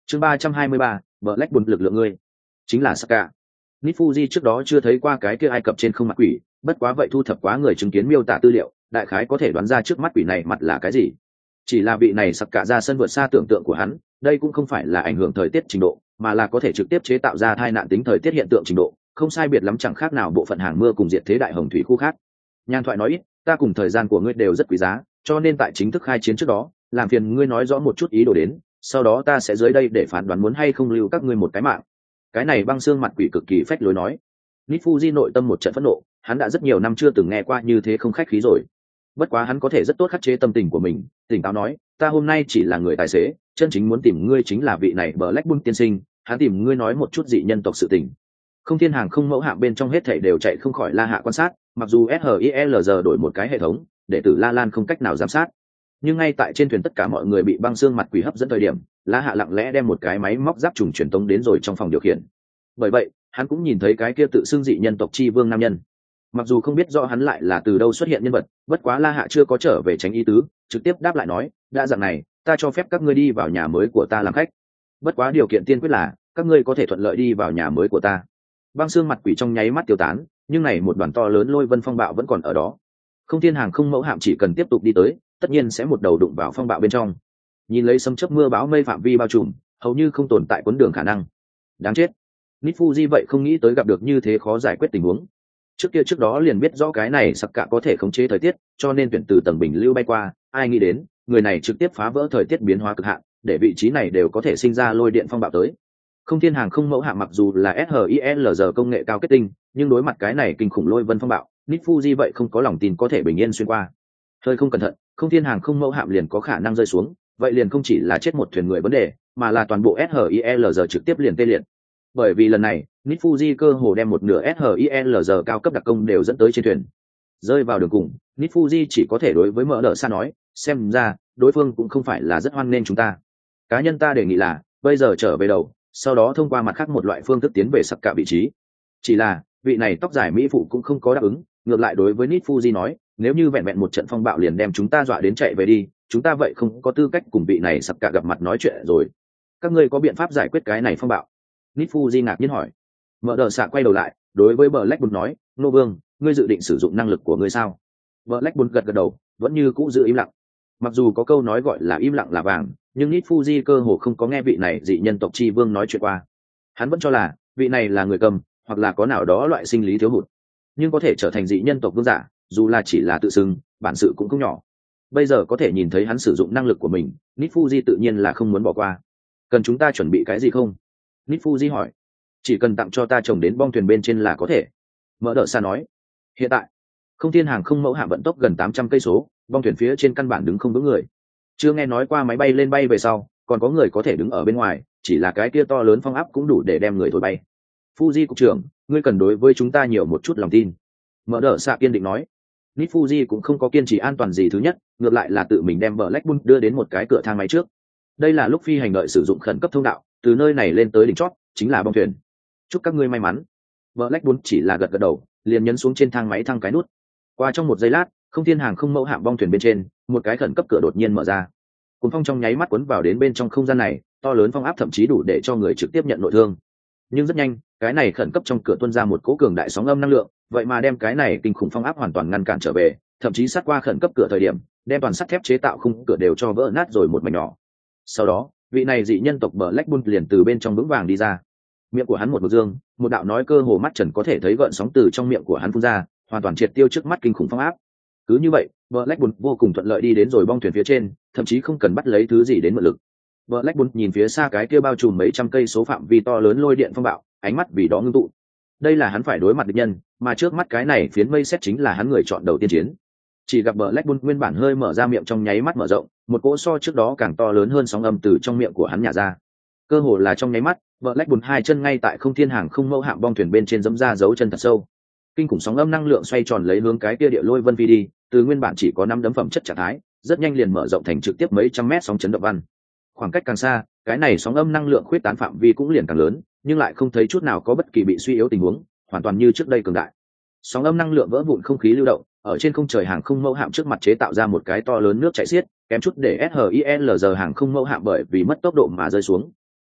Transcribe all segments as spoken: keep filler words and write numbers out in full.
chương ba trăm hai mươi ba, Black Bull lực lượng ngươi chính là Saka. Nifuji trước đó chưa thấy qua cái kia Ai Cập trên không mặt quỷ, bất quá vậy thu thập quá người chứng kiến miêu tả tư liệu, đại khái có thể đoán ra trước mắt quỷ này mặt là cái gì. Chỉ là vị này Saka ra sân vượt xa tưởng tượng của hắn, đây cũng không phải là ảnh hưởng thời tiết trình độ, mà là có thể trực tiếp chế tạo ra tai nạn tính thời tiết hiện tượng trình độ, không sai biệt lắm chẳng khác nào bộ phận hàng mưa cùng diệt thế đại hồng thủy khu khác. Nhan thoại nói ít, ta cùng thời gian của ngươi đều rất quý giá, cho nên tại chính thức khai chiến trước đó, làm phiền ngươi nói rõ một chút ý đồ đến, sau đó ta sẽ dưới đây để phán đoán muốn hay không lưu các ngươi một cái mạng. Cái này băng xương mặt quỷ cực kỳ phách lối nói. Nifuji nội tâm một trận phẫn nộ, hắn đã rất nhiều năm chưa từng nghe qua như thế không khách khí rồi. Bất quá hắn có thể rất tốt khắc chế tâm tình của mình, tỉnh táo nói, ta hôm nay chỉ là người tài xế, chân chính muốn tìm ngươi chính là vị này Black Bull tiên sinh, hắn tìm ngươi nói một chút dị nhân tộc sự tình. Không thiên hàng không mẫu hạng bên trong hết thảy đều chạy không khỏi La Hạ quan sát, mặc dù ét hát i lờ giê đổi một cái hệ thống, đệ tử La Lan không cách nào giám sát. Nhưng ngay tại trên thuyền tất cả mọi người bị băng xương mặt quỷ hấp dẫn thời điểm, La Hạ lặng lẽ đem một cái máy móc giáp trùng truyền tống đến rồi trong phòng điều khiển. Bởi vậy, hắn cũng nhìn thấy cái kia tự xưng dị nhân tộc chi vương nam nhân. Mặc dù không biết rõ hắn lại là từ đâu xuất hiện nhân vật, bất quá La Hạ chưa có trở về tránh ý tứ, trực tiếp đáp lại nói, đã dạng này, ta cho phép các ngươi đi vào nhà mới của ta làm khách. Bất quá điều kiện tiên quyết là các ngươi có thể thuận lợi đi vào nhà mới của ta. Băng xương mặt quỷ trong nháy mắt tiêu tán, nhưng này một đoàn to lớn lôi vân phong bạo vẫn còn ở đó. Không thiên hàng không mẫu hạm chỉ cần tiếp tục đi tới, tất nhiên sẽ một đầu đụng vào phong bạo bên trong. Nhìn lấy sấm chớp mưa bão mây phạm vi bao trùm, hầu như không tồn tại cuốn đường khả năng. Đáng chết. Nifuji vậy không nghĩ tới gặp được như thế khó giải quyết tình huống. Trước kia trước đó liền biết rõ cái này sặc cả có thể khống chế thời tiết, cho nên tuyển từ tầng bình lưu bay qua, ai nghĩ đến, người này trực tiếp phá vỡ thời tiết biến hóa cực hạn, để vị trí này đều có thể sinh ra lôi điện phong bạo tới. Không thiên hàng không mẫu hạm mặc dù là ét hát i lờ giê công nghệ cao kết tinh, nhưng đối mặt cái này kinh khủng lôi vân phong bạo, Nifuji vậy không có lòng tin có thể bình yên xuyên qua. Hơi không cẩn thận, không thiên hàng không mẫu hạm liền có khả năng rơi xuống, vậy liền không chỉ là chết một thuyền người vấn đề, mà là toàn bộ ét hát i lờ giê trực tiếp liền tê liệt. Bởi vì lần này, Nifuji cơ hồ đem một nửa ét hát i lờ giê cao cấp đặc công đều dẫn tới trên thuyền. Rơi vào đường cùng, Nifuji chỉ có thể đối với Mở Đờ Sa nói, xem ra, đối phương cũng không phải là rất hoan nghênh chúng ta. Cá nhân ta đề nghị là, bây giờ trở về đầu, sau đó thông qua mặt khác một loại phương thức tiến về sặc cả vị trí. Chỉ là, vị này tóc dài mỹ phụ cũng không có đáp ứng, ngược lại đối với Nifuji nói, nếu như vẹn vẹn một trận phong bạo liền đem chúng ta dọa đến chạy về đi, chúng ta vậy không có tư cách cùng vị này sặc cả gặp mặt nói chuyện rồi. Các ngươi có biện pháp giải quyết cái này phong bạo? Nifuji ngạc nhiên hỏi. Mở Đờ Sạ quay đầu lại, đối với Black Bull nói, Nô Vương, ngươi dự định sử dụng năng lực của ngươi sao? Black Bull gật gật đầu, vẫn như cũ giữ im lặng. Mặc dù có câu nói gọi là im lặng là vàng, nhưng Nifuji cơ hồ không có nghe vị này dị nhân tộc chi vương nói chuyện qua. Hắn vẫn cho là vị này là người cầm, hoặc là có nào đó loại sinh lý thiếu hụt, nhưng có thể trở thành dị nhân tộc vương giả, dù là chỉ là tự xưng, bản sự cũng không nhỏ. Bây giờ có thể nhìn thấy hắn sử dụng năng lực của mình, Nifuji tự nhiên là không muốn bỏ qua. Cần chúng ta chuẩn bị cái gì không? Nifuji hỏi. Chỉ cần tặng cho ta chồng đến bong thuyền bên trên là có thể. Mở Đờ Sa nói. Hiện tại, không thiên hàng không mẫu hạm vận tốc gần tám trăm cây số, bong thuyền phía trên căn bản đứng không vững người. Chưa nghe nói qua máy bay lên bay về sau, còn có người có thể đứng ở bên ngoài, chỉ là cái kia to lớn phong áp cũng đủ để đem người thổi bay. Fuji cục trưởng, ngươi cần đối với chúng ta nhiều một chút lòng tin. Mở Đờ Sa kiên định nói. Nifuji cũng không có kiên trì an toàn gì thứ nhất, ngược lại là tự mình đem Black Bull đưa đến một cái cửa thang máy trước. Đây là lúc phi hành đợi sử dụng khẩn cấp thông đạo, từ nơi này lên tới đỉnh chót chính là bong thuyền. Chúc các ngươi may mắn. Black Bull chỉ là gật gật đầu, liền nhấn xuống trên thang máy thăng cái nút. Qua trong một giây lát, không thiên hàng không mẫu hạm bong thuyền bên trên, một cái khẩn cấp cửa đột nhiên mở ra. Cuốn phong trong nháy mắt cuốn vào đến bên trong không gian này, to lớn phong áp thậm chí đủ để cho người trực tiếp nhận nội thương. Nhưng rất nhanh, cái này khẩn cấp trong cửa tuôn ra một cỗ cường đại sóng âm năng lượng, vậy mà đem cái này kinh khủng phong áp hoàn toàn ngăn cản trở về, thậm chí sát qua khẩn cấp cửa thời điểm, đem toàn sắt thép chế tạo khung cửa đều cho vỡ nát rồi một mảnh nhỏ. Sau đó, vị này dị nhân tộc Black Bull liền từ bên trong vững vàng đi ra. Miệng của hắn một một dương, một đạo nói cơ hồ mắt trần có thể thấy gợn sóng từ trong miệng của hắn phun ra, hoàn toàn triệt tiêu trước mắt kinh khủng phong áp. Cứ như vậy, Black Bull vô cùng thuận lợi đi đến rồi bong thuyền phía trên, thậm chí không cần bắt lấy thứ gì đến mượn lực. Black Bull nhìn phía xa cái kia bao trùm mấy trăm cây số phạm vi to lớn lôi điện phong bạo, ánh mắt vì đó ngưng tụ. Đây là hắn phải đối mặt địch nhân, mà trước mắt cái này phiến mây xét chính là hắn người chọn đầu tiên chiến. Chỉ gặp Black Bull nguyên bản hơi mở ra miệng trong nháy mắt mở rộng, một cỗ so trước đó càng to lớn hơn sóng âm từ trong miệng của hắn nhả ra. Cơ hồ là trong nháy mắt, Black Bull hai chân ngay tại không thiên hàng không mẫu hạm bong thuyền bên trên giẫm ra dấu chân thật sâu. Kinh khủng sóng âm năng lượng xoay tròn lấy hướng cái kia địa lôi vân phi đi, từ nguyên bản chỉ có năm đấm phẩm chất trạng thái, rất nhanh liền mở rộng thành trực tiếp mấy trăm mét sóng chấn động văn. Khoảng cách càng xa, cái này sóng âm năng lượng khuyết tán phạm vi cũng liền càng lớn, nhưng lại không thấy chút nào có bất kỳ bị suy yếu tình huống, hoàn toàn như trước đây cường đại. Sóng âm năng lượng vỡ vụn không khí lưu động, ở trên không trời hàng không mẫu hạm trước mặt chế tạo ra một cái to lớn nước chảy xiết, kém chút để ét hát i lờ giê hàng không mẫu hạm bởi vì mất tốc độ mà rơi xuống.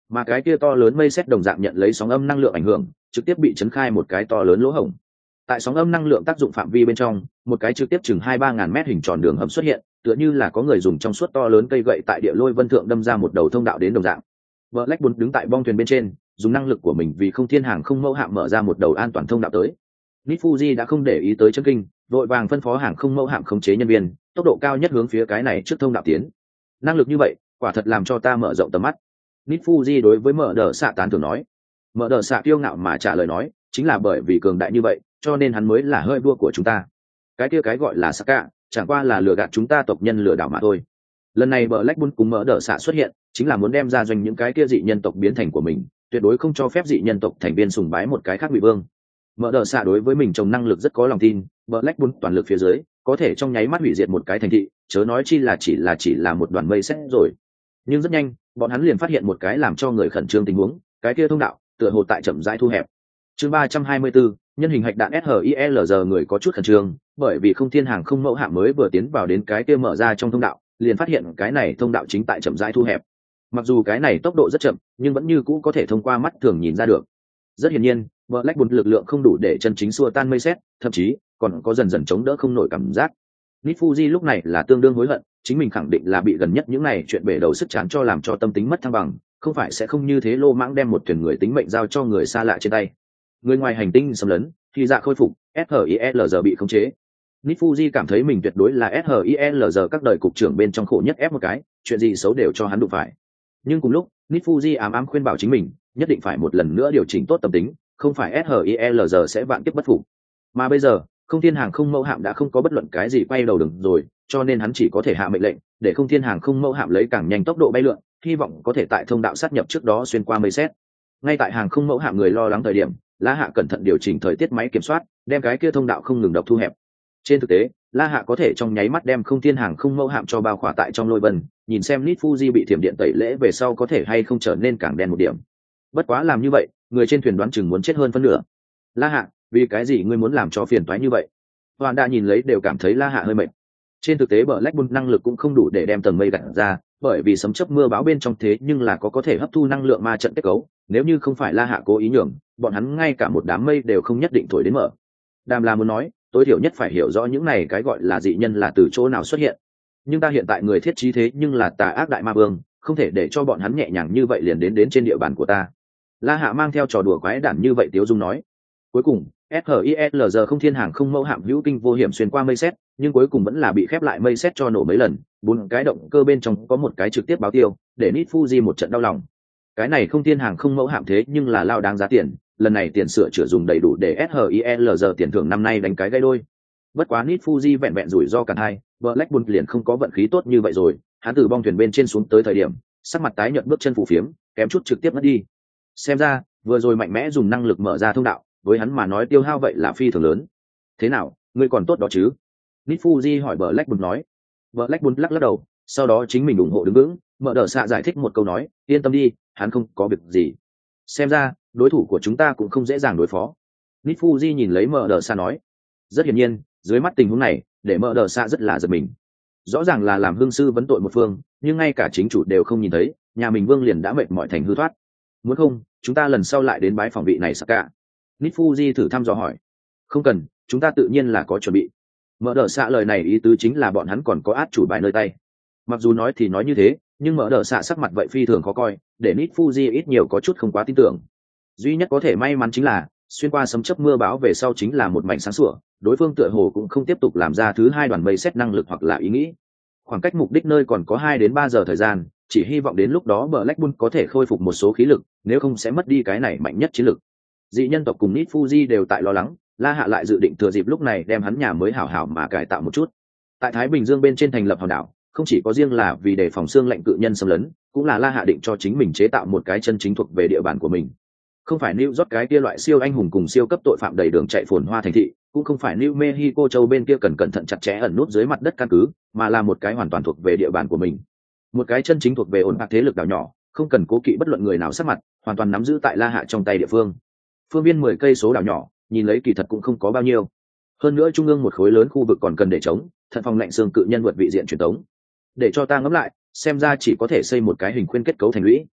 mà cái kia to lớn mây sét đồng dạng nhận lấy sóng âm năng lượng ảnh hưởng, trực tiếp bị chấn khai một cái to lớn lỗ hổng. Tại sóng âm năng lượng tác dụng phạm vi bên trong, một cái trực tiếp chừng hai ba ngàn mét hình tròn đường hầm xuất hiện, tựa như là có người dùng trong suốt to lớn cây gậy tại địa lôi vân thượng đâm ra một đầu thông đạo đến đồng dạng. Blackburn đứng tại bong thuyền bên trên, dùng năng lực của mình vì không thiên hàng không mẫu hạm mở ra một đầu an toàn thông đạo tới. Nifuji đã không để ý tới chân kinh, vội vàng phân phó hàng không mẫu hạm khống chế nhân viên, tốc độ cao nhất hướng phía cái này trước thông đạo tiến. Năng lực như vậy, quả thật làm cho ta mở rộng tầm mắt. Nifuji đối với mở đờ xạ tán thưởng nói. Mở đờ xạ kiêu ngạo mà trả lời nói, chính là bởi vì cường đại như vậy, cho nên hắn mới là hơi vua của chúng ta. Cái kia cái gọi là Saka, chẳng qua là lừa gạt chúng ta tộc nhân lừa đảo mà thôi. Lần này Blackburn cùng mở đờ xạ xuất hiện, chính là muốn đem ra doanh những cái kia dị nhân tộc biến thành của mình, tuyệt đối không cho phép dị nhân tộc thành viên sùng bái một cái khác ngụy vương. Mở đờ xạ đối với mình trồng năng lực rất có lòng tin, Blackburn toàn lực phía dưới, có thể trong nháy mắt hủy diệt một cái thành thị, chớ nói chi là chỉ là chỉ là một đoàn mây sét rồi. Nhưng rất nhanh, bọn hắn liền phát hiện một cái làm cho người khẩn trương tình huống, cái kia thông đạo, tựa hồ tại chậm rãi thu hẹp. Chương ba trăm hai mươi bốn, nhân hình hạch đạn ét hát i lờ giờ người có chút khẩn trương, bởi vì không thiên hàng không mẫu hạm mới vừa tiến vào đến cái kia mở ra trong thông đạo, liền phát hiện cái này thông đạo chính tại chậm rãi thu hẹp. Mặc dù cái này tốc độ rất chậm, nhưng vẫn như cũ có thể thông qua mắt thường nhìn ra được. Rất hiển nhiên, Blackburn lực lượng không đủ để chân chính xua tan mây sét, thậm chí còn có dần dần chống đỡ không nổi cảm giác. Nifuji lúc này là tương đương hối hận, chính mình khẳng định là bị gần nhất những này chuyện bể đầu sức chán cho làm cho tâm tính mất thăng bằng, không phải sẽ không như thế lô mãng đem một thuyền người tính mệnh giao cho người xa lạ trên tay. Người ngoài hành tinh xâm lấn, khi dạ khôi phục, ét hát i lờ giờ bị khống chế. Nifuji cảm thấy mình tuyệt đối là ét hát i lờ giờ các đời cục trưởng bên trong khổ nhất ép một cái, chuyện gì xấu đều cho hắn đụng phải. Nhưng cùng lúc, Nifuji ám ám khuyên bảo chính mình, nhất định phải một lần nữa điều chỉnh tốt tâm tính, không phải ét hát i lờ giờ sẽ vạn kiếp bất phục. Mà bây giờ, không thiên hàng không mẫu hạm đã không có bất luận cái gì quay đầu đường rồi, cho nên hắn chỉ có thể hạ mệnh lệnh, để không thiên hàng không mẫu hạm lấy càng nhanh tốc độ bay lượn, hy vọng có thể tại thông đạo sát nhập trước đó xuyên qua mây sét. Ngay tại hàng không mẫu hạm người lo lắng thời điểm, La Hạ cẩn thận điều chỉnh thời tiết máy kiểm soát, đem cái kia thông đạo không ngừng độc thu hẹp. Trên thực tế, La Hạ có thể trong nháy mắt đem không thiên hàng không mẫu hạm cho bao khỏa tại trong lôi vân, nhìn xem Nifuji bị thiểm điện tẩy lễ về sau có thể hay không trở nên càng đen một điểm. Bất quá làm như vậy, người trên thuyền đoán chừng muốn chết hơn phân nửa. La Hạ, vì cái gì ngươi muốn làm cho phiền toái như vậy? Hoàn đã nhìn lấy đều cảm thấy La Hạ hơi mệt. Trên thực tế Blackburn năng lực cũng không đủ để đem tầng mây gặt ra, bởi vì sấm chớp mưa bão bên trong thế nhưng là có có thể hấp thu năng lượng ma trận kết cấu, nếu như không phải La Hạ cố ý nhường, bọn hắn ngay cả một đám mây đều không nhất định thổi đến mở. Đàm La muốn nói, tối thiểu nhất phải hiểu rõ những này cái gọi là dị nhân là từ chỗ nào xuất hiện. Nhưng ta hiện tại người thiết trí thế nhưng là tà ác đại ma vương, không thể để cho bọn hắn nhẹ nhàng như vậy liền đến đến trên địa bàn của ta. La Hạ mang theo trò đùa quái đản như vậy Tiếu Dung nói. Cuối cùng, ét hát i lờ giờ không thiên hàng không mẫu hạm hữu kinh vô hiểm xuyên qua mây sét, nhưng cuối cùng vẫn là bị khép lại mây sét cho nổ mấy lần, bốn cái động cơ bên trong có một cái trực tiếp báo tiêu, để Nifuji một trận đau lòng. Cái này không thiên hàng không mẫu hạm thế nhưng là lao đáng giá tiền, lần này tiền sửa chữa dùng đầy đủ để ét hát i lờ giờ tiền thưởng năm nay đánh cái gây đôi. Bất quá Nifuji vẹn vẹn rủi ro cả hai, Blackburn liền không có vận khí tốt như vậy rồi, hắn từ bong thuyền bên trên xuống tới thời điểm, sắc mặt tái nhợt bước chân phù phiếm, kém chút trực tiếp mất đi. Xem ra, vừa rồi mạnh mẽ dùng năng lực mở ra thông đạo, với hắn mà nói tiêu hao vậy là phi thường lớn. Thế nào, ngươi còn tốt đó chứ? Nifuji hỏi Blackburn nói. Blackburn lắc lắc đầu, sau đó chính mình ủng hộ đứng vững, mở đờ xạ giải thích một câu nói, yên tâm đi, hắn không có việc gì. Xem ra, đối thủ của chúng ta cũng không dễ dàng đối phó. Nifuji nhìn lấy mở đờ xạ nói. Rất hiển nhiên, dưới mắt tình huống này, để mở đờ xạ rất là giật mình. Rõ ràng là làm hương sư vấn tội một phương, nhưng ngay cả chính chủ đều không nhìn thấy, nhà mình vương liền đã mệt mỏi thành hư thoát. Muốn không, chúng ta lần sau lại đến bái phòng vị này Saka. Nifuji thử thăm dò hỏi. Không cần, chúng ta tự nhiên là có chuẩn bị. Mở đờ xạ lời này ý tứ chính là bọn hắn còn có át chủ bài nơi tay. Mặc dù nói thì nói như thế, nhưng mở đờ xạ sắc mặt vậy phi thường khó coi, để Nifuji ít nhiều có chút không quá tin tưởng. Duy nhất có thể may mắn chính là xuyên qua sấm chớp mưa bão về sau chính là một mảnh sáng sủa, đối phương tựa hồ cũng không tiếp tục làm ra thứ hai đoàn mây xét năng lực hoặc là ý nghĩ. Khoảng cách mục đích nơi còn có hai đến ba giờ thời gian, chỉ hy vọng đến lúc đó Blackburn có thể khôi phục một số khí lực, nếu không sẽ mất đi cái này mạnh nhất chiến lực. Dị nhân tộc cùng Nifuji đều tại lo lắng, La Hạ lại dự định thừa dịp lúc này đem hắn nhà mới hảo hảo mà cải tạo một chút. Tại Thái Bình Dương bên trên thành lập hòn đảo, không chỉ có riêng là vì đề phòng xương lạnh cự nhân xâm lấn, cũng là La Hạ định cho chính mình chế tạo một cái chân chính thuộc về địa bàn của mình. Không phải New York cái kia loại siêu anh hùng cùng siêu cấp tội phạm đầy đường chạy phồn hoa thành thị, cũng không phải New Mexico châu bên kia cần cẩn thận chặt chẽ ẩn nút dưới mặt đất căn cứ, mà là một cái hoàn toàn thuộc về địa bàn của mình. Một cái chân chính thuộc về ổn bạc thế lực đảo nhỏ, không cần cố kỵ bất luận người nào sát mặt, hoàn toàn nắm giữ tại La Hạ trong tay địa phương. Phương viên mười cây số đảo nhỏ, nhìn lấy kỳ thật cũng không có bao nhiêu. Hơn nữa trung ương một khối lớn khu vực còn cần để chống, thận phòng lạnh xương cự nhân vượt vị diện truyền tống. Để cho ta ngẫm lại, xem ra chỉ có thể xây một cái hình khuyên kết cấu thành lũy.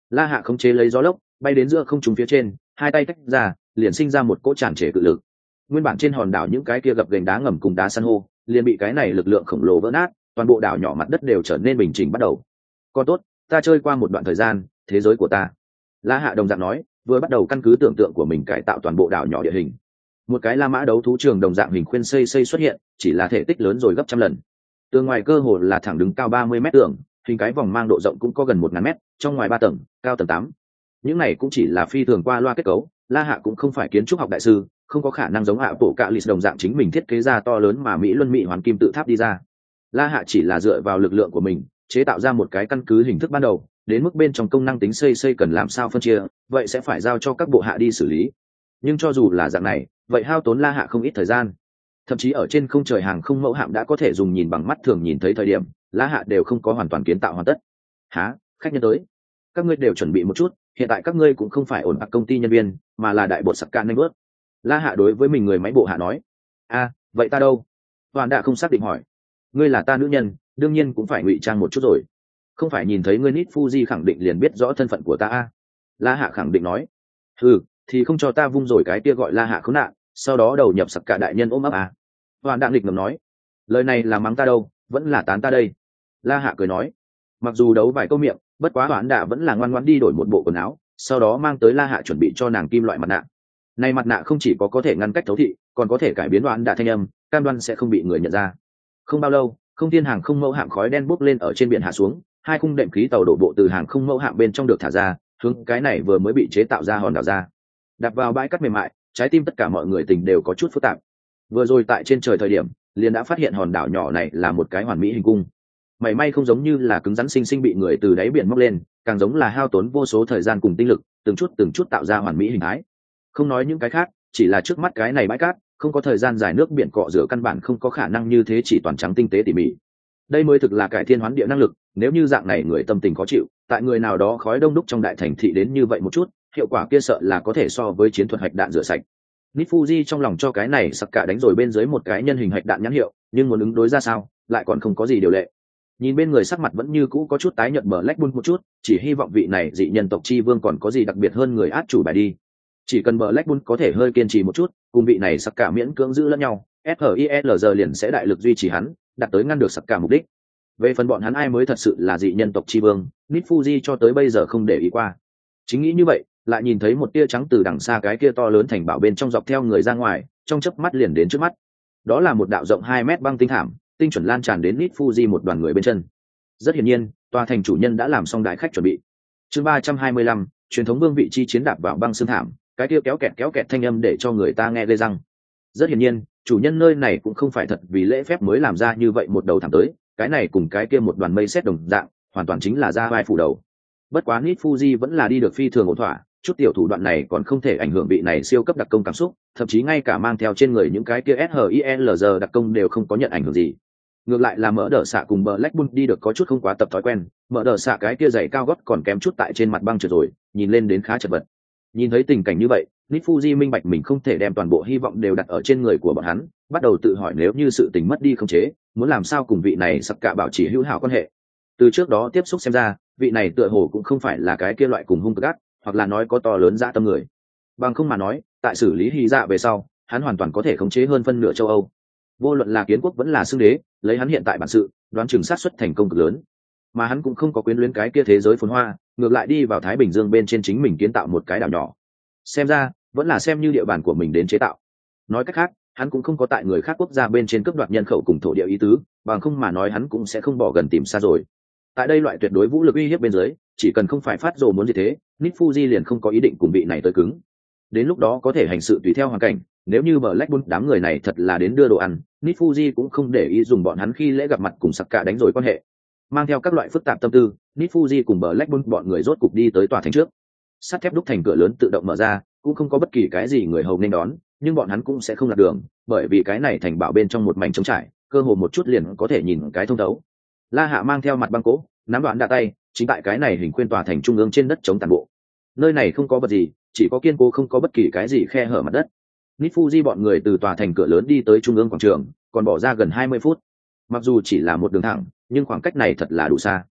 La Hạ khống chế lấy gió lốc bay đến giữa không trung phía trên, hai tay tách ra liền sinh ra một cỗ tràn trề cự lực. Nguyên bản trên hòn đảo những cái kia gập ghềnh đá ngầm cùng đá san hô liền bị cái này lực lượng khổng lồ vỡ nát, toàn bộ đảo nhỏ mặt đất đều trở nên bình chỉnh bắt đầu. Còn tốt, ta chơi qua một đoạn thời gian, thế giới của ta. La Hạ đồng dạng nói, vừa bắt đầu căn cứ tưởng tượng của mình cải tạo toàn bộ đảo nhỏ địa hình. Một cái La Mã đấu thú trường đồng dạng hình khuyên xây xây xuất hiện, chỉ là thể tích lớn rồi gấp trăm lần. Tường ngoài cơ hồ là thẳng đứng cao ba mươi mét tường, hình cái vòng mang độ rộng cũng có gần một ngàn mét, trong ngoài ba tầng, cao tầng tám. Những này cũng chỉ là phi thường qua loa kết cấu, La Hạ cũng không phải kiến trúc học đại sư, không có khả năng giống hạ bộ cạ lì đồng dạng chính mình thiết kế ra to lớn mà Mỹ Luân Mỹ hoàn kim tự tháp đi ra. La Hạ chỉ là dựa vào lực lượng của mình, chế tạo ra một cái căn cứ hình thức ban đầu, đến mức bên trong công năng tính xây xây cần làm sao phân chia, vậy sẽ phải giao cho các bộ hạ đi xử lý. Nhưng cho dù là dạng này, vậy hao tốn La Hạ không ít thời gian. Thậm chí ở trên không trời hàng không mẫu hạm đã có thể dùng nhìn bằng mắt thường nhìn thấy thời điểm, La Hạ đều không có hoàn toàn kiến tạo hoàn tất. Hả, khách nhân tới, các ngươi đều chuẩn bị một chút, hiện tại các ngươi cũng không phải ổn ạc công ty nhân viên, mà là đại bột sặc can nanh bớt. La Hạ đối với mình người máy bộ hạ nói. A, vậy ta đâu? Hoàn đã không xác định hỏi. Ngươi là ta nữ nhân, đương nhiên cũng phải ngụy trang một chút rồi. Không phải nhìn thấy ngươi Nít Fuji khẳng định liền biết rõ thân phận của ta a. La Hạ khẳng định nói. Ừ, thì không cho ta vung rồi cái kia gọi La Hạ khốn nạn, sau đó đầu nhập sặc cả đại nhân ôm ấp à. Hoàn đạn lịch ngầm nói. Lời này là mắng ta đâu, vẫn là tán ta đây. La Hạ cười nói. Mặc dù đấu vài câu miệng, bất quá Hoàn đạ vẫn là ngoan ngoãn đi đổi một bộ quần áo, sau đó mang tới La Hạ chuẩn bị cho nàng kim loại mặt nạ. Này mặt nạ không chỉ có có thể ngăn cách thấu thị, còn có thể cải biến Hoàn đạ thanh âm, cam đoan sẽ không bị người nhận ra. Không bao lâu, không thiên hàng không mẫu hạm khói đen bốc lên ở trên biển hạ xuống, hai khung đệm khí tàu đổ bộ từ hàng không mẫu hạm bên trong được thả ra, hướng cái này vừa mới bị chế tạo ra hòn đảo ra. Đạp vào bãi cát mềm mại, trái tim tất cả mọi người tình đều có chút phức tạp. Vừa rồi tại trên trời thời điểm, liền đã phát hiện hòn đảo nhỏ này là một cái hoàn mỹ hình cung. May may không giống như là cứng rắn sinh sinh bị người từ đáy biển móc lên, càng giống là hao tốn vô số thời gian cùng tinh lực, từng chút từng chút tạo ra hoàn mỹ hình thái. Không nói những cái khác, chỉ là trước mắt cái này bãi cát, không có thời gian dài nước biển cọ rửa căn bản không có khả năng như thế chỉ toàn trắng tinh tế tỉ mỉ. Đây mới thực là cải thiên hoán địa năng lực, nếu như dạng này người tâm tình khó chịu, tại người nào đó khói đông đúc trong đại thành thị đến như vậy một chút, hiệu quả kia sợ là có thể so với chiến thuật hạch đạn rửa sạch. Nít Fuji trong lòng cho cái này sặc cả đánh rồi bên dưới một cái nhân hình hạch đạn nhãn hiệu, nhưng muốn ứng đối ra sao, lại còn không có gì điều lệ. Nhìn bên người sắc mặt vẫn như cũ có chút tái nhợt bờ Black Bull một chút, chỉ hy vọng vị này dị nhân tộc chi vương còn có gì đặc biệt hơn người át chủ bài đi. Chỉ cần bờ Black Bull có thể hơi kiên trì một chút, cùng vị này sặc cả miễn cưỡng giữ lẫn nhau, ét i lờ giờ liền sẽ đại lực duy trì hắn, đạt tới ngăn được sặc cả mục đích. Về phần bọn hắn ai mới thật sự là dị nhân tộc chi vương, Nít Fuji cho tới bây giờ không để ý qua. Chính nghĩ như vậy, lại nhìn thấy một tia trắng từ đằng xa cái kia to lớn thành bảo bên trong dọc theo người ra ngoài, trong chớp mắt liền đến trước mắt. Đó là một đạo rộng hai mét băng tinh thảm, tinh chuẩn lan tràn đến Nít Fuji một đoàn người bên chân. Rất hiển nhiên, tòa thành chủ nhân đã làm xong đại khách chuẩn bị. Chương ba trăm hai mươi lăm, truyền thống vương vị chi chiến đạp vào băng xương thảm, cái kia kéo kẹt kéo kẹt thanh âm để cho người ta nghe ghê răng. Rất hiển nhiên, chủ nhân nơi này cũng không phải thật vì lễ phép mới làm ra như vậy một đầu thảm tới, cái này cùng cái kia một đoàn mây xét đồng dạng, hoàn toàn chính là ra vai phủ đầu. Bất quá Nít Fuji vẫn là đi được phi thường ổn thỏa, chút tiểu thủ đoạn này còn không thể ảnh hưởng vị này siêu cấp đặc công cảm xúc, thậm chí ngay cả mang theo trên người những cái kia ét i lờ giờ đặc công đều không có nhận ảnh hưởng gì. Ngược lại là mỡ đỡ xạ cùng bờ Black Bull đi được có chút không quá tập thói quen, mỡ đỡ xạ cái kia giày cao gót còn kém chút tại trên mặt băng trượt rồi, nhìn lên đến khá chật vật. Nhìn thấy tình cảnh như vậy, Nít Fuji minh bạch mình không thể đem toàn bộ hy vọng đều đặt ở trên người của bọn hắn, bắt đầu tự hỏi nếu như sự tình mất đi không chế, muốn làm sao cùng vị này sặc cả bảo trì hữu hảo quan hệ. Từ trước đó tiếp xúc xem ra, vị này tựa hồ cũng không phải là cái kia loại cùng hung cực ác, hoặc là nói có to lớn dã tâm người. Bằng không mà nói, tại xử lý hy dạ về sau, hắn hoàn toàn có thể khống chế hơn phân nửa châu Âu. Vô luận là kiến quốc vẫn là xưng đế, lấy hắn hiện tại bản sự, đoán chừng sát suất thành công cực lớn. Mà hắn cũng không có quyến luyến cái kia thế giới phồn hoa, ngược lại đi vào Thái Bình Dương bên trên chính mình kiến tạo một cái đảo nhỏ. Xem ra, vẫn là xem như địa bàn của mình đến chế tạo. Nói cách khác, hắn cũng không có tại người khác quốc gia bên trên cướp đoạt nhân khẩu cùng thổ địa ý tứ, bằng không mà nói hắn cũng sẽ không bỏ gần tìm xa rồi. Tại đây loại tuyệt đối vũ lực uy hiếp bên dưới, chỉ cần không phải phát rồ muốn gì thế, Nít Fuji liền không có ý định cùng vị này tới cứng. Đến lúc đó có thể hành sự tùy theo hoàn cảnh, nếu như bờ Black Bull đám người này thật là đến đưa đồ ăn, Nít Fuji cũng không để ý dùng bọn hắn khi lễ gặp mặt cùng sặc cả đánh rồi quan hệ. Mang theo các loại phức tạp tâm tư, Nít Fuji cùng bờ Black Bull bọn người rốt cục đi tới tòa thành trước. Sắt thép đúc thành cửa lớn tự động mở ra, cũng không có bất kỳ cái gì người hầu nên đón, nhưng bọn hắn cũng sẽ không lạc đường, bởi vì cái này thành bảo bên trong một mảnh trống trải, cơ hồ một chút liền có thể nhìn cái thông thấu. La Hạ mang theo mặt băng cỗ, nắm đoạn đạ tay, chính tại cái này hình khuyên tòa thành trung ương trên đất chống tàn bộ. Nơi này không có vật gì, chỉ có kiên cố không có bất kỳ cái gì khe hở mặt đất. Nít Fuji bọn người từ tòa thành cửa lớn đi tới trung ương quảng trường, còn bỏ ra gần hai mươi phút. Mặc dù chỉ là một đường thẳng, nhưng khoảng cách này thật là đủ xa.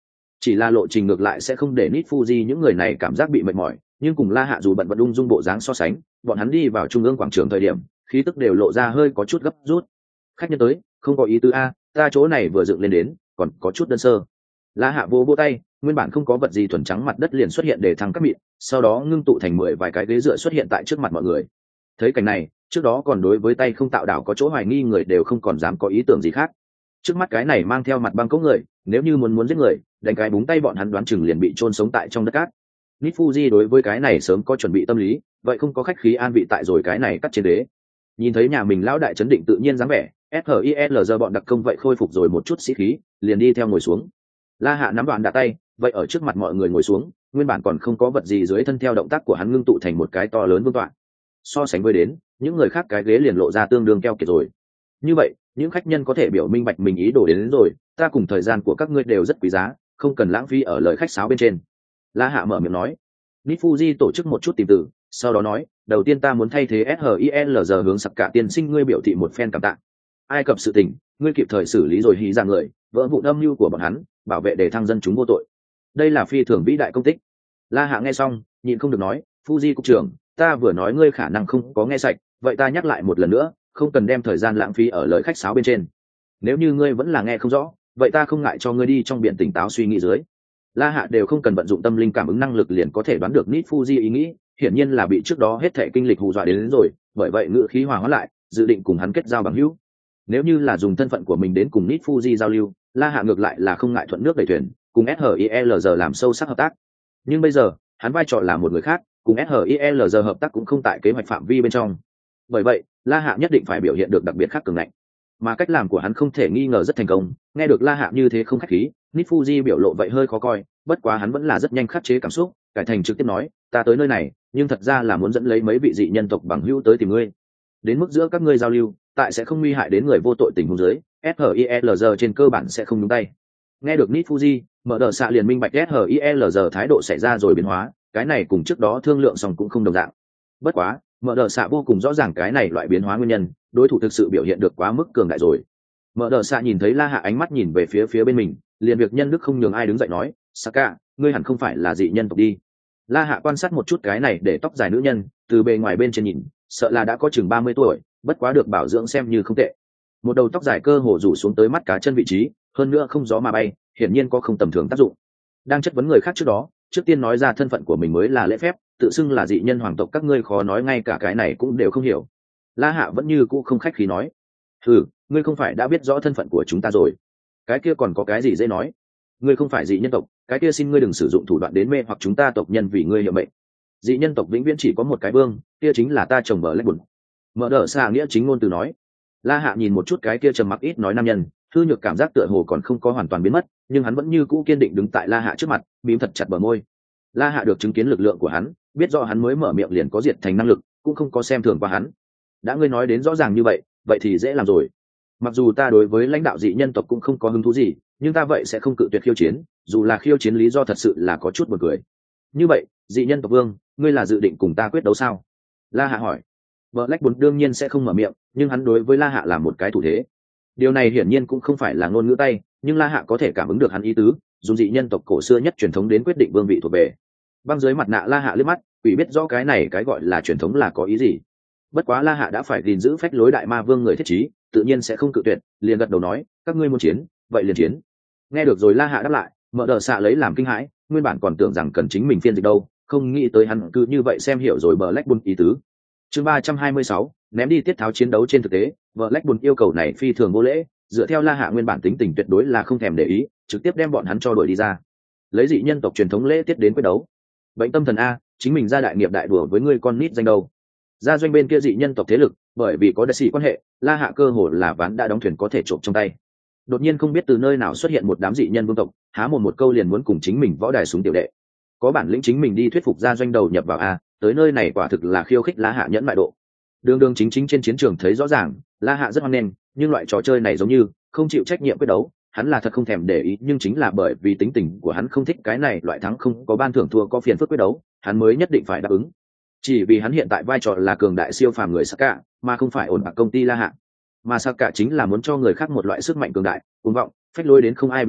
chỉ là lộ trình ngược lại sẽ không để Nit Fuji những người này cảm giác bị mệt mỏi, nhưng cùng La Hạ dù bận vận ung dung bộ dáng so sánh, bọn hắn đi vào trung ương quảng trường thời điểm khí tức đều lộ ra hơi có chút gấp rút. Khách nhân tới, không có ý tứ a, ta chỗ này vừa dựng lên đến còn có chút đơn sơ. La Hạ vô vô tay, nguyên bản không có vật gì thuần trắng mặt đất liền xuất hiện để thăng các mịn, sau đó ngưng tụ thành mười vài cái ghế dựa xuất hiện tại trước mặt mọi người. Thấy cảnh này, trước đó còn đối với tay không tạo đảo có chỗ hoài nghi người đều không còn dám có ý tưởng gì khác. Trước mắt cái này mang theo mặt băng cốc người, nếu như muốn muốn giết người, đánh cái búng tay bọn hắn đoán chừng liền bị chôn sống tại trong đất cát. Nit Fuji đối với cái này sớm có chuẩn bị tâm lý, vậy không có khách khí an vị tại rồi cái này cắt trên đế. Nhìn thấy nhà mình lão đại chấn định tự nhiên dáng vẻ, ét hát i lờ giờ bọn đặc công vậy khôi phục rồi một chút sĩ khí, liền đi theo ngồi xuống. La Hạ nắm đoạn đả tay, vậy ở trước mặt mọi người ngồi xuống, nguyên bản còn không có vật gì dưới thân theo động tác của hắn ngưng tụ thành một cái to lớn vương tọa. So sánh với đến, những người khác cái ghế liền lộ ra tương đương keo kiệt rồi. Như vậy, những khách nhân có thể biểu minh bạch mình ý đồ đến, đến rồi, ta cùng thời gian của các ngươi đều rất quý giá, không cần lãng phí ở lời khách sáo bên trên. La Hạ mở miệng nói. Nit Fuji tổ chức một chút tìm từ, sau đó nói, đầu tiên ta muốn thay thế ét hát i lờ giờ hướng sặc cả tiên sinh ngươi biểu thị một phen cảm tạ. Ai cập sự tình, ngươi kịp thời xử lý rồi hí ra người, vỡ vụn âm mưu của bọn hắn, bảo vệ để thăng dân chúng vô tội. Đây là phi thường vĩ đại công tích. La Hạ nghe xong, nhịn không được nói, Fuji cục trưởng, ta vừa nói ngươi khả năng không có nghe sạch, vậy ta nhắc lại một lần nữa, không cần đem thời gian lãng phí ở lời khách sáo bên trên. Nếu như ngươi vẫn là nghe không rõ, vậy ta không ngại cho ngươi đi trong biển tỉnh táo suy nghĩ dưới. La Hạ đều không cần vận dụng tâm linh cảm ứng năng lực liền có thể đoán được Nit Fuji ý nghĩ, hiển nhiên là bị trước đó hết thảy kinh lịch hù dọa đến, đến rồi, bởi vậy ngữ khí hòa hóa lại, dự định cùng hắn kết giao bằng hữu. Nếu như là dùng thân phận của mình đến cùng Nit Fuji giao lưu, La Hạ ngược lại là không ngại thuận nước đẩy thuyền, cùng ét hát i lờ giờ làm sâu sắc hợp tác. Nhưng bây giờ, hắn vai trò là một người khác, cùng ét hát i lờ giờ hợp tác cũng không tại kế hoạch phạm vi bên trong. Bởi vậy, La Hạ nhất định phải biểu hiện được đặc biệt khác cường ngạnh. Mà cách làm của hắn không thể nghi ngờ rất thành công, nghe được La Hạ như thế không khách khí, Nit Fuji biểu lộ vậy hơi khó coi, bất quá hắn vẫn là rất nhanh khắc chế cảm xúc, cải thành trực tiếp nói, ta tới nơi này, nhưng thật ra là muốn dẫn lấy mấy vị dị nhân tộc bằng hữu tới tìm ngươi. Đến mức giữa các ngươi giao lưu, tại sẽ không nguy hại đến người vô tội tình huống dưới, ét hát i lờ giờ trên cơ bản sẽ không nhúng tay. Nghe được Nit Fuji, mở đợt xạ liền minh bạch ét hát i lờ giờ thái độ xảy ra rồi biến hóa, cái này cùng trước đó thương lượng xong cũng không đồng dạng. Bất quá, mở đợt xạ vô cùng rõ ràng cái này loại biến hóa nguyên nhân, đối thủ thực sự biểu hiện được quá mức cường đại rồi. Mở đợt xạ nhìn thấy La Hạ ánh mắt nhìn về phía phía bên mình, liền việc nhân đức không nhường ai đứng dậy nói, Saka, ngươi hẳn không phải là dị nhân tộc đi. La Hạ quan sát một chút cái này để tóc dài nữ nhân, từ bề ngoài bên trên nhìn, sợ là đã có chừng ba mươi tuổi, bất quá được bảo dưỡng xem như không tệ. Một đầu tóc dài cơ hồ rủ xuống tới mắt cá chân vị trí, hơn nữa không gió mà bay, hiển nhiên có không tầm thường tác dụng. Đang chất vấn người khác trước đó, trước tiên nói ra thân phận của mình mới là lễ phép, tự xưng là dị nhân hoàng tộc các ngươi khó nói ngay cả cái này cũng đều không hiểu. La Hạ vẫn như cũ không khách khí nói, "Hừ, ngươi không phải đã biết rõ thân phận của chúng ta rồi, cái kia còn có cái gì dễ nói? Ngươi không phải dị nhân tộc, cái kia xin ngươi đừng sử dụng thủ đoạn đến mê hoặc chúng ta tộc nhân vì ngươi hiệu mệnh. Dị nhân tộc vĩnh viễn chỉ có một cái vương, kia chính là ta chồng vợ Lách Bùn." Mở đỡ xạ nghĩa chính ngôn từ nói. La Hạ nhìn một chút cái kia trầm mặc ít nói nam nhân, hư nhược cảm giác tựa hồ còn không có hoàn toàn biến mất, nhưng hắn vẫn như cũ kiên định đứng tại La Hạ trước mặt, mím thật chặt bờ môi. La Hạ được chứng kiến lực lượng của hắn, biết rõ hắn mới mở miệng liền có diệt thành năng lực, cũng không có xem thường qua hắn. Đã ngươi nói đến rõ ràng như vậy, vậy thì dễ làm rồi. Mặc dù ta đối với lãnh đạo dị nhân tộc cũng không có hứng thú gì, nhưng ta vậy sẽ không cự tuyệt khiêu chiến, dù là khiêu chiến lý do thật sự là có chút buồn cười. Như vậy, dị nhân tộc vương, ngươi là dự định cùng ta quyết đấu sao? La Hạ hỏi. Black Bull đương nhiên sẽ không mở miệng, nhưng hắn đối với La Hạ là một cái thủ thế. Điều này hiển nhiên cũng không phải là ngôn ngữ tay, nhưng La Hạ có thể cảm ứng được hắn ý tứ, dùng dị nhân tộc cổ xưa nhất truyền thống đến quyết định vương vị thuộc về. Băng dưới mặt nạ La Hạ liếc mắt, quỷ biết rõ cái này cái gọi là truyền thống là có ý gì. Bất quá La Hạ đã phải gìn giữ phách lối đại ma vương người thiết trí, tự nhiên sẽ không cự tuyệt, liền gật đầu nói, các ngươi muốn chiến, vậy liền chiến. Nghe được rồi La Hạ đáp lại, mở đờ xạ lấy làm kinh hãi, nguyên bản còn tưởng rằng cần chính mình phiên dịch đâu, không nghĩ tới hắn cứ như vậy xem hiểu rồi Black Bull ý tứ. Chương ba trăm hai mươi sáu, ném đi tiết tháo chiến đấu trên thực tế, Black Bull yêu cầu này phi thường vô lễ, dựa theo La Hạ nguyên bản tính tình tuyệt đối là không thèm để ý, trực tiếp đem bọn hắn cho đuổi đi ra. Lấy dị nhân tộc truyền thống lễ tiết đến quyết đấu. Bệnh tâm thần a, chính mình ra đại nghiệp đại đùa với ngươi con nít danh đầu. Ra doanh bên kia dị nhân tộc thế lực, bởi vì có đại sĩ quan hệ, La Hạ cơ hồ là ván đã đóng thuyền có thể trộm trong tay. Đột nhiên không biết từ nơi nào xuất hiện một đám dị nhân vương tộc, há mồm một câu liền muốn cùng chính mình võ đài súng tiểu đệ. Có bản lĩnh chính mình đi thuyết phục ra doanh đầu nhập vào a, tới nơi này quả thực là khiêu khích La Hạ nhẫn mại độ. Đường đường chính chính trên chiến trường thấy rõ ràng, La Hạ rất hoan nghênh, nhưng loại trò chơi này giống như không chịu trách nhiệm quyết đấu, hắn là thật không thèm để ý, nhưng chính là bởi vì tính tình của hắn không thích cái này loại thắng không có ban thưởng thua có phiền phức quyết đấu, hắn mới nhất định phải đáp ứng. Chỉ vì hắn hiện tại vai trò là cường đại siêu phàm người Saka, mà không phải ổn bạc công ty La Hạ. Mà Saka chính là muốn cho người khác một loại sức mạnh cường đại, cuồng vọng, phách lối đến không ai bị nổi,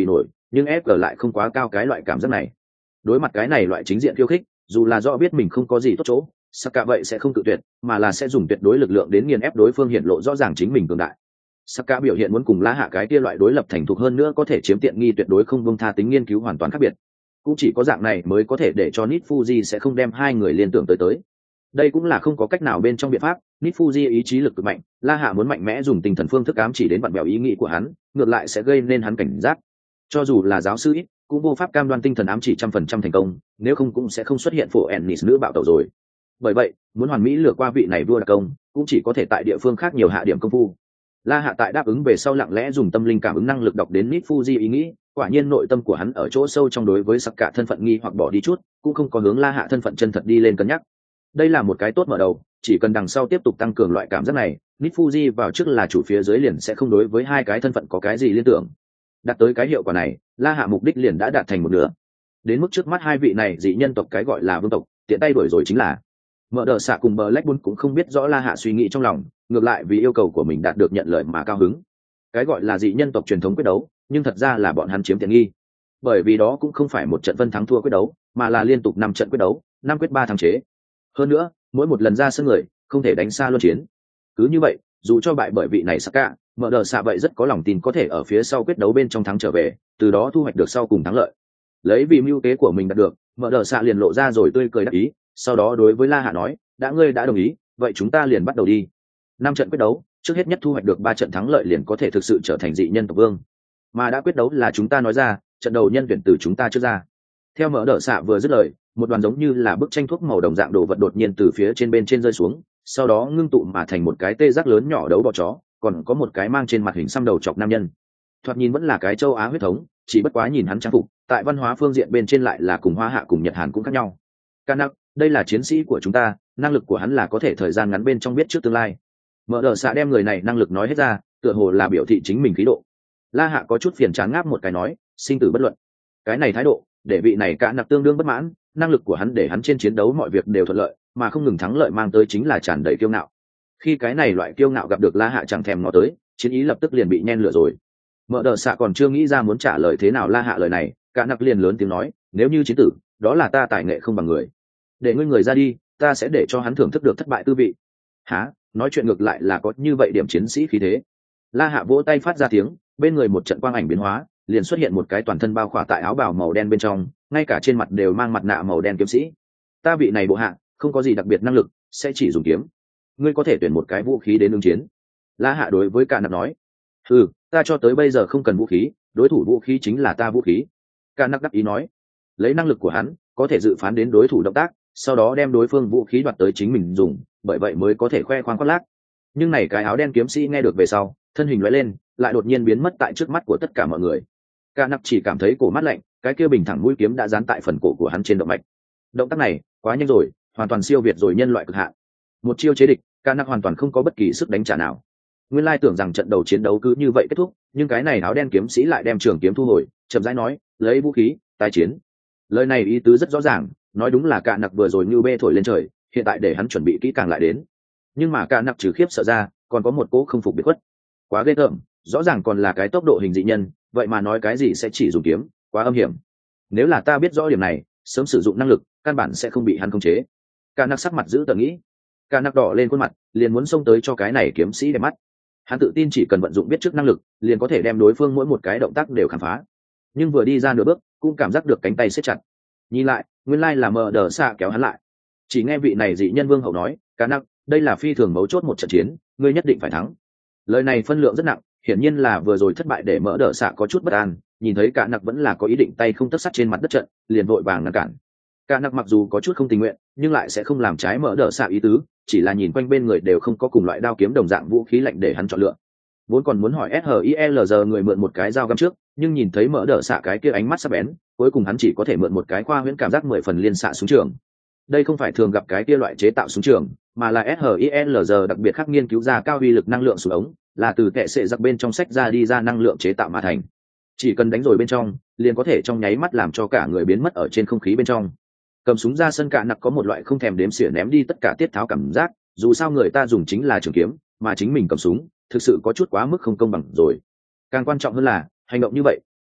nhưng ép giê lại không quá cao cái loại cảm giác này. Đối mặt cái này loại chính diện khiêu khích, dù là rõ biết mình không có gì tốt chỗ, Saka vậy sẽ không tự tuyệt, mà là sẽ dùng tuyệt đối lực lượng đến nghiền ép đối phương, hiện lộ rõ ràng chính mình cường đại. Saka biểu hiện muốn cùng La Hạ cái kia loại đối lập thành thục hơn nữa có thể chiếm tiện nghi tuyệt đối không buông tha tính nghiên cứu hoàn toàn khác biệt. Cũng chỉ có dạng này mới có thể để cho Nit Fuji sẽ không đem hai người liên tưởng tới tới. Đây cũng là không có cách nào bên trong biện pháp, Nit Fuji ý chí lực cực mạnh, La Hạ muốn mạnh mẽ dùng tinh thần phương thức ám chỉ đến vặn bèo ý nghĩ của hắn, ngược lại sẽ gây nên hắn cảnh giác. Cho dù là giáo sư ít, cũng vô pháp cam đoan tinh thần ám chỉ trăm phần trăm thành công, nếu không cũng sẽ không xuất hiện phổ Ennis nữ bạo tẩu rồi. Bởi vậy, muốn hoàn mỹ lừa qua vị này vua đặc công, cũng chỉ có thể tại địa phương khác nhiều hạ điểm công phu. La Hạ tại đáp ứng về sau lặng lẽ dùng tâm linh cảm ứng năng lực đọc đến Nit Fuji ý nghĩ, quả nhiên nội tâm của hắn ở chỗ sâu trong đối với Saka thân phận nghi hoặc bỏ đi chút, cũng không có hướng La Hạ thân phận chân thật đi lên cân nhắc. Đây là một cái tốt mở đầu, chỉ cần đằng sau tiếp tục tăng cường loại cảm giác này, Nit Fuji vào trước là chủ phía dưới liền sẽ không đối với hai cái thân phận có cái gì liên tưởng. Đạt tới cái hiệu quả này, La Hạ mục đích liền đã đạt thành một nửa. Đến mức trước mắt hai vị này dị nhân tộc cái gọi là vương tộc, tiện tay đuổi rồi chính là. Mở đờ xạ cùng Blackburn cũng không biết rõ La Hạ suy nghĩ trong lòng, ngược lại vì yêu cầu của mình đạt được nhận lời mà cao hứng. Cái gọi là dị nhân tộc truyền thống quyết đấu, nhưng thật ra là bọn hắn chiếm tiện nghi. Bởi vì đó cũng không phải một trận phân thắng thua quyết đấu, mà là liên tục năm trận quyết đấu, năm quyết ba thắng chế. Hơn nữa, mỗi một lần ra sân người, không thể đánh xa luân chiến. Cứ như vậy, dù cho bại bởi vị này Saka, mở đờ xạ vậy rất có lòng tin có thể ở phía sau quyết đấu bên trong thắng trở về, từ đó thu hoạch được sau cùng thắng lợi. Lấy vì mưu kế của mình đạt được, mở đờ xạ liền lộ ra rồi tươi cười đắc ý, sau đó đối với La Hạ nói, đã ngươi đã đồng ý, vậy chúng ta liền bắt đầu đi. Năm trận quyết đấu, trước hết nhất thu hoạch được ba trận thắng lợi liền có thể thực sự trở thành dị nhân tộc vương. Mà đã quyết đấu là chúng ta nói ra, trận đầu nhân tuyển từ chúng ta trước ra. Theo mở đờ xạ vừa dứt lời, một đoàn giống như là bức tranh thuốc màu đồng dạng đồ vật đột nhiên từ phía trên bên trên rơi xuống, sau đó ngưng tụ mà thành một cái tê giác lớn nhỏ đấu bò chó, còn có một cái mang trên mặt hình xăm đầu chọc nam nhân. Thoạt nhìn vẫn là cái châu Á huyết thống, chỉ bất quá nhìn hắn trang phục, tại văn hóa phương diện bên trên lại là cùng Hoa Hạ cùng Nhật Hàn cũng khác nhau. Kanak, đây là chiến sĩ của chúng ta, năng lực của hắn là có thể thời gian ngắn bên trong biết trước tương lai. Mở đờ xạ đem người này năng lực nói hết ra, tựa hồ là biểu thị chính mình khí độ. La Hạ có chút phiền chán ngáp một cái nói, sinh tử bất luận. Cái này thái độ, để vị này cả nặc tương đương bất mãn, năng lực của hắn để hắn trên chiến đấu mọi việc đều thuận lợi, mà không ngừng thắng lợi mang tới chính là tràn đầy kiêu ngạo. Khi cái này loại kiêu ngạo gặp được La Hạ chẳng thèm ngó tới, chiến ý lập tức liền bị nhen lửa rồi. Mở đờ xạ còn chưa nghĩ ra muốn trả lời thế nào La Hạ lời này, cả nặc liền lớn tiếng nói, nếu như chiến tử, đó là ta tài nghệ không bằng người. Để ngươi người ra đi, ta sẽ để cho hắn thưởng thức được thất bại tư vị. Hả? Nói chuyện ngược lại là có như vậy điểm chiến sĩ khí thế. La Hạ vỗ tay phát ra tiếng, bên người một trận quang ảnh biến hóa, liền xuất hiện một cái toàn thân bao khỏa tại áo bào màu đen bên trong, ngay cả trên mặt đều mang mặt nạ màu đen kiếm sĩ. Ta vị này bộ hạ, không có gì đặc biệt năng lực, sẽ chỉ dùng kiếm. Ngươi có thể tuyển một cái vũ khí đến ứng chiến. La Hạ đối với Cả Nặc nói. Ừ, ta cho tới bây giờ không cần vũ khí, đối thủ vũ khí chính là ta vũ khí. Cả Nặc đắc ý nói. Lấy năng lực của hắn, có thể dự phán đến đối thủ động tác, sau đó đem đối phương vũ khí đoạt tới chính mình dùng, bởi vậy mới có thể khoe khoang khoác lác. Nhưng này cái áo đen kiếm sĩ nghe được về sau, thân hình lóe lên, lại đột nhiên biến mất tại trước mắt của tất cả mọi người. Cả Nặc chỉ cảm thấy cổ mát lạnh, cái kia bình thẳng mũi kiếm đã dán tại phần cổ của hắn trên động mạch. Động tác này quá nhanh rồi, hoàn toàn siêu việt rồi nhân loại cực hạn. Một chiêu chế địch, Cả Nặc hoàn toàn không có bất kỳ sức đánh trả nào. Nguyên lai tưởng rằng trận đầu chiến đấu cứ như vậy kết thúc, nhưng cái này áo đen kiếm sĩ lại đem trường kiếm thu hồi, chậm rãi nói, lấy vũ khí, tái chiến. Lời này ý tứ rất rõ ràng, nói đúng là Cả Nặc vừa rồi như bê thổi lên trời, hiện tại để hắn chuẩn bị kỹ càng lại đến. Nhưng mà Cả Nặc trừ khiếp sợ ra, còn có một cố không phục biệt khuất. Quá ghê tởm, rõ ràng còn là cái tốc độ hình dị nhân, vậy mà nói cái gì sẽ chỉ dùng kiếm, quá âm hiểm. Nếu là ta biết rõ điểm này, sớm sử dụng năng lực, căn bản sẽ không bị hắn khống chế. Cả Nặc sắc mặt giữ tợn nghĩ. Cả Nặc đỏ lên khuôn mặt, liền muốn xông tới cho cái này kiếm sĩ để mắt. Hắn tự tin chỉ cần vận dụng biết trước năng lực, liền có thể đem đối phương mỗi một cái động tác đều khám phá. Nhưng vừa đi ra nửa bước, cũng cảm giác được cánh tay siết chặt. Nhìn lại, nguyên lai là mờ đờ xạ kéo hắn lại. Chỉ nghe vị này dị nhân vương hậu nói, Cả Nặc, đây là phi thường mấu chốt một trận chiến, ngươi nhất định phải thắng. Lời này phân lượng rất nặng, hiển nhiên là vừa rồi thất bại để mỡ đỡ xạ có chút bất an, nhìn thấy Cả Nặc vẫn là có ý định tay không tất sắt trên mặt đất trận, liền vội vàng ngăn cản. Cả Nặc mặc dù có chút không tình nguyện, nhưng lại sẽ không làm trái mỡ đỡ xạ ý tứ, chỉ là nhìn quanh bên người đều không có cùng loại đao kiếm đồng dạng vũ khí lạnh để hắn chọn lựa. Vốn còn muốn hỏi ét hờ i lờ giờ người mượn một cái dao găm trước, nhưng nhìn thấy mỡ đỡ xạ cái kia ánh mắt sắc bén, cuối cùng hắn chỉ có thể mượn một cái khoa huyễn cảm giác mười phần liên xạ súng trường. Đây không phải thường gặp cái kia loại chế tạo súng trường, mà là ét hờ i lờ giờ đặc biệt khắc nghiên cứu ra cao uy lực năng lượng súng ống, là từ kệ sệ giặc bên trong sách ra đi ra năng lượng chế tạo mà thành. Chỉ cần đánh rồi bên trong, liền có thể trong nháy mắt làm cho cả người biến mất ở trên không khí bên trong. Cầm súng ra sân Cả Nặc có một loại không thèm đếm xỉa ném đi tất cả tiết tháo cảm giác, dù sao người ta dùng chính là trường kiếm, mà chính mình cầm súng, thực sự có chút quá mức không công bằng rồi. Càng quan trọng hơn là, hành động như vậy,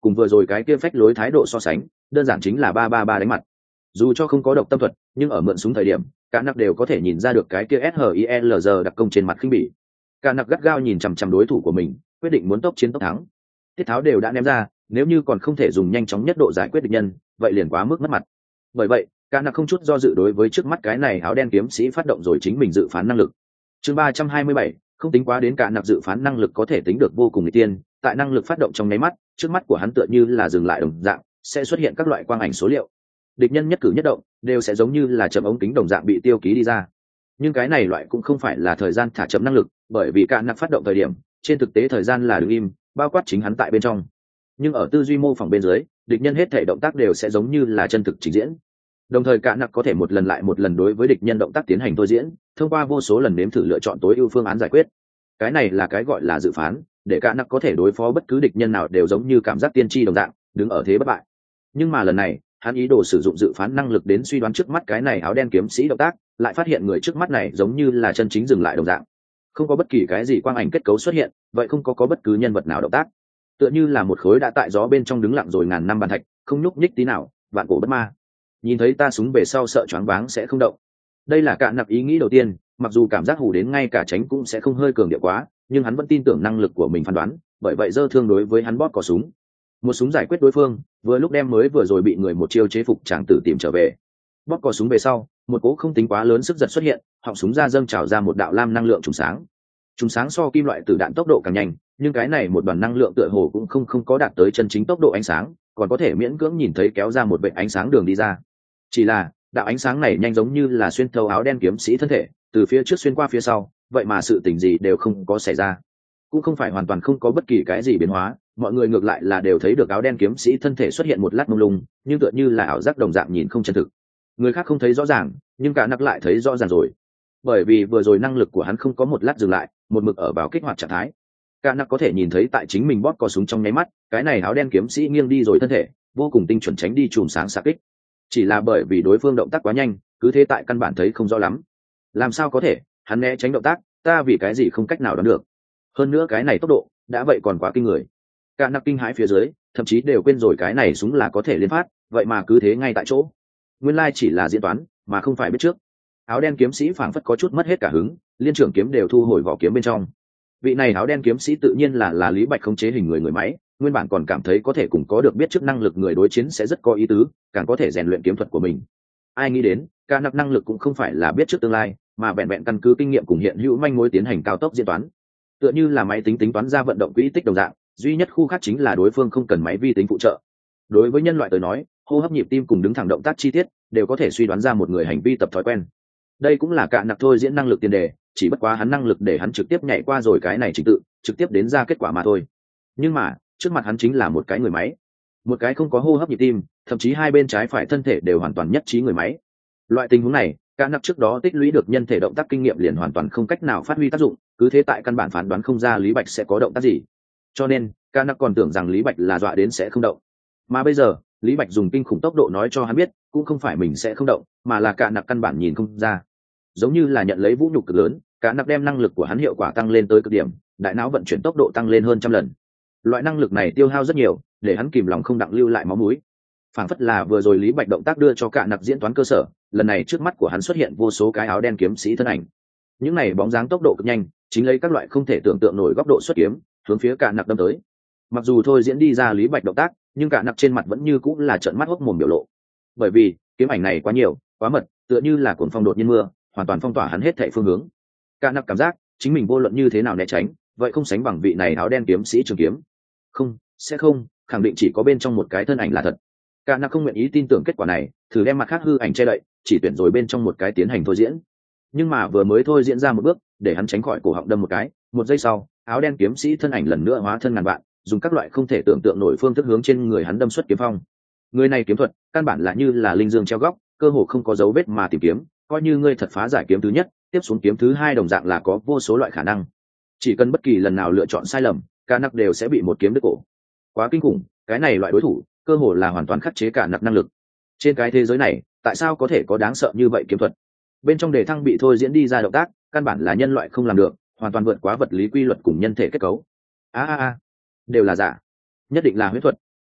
cùng vừa rồi cái kia phách lối thái độ so sánh đơn giản chính là ba ba ba đánh mặt. Dù cho không có độc tâm thuật nhưng ở mượn súng thời điểm cả nặc đều có thể nhìn ra được cái kia SHIELR đặc công trên mặt khinh bỉ. Cả nặc gắt gao nhìn chằm chằm đối thủ của mình, quyết định muốn tốc chiến tốc thắng. Tiết tháo đều đã ném ra, nếu như còn không thể dùng nhanh chóng nhất độ giải quyết địch nhân vậy liền quá mức mất mặt. Bởi vậy cả nặc không chút do dự đối với trước mắt cái này áo đen kiếm sĩ phát động rồi chính mình dự phán năng lực. Chương ba trăm hai mươi bảy, không tính quá đến cả nặc dự phán năng lực có thể tính được vô cùng nguy tiên, tại năng lực phát động trong nháy mắt, trước mắt của hắn tựa như là dừng lại đồng dạng, sẽ xuất hiện các loại quang ảnh số liệu. Địch nhân nhất cử nhất động đều sẽ giống như là chấm ống kính đồng dạng bị tiêu ký đi ra. Nhưng cái này loại cũng không phải là thời gian thả chậm năng lực, bởi vì cả nặc phát động thời điểm, trên thực tế thời gian là đứng im, bao quát chính hắn tại bên trong. Nhưng ở tư duy mô phỏng bên dưới, địch nhân hết thể động tác đều sẽ giống như là chân thực trình diễn. Đồng thời cả nặc có thể một lần lại một lần đối với địch nhân động tác tiến hành thôi diễn, thông qua vô số lần nếm thử lựa chọn tối ưu phương án giải quyết. Cái này là cái gọi là dự phán, để cả nặc có thể đối phó bất cứ địch nhân nào đều giống như cảm giác tiên tri đồng dạng, đứng ở thế bất bại. Nhưng mà lần này hắn ý đồ sử dụng dự phán năng lực đến suy đoán trước mắt cái này áo đen kiếm sĩ động tác, lại phát hiện người trước mắt này giống như là chân chính dừng lại đồng dạng, không có bất kỳ cái gì quang ảnh kết cấu xuất hiện, vậy không có có bất cứ nhân vật nào động tác, tựa như là một khối đã tại gió bên trong đứng lặng rồi ngàn năm bàn thạch, không nhúc nhích tí nào, vạn cổ bất ma. Nhìn thấy ta súng về sau sợ choáng váng sẽ không động. Đây là cạn nặc ý nghĩ đầu tiên, mặc dù cảm giác hù đến ngay cả tránh cũng sẽ không hơi cường điệu quá, nhưng hắn vẫn tin tưởng năng lực của mình phán đoán, bởi vậy dơ thương đối với hắn bóp có súng. Một súng giải quyết đối phương, vừa lúc đem mới vừa rồi bị người một chiêu chế phục chàng tử tìm trở về. Bóp có súng về sau, một cỗ không tính quá lớn sức giật xuất hiện, họng súng ra dâng trào ra một đạo lam năng lượng trùng sáng. Trùng sáng so kim loại tử đạn tốc độ càng nhanh, nhưng cái này một đoàn năng lượng tựa hồ cũng không không có đạt tới chân chính tốc độ ánh sáng, còn có thể miễn cưỡng nhìn thấy kéo ra một vệt ánh sáng đường đi ra. Chỉ là đạo ánh sáng này nhanh giống như là xuyên thấu áo đen kiếm sĩ thân thể, từ phía trước xuyên qua phía sau, vậy mà sự tình gì đều không có xảy ra. Cũng không phải hoàn toàn không có bất kỳ cái gì biến hóa, mọi người ngược lại là đều thấy được áo đen kiếm sĩ thân thể xuất hiện một lát mông lung, nhưng tựa như là ảo giác đồng dạng nhìn không chân thực. Người khác không thấy rõ ràng, nhưng cả nặc lại thấy rõ ràng rồi. Bởi vì vừa rồi năng lực của hắn không có một lát dừng lại, một mực ở vào kích hoạt trạng thái. Cả nặc có thể nhìn thấy tại chính mình bóp cò súng trong nháy mắt, cái này áo đen kiếm sĩ nghiêng đi rồi thân thể, vô cùng tinh chuẩn tránh đi chùm sáng xạ kích. Chỉ là bởi vì đối phương động tác quá nhanh, cứ thế tại căn bản thấy không rõ lắm. Làm sao có thể, hắn né tránh động tác, ta vì cái gì không cách nào đoán được. Hơn nữa cái này tốc độ, đã vậy còn quá kinh người. Cả nặc kinh hãi phía dưới, thậm chí đều quên rồi cái này súng là có thể liên phát, vậy mà cứ thế ngay tại chỗ. Nguyên lai chỉ là diễn toán, mà không phải biết trước. Áo đen kiếm sĩ phảng phất có chút mất hết cả hứng, liên trưởng kiếm đều thu hồi vỏ kiếm bên trong. Vị này áo đen kiếm sĩ tự nhiên là là Lý Bạch khống chế hình người người máy, nguyên bản còn cảm thấy có thể cùng có được biết trước năng lực người đối chiến sẽ rất có ý tứ, càng có thể rèn luyện kiếm thuật của mình. Ai nghĩ đến, cả nặc năng lực cũng không phải là biết trước tương lai, mà vẹn vẹn căn cứ kinh nghiệm cùng hiện hữu manh mối tiến hành cao tốc diễn toán. Tựa như là máy tính tính toán ra vận động quỹ tích đồng dạng, duy nhất khu khác chính là đối phương không cần máy vi tính phụ trợ. Đối với nhân loại tới nói, hô hấp nhịp tim cùng đứng thẳng động tác chi tiết đều có thể suy đoán ra một người hành vi tập thói quen. Đây cũng là cả nặc thôi diễn năng lực tiền đề, chỉ bất quá hắn năng lực để hắn trực tiếp nhảy qua rồi cái này trình tự, trực tiếp đến ra kết quả mà thôi. Nhưng mà trước mặt hắn chính là một cái người máy, một cái không có hô hấp nhịp tim, thậm chí hai bên trái phải thân thể đều hoàn toàn nhất trí người máy. Loại tình huống này, cả nặc trước đó tích lũy được nhân thể động tác kinh nghiệm liền hoàn toàn không cách nào phát huy tác dụng, cứ thế tại căn bản phán đoán không ra Lý Bạch sẽ có động tác gì. Cho nên cả nặc còn tưởng rằng Lý Bạch là dọa đến sẽ không động, mà bây giờ Lý Bạch dùng kinh khủng tốc độ nói cho hắn biết, cũng không phải mình sẽ không động, mà là cả nặc căn bản nhìn không ra. Giống như là nhận lấy vũ nhục cực lớn, cả nặc đem năng lực của hắn hiệu quả tăng lên tới cực điểm, đại não vận chuyển tốc độ tăng lên hơn trăm lần. Loại năng lực này tiêu hao rất nhiều, để hắn kìm lòng không đặng lưu lại máu mũi. Phảng phất là vừa rồi Lý Bạch động tác đưa cho cả nặc diễn toán cơ sở, lần này trước mắt của hắn xuất hiện vô số cái áo đen kiếm sĩ thân ảnh. Những này bóng dáng tốc độ cực nhanh, chính lấy các loại không thể tưởng tượng nổi góc độ xuất kiếm, hướng phía cả nặc đâm tới. Mặc dù thôi diễn đi ra Lý Bạch động tác, nhưng cả nặc trên mặt vẫn như cũng là trợn mắt hốc mồm biểu lộ. Bởi vì kiếm ảnh này quá nhiều, quá mật, tựa như là cuồng phong đột nhiên mưa, hoàn toàn phong tỏa hắn hết thảy phương hướng. Cả nặc cảm giác chính mình vô luận như thế nào né tránh, vậy không sánh bằng vị này áo đen kiếm sĩ trường kiếm. Không, sẽ không, khẳng định chỉ có bên trong một cái thân ảnh là thật. Cả nặc không nguyện ý tin tưởng kết quả này, thử đem mặt khác hư ảnh che đậy, chỉ tuyển rồi bên trong một cái tiến hành thôi diễn. Nhưng mà vừa mới thôi diễn ra một bước, để hắn tránh khỏi cổ họng đâm một cái, một giây sau, áo đen kiếm sĩ thân ảnh lần nữa hóa thân ngàn vạn, dùng các loại không thể tưởng tượng nổi phương thức hướng trên người hắn đâm xuất kiếm phong. Người này kiếm thuật căn bản là như là linh dương treo góc, cơ hồ không có dấu vết mà tìm kiếm, coi như ngươi thật phá giải kiếm thứ nhất, tiếp xuống kiếm thứ hai đồng dạng là có vô số loại khả năng. Chỉ cần bất kỳ lần nào lựa chọn sai lầm, cả nặc đều sẽ bị một kiếm đứt cổ. Quá kinh khủng, cái này loại đối thủ, cơ hồ là hoàn toàn khắc chế cả nặc năng lực. Trên cái thế giới này, tại sao có thể có đáng sợ như vậy kiếm thuật? Bên trong đề thăng bị thôi diễn đi ra động tác, căn bản là nhân loại không làm được, hoàn toàn vượt quá vật lý quy luật cùng nhân thể kết cấu. A a a, đều là giả, nhất định là huyễn thuật.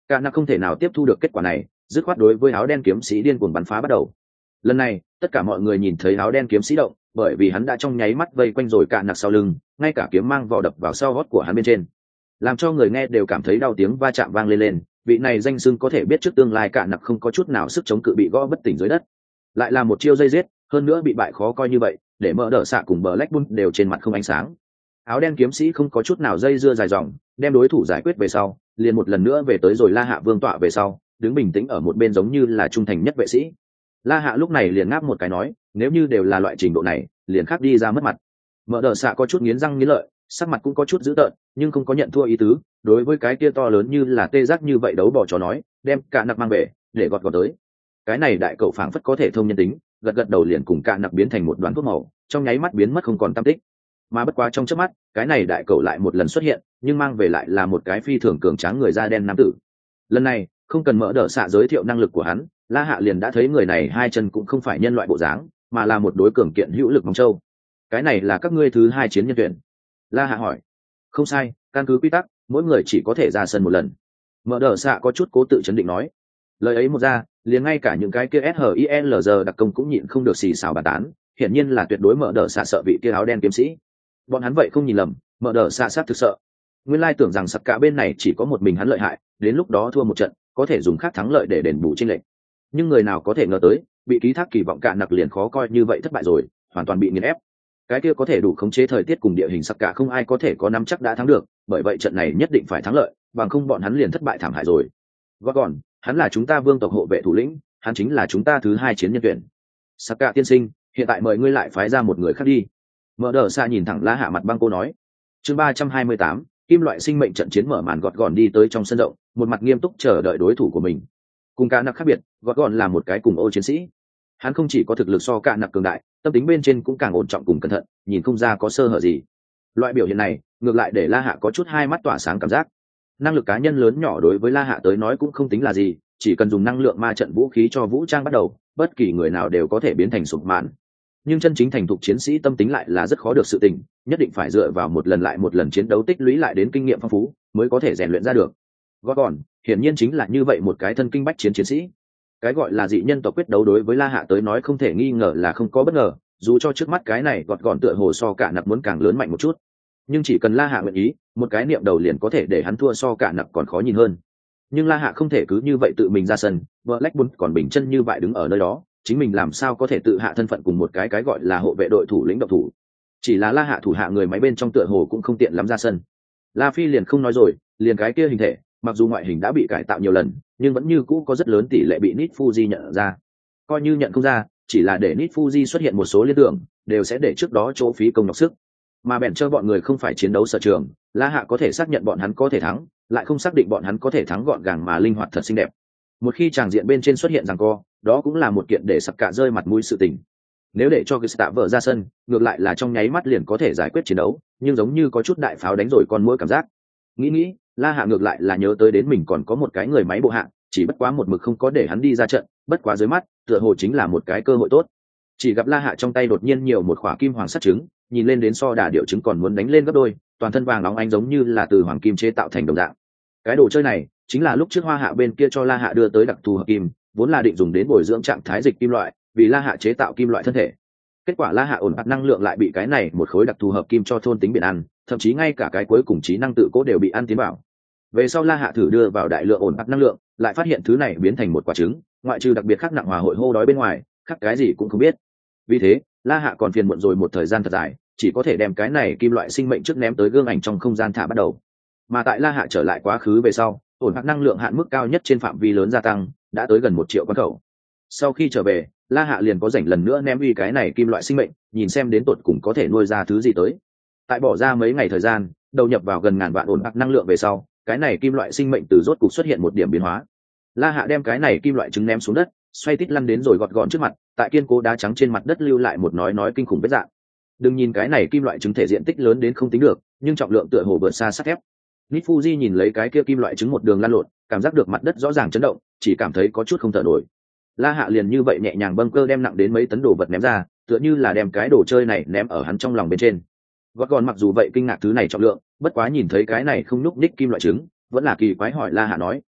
Cả nặc không thể nào tiếp thu được kết quả này, dứt khoát đối với áo đen kiếm sĩ điên cuồng bắn phá bắt đầu. Lần này tất cả mọi người nhìn thấy áo đen kiếm sĩ động, bởi vì hắn đã trong nháy mắt vây quanh rồi cả nặc sau lưng, ngay cả kiếm mang vỏ đập vào sau gót của hắn bên trên, làm cho người nghe đều cảm thấy đau, tiếng va chạm vang lên lên. Vị này danh xưng có thể biết trước tương lai, cả nặc không có chút nào sức chống cự, bị gõ bất tỉnh dưới đất. Lại là một chiêu dây giết, hơn nữa bị bại khó coi như vậy, để mở đỡ xạ cùng bờ lách bun đều trên mặt không ánh sáng. Áo đen kiếm sĩ không có chút nào dây dưa dài dòng, đem đối thủ giải quyết về sau, liền một lần nữa về tới rồi La Hạ vương tọa về sau, đứng bình tĩnh ở một bên giống như là trung thành nhất vệ sĩ. La Hạ lúc này liền ngáp một cái nói, nếu như đều là loại trình độ này, liền khác đi ra mất mặt. Mở đờ xạ có chút nghiến răng nghiến lợi, sắc mặt cũng có chút dữ tợn, nhưng không có nhận thua ý tứ. Đối với cái kia to lớn như là tê giác như vậy đấu bỏ chó nói, đem cả nặc mang về để gọt gọt tới. Cái này đại cậu phảng phất có thể thông nhân tính, gật gật đầu liền cùng cả nặc biến thành một đoàn thuốc màu, trong nháy mắt biến mất không còn tăm tích. Mà bất quá trong chớp mắt, cái này đại cậu lại một lần xuất hiện, nhưng mang về lại là một cái phi thường cường tráng người da đen nam tử. Lần này không cần mở đờ xạ giới thiệu năng lực của hắn, La Hạ liền đã thấy người này hai chân cũng không phải nhân loại bộ dáng, mà là một đối cường kiện hữu lực móng trâu. Cái này là các ngươi thứ hai chiến nhân tuyển? La Hạ hỏi. Không sai, căn cứ quy tắc, mỗi người chỉ có thể ra sân một lần. Mở đờ xạ có chút cố tự chấn định nói. Lời ấy một ra, liền ngay cả những cái kia ét i lờ giê đặc công cũng nhịn không được xì xào bàn tán, hiển nhiên là tuyệt đối mở đờ xạ sợ vị kia áo đen kiếm sĩ. Bọn hắn vậy không nhìn lầm, mở đờ xạ sát thực sợ. Nguyên lai tưởng rằng sặc cả bên này chỉ có một mình hắn lợi hại, đến lúc đó thua một trận, có thể dùng khác thắng lợi để đền bù chênh lệch. Nhưng người nào có thể ngờ tới, bị ký thác kỳ vọng cả nặc liền khó coi như vậy thất bại rồi, hoàn toàn bị nghiền ép. Cái kia có thể đủ khống chế thời tiết cùng địa hình sặc cả không ai có thể có nắm chắc đã thắng được, bởi vậy trận này nhất định phải thắng lợi, bằng không bọn hắn liền thất bại thảm hại rồi. Gót gòn, hắn là chúng ta vương tộc hộ vệ thủ lĩnh, hắn chính là chúng ta thứ hai chiến nhân tuyển. Sặc cả tiên sinh, hiện tại mời ngươi lại phái ra một người khác đi. Mở đờ xa nhìn thẳng La Hạ mặt băng cô nói. Chương ba trăm hai mươi tám, kim loại sinh mệnh trận chiến mở màn. Gọt gòn đi tới trong sân rộng, một mặt nghiêm túc chờ đợi đối thủ của mình. Cùng cả nặc khác biệt, gọt gòn là một cái cùng ô chiến sĩ. Hắn không chỉ có thực lực so cả nặc cường đại, tâm tính bên trên cũng càng ổn trọng cùng cẩn thận, nhìn không ra có sơ hở gì. Loại biểu hiện này ngược lại để La Hạ có chút hai mắt tỏa sáng cảm giác. Năng lực cá nhân lớn nhỏ đối với La Hạ tới nói cũng không tính là gì, chỉ cần dùng năng lượng ma trận vũ khí cho vũ trang bắt đầu, bất kỳ người nào đều có thể biến thành sụp mạn. Nhưng chân chính thành thục chiến sĩ tâm tính lại là rất khó được sự tình, nhất định phải dựa vào một lần lại một lần chiến đấu tích lũy lại đến kinh nghiệm phong phú mới có thể rèn luyện ra được. Gót gòn hiển nhiên chính là như vậy một cái thân kinh bách chiến chiến sĩ. Cái gọi là dị nhân tộc quyết đấu đối với La Hạ tới nói không thể nghi ngờ là không có bất ngờ, dù cho trước mắt cái này gọt gòn tựa hồ so cả nặc muốn càng lớn mạnh một chút, nhưng chỉ cần La Hạ nguyện ý, một cái niệm đầu liền có thể để hắn thua so cả nặc còn khó nhìn hơn. Nhưng La Hạ không thể cứ như vậy tự mình ra sân, Blackburn còn bình chân như vậy đứng ở nơi đó, chính mình làm sao có thể tự hạ thân phận cùng một cái cái gọi là hộ vệ đội thủ lĩnh độc thủ. Chỉ là La Hạ thủ hạ người máy bên trong tựa hồ cũng không tiện lắm ra sân. La Phi liền không nói rồi, liền cái kia hình thể, mặc dù ngoại hình đã bị cải tạo nhiều lần, nhưng vẫn như cũ có rất lớn tỷ lệ bị Nit Fuji nhận ra. Coi như nhận không ra, chỉ là để Nit Fuji xuất hiện một số liên tưởng, đều sẽ để trước đó chỗ phí công nhọc sức. Mà bèn cho bọn người không phải chiến đấu sở trường, La Hạ có thể xác nhận bọn hắn có thể thắng, lại không xác định bọn hắn có thể thắng gọn gàng mà linh hoạt thật xinh đẹp. Một khi tràng diện bên trên xuất hiện giằng co, đó cũng là một kiện để sặc cả rơi mặt mũi sự tình. Nếu để cho Gestapo ra sân, ngược lại là trong nháy mắt liền có thể giải quyết chiến đấu, nhưng giống như có chút đại pháo đánh rồi con muỗi cảm giác. Nghĩ nghĩ, La Hạ ngược lại là nhớ tới đến mình còn có một cái người máy bộ hạ, chỉ bất quá một mực không có để hắn đi ra trận, bất quá dưới mắt, tựa hồ chính là một cái cơ hội tốt. Chỉ gặp La Hạ trong tay đột nhiên nhiều một quả kim hoàng sắt trứng, nhìn lên đến so đà điệu trứng còn muốn đánh lên gấp đôi, toàn thân vàng óng ánh giống như là từ hoàng kim chế tạo thành đồng dạng. Cái đồ chơi này chính là lúc trước Hoa Hạ bên kia cho La Hạ đưa tới đặc thù hợp kim, vốn là định dùng đến bồi dưỡng trạng thái dịch kim loại, vì La Hạ chế tạo kim loại thân thể. Kết quả La Hạ ổn áp năng lượng lại bị cái này một khối đặc thù hợp kim cho thôn tính biển ăn, thậm chí ngay cả cái cuối cùng trí năng tự cố đều bị ăn tiến vào. Về sau La Hạ thử đưa vào đại lượng ổn áp năng lượng, lại phát hiện thứ này biến thành một quả trứng, ngoại trừ đặc biệt khác nặng hòa hội hô đói bên ngoài, khác cái gì cũng không biết. Vì thế, La Hạ còn phiền muộn rồi một thời gian thật dài, chỉ có thể đem cái này kim loại sinh mệnh trước ném tới gương ảnh trong không gian thả bắt đầu. Mà tại La Hạ trở lại quá khứ về sau, ổn áp năng lượng hạn mức cao nhất trên phạm vi lớn gia tăng, đã tới gần một triệu con khẩu. Sau khi trở về, La Hạ liền có rảnh lần nữa ném uy cái này kim loại sinh mệnh, nhìn xem đến tột cùng có thể nuôi ra thứ gì tới. Tại bỏ ra mấy ngày thời gian, đầu nhập vào gần ngàn vạn ổn áp năng lượng về sau, cái này kim loại sinh mệnh từ rốt cục xuất hiện một điểm biến hóa. La Hạ đem cái này kim loại trứng ném xuống đất, xoay tít lăn đến rồi gọt gọn trước mặt, tại kiên cố đá trắng trên mặt đất lưu lại một nói nói kinh khủng vết dạng. Đừng nhìn cái này kim loại trứng thể diện tích lớn đến không tính được, nhưng trọng lượng tựa hồ vượt xa sắt thép. Nit Fuji nhìn lấy cái kia kim loại trứng một đường lăn lộn, cảm giác được mặt đất rõ ràng chấn động, chỉ cảm thấy có chút không thở nổi. La Hạ liền như vậy nhẹ nhàng bâng cơ đem nặng đến mấy tấn đồ vật ném ra, tựa như là đem cái đồ chơi này ném ở hắn trong lòng bên trên. Gót gòn mặc dù vậy kinh ngạc thứ này trọng lượng, bất quá nhìn thấy cái này không nhúc nhích kim loại trứng, vẫn là kỳ quái hỏi La Hạ nói,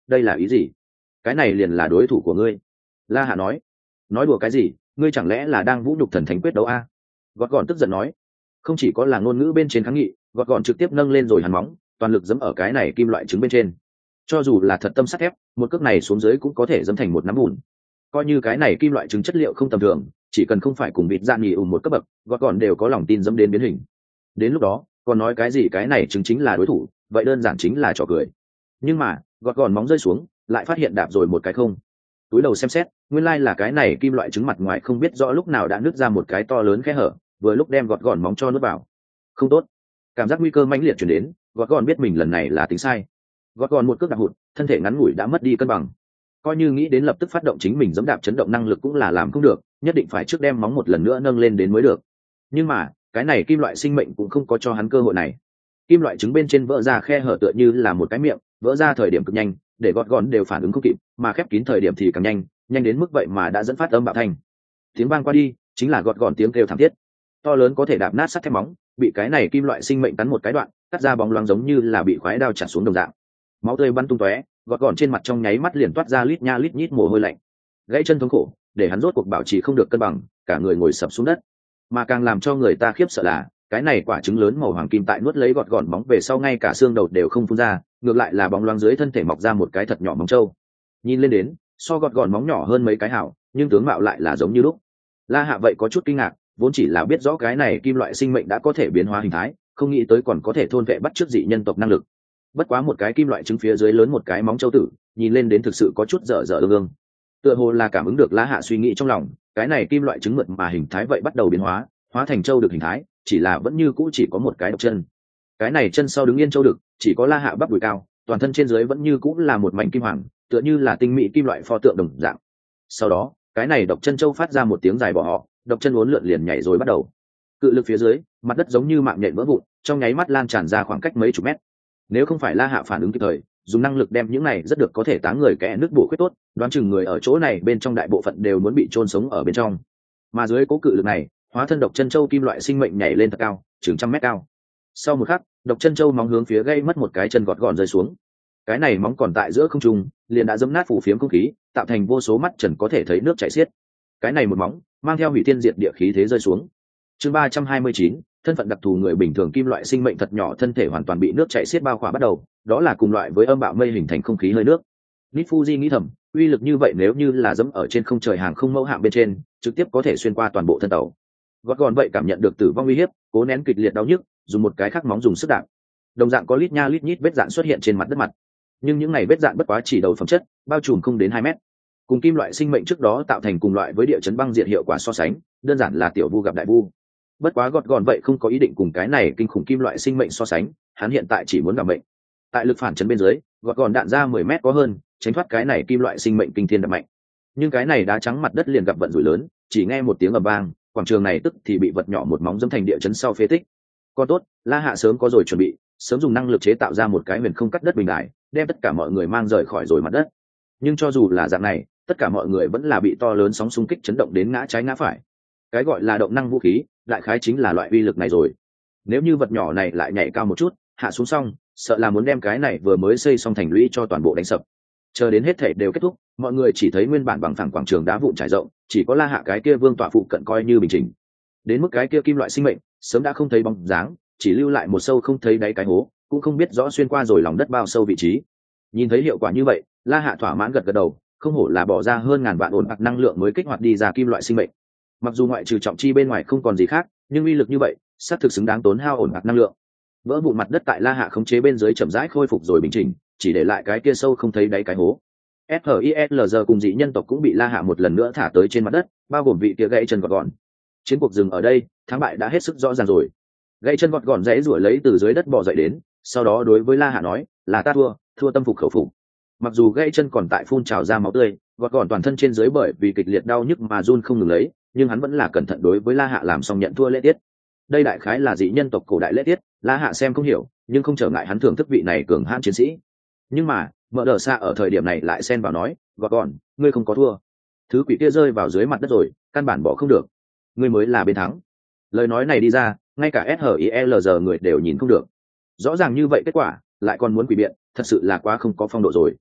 đây là ý gì? Cái này liền là đối thủ của ngươi. La Hạ nói. Nói đùa cái gì, ngươi chẳng lẽ là đang vũ nhục thần thánh quyết đấu a? Gọt gọn tức giận nói. Không chỉ có là ngôn ngữ bên trên kháng nghị, gọt gọn trực tiếp nâng lên rồi hắn móng, toàn lực giẫm ở cái này kim loại trứng bên trên. Cho dù là thật tâm sắt thép, một cước này xuống dưới cũng có thể giẫm thành một nắm bùn. Coi như cái này kim loại trứng chất liệu không tầm thường, chỉ cần không phải cùng vịt dạn nhì ùn một cấp bậc, gọt gọn đều có lòng tin giẫm đến biến hình. Đến lúc đó, còn nói cái gì cái này trứng chính là đối thủ, vậy đơn giản chính là trò cười. Nhưng mà, gọt gọn móng rơi xuống, lại phát hiện đạp rồi một cái không. Túi đầu xem xét, nguyên lai là cái này kim loại trứng mặt ngoài không biết rõ lúc nào đã nứt ra một cái to lớn khe hở, vừa lúc đem gọt gọn móng cho nuốt vào. Không tốt. Cảm giác nguy cơ mãnh liệt truyền đến, gọt gọn biết mình lần này là tính sai. Gọt gọn một cước đạp hụt, thân thể ngắn ngủi đã mất đi cân bằng. Coi như nghĩ đến lập tức phát động chính mình giẫm đạp chấn động năng lực cũng là làm không được, nhất định phải trước đem móng một lần nữa nâng lên đến mới được. Nhưng mà, cái này kim loại sinh mệnh cũng không có cho hắn cơ hội này. Kim loại trứng bên trên vỡ ra khe hở tựa như là một cái miệng, vỡ ra thời điểm cực nhanh, để gọt gọn đều phản ứng không kịp, mà khép kín thời điểm thì càng nhanh, nhanh đến mức vậy mà đã dẫn phát âm bạo thanh. Tiếng vang qua đi, chính là gọt gọn tiếng kêu thảm thiết. To lớn có thể đạp nát sắt thép móng, bị cái này kim loại sinh mệnh cắn một cái đoạn, cắt ra bóng loáng giống như là bị khoái đao chặt xuống đồng dạng. Máu tươi bắn tung tóe, gọt gọn trên mặt trong nháy mắt liền toát ra lít nha lít nhít mồ hôi lạnh. Gãy chân thống khổ, để hắn rốt cuộc bảo trì không được cân bằng, cả người ngồi sập xuống đất. Mà càng làm cho người ta khiếp sợ là, cái này quả trứng lớn màu hoàng kim tại nuốt lấy gọt gọn bóng về sau ngay cả xương đầu đều không phun ra, ngược lại là bóng loáng dưới thân thể mọc ra một cái thật nhỏ móng trâu. Nhìn lên đến, so gọt gọn móng nhỏ hơn mấy cái hảo, nhưng tướng mạo lại là giống như lúc. La Hạ vậy có chút kinh ngạc, vốn chỉ là biết rõ cái này kim loại sinh mệnh đã có thể biến hóa hình thái, không nghĩ tới còn có thể thôn vệ bắt chước dị nhân tộc năng lực. Bất quá một cái kim loại trứng phía dưới lớn một cái móng trâu tử, nhìn lên đến thực sự có chút dở dở ương ương. Tựa hồ là cảm ứng được La Hạ suy nghĩ trong lòng, cái này kim loại trứng mượt mà hình thái vậy bắt đầu biến hóa, hóa thành trâu được hình thái, chỉ là vẫn như cũ chỉ có một cái độc chân. Cái này chân sau đứng yên trâu được, chỉ có La Hạ bắp đùi cao, toàn thân trên dưới vẫn như cũ là một mảnh kim hoàng, tựa như là tinh mỹ kim loại pho tượng đồng dạng. Sau đó, cái này độc chân trâu phát ra một tiếng dài bỏ họ, độc chân uốn lượn liền nhảy rồi bắt đầu. Cự lực phía dưới, mặt đất giống như mạng nhện vỡ vụn, trong nháy mắt lan tràn ra khoảng cách mấy chục mét. Nếu không phải La Hạ phản ứng kịp thời, dùng năng lực đem những này rất được có thể táng người kẽ nước bổ khuyết tốt, đoán chừng người ở chỗ này bên trong đại bộ phận đều muốn bị chôn sống ở bên trong. Mà dưới cố cự lực này, hóa thân độc chân châu kim loại sinh mệnh nhảy lên thật cao, chừng trăm mét cao. Sau một khắc, độc chân châu móng hướng phía gây mất một cái chân gọt gọn rơi xuống. Cái này móng còn tại giữa không trung, liền đã dẫm nát phủ phiếm không khí, tạo thành vô số mắt trần có thể thấy nước chảy xiết. Cái này một móng, mang theo hủy thiên diệt địa khí thế rơi xuống. Chương ba trăm hai mươi chín, thân phận đặc thù người bình thường kim loại sinh mệnh thật nhỏ thân thể hoàn toàn bị nước chảy xiết bao khỏa bắt đầu, đó là cùng loại với âm bạo mây hình thành không khí hơi nước. Nifuji nghĩ thầm, uy lực như vậy nếu như là dẫm ở trên không trời hàng không mẫu hạm bên trên, trực tiếp có thể xuyên qua toàn bộ thân tàu. Gót gòn vậy cảm nhận được tử vong uy hiếp, cố nén kịch liệt đau nhức, dùng một cái khác móng dùng sức đạp. Đồng dạng có lít nha lít nhít vết dạn xuất hiện trên mặt đất mặt, nhưng những này vết dạn bất quá chỉ đầu phẩm chất, bao trùm không đến hai mét. Cùng kim loại sinh mệnh trước đó tạo thành cùng loại với địa chấn băng diệt hiệu quả so sánh, đơn giản là tiểu vu gặp đại vu. Bất quá gọt gòn vậy không có ý định cùng cái này kinh khủng kim loại sinh mệnh so sánh, hắn hiện tại chỉ muốn gặp mệnh. Tại lực phản chấn bên dưới, gọt gòn đạn ra mười mét có hơn, tránh thoát cái này kim loại sinh mệnh kinh thiên đập mạnh. Nhưng cái này đá trắng mặt đất liền gặp vận rủi lớn, chỉ nghe một tiếng ầm vang, quảng trường này tức thì bị vật nhỏ một móng dẫm thành địa chấn sau phế tích. Còn tốt, La Hạ sớm có rồi chuẩn bị, sớm dùng năng lực chế tạo ra một cái huyền không cắt đất bình đại, đem tất cả mọi người mang rời khỏi rồi mặt đất. Nhưng cho dù là dạng này, tất cả mọi người vẫn là bị to lớn sóng xung kích chấn động đến ngã trái ngã phải. Cái gọi là động năng vũ khí, đại khái chính là loại uy lực này rồi. Nếu như vật nhỏ này lại nhảy cao một chút, hạ xuống xong, sợ là muốn đem cái này vừa mới xây xong thành lũy cho toàn bộ đánh sập. Chờ đến hết thể đều kết thúc, mọi người chỉ thấy nguyên bản bằng phẳng quảng trường đá vụn trải rộng, chỉ có La Hạ cái kia vương tọa phụ cận coi như bình chỉnh. Đến mức cái kia kim loại sinh mệnh, sớm đã không thấy bóng dáng, chỉ lưu lại một sâu không thấy đáy cái hố, cũng không biết rõ xuyên qua rồi lòng đất bao sâu vị trí. Nhìn thấy hiệu quả như vậy, La Hạ thỏa mãn gật gật đầu, không hổ là bỏ ra hơn ngàn vạn ổn bạc năng lượng mới kích hoạt đi ra kim loại sinh mệnh. Mặc dù ngoại trừ trọng chi bên ngoài không còn gì khác, nhưng uy lực như vậy, xác thực xứng đáng tốn hao ổn bạc năng lượng. Vỡ vụn mặt đất tại La Hạ khống chế bên dưới chậm rãi khôi phục rồi bình chỉnh, chỉ để lại cái kia sâu không thấy đáy cái hố. ét hát i ét lờ giê cùng dị nhân tộc cũng bị La Hạ một lần nữa thả tới trên mặt đất, bao gồm vị kia gãy chân gọt gọn. Chiến cuộc dừng ở đây, thắng bại đã hết sức rõ ràng rồi. Gãy chân gọt gọn dãy rủa lấy từ dưới đất bò dậy đến, sau đó đối với La Hạ nói, là ta thua, thua tâm phục khẩu phục. Mặc dù gãy chân còn tại phun trào ra máu tươi, gọt gọn toàn thân trên dưới bởi vì kịch liệt đau nhức mà run không ngừng lấy, nhưng hắn vẫn là cẩn thận đối với La Hạ làm xong nhận thua lễ tiết. Đây đại khái là dị nhân tộc cổ đại lễ tiết, La Hạ xem không hiểu, nhưng không trở ngại hắn thưởng thức vị này cường hãn chiến sĩ. Nhưng mà, Mợ Đờ Xa ở thời điểm này lại xen vào nói, gọt gọn, ngươi không có thua. Thứ quỷ kia rơi vào dưới mặt đất rồi, căn bản bỏ không được. Ngươi mới là bên thắng. Lời nói này đi ra, ngay cả ét hát i ét lờ người đều nhìn không được. Rõ ràng như vậy kết quả, lại còn muốn quỷ biện, thật sự là quá không có phong độ rồi.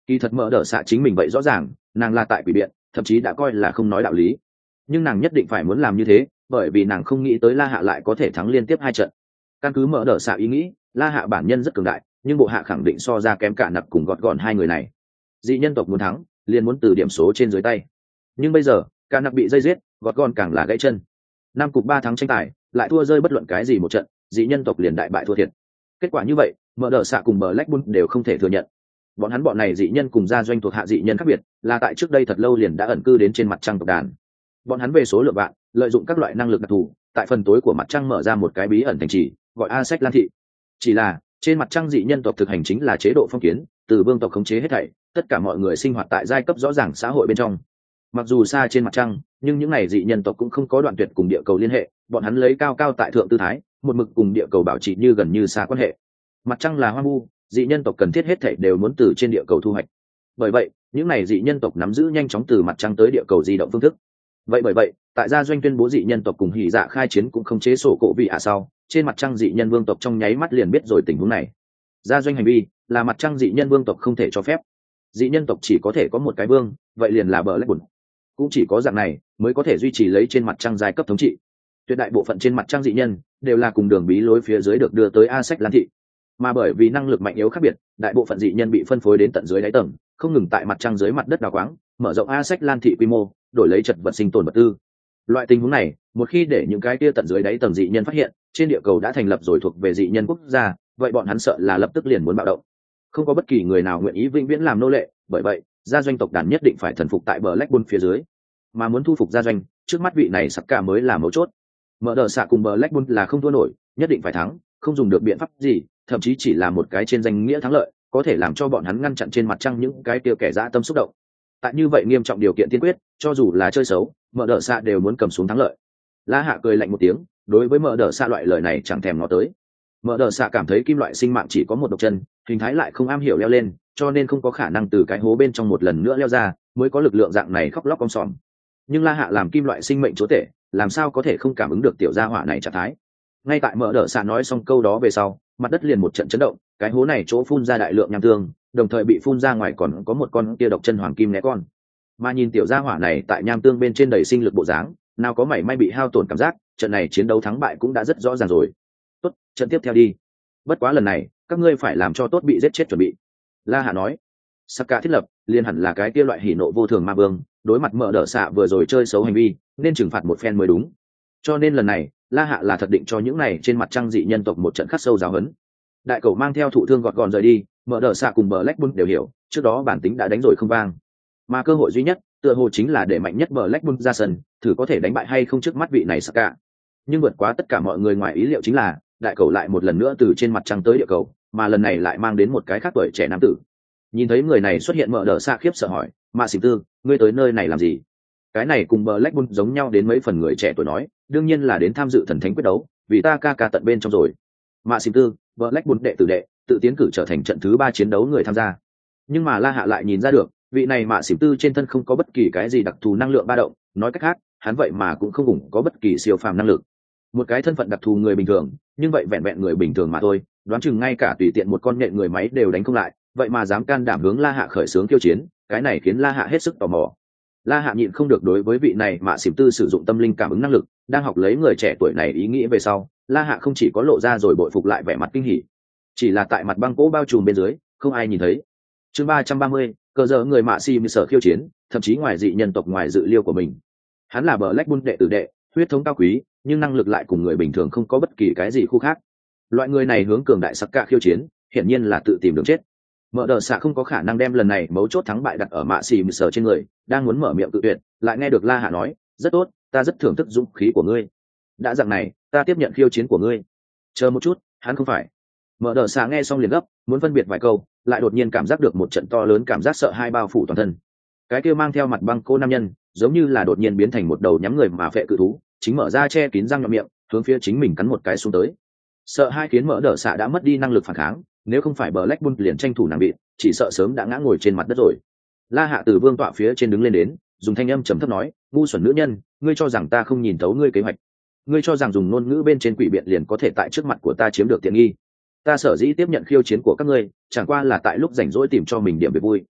Kỳ thật mở đỡ xạ chính mình vậy rõ ràng, nàng là tại quỷ biện, thậm chí đã coi là không nói đạo lý, nhưng nàng nhất định phải muốn làm như thế, bởi vì nàng không nghĩ tới La Hạ lại có thể thắng liên tiếp hai trận. Căn cứ mở đỡ xạ ý nghĩ, La Hạ bản nhân rất cường đại, nhưng bộ hạ khẳng định so ra kém cả nặc cùng gọt gọn hai người này. Dị nhân tộc muốn thắng, liền muốn từ điểm số trên dưới tay. Nhưng bây giờ, cả nặc bị dây giết, gọt gọn càng là gãy chân. Năm cục ba thắng tranh tài, lại thua rơi bất luận cái gì một trận, dị nhân tộc liền đại bại thua thiệt. Kết quả như vậy, mở đỡ xạ cùng bờ Black Bull đều không thể thừa nhận. Bọn hắn bọn này dị nhân cùng gia doanh thuộc hạ dị nhân khác biệt, là tại trước đây thật lâu liền đã ẩn cư đến trên mặt trăng tộc đàn. Bọn hắn về số lượng bạn, lợi dụng các loại năng lực đặc thù, tại phần tối của mặt trăng mở ra một cái bí ẩn thành trì, gọi A Sách Lan thị. Chỉ là, trên mặt trăng dị nhân tộc thực hành chính là chế độ phong kiến, từ vương tộc khống chế hết thảy, tất cả mọi người sinh hoạt tại giai cấp rõ ràng xã hội bên trong. Mặc dù xa trên mặt trăng, nhưng những này dị nhân tộc cũng không có đoạn tuyệt cùng địa cầu liên hệ, bọn hắn lấy cao cao tại thượng tư thái, một mực cùng địa cầu bảo trì như gần như xa quan hệ. Mặt trăng là hoang vu, dị nhân tộc cần thiết hết thảy đều muốn từ trên địa cầu thu hoạch. Bởi vậy, những này dị nhân tộc nắm giữ nhanh chóng từ mặt trăng tới địa cầu di động phương thức. Vậy bởi vậy, tại gia doanh tuyên bố dị nhân tộc cùng hỉ dạ khai chiến cũng không chế sổ cổ vị ạ sau, trên mặt trăng dị nhân vương tộc trong nháy mắt liền biết rồi tình huống này. Gia doanh hành vi là mặt trăng dị nhân vương tộc không thể cho phép. Dị nhân tộc chỉ có thể có một cái vương, vậy liền là bờ lách bùn. Cũng chỉ có dạng này mới có thể duy trì lấy trên mặt trăng giai cấp thống trị. Tuyệt đại bộ phận trên mặt trăng dị nhân đều là cùng đường bí lối phía dưới được đưa tới A Sách Lan thị. Mà bởi vì năng lực mạnh yếu khác biệt, đại bộ phận dị nhân bị phân phối đến tận dưới đáy tầng, không ngừng tại mặt trăng dưới mặt đất đào quáng, mở rộng A Sách Lan thị quy mô, đổi lấy chật vật sinh tồn vật tư. Loại tình huống này, một khi để những cái kia tận dưới đáy tầng dị nhân phát hiện, trên địa cầu đã thành lập rồi thuộc về dị nhân quốc gia, vậy bọn hắn sợ là lập tức liền muốn bạo động. Không có bất kỳ người nào nguyện ý vĩnh viễn làm nô lệ, bởi vậy, gia doanh tộc đàn nhất định phải thần phục tại bờ Black Bull phía dưới. Mà muốn thu phục gia doanh, trước mắt vị này sặc cả mới là mấu chốt. Mở đờ xạ cùng bờ Black Bull là không thua nổi, nhất định phải thắng, không dùng được biện pháp gì, thậm chí chỉ là một cái trên danh nghĩa thắng lợi, có thể làm cho bọn hắn ngăn chặn trên mặt trăng những cái tiêu kẻ dã tâm xúc động. Tại như vậy nghiêm trọng điều kiện tiên quyết, cho dù là chơi xấu, mở đờ xạ đều muốn cầm xuống thắng lợi. La Hạ cười lạnh một tiếng, đối với mở đờ xạ loại lời này chẳng thèm ngó tới. Mở đờ xạ cảm thấy kim loại sinh mạng chỉ có một độc chân, hình thái lại không am hiểu leo lên, cho nên không có khả năng từ cái hố bên trong một lần nữa leo ra, mới có lực lượng dạng này khóc lóc om sòm. Nhưng La Hạ làm kim loại sinh mệnh chúa tể, làm sao có thể không cảm ứng được tiểu gia hỏa này trạng thái. Ngay tại mở đờ xạ nói xong câu đó về sau, mặt đất liền một trận chấn động, cái hố này chỗ phun ra đại lượng nham tương, đồng thời bị phun ra ngoài còn có một con kia độc chân hoàng kim né con. Mà nhìn tiểu gia hỏa này tại nham tương bên trên đầy sinh lực bộ dáng, nào có mảy may bị hao tổn cảm giác, trận này chiến đấu thắng bại cũng đã rất rõ ràng rồi. Tốt, trận tiếp theo đi. Bất quá lần này, các ngươi phải làm cho tốt bị giết chết chuẩn bị. La Hạ nói. Saka thiết lập, liền hẳn là cái kia loại hỉ nộ vô thường ma vương, đối mặt mở đỡ xạ vừa rồi chơi xấu hành vi, nên trừng phạt một phen mới đúng. Cho nên lần này, La Hạ là thật định cho những này trên mặt trăng dị nhân tộc một trận khắc sâu giáo huấn. Đại cầu mang theo thụ thương gọt gòn rời đi, mở đỡ xạ cùng bờ Black Bull đều hiểu, trước đó bản tính đã đánh rồi không vang. Mà cơ hội duy nhất, tựa hồ chính là để mạnh nhất bờ Black Bull ra sân, thử có thể đánh bại hay không trước mắt vị này Saka. Nhưng vượt quá tất cả mọi người ngoài ý liệu chính là, đại cầu lại một lần nữa từ trên mặt trăng tới địa cầu, mà lần này lại mang đến một cái khác tuổi trẻ nam tử. Nhìn thấy người này xuất hiện, mở đỡ xạ khiếp sợ hỏi, Mạ Xỉm Tư, ngươi tới nơi này làm gì? Cái này cùng bờ Black Bull giống nhau đến mấy phần người trẻ tuổi nói, đương nhiên là đến tham dự thần thánh quyết đấu, vì ta ca ca tận bên trong rồi. Mạ Xỉm Tư, bờ Black Bull đệ tử đệ, tự tiến cử trở thành trận thứ ba chiến đấu người tham gia. Nhưng mà La Hạ lại nhìn ra được, vị này Mạ Xỉm Tư trên thân không có bất kỳ cái gì đặc thù năng lượng ba động, nói cách khác, hắn vậy mà cũng không ủng có bất kỳ siêu phàm năng lực. Một cái thân phận đặc thù người bình thường, nhưng vậy vẹn vẹn người bình thường mà thôi, đoán chừng ngay cả tùy tiện một con nhện người máy đều đánh không lại, vậy mà dám can đảm hướng La Hạ khởi xướng khiêu chiến, cái này khiến La Hạ hết sức tò mò. La Hạ nhịn không được đối với vị này Mạ Xỉm Tư sử dụng tâm linh cảm ứng năng lực, đang học lấy người trẻ tuổi này ý nghĩ về sau, La Hạ không chỉ có lộ ra rồi bội phục lại vẻ mặt kinh hỉ. Chỉ là tại mặt băng cỗ bao trùm bên dưới, không ai nhìn thấy. Chương ba trăm ba mươi, cờ dở người Mạ Xỉm sở khiêu chiến, thậm chí ngoài dị nhân tộc ngoài dự liêu của mình. Hắn là bờ Black Bull đệ tử đệ, huyết thống cao quý, nhưng năng lực lại cùng người bình thường không có bất kỳ cái gì khu khác. Loại người này hướng cường đại sắc cả khiêu chiến, hiển nhiên là tự tìm đường chết. Mở đờ xạ không có khả năng đem lần này mấu chốt thắng bại đặt ở Mạ Xỉm sở trên người, đang muốn mở miệng tự tuyệt, lại nghe được La Hạ nói, rất tốt, ta rất thưởng thức dũng khí của ngươi. Đã dạng này, ta tiếp nhận khiêu chiến của ngươi. Chờ một chút, hắn không phải. Mở đờ xạ nghe xong liền gấp, muốn phân biệt vài câu, lại đột nhiên cảm giác được một trận to lớn cảm giác sợ hai bao phủ toàn thân. Cái kia mang theo mặt băng cô nam nhân, giống như là đột nhiên biến thành một đầu nhắm người mà phệ cự thú, chính mở ra che kín răng nhọn miệng, hướng phía chính mình cắn một cái xuống tới. Sợ hai khiến Mở đờ xạ đã mất đi năng lực phản kháng, nếu không phải bờ Black Bull liền tranh thủ nàng bị, chỉ sợ sớm đã ngã ngồi trên mặt đất rồi. La Hạ từ vương tọa phía trên đứng lên đến, dùng thanh âm trầm thấp nói, ngu xuẩn nữ nhân, ngươi cho rằng ta không nhìn thấu ngươi kế hoạch? Ngươi cho rằng dùng ngôn ngữ bên trên quỷ biện liền có thể tại trước mặt của ta chiếm được tiện nghi? Ta sở dĩ tiếp nhận khiêu chiến của các ngươi, chẳng qua là tại lúc rảnh rỗi tìm cho mình điểm về vui.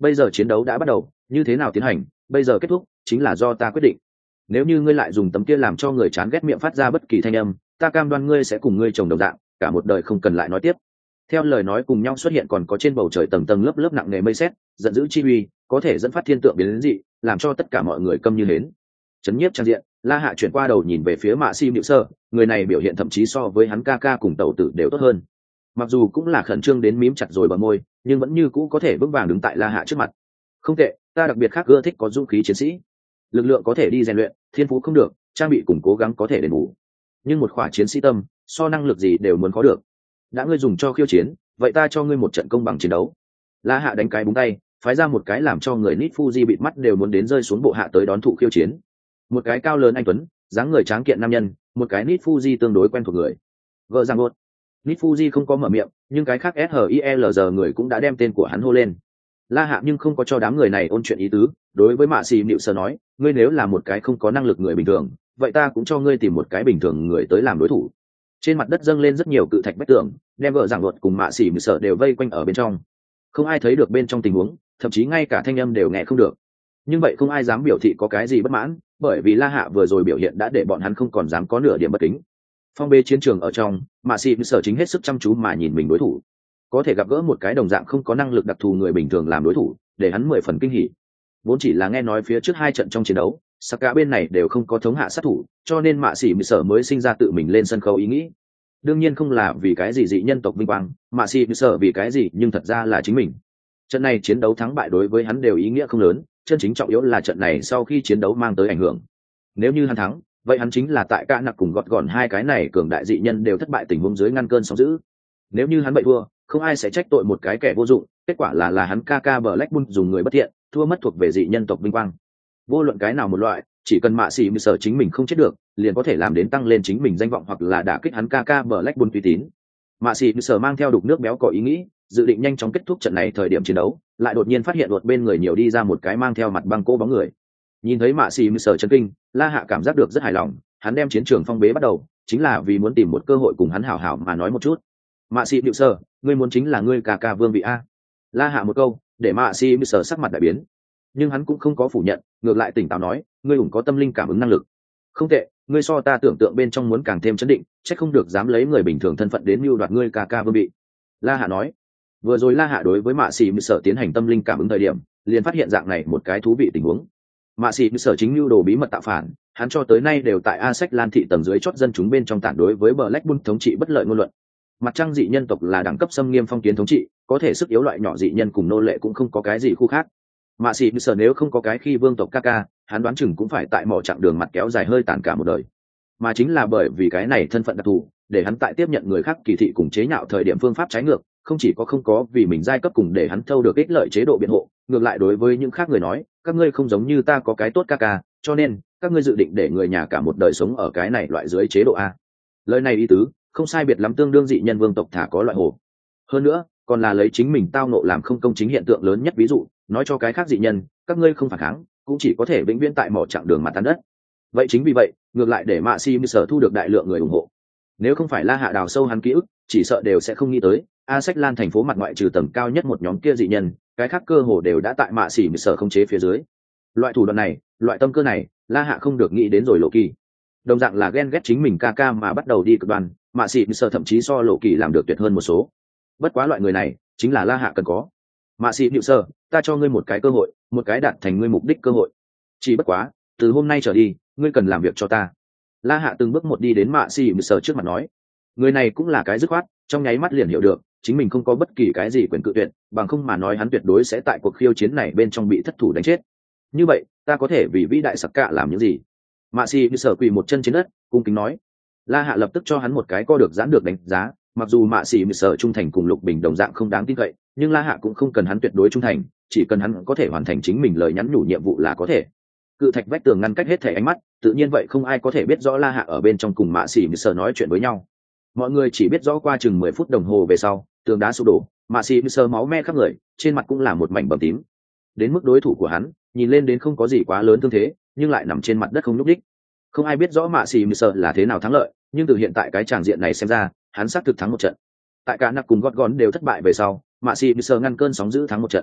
bây giờ chiến đấu đã bắt đầu, như thế nào tiến hành, bây giờ kết thúc chính là do ta quyết định. Nếu như ngươi lại dùng tấm kia làm cho người chán ghét miệng phát ra bất kỳ thanh âm, ta cam đoan ngươi sẽ cùng ngươi chồng đồng dạng, cả một đời không cần lại nói tiếp. Theo lời nói cùng nhau xuất hiện còn có trên bầu trời tầng tầng lớp lớp nặng nề mây sét, giận dữ chi uy, có thể dẫn phát thiên tượng biến đến dị, làm cho tất cả mọi người câm như hến. Chấn nhiếp trang diện, La Hạ chuyển qua đầu nhìn về phía Mạ Si Niệu Sơ, người này biểu hiện thậm chí so với hắn ca ca cùng tẩu tử đều tốt hơn. Mặc dù cũng là khẩn trương đến mím chặt rồi bờ môi, nhưng vẫn như cũ có thể vững vàng đứng tại La Hạ trước mặt. Không tệ, ta đặc biệt khác ưa thích có dũng khí chiến sĩ. Lực lượng có thể đi rèn luyện, thiên phú không được, trang bị cùng cố gắng có thể đền bù. Nhưng một khỏa chiến sĩ tâm, so năng lực gì đều muốn có được. Đã ngươi dùng cho khiêu chiến, vậy ta cho ngươi một trận công bằng chiến đấu. La Hạ đánh cái búng tay, phái ra một cái làm cho người Nít Fuji bịt mắt đều muốn đến rơi xuống bộ hạ tới đón thụ khiêu chiến. Một cái cao lớn anh tuấn, dáng người tráng kiện nam nhân, một cái Nít Fuji tương đối quen thuộc người. Vợ giang ngột. Nít Fuji không có mở miệng, nhưng cái khác ét hát i lờ giê người cũng đã đem tên của hắn hô lên. La Hạ nhưng không có cho đám người này ôn chuyện ý tứ, đối với Mạ Xì Nịu Sơ nói, ngươi nếu là một cái không có năng lực người bình thường, vậy ta cũng cho ngươi tìm một cái bình thường người tới làm đối thủ. Trên mặt đất dâng lên rất nhiều cự thạch vách tường, đem vợ giảng luật cùng Mạ Xì Nịu Sơ đều vây quanh ở bên trong. Không ai thấy được bên trong tình huống, thậm chí ngay cả thanh âm đều nghe không được. Nhưng vậy không ai dám biểu thị có cái gì bất mãn, bởi vì La Hạ vừa rồi biểu hiện đã để bọn hắn không còn dám có nửa điểm bất kính. Phong bê chiến trường ở trong, Mạ Xì Nịu Sơ chính hết sức chăm chú mà nhìn mình đối thủ. Có thể gặp gỡ một cái đồng dạng không có năng lực đặc thù người bình thường làm đối thủ, để hắn mười phần kinh hỉ. Vốn chỉ là nghe nói phía trước hai trận trong chiến đấu, Saka bên này đều không có thống hạ sát thủ, cho nên Mạ Sĩ Mị Sở mới sinh ra tự mình lên sân khấu ý nghĩ. Đương nhiên không là vì cái gì dị nhân tộc vinh quang, Mạ Sĩ Mị Sở vì cái gì, nhưng thật ra là chính mình. Trận này chiến đấu thắng bại đối với hắn đều ý nghĩa không lớn, chân chính trọng yếu là trận này sau khi chiến đấu mang tới ảnh hưởng. Nếu như hắn thắng, vậy hắn chính là tại cả nặc cùng gọt gọn hai cái này cường đại dị nhân đều thất bại tình huống dưới ngăn cơn sóng dữ. Nếu như hắn bại thua, không ai sẽ trách tội một cái kẻ vô dụng, kết quả là là hắn ca ca Black Bull dùng người bất thiện, thua mất thuộc về dị nhân tộc vinh quang. Vô luận cái nào một loại, chỉ cần Mạ Sĩ Mị Sở chính mình không chết được, liền có thể làm đến tăng lên chính mình danh vọng hoặc là đả kích hắn ca ca Black Bull uy tín. Mạ Sĩ Mị Sở mang theo đục nước béo có ý nghĩ, dự định nhanh chóng kết thúc trận này thời điểm chiến đấu, lại đột nhiên phát hiện đột bên người nhiều đi ra một cái mang theo mặt băng cỗ bóng người. Nhìn thấy Mạ Sĩ Mị Sở chấn kinh, La Hạ cảm giác được rất hài lòng, hắn đem chiến trường phong bế bắt đầu, chính là vì muốn tìm một cơ hội cùng hắn hảo hảo mà nói một chút. Mạ Sĩ Mị Sở, ngươi muốn chính là ngươi ca ca vương vị a? La Hạ một câu, để Mạ Sĩ Mị Sở sắc mặt đại biến, nhưng hắn cũng không có phủ nhận, ngược lại tỉnh táo nói, ngươi ủng có tâm linh cảm ứng năng lực. Không tệ, ngươi so ta tưởng tượng bên trong muốn càng thêm chấn định, chắc không được dám lấy người bình thường thân phận đến mưu đoạt ngươi ca ca vương vị. La Hạ nói. Vừa rồi La Hạ đối với Mạ Sĩ Mị Sở tiến hành tâm linh cảm ứng thời điểm, liền phát hiện dạng này một cái thú vị tình huống. Mạ Sĩ Mị Sở chính mưu đồ bí mật tạo phản, hắn cho tới nay đều tại A Sách Lan thị tầng dưới chót dân chúng bên trong tản đối với Black Bull thống trị bất lợi ngôn luận. Mặt trăng dị nhân tộc là đẳng cấp xâm nghiêm phong kiến thống trị, có thể sức yếu loại nhỏ dị nhân cùng nô lệ cũng không có cái gì khu khác. Mạ Sĩ Mị Sở nếu không có cái khi vương tộc ca ca, hắn đoán chừng cũng phải tại mỏ chặng đường mặt kéo dài hơi tàn cả một đời. Mà chính là bởi vì cái này thân phận đặc thù, để hắn tại tiếp nhận người khác kỳ thị cùng chế nhạo thời điểm phương pháp trái ngược, không chỉ có không có vì mình giai cấp cùng để hắn thâu được ích lợi chế độ biện hộ, ngược lại đối với những khác người nói, các ngươi không giống như ta có cái tốt ca ca, cho nên các ngươi dự định để người nhà cả một đời sống ở cái này loại dưới chế độ a. Lời này ý tứ không sai biệt lắm tương đương dị nhân vương tộc thả có loại hồ. Hơn nữa, còn là lấy chính mình tao nộ làm không công chính hiện tượng lớn nhất ví dụ, nói cho cái khác dị nhân, các ngươi không phản kháng, cũng chỉ có thể vĩnh viễn tại mỏ chặng đường mặt tan đất. Vậy chính vì vậy, ngược lại để Mạ Sĩ Mị Sở thu được đại lượng người ủng hộ. Nếu không phải La Hạ đào sâu hắn ký ức, chỉ sợ đều sẽ không nghĩ tới, A Sách Lan thành phố mặt ngoại trừ tầng cao nhất một nhóm kia dị nhân, cái khác cơ hồ đều đã tại Mạ Sĩ Mị Sở khống chế phía dưới. Loại thủ đoạn này, loại tâm cơ này, La Hạ không được nghĩ đến rồi Lộ Kỳ. Đồng dạng là ghen ghét chính mình ca ca mà bắt đầu đi cực đoan, Mạ Sĩ Mị Sở thậm chí so Lộ Kỳ làm được tuyệt hơn một số. Bất quá loại người này, chính là La Hạ cần có. Mạ Sĩ Mị Sở, ta cho ngươi một cái cơ hội, một cái đạt thành ngươi mục đích cơ hội. Chỉ bất quá, từ hôm nay trở đi, ngươi cần làm việc cho ta. La Hạ từng bước một đi đến Mạ Sĩ Mị Sở trước mặt nói. Người này cũng là cái dứt khoát, trong nháy mắt liền hiểu được, chính mình không có bất kỳ cái gì quyền cự tuyệt, bằng không mà nói hắn tuyệt đối sẽ tại cuộc khiêu chiến này bên trong bị thất thủ đánh chết. Như vậy, ta có thể vì vĩ đại sặc cạ làm những gì? Mạ Sĩ Mị Sở quỳ một chân trên đất, cung kính nói. La Hạ lập tức cho hắn một cái co được giãn được đánh giá, mặc dù Mạ Sĩ Mị Sở trung thành cùng Lục Bình đồng dạng không đáng tin cậy, nhưng La Hạ cũng không cần hắn tuyệt đối trung thành, chỉ cần hắn có thể hoàn thành chính mình lời nhắn nhủ nhiệm vụ là có thể. Cự thạch vách tường ngăn cách hết thể ánh mắt, tự nhiên vậy không ai có thể biết rõ La Hạ ở bên trong cùng Mạ Sĩ Mị Sở nói chuyện với nhau. Mọi người chỉ biết rõ qua chừng mười phút đồng hồ về sau, tường đá sụp đổ, Mạ Sĩ Mị Sở máu me khắp người, trên mặt cũng là một mảnh bầm tím. Đến mức đối thủ của hắn, nhìn lên đến không có gì quá lớn thương thế, nhưng lại nằm trên mặt đất không nhúc nhích. Không ai biết rõ Mạ Sĩ Mị Sở là thế nào thắng lợi, nhưng từ hiện tại cái tràng diện này xem ra, hắn xác thực thắng một trận. Tại cả nặc cùng gót gón đều thất bại về sau, Mạ Sĩ Mị Sở ngăn cơn sóng dữ thắng một trận.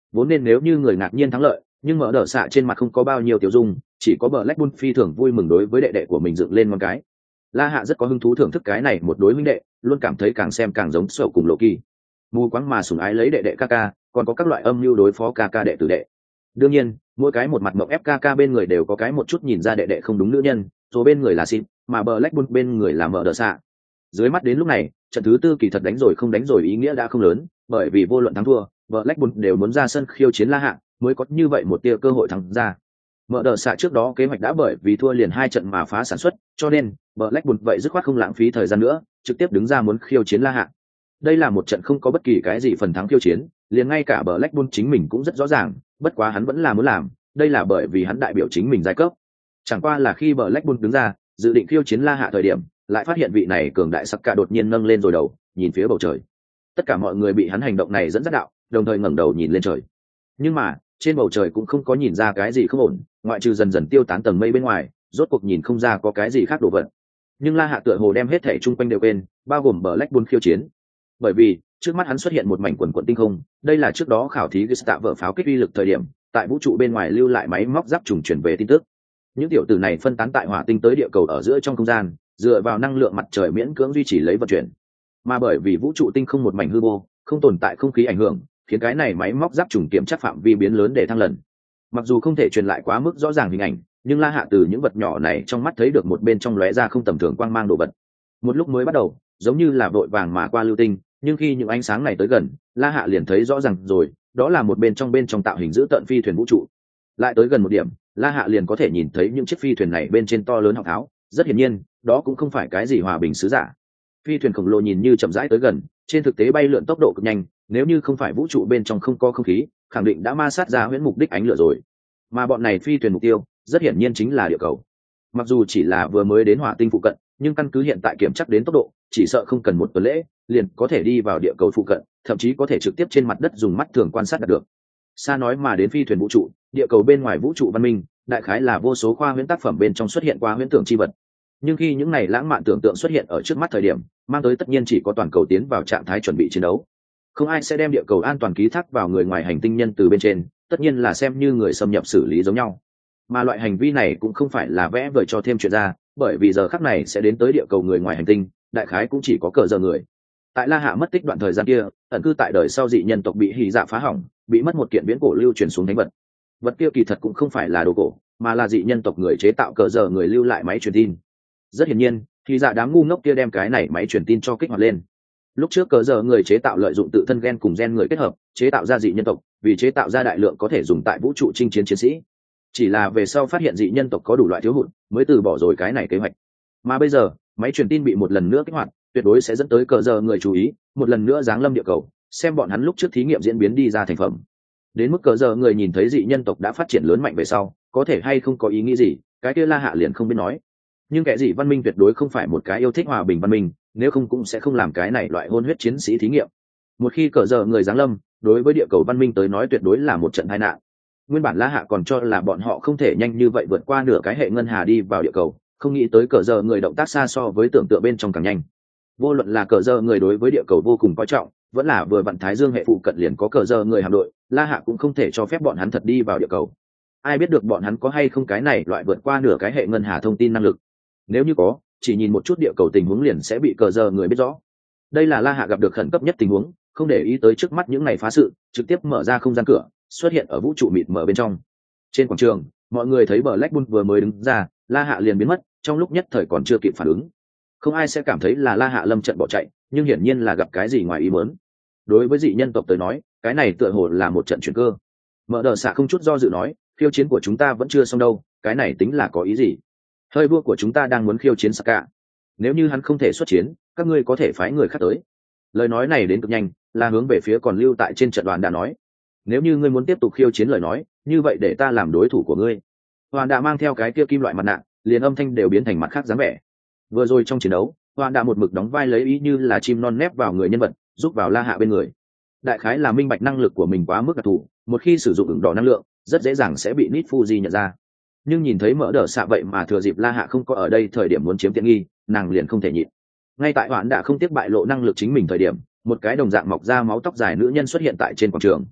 Vốn nên nếu như người ngạc nhiên thắng lợi, nhưng mở đờ xạ trên mặt không có bao nhiêu tiêu dung, chỉ có bờ Blackpool phi thường vui mừng đối với đệ đệ của mình dựng lên ngón cái. La Hạ rất có hứng thú thưởng thức cái này một đối huynh đệ, luôn cảm thấy càng xem càng giống Sầu cùng Lộ Kỳ. Mù quáng mà sủng ái lấy đệ đệ Kaka, còn có các loại âm mưu đối phó Kaka đệ tử đệ. Đương nhiên, mỗi cái một mặt mộng ép Kaka bên người đều có cái một chút nhìn ra đệ đệ không đúng nữ nhân, rồi bên người là Xin, mà bờ Blackpool bên người là mở đờ xạ. Dưới mắt đến lúc này, trận thứ tư kỳ thật đánh rồi không đánh rồi ý nghĩa đã không lớn, bởi vì vô luận thắng thua, bờ Blackpool đều muốn ra sân khiêu chiến La Hạ, mới có như vậy một tia cơ hội thắng ra. Mở đờ xạ trước đó kế hoạch đã bởi vì thua liền hai trận mà phá sản xuất, cho nên bờ Blackpool vậy dứt khoát không lãng phí thời gian nữa, trực tiếp đứng ra muốn khiêu chiến La Hạ. Đây là một trận không có bất kỳ cái gì phần thắng khiêu chiến, liền ngay cả bờ Blackpool chính mình cũng rất rõ ràng, bất quá hắn vẫn là muốn làm, đây là bởi vì hắn đại biểu chính mình giai cấp. Chẳng qua là khi bờ Blackpool đứng ra, dự định khiêu chiến La Hạ thời điểm, lại phát hiện vị này cường đại sắc cả đột nhiên nâng lên rồi đầu, nhìn phía bầu trời. Tất cả mọi người bị hắn hành động này dẫn dắt đạo, đồng thời ngẩng đầu nhìn lên trời. Nhưng mà, trên bầu trời cũng không có nhìn ra cái gì không ổn, ngoại trừ dần dần tiêu tán tầng mây bên ngoài, rốt cuộc nhìn không ra có cái gì khác đồ vật. Nhưng La Hạ tựa hồ đem hết thảy chung quanh đều quên, bao gồm bờ Blackpool khiêu chiến. Bởi vì, trước mắt hắn xuất hiện một mảnh quần quần tinh không, đây là trước đó khảo thí Gestapo vợ pháo kích uy lực thời điểm, tại vũ trụ bên ngoài lưu lại máy móc giáp trùng truyền về tin tức. Những tiểu tử này phân tán tại hỏa tinh tới địa cầu ở giữa trong không gian, dựa vào năng lượng mặt trời miễn cưỡng duy trì lấy vận chuyển. Mà bởi vì vũ trụ tinh không một mảnh hư vô, không tồn tại không khí ảnh hưởng, khiến cái này máy móc giáp trùng kiểm chắc phạm vi biến lớn để thăng lần. Mặc dù không thể truyền lại quá mức rõ ràng hình ảnh, nhưng La Hạ từ những vật nhỏ này trong mắt thấy được một bên trong lóe ra không tầm thường quang mang đồ vật. Một lúc mới bắt đầu, giống như là vội vàng mà qua lưu tinh, nhưng khi những ánh sáng này tới gần, La Hạ liền thấy rõ ràng rồi, đó là một bên trong bên trong tạo hình giữ tận phi thuyền vũ trụ. Lại tới gần một điểm, La Hạ liền có thể nhìn thấy những chiếc phi thuyền này bên trên to lớn họng tháo, rất hiển nhiên, đó cũng không phải cái gì hòa bình sứ giả. Phi thuyền khổng lồ nhìn như chậm rãi tới gần, trên thực tế bay lượn tốc độ cực nhanh, nếu như không phải vũ trụ bên trong không có không khí, khẳng định đã ma sát ra huyễn mục đích ánh lửa rồi. Mà bọn này phi thuyền mục tiêu, rất hiển nhiên chính là địa cầu. Mặc dù chỉ là vừa mới đến hỏa tinh phụ cận, nhưng căn cứ hiện tại kiểm chắc đến tốc độ, chỉ sợ không cần một tuần lễ, liền có thể đi vào địa cầu phụ cận, thậm chí có thể trực tiếp trên mặt đất dùng mắt thường quan sát được. Xa nói mà đến phi thuyền vũ trụ, địa cầu bên ngoài vũ trụ văn minh, đại khái là vô số khoa huyễn tác phẩm bên trong xuất hiện qua huyễn tưởng chi vật. Nhưng khi những này lãng mạn tưởng tượng xuất hiện ở trước mắt thời điểm, mang tới tất nhiên chỉ có toàn cầu tiến vào trạng thái chuẩn bị chiến đấu. Không ai sẽ đem địa cầu an toàn ký thác vào người ngoài hành tinh nhân từ bên trên, tất nhiên là xem như người xâm nhập xử lý giống nhau. Mà loại hành vi này cũng không phải là vẽ vời cho thêm chuyện ra, bởi vì giờ khắc này sẽ đến tới địa cầu người ngoài hành tinh, đại khái cũng chỉ có cờ giờ người. Tại La Hạ mất tích đoạn thời gian kia, ẩn cư tại đời sau dị nhân tộc bị hỉ dạ phá hỏng, bị mất một kiện viễn cổ lưu truyền xuống thánh vật. Vật kia kỳ thật cũng không phải là đồ cổ, mà là dị nhân tộc người chế tạo cờ giờ người lưu lại máy truyền tin. Rất hiển nhiên, hỉ dạ đám ngu ngốc kia đem cái này máy truyền tin cho kích hoạt lên. Lúc trước cờ giờ người chế tạo lợi dụng tự thân gen cùng gen người kết hợp, chế tạo ra dị nhân tộc, vì chế tạo ra đại lượng có thể dùng tại vũ trụ chinh chiến chiến sĩ. Chỉ là về sau phát hiện dị nhân tộc có đủ loại thiếu hụt, mới từ bỏ rồi cái này kế hoạch. Mà bây giờ, máy truyền tin bị một lần nữa kích hoạt, tuyệt đối sẽ dẫn tới cờ giờ người chú ý, một lần nữa giáng lâm địa cầu, xem bọn hắn lúc trước thí nghiệm diễn biến đi ra thành phẩm. Đến mức cờ giờ người nhìn thấy dị nhân tộc đã phát triển lớn mạnh về sau, có thể hay không có ý nghĩ gì, cái kia La Hạ liền không biết nói. Nhưng kẻ dị văn minh tuyệt đối không phải một cái yêu thích hòa bình văn minh, nếu không cũng sẽ không làm cái này loại hôn huyết chiến sĩ thí nghiệm. Một khi cờ giờ người giáng lâm, đối với địa cầu văn minh tới nói tuyệt đối là một trận tai nạn. Nguyên bản La Hạ còn cho là bọn họ không thể nhanh như vậy vượt qua nửa cái hệ ngân hà đi vào địa cầu, không nghĩ tới cờ giờ người động tác xa so với tưởng tượng bên trong càng nhanh. Vô luận là cờ giờ người đối với địa cầu vô cùng coi trọng, vẫn là vừa vặn Thái Dương hệ phụ cận liền có cờ giờ người hạm đội, La Hạ cũng không thể cho phép bọn hắn thật đi vào địa cầu. Ai biết được bọn hắn có hay không cái này loại vượt qua nửa cái hệ ngân hà thông tin năng lực. Nếu như có, chỉ nhìn một chút địa cầu tình huống liền sẽ bị cờ giờ người biết rõ. Đây là La Hạ gặp được khẩn cấp nhất tình huống, không để ý tới trước mắt những này phá sự, trực tiếp mở ra không gian cửa, xuất hiện ở vũ trụ mịt mờ bên trong. Trên quảng trường, mọi người thấy Blackpool vừa mới đứng ra, La Hạ liền biến mất, trong lúc nhất thời còn chưa kịp phản ứng. Không ai sẽ cảm thấy là La Hạ lâm trận bỏ chạy, nhưng hiển nhiên là gặp cái gì ngoài ý muốn. Đối với dị nhân tộc tới nói, cái này tựa hồ là một trận chuyển cơ. Mở đờ xạ không chút do dự nói, khiêu chiến của chúng ta vẫn chưa xong đâu, cái này tính là có ý gì? Hơi vua của chúng ta đang muốn khiêu chiến Saka. Nếu như hắn không thể xuất chiến, các ngươi có thể phái người khác tới. Lời nói này đến cực nhanh, là hướng về phía còn lưu tại trên trận đoàn đã nói. Nếu như ngươi muốn tiếp tục khiêu chiến lời nói, như vậy để ta làm đối thủ của ngươi. Hoàn đã mang theo cái kia kim loại mặt nạ, liền âm thanh đều biến thành mặt khác dáng vẻ. Vừa rồi trong chiến đấu, Hoàn đã một mực đóng vai lấy ý như là chim non nép vào người nhân vật, giúp vào La Hạ bên người. Đại khái là minh bạch năng lực của mình quá mức đặc thù, một khi sử dụng ửng đỏ năng lượng, rất dễ dàng sẽ bị Nit Fuji nhận ra. Nhưng nhìn thấy mỡ đờ xạ vậy mà thừa dịp La Hạ không có ở đây thời điểm muốn chiếm tiện nghi, nàng liền không thể nhịn. Ngay tại Hoàn đã không tiếc bại lộ năng lực chính mình thời điểm, một cái đồng dạng mọc ra máu tóc dài nữ nhân xuất hiện tại trên quảng trường.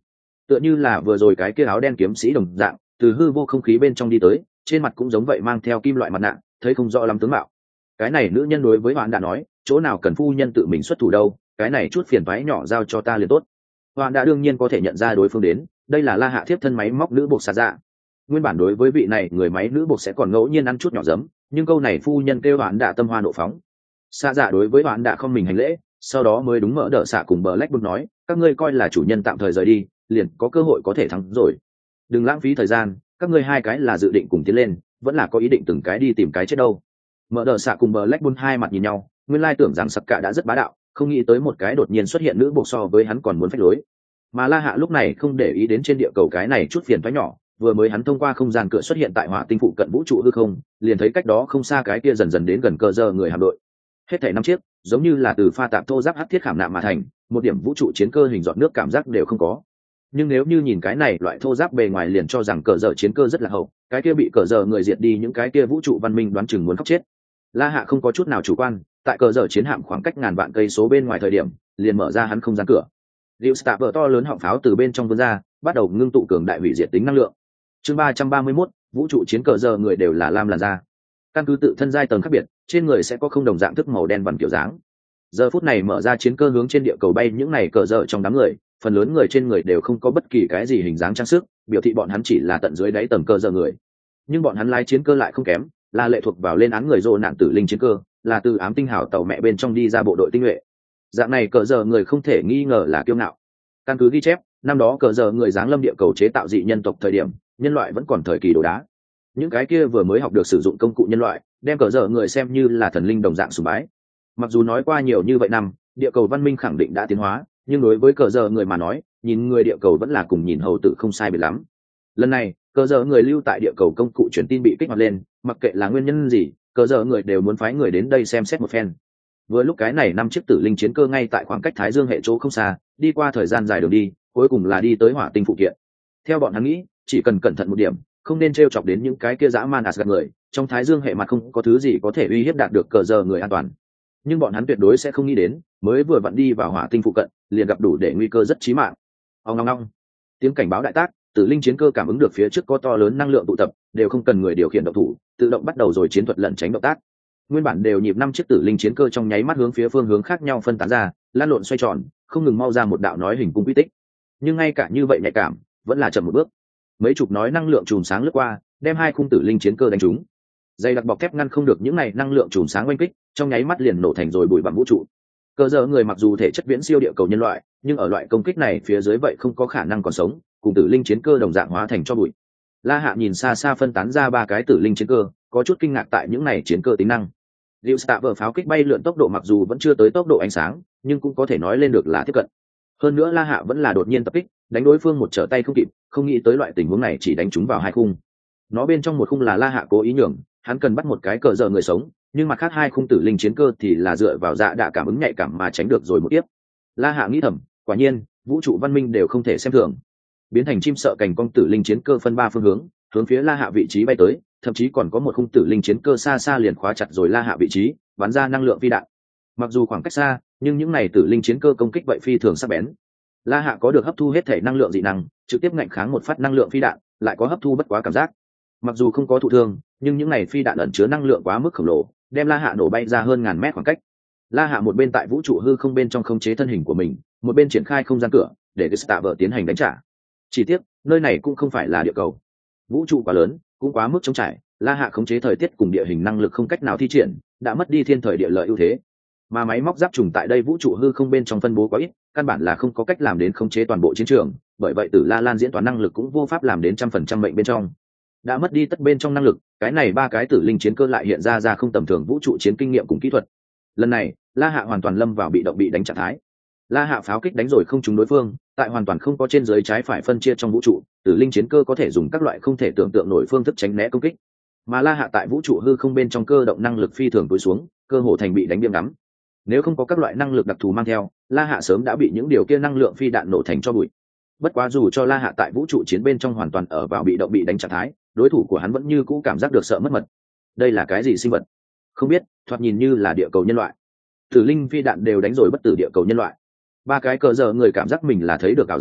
tựa như là vừa rồi cái kia áo đen kiếm sĩ đồng dạng, từ hư vô không khí bên trong đi tới, trên mặt cũng giống vậy mang theo kim loại mặt nạ, thấy không rõ lắm tướng mạo. Cái này nữ nhân đối với hoạn đã nói, chỗ nào cần phu nhân tự mình xuất thủ đâu, cái này chút phiền toái nhỏ giao cho ta liền tốt. Hoạn đã đương nhiên có thể nhận ra đối phương đến, đây là La Hạ thiếp thân máy móc nữ buộc xà dạ. Nguyên bản đối với vị này người máy nữ buộc sẽ còn ngẫu nhiên ăn chút nhỏ giấm, nhưng câu này phu nhân kêu hoạn đã tâm hoa nộ phóng. Xà dạ đối với hoạn đã không mình hành lễ, sau đó mới đúng mỡ đỡ xạ cùng bờ lách bút nói, các ngươi coi là chủ nhân tạm thời rời đi, liền có cơ hội có thể thắng rồi. Đừng lãng phí thời gian, các ngươi hai cái là dự định cùng tiến lên, vẫn là có ý định từng cái đi tìm cái chết đâu. Mỡ đỡ xạ cùng bờ lách bút hai mặt nhìn nhau, nguyên lai tưởng rằng sặc cả đã rất bá đạo, không nghĩ tới một cái đột nhiên xuất hiện nữ buộc so với hắn còn muốn phách lối. Mà La Hạ lúc này không để ý đến trên địa cầu cái này chút phiền toái nhỏ, vừa mới hắn thông qua không gian cửa xuất hiện tại hỏa tinh phụ cận vũ trụ hư không, liền thấy cách đó không xa cái kia dần dần đến gần cờ giờ người hạm đội. Hết thảy năm chiếc, giống như là từ pha tạp thô giáp hắc thiết khảm nạm mà thành, một điểm vũ trụ chiến cơ hình giọt nước cảm giác đều không có. Nhưng nếu như nhìn cái này loại thô giáp bề ngoài liền cho rằng cờ giờ chiến cơ rất là hậu, cái kia bị cờ giờ người diệt đi những cái kia vũ trụ văn minh đoán chừng muốn khóc chết. La Hạ không có chút nào chủ quan, tại cờ giờ chiến hạm khoảng cách ngàn vạn cây số bên ngoài thời điểm, liền mở ra hắn không gian cửa. Liu Stapper to lớn họng pháo từ bên trong vươn ra, bắt đầu ngưng tụ cường đại hủy diệt tính năng lượng. Chương ba trăm ba mươi mốt, vũ trụ chiến cờ giờ người đều là lam làn da. Căn cứ tự thân giai tầng khác biệt, trên người sẽ có không đồng dạng thức màu đen vằn kiểu dáng. Giờ phút này mở ra chiến cơ hướng trên địa cầu bay những này cờ giờ trong đám người, phần lớn người trên người đều không có bất kỳ cái gì hình dáng trang sức, biểu thị bọn hắn chỉ là tận dưới đáy tầng cờ giờ người. Nhưng bọn hắn lái chiến cơ lại không kém, là lệ thuộc vào lên án người rồ nạn tử linh chiến cơ, là từ ám tinh hào tàu mẹ bên trong đi ra bộ đội tinh nhuệ. Dạng này cờ giờ người không thể nghi ngờ là kiêu ngạo. Căn cứ ghi chép, năm đó cờ giờ người giáng lâm địa cầu chế tạo dị nhân tộc thời điểm, nhân loại vẫn còn thời kỳ đồ đá. Những cái kia vừa mới học được sử dụng công cụ nhân loại, đem cờ giờ người xem như là thần linh đồng dạng sùng bái. Mặc dù nói qua nhiều như vậy năm, địa cầu văn minh khẳng định đã tiến hóa, nhưng đối với cờ giờ người mà nói, nhìn người địa cầu vẫn là cùng nhìn hầu tử không sai biệt lắm. Lần này, cờ giờ người lưu tại địa cầu công cụ truyền tin bị kích hoạt lên, mặc kệ là nguyên nhân gì, cờ giờ người đều muốn phái người đến đây xem xét một phen. Vừa lúc cái này năm chiếc tử linh chiến cơ ngay tại khoảng cách Thái Dương hệ chỗ không xa, đi qua thời gian dài đường đi, cuối cùng là đi tới hỏa tinh phụ kiện. Theo bọn hắn nghĩ, chỉ cần cẩn thận một điểm, không nên trêu chọc đến những cái kia dã man Asgard người, trong Thái Dương hệ mặt không có thứ gì có thể uy hiếp đạt được cờ giờ người an toàn. Nhưng bọn hắn tuyệt đối sẽ không nghĩ đến, mới vừa vặn đi vào hỏa tinh phụ cận, liền gặp đủ để nguy cơ rất chí mạng. Ong ong ong. Tiếng cảnh báo đại tác, tử linh chiến cơ cảm ứng được phía trước có to lớn năng lượng tụ tập, đều không cần người điều khiển động thủ, tự động bắt đầu rồi chiến thuật lẩn tránh động tác. Nguyên bản đều nhịp năm chiếc tử linh chiến cơ trong nháy mắt hướng phía phương hướng khác nhau phân tán ra, lan lộn xoay tròn, không ngừng mau ra một đạo nói hình cung quy tích. Nhưng ngay cả như vậy nhạy cảm, vẫn là chậm một bước. Mấy chục nói năng lượng chùm sáng lướt qua, đem hai khung tử linh chiến cơ đánh trúng. Dây đặc bọc thép ngăn không được những này năng lượng chùm sáng oanh kích, trong nháy mắt liền nổ thành rồi bụi bặm vũ trụ. Cờ giờ người mặc dù thể chất viễn siêu địa cầu nhân loại, nhưng ở loại công kích này phía dưới vậy không có khả năng còn sống, cùng tử linh chiến cơ đồng dạng hóa thành cho bụi. La Hạ nhìn xa xa phân tán ra ba cái tử linh chiến cơ, có chút kinh ngạc tại những này chiến cơ tính năng. Liu Stapper pháo kích bay lượn tốc độ mặc dù vẫn chưa tới tốc độ ánh sáng, nhưng cũng có thể nói lên được là tiếp cận. Hơn nữa La Hạ vẫn là đột nhiên tập kích, đánh đối phương một trở tay không kịp, không nghĩ tới loại tình huống này chỉ đánh trúng vào hai khung. Nó bên trong một khung là La Hạ cố ý nhường, hắn cần bắt một cái cờ giờ người sống, nhưng mặt khác hai khung tử linh chiến cơ thì là dựa vào dạ đạ cảm ứng nhạy cảm mà tránh được rồi một tiếp. La Hạ nghĩ thầm, quả nhiên, vũ trụ văn minh đều không thể xem thường. Biến thành chim sợ cành cong tử linh chiến cơ phân ba phương hướng, hướng phía La Hạ vị trí bay tới, thậm chí còn có một khung tử linh chiến cơ xa xa liền khóa chặt rồi La Hạ vị trí, bắn ra năng lượng phi đạn. Mặc dù khoảng cách xa, nhưng những này tử linh chiến cơ công kích vậy phi thường sắc bén. La Hạ có được hấp thu hết thể năng lượng dị năng, trực tiếp ngạnh kháng một phát năng lượng phi đạn, lại có hấp thu bất quá cảm giác. Mặc dù không có thụ thương, nhưng những này phi đạn ẩn chứa năng lượng quá mức khổng lồ, đem La Hạ nổ bay ra hơn ngàn mét khoảng cách. La Hạ một bên tại vũ trụ hư không bên trong khống chế thân hình của mình, một bên triển khai không gian cửa, để Gestapo tiến hành đánh trả. Chỉ tiếc, nơi này cũng không phải là địa cầu. Vũ trụ quá lớn, cũng quá mức trống trải, La Hạ khống chế thời tiết cùng địa hình năng lực không cách nào thi triển, đã mất đi thiên thời địa lợi ưu thế. Mà máy móc giáp trùng tại đây vũ trụ hư không bên trong phân bố quá ít, căn bản là không có cách làm đến khống chế toàn bộ chiến trường, bởi vậy Tử La Lan diễn toán năng lực cũng vô pháp làm đến trăm phần trăm mệnh bên trong. Đã mất đi tất bên trong năng lực, cái này ba cái tử linh chiến cơ lại hiện ra ra không tầm thường vũ trụ chiến kinh nghiệm cùng kỹ thuật. Lần này, La Hạ hoàn toàn lâm vào bị động bị đánh trạng thái. La Hạ pháo kích đánh rồi không trúng đối phương, tại hoàn toàn không có trên dưới trái phải phân chia trong vũ trụ, tử linh chiến cơ có thể dùng các loại không thể tưởng tượng nổi phương thức tránh né công kích. Mà La Hạ tại vũ trụ hư không bên trong cơ động năng lực phi thường tối xuống, cơ hồ thành bị đánh biếm đắm. Nếu không có các loại năng lực đặc thù mang theo, La Hạ sớm đã bị những điều kia năng lượng phi đạn nổ thành cho bụi. Bất quá dù cho La Hạ tại vũ trụ chiến bên trong hoàn toàn ở vào bị động bị đánh trạng thái, đối thủ của hắn vẫn như cũ cảm giác được sợ mất mật. Đây là cái gì sinh vật? Không biết, thoạt nhìn như là địa cầu nhân loại. Tử linh phi đạn đều đánh rồi bất tử địa cầu nhân loại. Ba cái cờ giờ người cảm giác mình là thấy được ảo giác,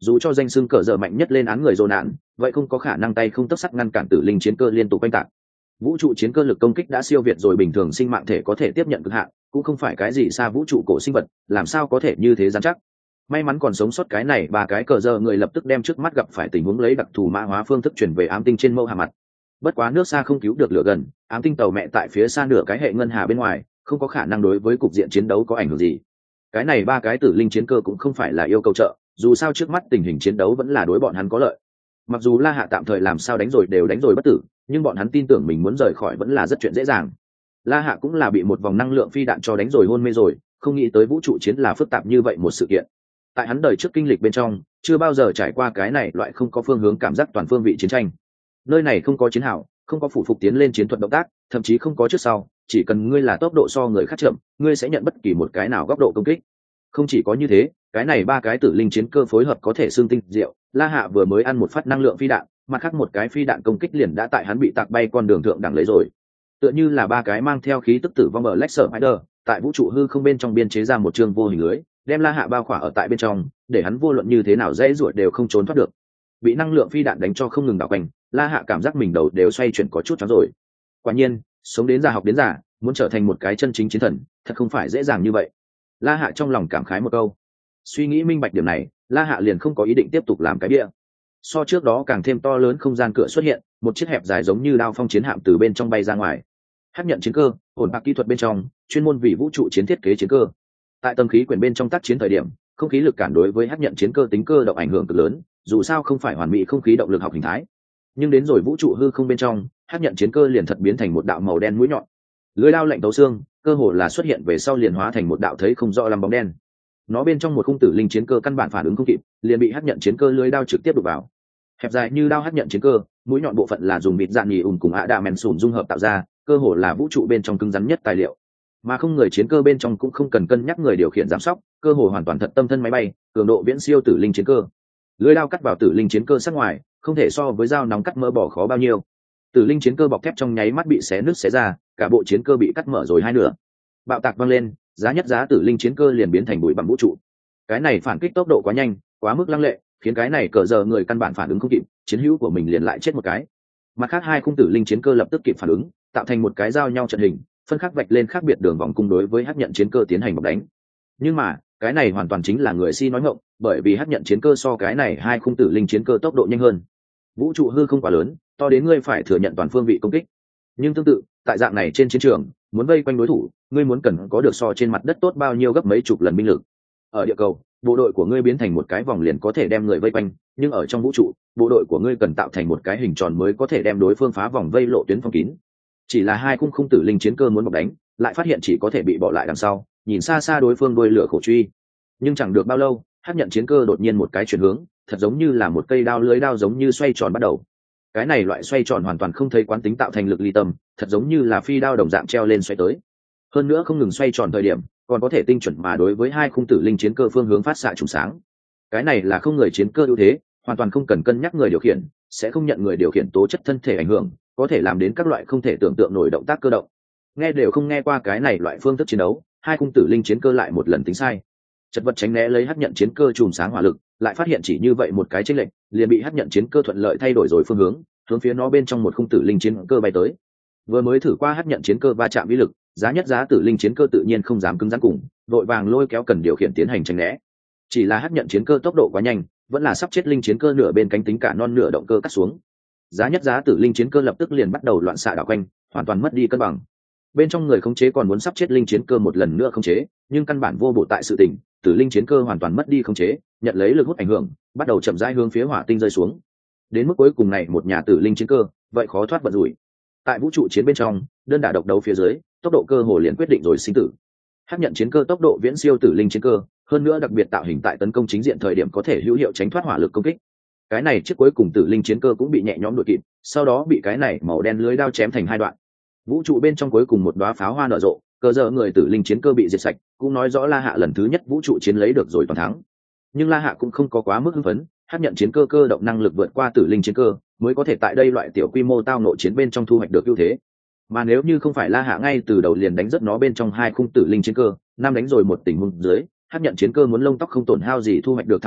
dù cho danh xưng cờ giờ mạnh nhất lên án người dồn nạn, vậy không có khả năng tay không tấc sắt ngăn cản tử linh chiến cơ liên tục quanh tạc. Vũ trụ chiến cơ lực công kích đã siêu việt rồi bình thường sinh mạng thể có thể tiếp nhận cực hạn, cũng không phải cái gì xa vũ trụ cổ sinh vật, làm sao có thể như thế dám chắc. May mắn còn sống sót cái này, ba cái cờ giờ người lập tức đem trước mắt gặp phải tình huống lấy đặc thù mã hóa phương thức chuyển về ám tinh trên mâu hà mặt. Bất quá nước xa không cứu được lửa gần, ám tinh tàu mẹ tại phía xa nửa cái hệ ngân hà bên ngoài, không có khả năng đối với cục diện chiến đấu có ảnh hưởng gì. Cái này ba cái tử linh chiến cơ cũng không phải là yêu cầu trợ, dù sao trước mắt tình hình chiến đấu vẫn là đối bọn hắn có lợi. Mặc dù La Hạ tạm thời làm sao đánh rồi đều đánh rồi bất tử, nhưng bọn hắn tin tưởng mình muốn rời khỏi vẫn là rất chuyện dễ dàng. La Hạ cũng là bị một vòng năng lượng phi đạn cho đánh rồi hôn mê rồi, không nghĩ tới vũ trụ chiến là phức tạp như vậy một sự kiện. Tại hắn đời trước kinh lịch bên trong, chưa bao giờ trải qua cái này loại không có phương hướng cảm giác toàn phương vị chiến tranh. Nơi này không có chiến hào, không có phụ phục tiến lên chiến thuật động tác, thậm chí không có trước sau, chỉ cần ngươi là tốc độ so người khác chậm, ngươi sẽ nhận bất kỳ một cái nào góc độ công kích. Không chỉ có như thế, cái này ba cái tử linh chiến cơ phối hợp có thể xương tinh diệu. La Hạ vừa mới ăn một phát năng lượng phi đạn, mặt khác một cái phi đạn công kích liền đã tại hắn bị tạc bay con đường thượng đẳng lấy rồi. Tựa như là ba cái mang theo khí tức tử vong ở Black Spider, tại vũ trụ hư không bên trong biên chế ra một chương vô hình lưới, đem La Hạ bao khỏa ở tại bên trong, để hắn vô luận như thế nào dễ ruột đều không trốn thoát được. Bị năng lượng phi đạn đánh cho không ngừng đảo quanh, La Hạ cảm giác mình đầu đều xoay chuyển có chút chóng rồi. Quả nhiên, sống đến già học đến già, muốn trở thành một cái chân chính chiến thần, thật không phải dễ dàng như vậy. La Hạ trong lòng cảm khái một câu. Suy nghĩ minh bạch điểm này, La Hạ liền không có ý định tiếp tục làm cái bia. So trước đó càng thêm to lớn không gian cửa xuất hiện, một chiếc hẹp dài giống như đao phong chiến hạm từ bên trong bay ra ngoài. Hấp nhận chiến cơ, ổn bạc kỹ thuật bên trong, chuyên môn vì vũ trụ chiến thiết kế chiến cơ. Tại tầng khí quyển bên trong tác chiến thời điểm, không khí lực cản đối với hấp nhận chiến cơ tính cơ động ảnh hưởng cực lớn, dù sao không phải hoàn mỹ không khí động lực học hình thái. Nhưng đến rồi vũ trụ hư không bên trong, hấp nhận chiến cơ liền thật biến thành một đạo màu đen mũi nhọn. Lưỡi đao lạnh tấu xương, cơ hồ là xuất hiện về sau liền hóa thành một đạo thấy không rõ lắm bóng đen. Nó bên trong một khung tử linh chiến cơ căn bản phản ứng không kịp, liền bị hấp nhận chiến cơ lưỡi đao trực tiếp đụng vào. Hẹp dài như đao hấp nhận chiến cơ, mũi nhọn bộ phận là dùng bịt dạn nhì ùn cùng ạ đạ mèn sùn dung hợp tạo ra, cơ hồ là vũ trụ bên trong cứng rắn nhất tài liệu. Mà không người chiến cơ bên trong cũng không cần cân nhắc người điều khiển giám sóc, cơ hồ hoàn toàn thật tâm thân máy bay, cường độ viễn siêu tử linh chiến cơ. Lưỡi đao cắt vào tử linh chiến cơ sát ngoài, không thể so với dao nóng cắt mỡ bỏ khó bao nhiêu. Tử linh chiến cơ bọc thép trong nháy mắt bị xé nứt xé ra, cả bộ chiến cơ bị cắt mở rồi hai nửa. Bạo tạc vang lên, giá nhất giá tử linh chiến cơ liền biến thành bụi bặm vũ trụ. Cái này phản kích tốc độ quá nhanh, quá mức lăng lệ, khiến cái này cờ giờ người căn bản phản ứng không kịp, chiến hữu của mình liền lại chết một cái. Mặt khác hai khung tử linh chiến cơ lập tức kịp phản ứng, tạo thành một cái giao nhau trận hình, phân khắc vạch lên khác biệt đường vòng cung đối với hấp nhận chiến cơ tiến hành bọc đánh. Nhưng mà cái này hoàn toàn chính là người si nói ngọng, bởi vì hấp nhận chiến cơ so cái này hai khung tử linh chiến cơ tốc độ nhanh hơn. Vũ trụ hư không quá lớn, to đến ngươi phải thừa nhận toàn phương vị công kích. Nhưng tương tự, tại dạng này trên chiến trường, muốn vây quanh đối thủ, ngươi muốn cần có được so trên mặt đất tốt bao nhiêu gấp mấy chục lần binh lực. Ở địa cầu, bộ đội của ngươi biến thành một cái vòng liền có thể đem người vây quanh, nhưng ở trong vũ trụ, bộ đội của ngươi cần tạo thành một cái hình tròn mới có thể đem đối phương phá vòng vây lộ tuyến phong kín. Chỉ là hai khung khung tử linh chiến cơ muốn bọc đánh, lại phát hiện chỉ có thể bị bỏ lại đằng sau, nhìn xa xa đối phương đuôi lửa khổ truy. Nhưng chẳng được bao lâu, hấp nhận chiến cơ đột nhiên một cái chuyển hướng, thật giống như là một cây đao lưới đao giống như xoay tròn bắt đầu. Cái này loại xoay tròn hoàn toàn không thấy quán tính tạo thành lực ly tâm, thật giống như là phi đao đồng dạng treo lên xoay tới. Hơn nữa không ngừng xoay tròn thời điểm, còn có thể tinh chuẩn mà đối với hai khung tử linh chiến cơ phương hướng phát xạ trùng sáng. Cái này là không người chiến cơ ưu thế, hoàn toàn không cần cân nhắc người điều khiển, sẽ không nhận người điều khiển tố chất thân thể ảnh hưởng, có thể làm đến các loại không thể tưởng tượng nổi động tác cơ động. Nghe đều không nghe qua cái này loại phương thức chiến đấu, hai khung tử linh chiến cơ lại một lần tính sai. Chật vật tránh né lấy hấp nhận chiến cơ chùm sáng hỏa lực, lại phát hiện chỉ như vậy một cái chênh lệch, liền bị hấp nhận chiến cơ thuận lợi thay đổi rồi phương hướng, hướng phía nó bên trong một khung tử linh chiến cơ bay tới. Vừa mới thử qua hấp nhận chiến cơ va chạm uy lực, giá nhất giá tử linh chiến cơ tự nhiên không dám cứng rắn cùng, đội vàng lôi kéo cần điều khiển tiến hành tránh né. Chỉ là hấp nhận chiến cơ tốc độ quá nhanh, vẫn là sắp chết linh chiến cơ nửa bên cánh tính cả non nửa động cơ cắt xuống. Giá nhất giá tử linh chiến cơ lập tức liền bắt đầu loạn xạ đảo quanh, hoàn toàn mất đi cân bằng. Bên trong người khống chế còn muốn sắp chết linh chiến cơ một lần nữa khống chế, nhưng căn bản vô bổ tại sự tình, tử linh chiến cơ hoàn toàn mất đi khống chế, nhận lấy lực hút ảnh hưởng, bắt đầu chậm rãi hướng phía hỏa tinh rơi xuống. Đến mức cuối cùng này một nhà tử linh chiến cơ, vậy khó thoát vận rủi. Tại vũ trụ chiến bên trong, đơn đả độc đấu phía dưới, tốc độ cơ hồ liền quyết định rồi sinh tử. Hấp nhận chiến cơ tốc độ viễn siêu tử linh chiến cơ, hơn nữa đặc biệt tạo hình tại tấn công chính diện thời điểm có thể hữu hiệu tránh thoát hỏa lực công kích. Cái này chiếc cuối cùng tử linh chiến cơ cũng bị nhẹ nhõm đuổi kịp, sau đó bị cái này màu đen lưới đao chém thành hai đoạn. Vũ trụ bên trong cuối cùng một đóa pháo hoa nở rộ, cơ giờ người tử linh chiến cơ bị diệt sạch, cũng nói rõ La Hạ lần thứ nhất vũ trụ chiến lấy được rồi toàn thắng. Nhưng La Hạ cũng không có quá mức hưng phấn, hấp nhận chiến cơ cơ động năng lực vượt qua tử linh chiến cơ, mới có thể tại đây loại tiểu quy mô tao nội chiến bên trong thu hoạch được ưu thế. Mà nếu như không phải La Hạ ngay từ đầu liền đánh rất nó bên trong hai khung tử linh chiến cơ, năm đánh rồi một tình huống dưới, hấp nhận chiến cơ muốn lông tóc không tổn hao gì thu hoạch được thắng lợi,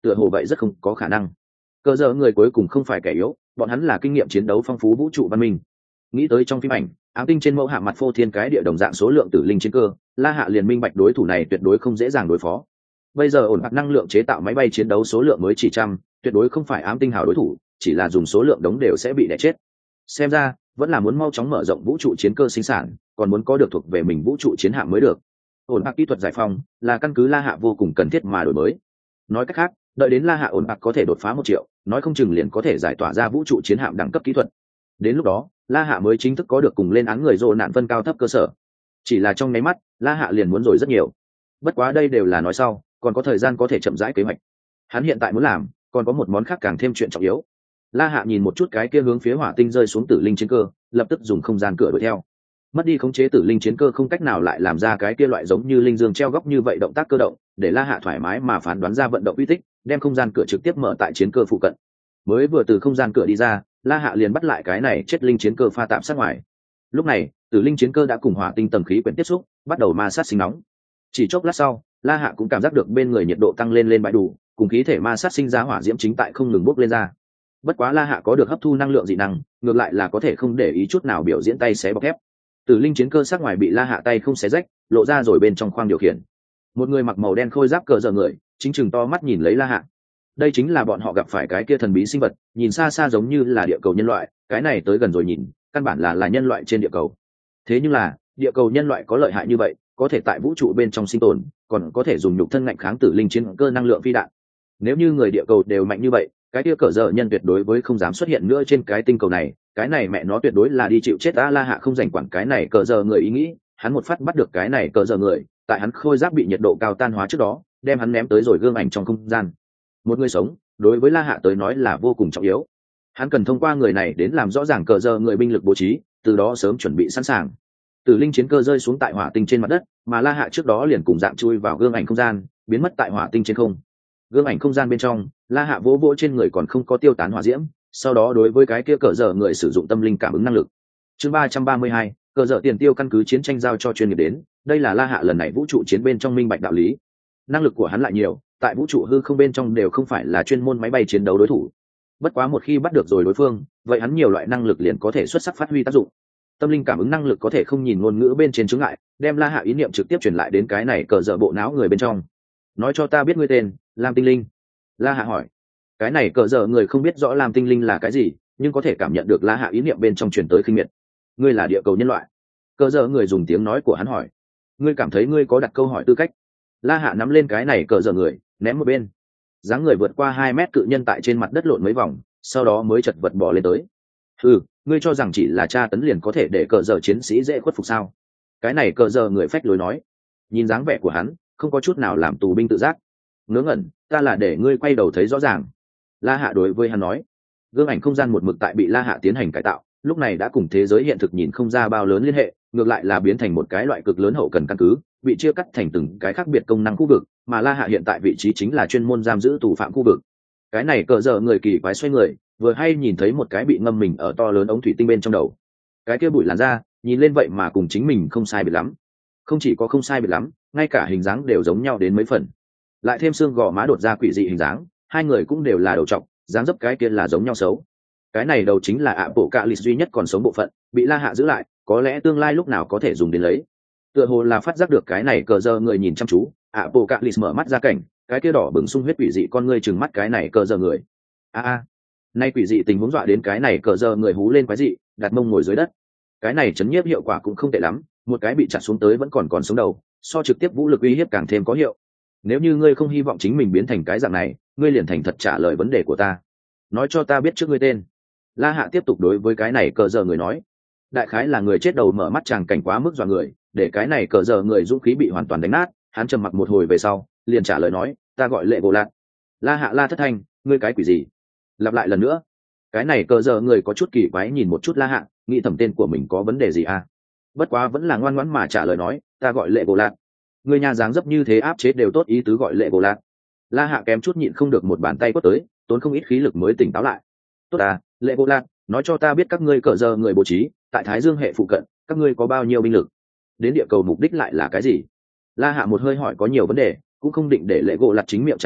tựa hồ vậy rất không có khả năng. Cờ giờ người cuối cùng không phải kẻ yếu, bọn hắn là kinh nghiệm chiến đấu phong phú vũ trụ văn minh. Nghĩ tới trong phim ảnh ám tinh trên mẫu hạ mặt phô thiên cái địa đồng dạng số lượng tử linh chiến cơ, La Hạ liền minh bạch đối thủ này tuyệt đối không dễ dàng đối phó. Bây giờ ổn bạc năng lượng chế tạo máy bay chiến đấu số lượng mới chỉ trăm, tuyệt đối không phải ám tinh hào đối thủ, chỉ là dùng số lượng đống đều sẽ bị đè chết. Xem ra vẫn là muốn mau chóng mở rộng vũ trụ chiến cơ sinh sản, còn muốn có được thuộc về mình vũ trụ chiến hạm mới được. Ổn bạc kỹ thuật giải phóng là căn cứ La Hạ vô cùng cần thiết mà đổi mới. Nói cách khác, đợi đến La Hạ ổn bạc có thể đột phá một triệu, nói không chừng liền có thể giải tỏa ra vũ trụ chiến hạm đẳng cấp kỹ thuật. Đến lúc đó, La Hạ mới chính thức có được cùng lên án người rồ nạn phân cao thấp cơ sở. Chỉ là trong nháy mắt, La Hạ liền muốn rồi rất nhiều. Bất quá đây đều là nói sau, còn có thời gian có thể chậm rãi kế hoạch. Hắn hiện tại muốn làm, còn có một món khác càng thêm chuyện trọng yếu. La Hạ nhìn một chút cái kia hướng phía hỏa tinh rơi xuống tử linh chiến cơ, lập tức dùng không gian cửa đuổi theo. Mất đi khống chế tử linh chiến cơ không cách nào lại làm ra cái kia loại giống như linh dương treo góc như vậy động tác cơ động, để La Hạ thoải mái mà phán đoán ra vận động uy tích, đem không gian cửa trực tiếp mở tại chiến cơ phụ cận. Mới vừa từ không gian cửa đi ra, La Hạ liền bắt lại cái này chết linh chiến cơ pha tạm sát ngoài. Lúc này, tử linh chiến cơ đã cùng hỏa tinh tầng khí quyển tiếp xúc, bắt đầu ma sát sinh nóng. Chỉ chốc lát sau, La Hạ cũng cảm giác được bên người nhiệt độ tăng lên lên bãi đủ, cùng khí thể ma sát sinh ra hỏa diễm chính tại không ngừng bốc lên ra. Bất quá La Hạ có được hấp thu năng lượng dị năng, ngược lại là có thể không để ý chút nào biểu diễn tay xé bọc thép. Tử linh chiến cơ sát ngoài bị La Hạ tay không xé rách, lộ ra rồi bên trong khoang điều khiển. Một người mặc màu đen khôi giáp cờ giờ người, chính chừng to mắt nhìn lấy La Hạ. Đây chính là bọn họ gặp phải cái kia thần bí sinh vật, nhìn xa xa giống như là địa cầu nhân loại, cái này tới gần rồi nhìn, căn bản là là nhân loại trên địa cầu. Thế nhưng là, địa cầu nhân loại có lợi hại như vậy, có thể tại vũ trụ bên trong sinh tồn, còn có thể dùng nhục thân ngạnh kháng tử linh chiến cơ năng lượng phi đạn. Nếu như người địa cầu đều mạnh như vậy, cái kia cờ giờ nhân tuyệt đối với không dám xuất hiện nữa trên cái tinh cầu này, cái này mẹ nó tuyệt đối là đi chịu chết. A La Hạ không dành quản cái này cờ giờ người ý nghĩ, hắn một phát bắt được cái này cờ giờ người, tại hắn khôi giáp bị nhiệt độ cao tan hóa trước đó, đem hắn ném tới rồi gương ảnh trong không gian. Một người sống, đối với La Hạ tới nói là vô cùng trọng yếu. Hắn cần thông qua người này đến làm rõ ràng cờ giờ người binh lực bố trí, từ đó sớm chuẩn bị sẵn sàng. Tử linh chiến cơ rơi xuống tại hỏa tinh trên mặt đất, mà La Hạ trước đó liền cùng dạng chui vào gương ảnh không gian, biến mất tại hỏa tinh trên không. Gương ảnh không gian bên trong, La Hạ vỗ vỗ trên người còn không có tiêu tán hỏa diễm, sau đó đối với cái kia cờ giờ người sử dụng tâm linh cảm ứng năng lực. Chương ba trăm ba mươi hai, cờ giờ tiền tiêu căn cứ chiến tranh giao cho chuyên nghiệp đến, đây là La Hạ lần này vũ trụ chiến bên trong minh bạch đạo lý. Năng lực của hắn lại nhiều, tại vũ trụ hư không bên trong đều không phải là chuyên môn máy bay chiến đấu đối thủ. Bất quá một khi bắt được rồi đối phương, vậy hắn nhiều loại năng lực liền có thể xuất sắc phát huy tác dụng. Tâm linh cảm ứng năng lực có thể không nhìn ngôn ngữ bên trên chướng ngại, đem La Hạ ý niệm trực tiếp truyền lại đến cái này cờ dở bộ não người bên trong. Nói cho ta biết ngươi tên, Lam Tinh Linh. La Hạ hỏi. Cái này cờ dở người không biết rõ Lam Tinh Linh là cái gì, nhưng có thể cảm nhận được La Hạ ý niệm bên trong truyền tới khinh miệt. Ngươi là địa cầu nhân loại. Cờ dở người dùng tiếng nói của hắn hỏi. Ngươi cảm thấy ngươi có đặt câu hỏi tư cách? La Hạ nắm lên cái này cờ dở người, ném một bên. Dáng người vượt qua hai mét cự nhân tại trên mặt đất lộn mấy vòng, sau đó mới chật vật bỏ lên tới. Ừ, ngươi cho rằng chỉ là tra tấn liền có thể để cờ giờ chiến sĩ dễ khuất phục sao? Cái này cờ giờ người phách lối nói. Nhìn dáng vẻ của hắn, không có chút nào làm tù binh tự giác. Ngớ ngẩn, ta là để ngươi quay đầu thấy rõ ràng. La Hạ đối với hắn nói. Gương ảnh không gian một mực tại bị La Hạ tiến hành cải tạo, lúc này đã cùng thế giới hiện thực nhìn không ra bao lớn liên hệ, ngược lại là biến thành một cái loại cực lớn hậu cần căn cứ, bị chia cắt thành từng cái khác biệt công năng khu vực, mà La Hạ hiện tại vị trí chính là chuyên môn giam giữ tù phạm khu vực. Cái này cờ giờ người kỳ quái xoay người, vừa hay nhìn thấy một cái bị ngâm mình ở to lớn ống thủy tinh bên trong đầu. Cái kia bụi làn da, nhìn lên vậy mà cùng chính mình không sai biệt lắm. Không chỉ có không sai biệt lắm, ngay cả hình dáng đều giống nhau đến mấy phần. Lại thêm xương gò má đột ra quỷ dị hình dáng, hai người cũng đều là đầu trọc, dáng dấp cái kia là giống nhau xấu. Cái này đầu chính là ạ bộ cạ lịch duy nhất còn sống bộ phận, bị La Hạ giữ lại, có lẽ tương lai lúc nào có thể dùng đến lấy. Tựa hồ là phát giác được cái này cờ giờ người nhìn chăm chú, ạ bộ cạ lịch mở mắt ra cảnh, cái kia đỏ bừng sung huyết quỷ dị con ngươi trừng mắt cái này cờ giờ người. A a, nay quỷ dị tình huống dọa đến cái này cờ giờ người hú lên quái dị, đặt mông ngồi dưới đất. Cái này chấn nhiếp hiệu quả cũng không tệ lắm, một cái bị chặt xuống tới vẫn còn còn sống đầu, so trực tiếp vũ lực uy hiếp càng thêm có hiệu. Nếu như ngươi không hy vọng chính mình biến thành cái dạng này, ngươi liền thành thật trả lời vấn đề của ta. Nói cho ta biết trước ngươi tên. La Hạ tiếp tục đối với cái này cờ giờ người nói. Đại khái là người chết đầu mở mắt chàng cảnh quá mức dọa người, để cái này cờ giờ người dũng khí bị hoàn toàn đánh nát. Hắn trầm mặc một hồi về sau, liền trả lời nói, ta gọi Lệ Gỗ Lạc. La Hạ la thất thanh, ngươi cái quỷ gì? Lặp lại lần nữa. Cái này cờ giờ người có chút kỳ quái nhìn một chút La Hạ, nghĩ thầm tên của mình có vấn đề gì à? Bất quá vẫn là ngoan ngoãn mà trả lời nói, ta gọi Lệ Gỗ Lạc. Người nhà dáng dấp như thế áp chế đều tốt ý tứ gọi Lệ Gỗ Lạc. La Hạ kém chút nhịn không được một bàn tay quất tới, tốn không ít khí lực mới tỉnh táo lại. Tốt à, Lệ Gỗ Lạc, nói cho ta biết các ngươi cờ giờ người bố trí tại Thái Dương hệ phụ cận, các ngươi có bao nhiêu binh lực? Đến địa cầu mục đích lại là cái gì? La Hạ một hơi hỏi có nhiều vấn đề, cũng không định để Lệ Gỗ Lạc chính miệng trả lời,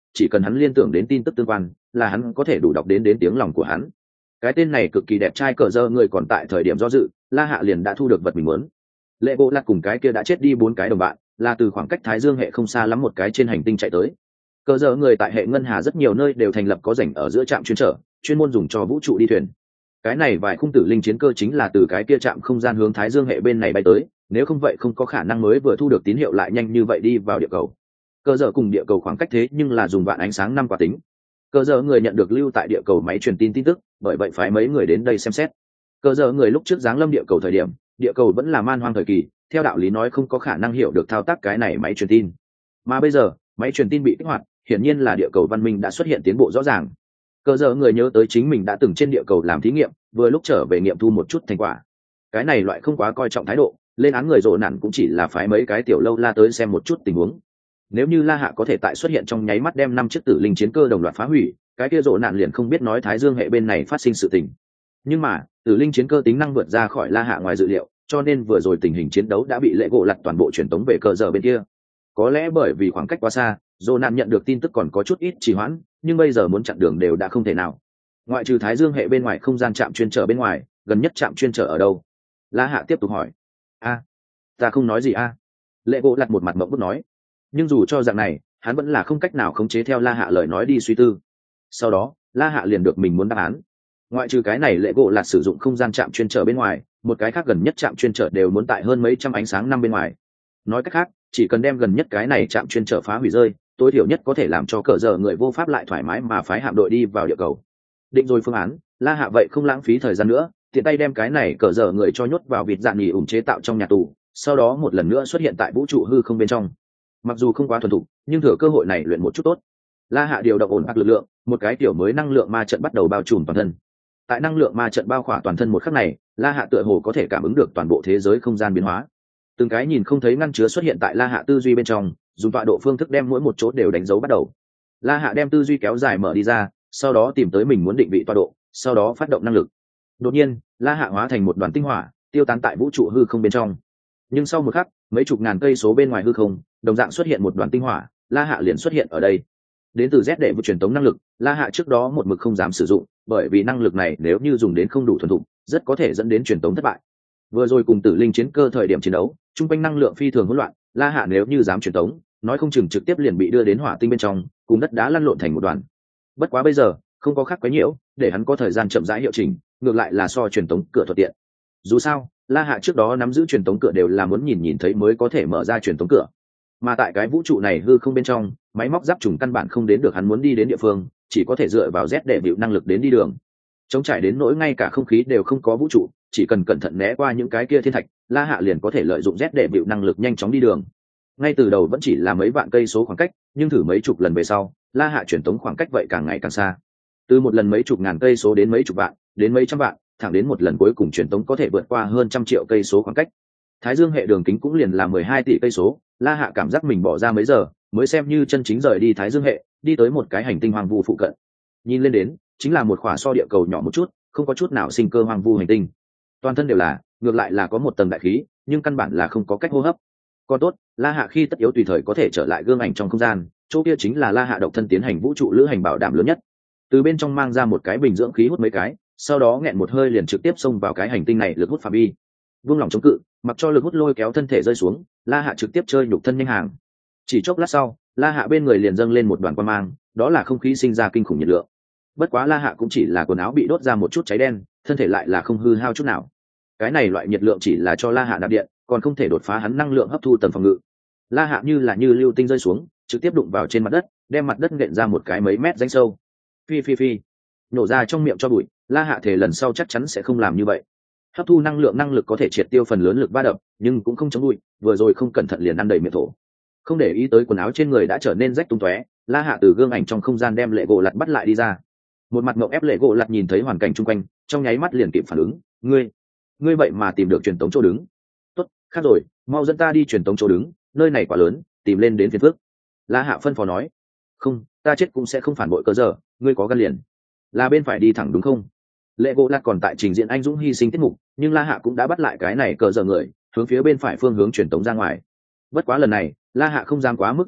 chỉ cần hắn liên tưởng đến tin tức tương quan là hắn có thể đủ đọc đến đến tiếng lòng của hắn. Cái tên này cực kỳ đẹp trai cờ dơ người còn tại thời điểm do dự, La Hạ liền đã thu được vật mình muốn. Lệ Gỗ Lặt cùng cái kia đã chết đi bốn cái đồng bạn là từ khoảng cách Thái Dương hệ không xa lắm một cái trên hành tinh chạy tới. Cờ dơ người tại hệ ngân hà rất nhiều nơi đều thành lập có rảnh ở giữa trạm chuyên trở, chuyên môn dùng cho vũ trụ đi thuyền. Cái này vài khung tử linh chiến cơ chính là từ cái kia trạm không gian hướng Thái Dương hệ bên này bay tới, nếu không vậy không có khả năng mới vừa thu được tín hiệu lại nhanh như vậy đi vào địa cầu. Cờ dơ cùng địa cầu khoảng cách thế nhưng là dùng vạn ánh sáng năm quả tính. Cờ dơ người nhận được lưu tại địa cầu máy truyền tin tin tức, bởi vậy phải mấy người đến đây xem xét. Cờ dơ người lúc trước giáng lâm địa cầu thời điểm, địa cầu vẫn là man hoang thời kỳ, theo đạo lý nói không có khả năng hiểu được thao tác cái này máy truyền tin. Mà bây giờ, máy truyền tin bị kích hoạt, hiển nhiên là địa cầu văn minh đã xuất hiện tiến bộ rõ ràng. Cờ dơ người nhớ tới chính mình đã từng trên địa cầu làm thí nghiệm, vừa lúc trở về nghiệm thu một chút thành quả. Cái này loại không quá coi trọng thái độ, lên án người rộ nản cũng chỉ là phái mấy cái tiểu lâu la tới xem một chút tình huống. Nếu như La Hạ có thể tại xuất hiện trong nháy mắt đem năm chiếc tử linh chiến cơ đồng loạt phá hủy, cái kia rộ nạn liền không biết nói Thái Dương hệ bên này phát sinh sự tình. Nhưng mà tử linh chiến cơ tính năng vượt ra khỏi La Hạ ngoài dự liệu, cho nên vừa rồi tình hình chiến đấu đã bị Lệ Gỗ Lặt toàn bộ truyền tống về cờ giờ bên kia. Có lẽ bởi vì khoảng cách quá xa, rộ nạn nhận được tin tức còn có chút ít trì hoãn, nhưng bây giờ muốn chặn đường đều đã không thể nào. Ngoại trừ Thái Dương hệ bên ngoài không gian trạm chuyên trở bên ngoài, gần nhất trạm chuyên trở ở đâu? La Hạ tiếp tục hỏi. A, ta không nói gì a. Lệ Gỗ Lặt một mặt mộng bức nói. Nhưng dù cho dạng này, hắn vẫn là không cách nào khống chế theo La Hạ lời nói đi suy tư. Sau đó La Hạ liền được mình muốn đáp án. Ngoại trừ cái này Lệ Gỗ Lặt sử dụng không gian trạm chuyên trở bên ngoài, một cái khác gần nhất trạm chuyên trở đều muốn tại hơn mấy trăm ánh sáng năm bên ngoài. Nói cách khác, chỉ cần đem gần nhất cái này trạm chuyên trở phá hủy rơi, tối thiểu nhất có thể làm cho cờ giờ người vô pháp lại thoải mái mà phái hạm đội đi vào địa cầu. Định rồi phương án, La Hạ vậy không lãng phí thời gian nữa, tiện tay đem cái này cờ giờ người cho nhốt vào vịt dạn nhì ủng chế tạo trong nhà tù, sau đó một lần nữa xuất hiện tại vũ trụ hư không bên trong. Mặc dù không quá thuần thục, nhưng thừa cơ hội này luyện một chút tốt. La Hạ điều động ổn áp lực lượng, một cái tiểu mới năng lượng ma trận bắt đầu bao trùm toàn thân. Tại năng lượng ma trận bao khỏa toàn thân một khắc này, La Hạ tựa hồ có thể cảm ứng được toàn bộ thế giới không gian biến hóa. Từng cái nhìn không thấy ngăn chứa xuất hiện tại La Hạ tư duy bên trong, dùng tọa độ phương thức đem mỗi một chỗ đều đánh dấu bắt đầu. La Hạ đem tư duy kéo dài mở đi ra, sau đó tìm tới mình muốn định vị tọa độ, sau đó phát động năng lực. Đột nhiên, La Hạ hóa thành một đoàn tinh hỏa, tiêu tán tại vũ trụ hư không bên trong. Nhưng sau một khắc, mấy chục ngàn cây số bên ngoài hư không, đồng dạng xuất hiện một đoàn tinh hỏa, La Hạ liền xuất hiện ở đây. Đến từ Z đệ vụ truyền tống năng lực, La Hạ trước đó một mực không dám sử dụng, bởi vì năng lực này nếu như dùng đến không đủ thuần thục, rất có thể dẫn đến truyền tống thất bại. Vừa rồi cùng tử linh chiến cơ thời điểm chiến đấu, trung quanh năng lượng phi thường hỗn loạn, La Hạ nếu như dám truyền tống, nói không chừng trực tiếp liền bị đưa đến hỏa tinh bên trong, cùng đất đá lăn lộn thành một đoàn. Bất quá bây giờ, không có khác quấy nhiễu, để hắn có thời gian chậm rãi hiệu chỉnh, ngược lại là so truyền tống cửa thuận tiện. Dù sao, La Hạ trước đó nắm giữ truyền tống cửa đều là muốn nhìn nhìn thấy mới có thể mở ra truyền tống cửa. Mà tại cái vũ trụ này hư không bên trong, máy móc giáp trùng căn bản không đến được hắn muốn đi đến địa phương, chỉ có thể dựa vào Z để bịu năng lực đến đi đường. Chống trải đến nỗi ngay cả không khí đều không có vũ trụ, chỉ cần cẩn thận né qua những cái kia thiên thạch, La Hạ liền có thể lợi dụng Z để bịu năng lực nhanh chóng đi đường. Ngay từ đầu vẫn chỉ là mấy vạn cây số khoảng cách, nhưng thử mấy chục lần về sau, La Hạ truyền tống khoảng cách vậy càng ngày càng xa. Từ một lần mấy chục ngàn cây số đến mấy chục vạn, đến mấy trăm vạn, thẳng đến một lần cuối cùng truyền tống có thể vượt qua hơn trăm triệu cây số khoảng cách. Thái Dương hệ đường kính cũng liền là mười hai tỷ cây số, La Hạ cảm giác mình bỏ ra mấy giờ mới xem như chân chính rời đi Thái Dương hệ, đi tới một cái hành tinh hoang vu phụ cận. Nhìn lên đến, chính là một khỏa so địa cầu nhỏ một chút, không có chút nào sinh cơ hoang vu hành tinh. Toàn thân đều là, ngược lại là có một tầng đại khí, nhưng căn bản là không có cách hô hấp. Còn tốt, La Hạ khi tất yếu tùy thời có thể trở lại gương ảnh trong không gian, chỗ kia chính là La Hạ độc thân tiến hành vũ trụ lữ hành bảo đảm lớn nhất. Từ bên trong mang ra một cái bình dưỡng khí hút mấy cái, sau đó nghẹn một hơi liền trực tiếp xông vào cái hành tinh này lực hút phạm vi. Vương lòng chống cự, mặc cho lực hút lôi kéo thân thể rơi xuống, La Hạ trực tiếp chơi nhục thân nhanh hàng. Chỉ chốc lát sau, La Hạ bên người liền dâng lên một đoàn quang mang, đó là không khí sinh ra kinh khủng nhiệt lượng. Bất quá La Hạ cũng chỉ là quần áo bị đốt ra một chút cháy đen, thân thể lại là không hư hao chút nào. Cái này loại nhiệt lượng chỉ là cho La Hạ nạp điện, còn không thể đột phá hắn năng lượng hấp thu tầng phòng ngự. La Hạ như là như lưu tinh rơi xuống, trực tiếp đụng vào trên mặt đất, đem mặt đất nện ra một cái mấy mét rãnh sâu. Phi phi phi, nổ ra trong miệng cho bụi. La Hạ thể lần sau chắc chắn sẽ không làm như vậy. Hấp thu năng lượng năng lực có thể triệt tiêu phần lớn lực va đập, nhưng cũng không chống bụi, vừa rồi không cẩn thận liền ăn đầy miệng thổ. Không để ý tới quần áo trên người đã trở nên rách tung tóe, La Hạ từ gương ảnh trong không gian đem Lệ Gỗ Lặt bắt lại đi ra. Một mặt ngậm ép Lệ Gỗ Lặt nhìn thấy hoàn cảnh chung quanh, trong nháy mắt liền kịp phản ứng, ngươi, ngươi vậy mà tìm được truyền tống chỗ đứng. Tốt, khác rồi, mau dẫn ta đi truyền tống chỗ đứng, nơi này quá lớn, tìm lên đến phiền phức. La Hạ phân phó nói. Không, ta chết cũng sẽ không phản bội cơ giờ, ngươi có gan liền. Là bên phải đi thẳng đúng không? Lệ Gỗ Lặt còn tại trình diễn anh dũng hy sinh tiết mục, nhưng La Hạ cũng đã bắt lại cái này cờ giờ người, hướng phía bên phải phương hướng truyền tống ra ngoài. Bất quá lần này, La Hạ không dám quá mức dùng sức,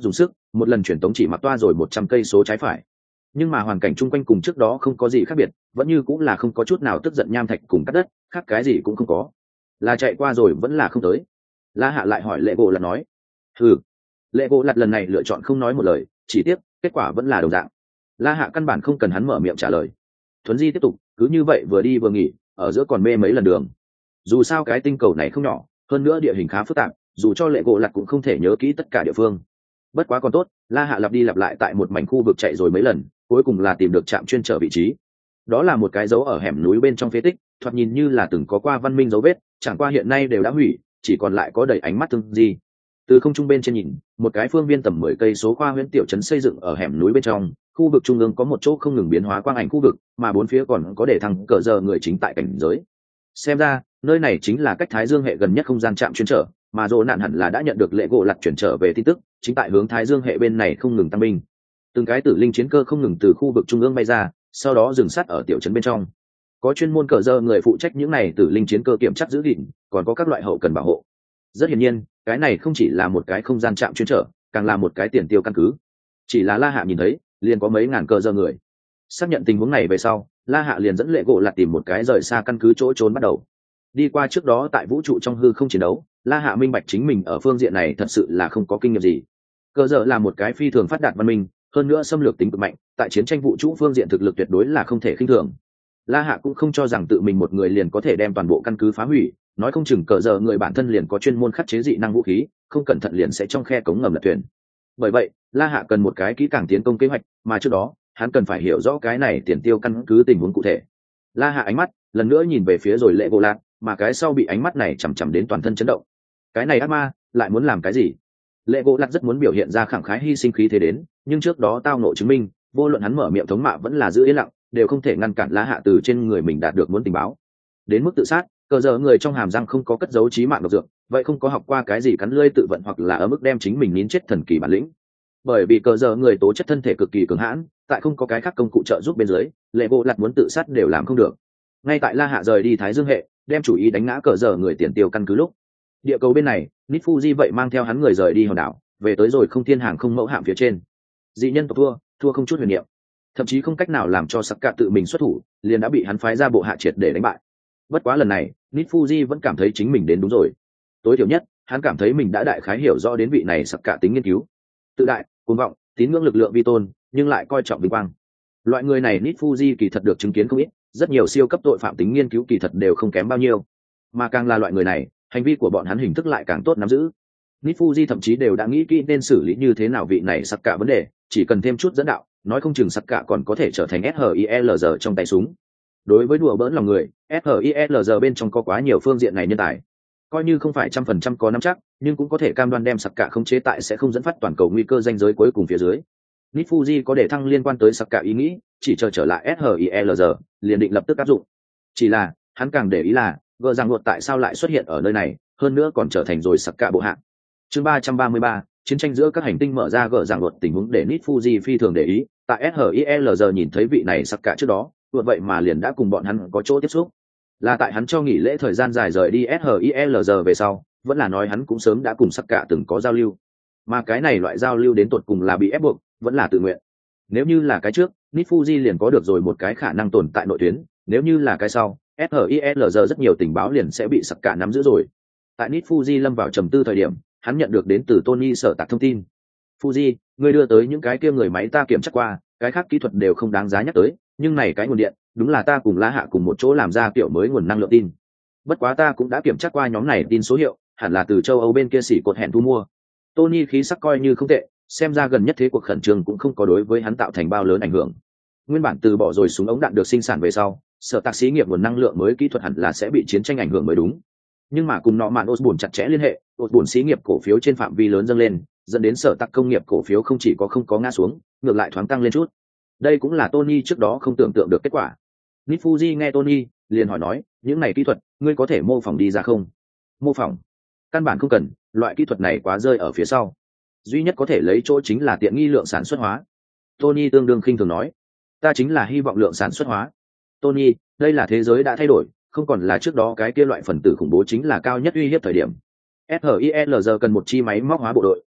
một lần chuyển tống chỉ mặc toa rồi một trăm cây số trái phải. Nhưng mà hoàn cảnh chung quanh cùng trước đó không có gì khác biệt, vẫn như cũng là không có chút nào tức giận nham thạch cùng cắt đất, khác cái gì cũng không có. Là chạy qua rồi vẫn là không tới. La Hạ lại hỏi Lệ Gỗ Lặt nói. Ừ. Lệ Gỗ Lặt lần này lựa chọn không nói một lời, chỉ tiếc kết quả vẫn là đồng dạng. La Hạ căn bản không cần hắn mở miệng trả lời. Thuấn di tiếp tục, cứ như vậy vừa đi vừa nghỉ, ở giữa còn mê mấy lần đường. Dù sao cái tinh cầu này không nhỏ, hơn nữa địa hình khá phức tạp, dù cho Lệ Gỗ Lặt cũng không thể nhớ kỹ tất cả địa phương. Bất quá còn tốt, La Hạ lặp đi lặp lại tại một mảnh khu vực chạy rồi mấy lần, cuối cùng là tìm được trạm chuyên trở vị trí. Đó là một cái dấu ở hẻm núi bên trong phế tích, thoạt nhìn như là từng có qua văn minh dấu vết, chẳng qua hiện nay đều đã hủy, chỉ còn lại có đầy ánh mắt thương gì. Từ không trung bên trên nhìn, một cái phương viên tầm mười cây số khoa huyễn tiểu trấn xây dựng ở hẻm núi bên trong, khu vực trung ương có một chỗ không ngừng biến hóa quang ảnh khu vực, mà bốn phía còn có để thằng cờ giờ người chính tại cảnh giới. Xem ra, nơi này chính là cách Thái Dương hệ gần nhất không gian trạm chuyên trở, mà Dỗ nạn hẳn là đã nhận được Lệ Gỗ Lặt chuyển trở về tin tức, chính tại hướng Thái Dương hệ bên này không ngừng tăng binh. Từng cái tử linh chiến cơ không ngừng từ khu vực trung ương bay ra, sau đó dừng sát ở tiểu trấn bên trong. Có chuyên môn cờ giờ người phụ trách những này tử linh chiến cơ kiểm chắc giữ gìn, còn có các loại hậu cần bảo hộ. Rất hiển nhiên, cái này không chỉ là một cái không gian trạm chuyên trở, càng là một cái tiền tiêu căn cứ. Chỉ là La Hạ nhìn thấy, liền có mấy ngàn cờ giờ người. Xác nhận tình huống này về sau, La Hạ liền dẫn Lệ Gỗ Lặt tìm một cái rời xa căn cứ chỗ trốn bắt đầu. Đi qua trước đó tại vũ trụ trong hư không chiến đấu, La Hạ minh bạch chính mình ở phương diện này thật sự là không có kinh nghiệm gì. Cờ giờ là một cái phi thường phát đạt văn minh, hơn nữa xâm lược tính cực mạnh, tại chiến tranh vũ trụ phương diện thực lực tuyệt đối là không thể khinh thường. La Hạ cũng không cho rằng tự mình một người liền có thể đem toàn bộ căn cứ phá hủy, nói không chừng cờ giờ người bản thân liền có chuyên môn khắc chế dị năng vũ khí, không cẩn thận liền sẽ trong khe cống ngầm lật thuyền. Bởi vậy, La Hạ cần một cái kỹ càng tiến công kế hoạch, mà trước đó, hắn cần phải hiểu rõ cái này tiền tiêu căn cứ tình huống cụ thể. La Hạ ánh mắt lần nữa nhìn về phía rồi Lệ Gỗ Lặt, mà cái sau bị ánh mắt này chằm chằm đến toàn thân chấn động. Cái này ác ma lại muốn làm cái gì? Lệ Gỗ Lặt rất muốn biểu hiện ra khẳng khái hy sinh khí thế đến, nhưng trước đó tao nộ chứng minh, vô luận hắn mở miệng thống mạ vẫn là giữ yên lặng, đều không thể ngăn cản La Hạ từ trên người mình đạt được muốn tình báo. Đến mức tự sát, cờ giờ người trong hàm răng không có cất giấu chí mạng độc dược, vậy không có học qua cái gì cắn lưỡi tự vận hoặc là ở mức đem chính mình nín chết thần kỳ bản lĩnh. Bởi vì cờ giờ người tố chất thân thể cực kỳ cường hãn, tại không có cái khác công cụ trợ giúp bên dưới, Lệ Gỗ Lặt muốn tự sát đều làm không được. Ngay tại La Hạ rời đi Thái Dương hệ, đem chủ ý đánh ngã cờ giờ người tiền tiêu căn cứ lúc, địa cầu bên này, Nít Fuji vậy mang theo hắn người rời đi hòn đảo, về tới rồi không thiên hàng không mẫu hạm phía trên. Dị nhân tộc thua, thua không chút huyền niệm, thậm chí không cách nào làm cho Sắc Cạ tự mình xuất thủ, liền đã bị hắn phái ra bộ hạ triệt để đánh bại. Bất quá lần này, Nít Fuji vẫn cảm thấy chính mình đến đúng rồi. Tối thiểu nhất, hắn cảm thấy mình đã đại khái hiểu rõ đến vị này Sắc Cạ tính nghiên cứu. Tự đại, cuồng vọng, tín ngưỡng lực lượng vi tôn, nhưng lại coi trọng vinh quang. Loại người này Nít Fuji kỳ thật được chứng kiến không ít, rất nhiều siêu cấp tội phạm tính nghiên cứu kỳ thật đều không kém bao nhiêu. Mà càng là loại người này, hành vi của bọn hắn hình thức lại càng tốt nắm giữ. Nít Fuji thậm chí đều đã nghĩ kỹ nên xử lý như thế nào vị này Sắc Cạ vấn đề, chỉ cần thêm chút dẫn đạo, nói không chừng Sắc Cạ còn có thể trở thành ét hát i lờ giê trong tay súng. Đối với đùa bỡn lòng người, ét hát i lờ giê bên trong có quá nhiều phương diện này nhân tài. Coi như không phải trăm phần trăm có nắm chắc, nhưng cũng có thể cam đoan đem Sắc Cạ không chế tại sẽ không dẫn phát toàn cầu nguy cơ ranh giới cuối cùng phía dưới. Nít Fuji có để thăng liên quan tới Sắc Cạ ý nghĩ, chỉ chờ trở lại ét hát i lờ giê, liền định lập tức áp dụng. Chỉ là, hắn càng để ý là, gờ rằng luật tại sao lại xuất hiện ở nơi này, hơn nữa còn trở thành rồi Sắc Cạ bộ hạ. Chương ba trăm ba mươi ba, chiến tranh giữa các hành tinh mở ra gờ rằng luật tình huống để Nít Fuji phi thường để ý, tại ét hát i lờ giê nhìn thấy vị này Sắc Cạ trước đó, vượt vậy mà liền đã cùng bọn hắn có chỗ tiếp xúc. Là tại hắn cho nghỉ lễ thời gian dài rời đi ét hát i lờ giê về sau, vẫn là nói hắn cũng sớm đã cùng Sắc Cạ từng có giao lưu. Mà cái này loại giao lưu đến tột cùng là bị ép buộc, vẫn là tự nguyện. Nếu như là cái trước, Nít Fuji liền có được rồi một cái khả năng tồn tại nội tuyến, nếu như là cái sau, ét hát i lờ giê rất nhiều tình báo liền sẽ bị Sắc Cạ nắm giữ rồi. Tại Nít Fuji lâm vào trầm tư thời điểm, hắn nhận được đến từ Tony sở tạc thông tin. Fuji, người đưa tới những cái kia người máy ta kiểm tra qua, cái khác kỹ thuật đều không đáng giá nhắc tới, nhưng này cái nguồn điện, đúng là ta cùng La Hạ cùng một chỗ làm ra kiểu mới nguồn năng lượng tin. Bất quá ta cũng đã kiểm tra qua nhóm này tin số hiệu, hẳn là từ châu Âu bên kia xỉ cột hẹn thu mua. Tony khí sắc coi như không tệ, xem ra gần nhất thế cuộc khẩn trương cũng không có đối với hắn tạo thành bao lớn ảnh hưởng. Nguyên bản từ bỏ rồi súng ống đạn được sinh sản về sau, sở tạc xí nghiệp nguồn năng lượng mới kỹ thuật hẳn là sẽ bị chiến tranh ảnh hưởng mới đúng. Nhưng mà cùng nọ mạn Osborne chặt chẽ liên hệ, Osborne xí nghiệp cổ phiếu trên phạm vi lớn dâng lên, dẫn đến sở tạc công nghiệp cổ phiếu không chỉ có không có ngã xuống, ngược lại thoáng tăng lên chút. Đây cũng là Tony trước đó không tưởng tượng được kết quả. Nít Fuji nghe Tony, liền hỏi nói, những này kỹ thuật, ngươi có thể mô phỏng đi ra không? Mô phỏng? Căn bản không cần, loại kỹ thuật này quá rơi ở phía sau. Duy nhất có thể lấy chỗ chính là tiện nghi lượng sản xuất hóa. Tony tương đương khinh thường nói, ta chính là hy vọng lượng sản xuất hóa. Tony, đây là thế giới đã thay đổi, không còn là trước đó cái kia loại phần tử khủng bố chính là cao nhất uy hiếp thời điểm. ét hát i lờ giê cần một chi máy móc hóa bộ đội,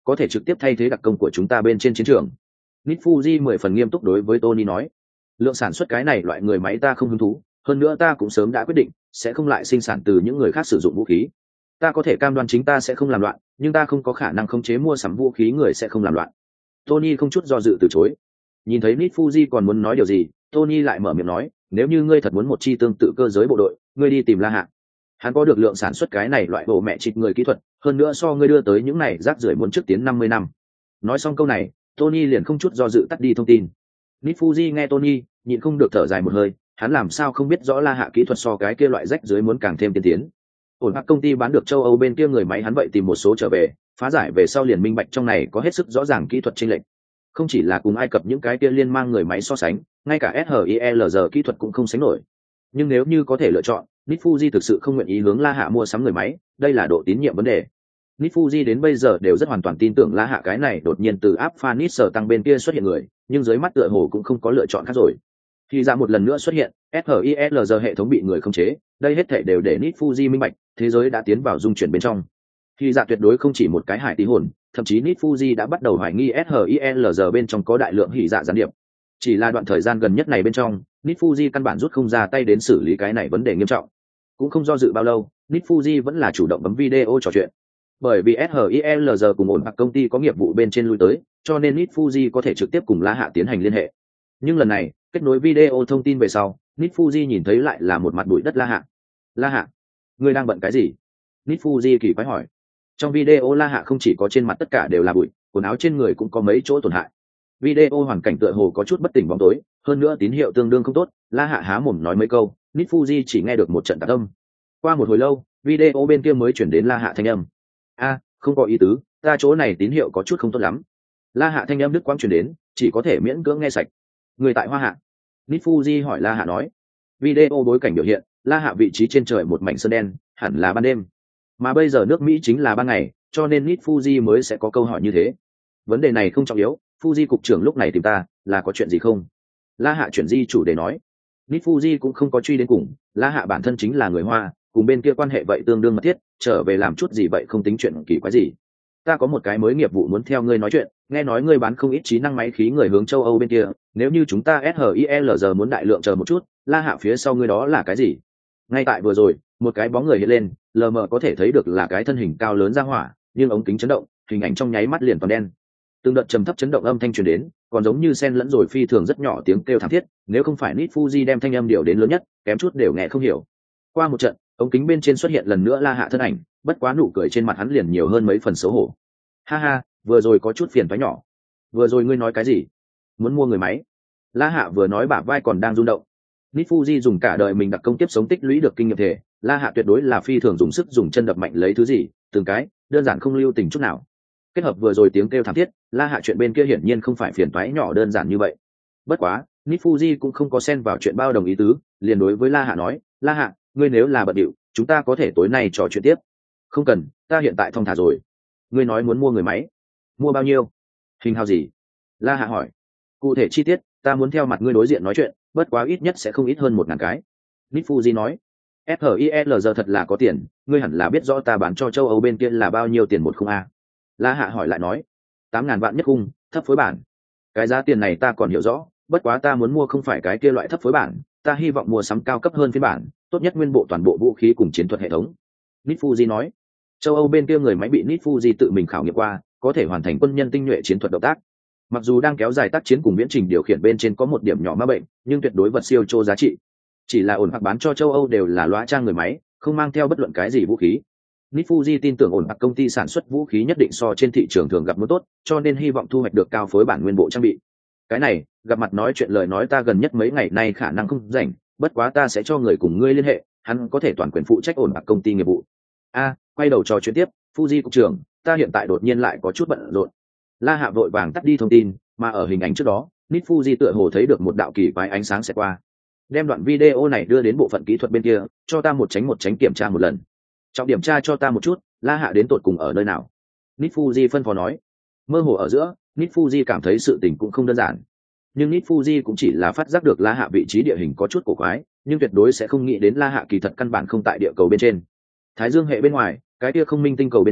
có thể trực tiếp thay thế đặc công của chúng ta bên trên chiến trường. Nit Fuji mười phần nghiêm túc đối với Tony nói, lượng sản xuất cái này loại người máy ta không hứng thú, hơn nữa ta cũng sớm đã quyết định sẽ không lại sinh sản từ những người khác sử dụng vũ khí. Ta có thể cam đoan chính ta sẽ không làm loạn, nhưng ta không có khả năng khống chế mua sắm vũ khí người sẽ không làm loạn. Tony không chút do dự từ chối. Nhìn thấy Nit Fuji còn muốn nói điều gì, Tony lại mở miệng nói, nếu như ngươi thật muốn một chi tương tự cơ giới bộ đội, ngươi đi tìm La Hạ. Hắn có được lượng sản xuất cái này loại bộ mẹ chịt người kỹ thuật, hơn nữa so ngươi đưa tới những này rác rưởi muốn trước tiến năm mươi năm. Nói xong câu này, Tony liền không chút do dự tắt đi thông tin. Nit Fuji nghe Tony, nhịn không được thở dài một hơi, hắn làm sao không biết rõ La Hạ kỹ thuật so cái kia loại rách dưới muốn càng thêm tiên tiến. Ổn hắc công ty bán được châu Âu bên kia người máy hắn vậy tìm một số trở về, phá giải về sau liền minh bạch trong này có hết sức rõ ràng kỹ thuật chênh lệch. Không chỉ là cùng Ai Cập những cái kia liên mang người máy so sánh, ngay cả ét hát i lờ giê kỹ thuật cũng không sánh nổi. Nhưng nếu như có thể lựa chọn, Nit Fuji thực sự không nguyện ý hướng La Hạ mua sắm người máy, đây là độ tín nhiệm vấn đề. Nit Fuji đến bây giờ đều rất hoàn toàn tin tưởng La Hạ cái này đột nhiên từ áp Phanis sở tăng bên kia xuất hiện người, nhưng dưới mắt tựa hồ cũng không có lựa chọn khác rồi. Khi ra một lần nữa xuất hiện, ét hát i lờ giê hệ thống bị người khống chế, đây hết thảy đều để Nit Fuji minh bạch, thế giới đã tiến vào dung chuyển bên trong. Khi dạ tuyệt đối không chỉ một cái hải tí hồn, thậm chí Nit Fuji đã bắt đầu hoài nghi ét hát i lờ giê bên trong có đại lượng hỉ dạ gián điệp. Chỉ là đoạn thời gian gần nhất này bên trong, Nit Fuji căn bản rút không ra tay đến xử lý cái này vấn đề nghiêm trọng. Cũng không do dự bao lâu, Nit Fuji vẫn là chủ động bấm video trò chuyện. Bởi vì ét hát i lờ giê cùng ổn hoặc công ty có nghiệp vụ bên trên lui tới, cho nên Nit Fuji có thể trực tiếp cùng La Hạ tiến hành liên hệ. Nhưng lần này, kết nối video thông tin về sau, Nit Fuji nhìn thấy lại là một mặt bụi đất La Hạ. La Hạ, ngươi đang bận cái gì? Nit Fuji kỳ quái hỏi. Trong video La Hạ không chỉ có trên mặt tất cả đều là bụi, quần áo trên người cũng có mấy chỗ tổn hại. Video hoàn cảnh tựa hồ có chút bất tỉnh bóng tối, hơn nữa tín hiệu tương đương không tốt. La Hạ há mồm nói mấy câu, Nit Fuji chỉ nghe được một trận tạc âm. Qua một hồi lâu, video bên kia mới chuyển đến La Hạ thanh âm. A, không có ý tứ, ta chỗ này tín hiệu có chút không tốt lắm. La Hạ thanh âm đứt quãng chuyển đến, chỉ có thể miễn cưỡng nghe sạch. Người tại Hoa Hạ. Nit Fuji hỏi La Hạ nói. Video bối cảnh biểu hiện, La Hạ vị trí trên trời một mảnh sơn đen, hẳn là ban đêm. Mà bây giờ nước Mỹ chính là ban ngày, cho nên Nit Fuji mới sẽ có câu hỏi như thế. Vấn đề này không trọng yếu, Fuji cục trưởng lúc này tìm ta, là có chuyện gì không? La Hạ chuyển di chủ đề nói. Nit Fuji cũng không có truy đến cùng, La Hạ bản thân chính là người Hoa, cùng bên kia quan hệ vậy tương đương mật thiết, trở về làm chút gì vậy không tính chuyện kỳ quái gì. Ta có một cái mới nghiệp vụ muốn theo ngươi nói chuyện, nghe nói ngươi bán không ít trí năng máy khí người hướng châu Âu bên kia, nếu như chúng ta ét hát i lờ giê muốn đại lượng chờ một chút, La Hạ phía sau ngươi đó là cái gì? Ngay tại vừa rồi, một cái bóng người hiện lên, lờ mờ có thể thấy được là cái thân hình cao lớn ra hỏa, nhưng ống kính chấn động, hình ảnh trong nháy mắt liền toàn đen. Từng đợt trầm thấp chấn động âm thanh truyền đến, còn giống như xen lẫn rồi phi thường rất nhỏ tiếng kêu thảm thiết, nếu không phải Nit Fuji đem thanh âm điều đến lớn nhất, kém chút đều nghe không hiểu. Qua một trận, ống kính bên trên xuất hiện lần nữa La Hạ thân ảnh, bất quá nụ cười trên mặt hắn liền nhiều hơn mấy phần xấu hổ. Ha ha, vừa rồi có chút phiền toái nhỏ. Vừa rồi ngươi nói cái gì? Muốn mua người máy? La Hạ vừa nói bả vai còn đang rung động. Nit Fuji dùng cả đời mình đặc công tiếp sống tích lũy được kinh nghiệm thể, La Hạ tuyệt đối là phi thường dùng sức dùng chân đập mạnh lấy thứ gì, từng cái, đơn giản không lưu tình chút nào. Kết hợp vừa rồi tiếng kêu thảm thiết, La Hạ chuyện bên kia hiển nhiên không phải phiền toái nhỏ đơn giản như vậy. Bất quá, Nit Fuji cũng không có xen vào chuyện bao đồng ý tứ, liền đối với La Hạ nói, La Hạ, ngươi nếu là bận điệu, chúng ta có thể tối nay trò chuyện tiếp. Không cần, ta hiện tại thong thả rồi. Ngươi nói muốn mua người máy, mua bao nhiêu, hình hào gì? La Hạ hỏi. Cụ thể chi tiết, ta muốn theo mặt ngươi đối diện nói chuyện, bất quá ít nhất sẽ không ít hơn một ngàn cái. Nit Fuji nói. ét hát i lờ giê thật là có tiền, ngươi hẳn là biết rõ ta bán cho châu Âu bên kia là bao nhiêu tiền một khung a. La Hạ hỏi lại nói. Tám ngàn vạn nhất khung, thấp phối bản. Cái giá tiền này ta còn hiểu rõ, bất quá ta muốn mua không phải cái kia loại thấp phối bản, ta hy vọng mua sắm cao cấp hơn phiên bản, tốt nhất nguyên bộ toàn bộ vũ khí cùng chiến thuật hệ thống. Nit Fuji nói. Châu Âu bên kia người máy bị Nit Fuji tự mình khảo nghiệm qua, có thể hoàn thành quân nhân tinh nhuệ chiến thuật động tác. Mặc dù đang kéo dài tác chiến cùng viễn trình điều khiển bên trên có một điểm nhỏ ma bệnh, nhưng tuyệt đối vật siêu chô giá trị. Chỉ là ổn hoặc bán cho châu Âu đều là loa trang người máy, không mang theo bất luận cái gì vũ khí. Nit Fuji tin tưởng ổn hoặc công ty sản xuất vũ khí nhất định so trên thị trường thường gặp muốn tốt, cho nên hy vọng thu hoạch được cao phối bản nguyên bộ trang bị. Cái này, gặp mặt nói chuyện lời nói ta gần nhất mấy ngày nay khả năng không rảnh, bất quá ta sẽ cho người cùng ngươi liên hệ, hắn có thể toàn quyền phụ trách ổn hoặc công ty nghiệp vụ. A, quay đầu trò chuyện tiếp, Fuji cục trưởng, ta hiện tại đột nhiên lại có chút bận rộn. La Hạ vội vàng tắt đi thông tin, mà ở hình ảnh trước đó, Nit Fuji tựa hồ thấy được một đạo kỳ quái ánh sáng sẽ qua. Đem đoạn video này đưa đến bộ phận kỹ thuật bên kia, cho ta một tránh một tránh kiểm tra một lần. Trọng điểm tra cho ta một chút, La Hạ đến tột cùng ở nơi nào? Nit Fuji phân phó nói. Mơ hồ ở giữa, Nit Fuji cảm thấy sự tình cũng không đơn giản. Nhưng Nit Fuji cũng chỉ là phát giác được La Hạ vị trí địa hình có chút cổ quái, nhưng tuyệt đối sẽ không nghĩ đến La Hạ kỳ thật căn bản không tại địa cầu bên trên. Thái Dương hệ bên ngoài, cái kia không minh tinh cầu bên trên,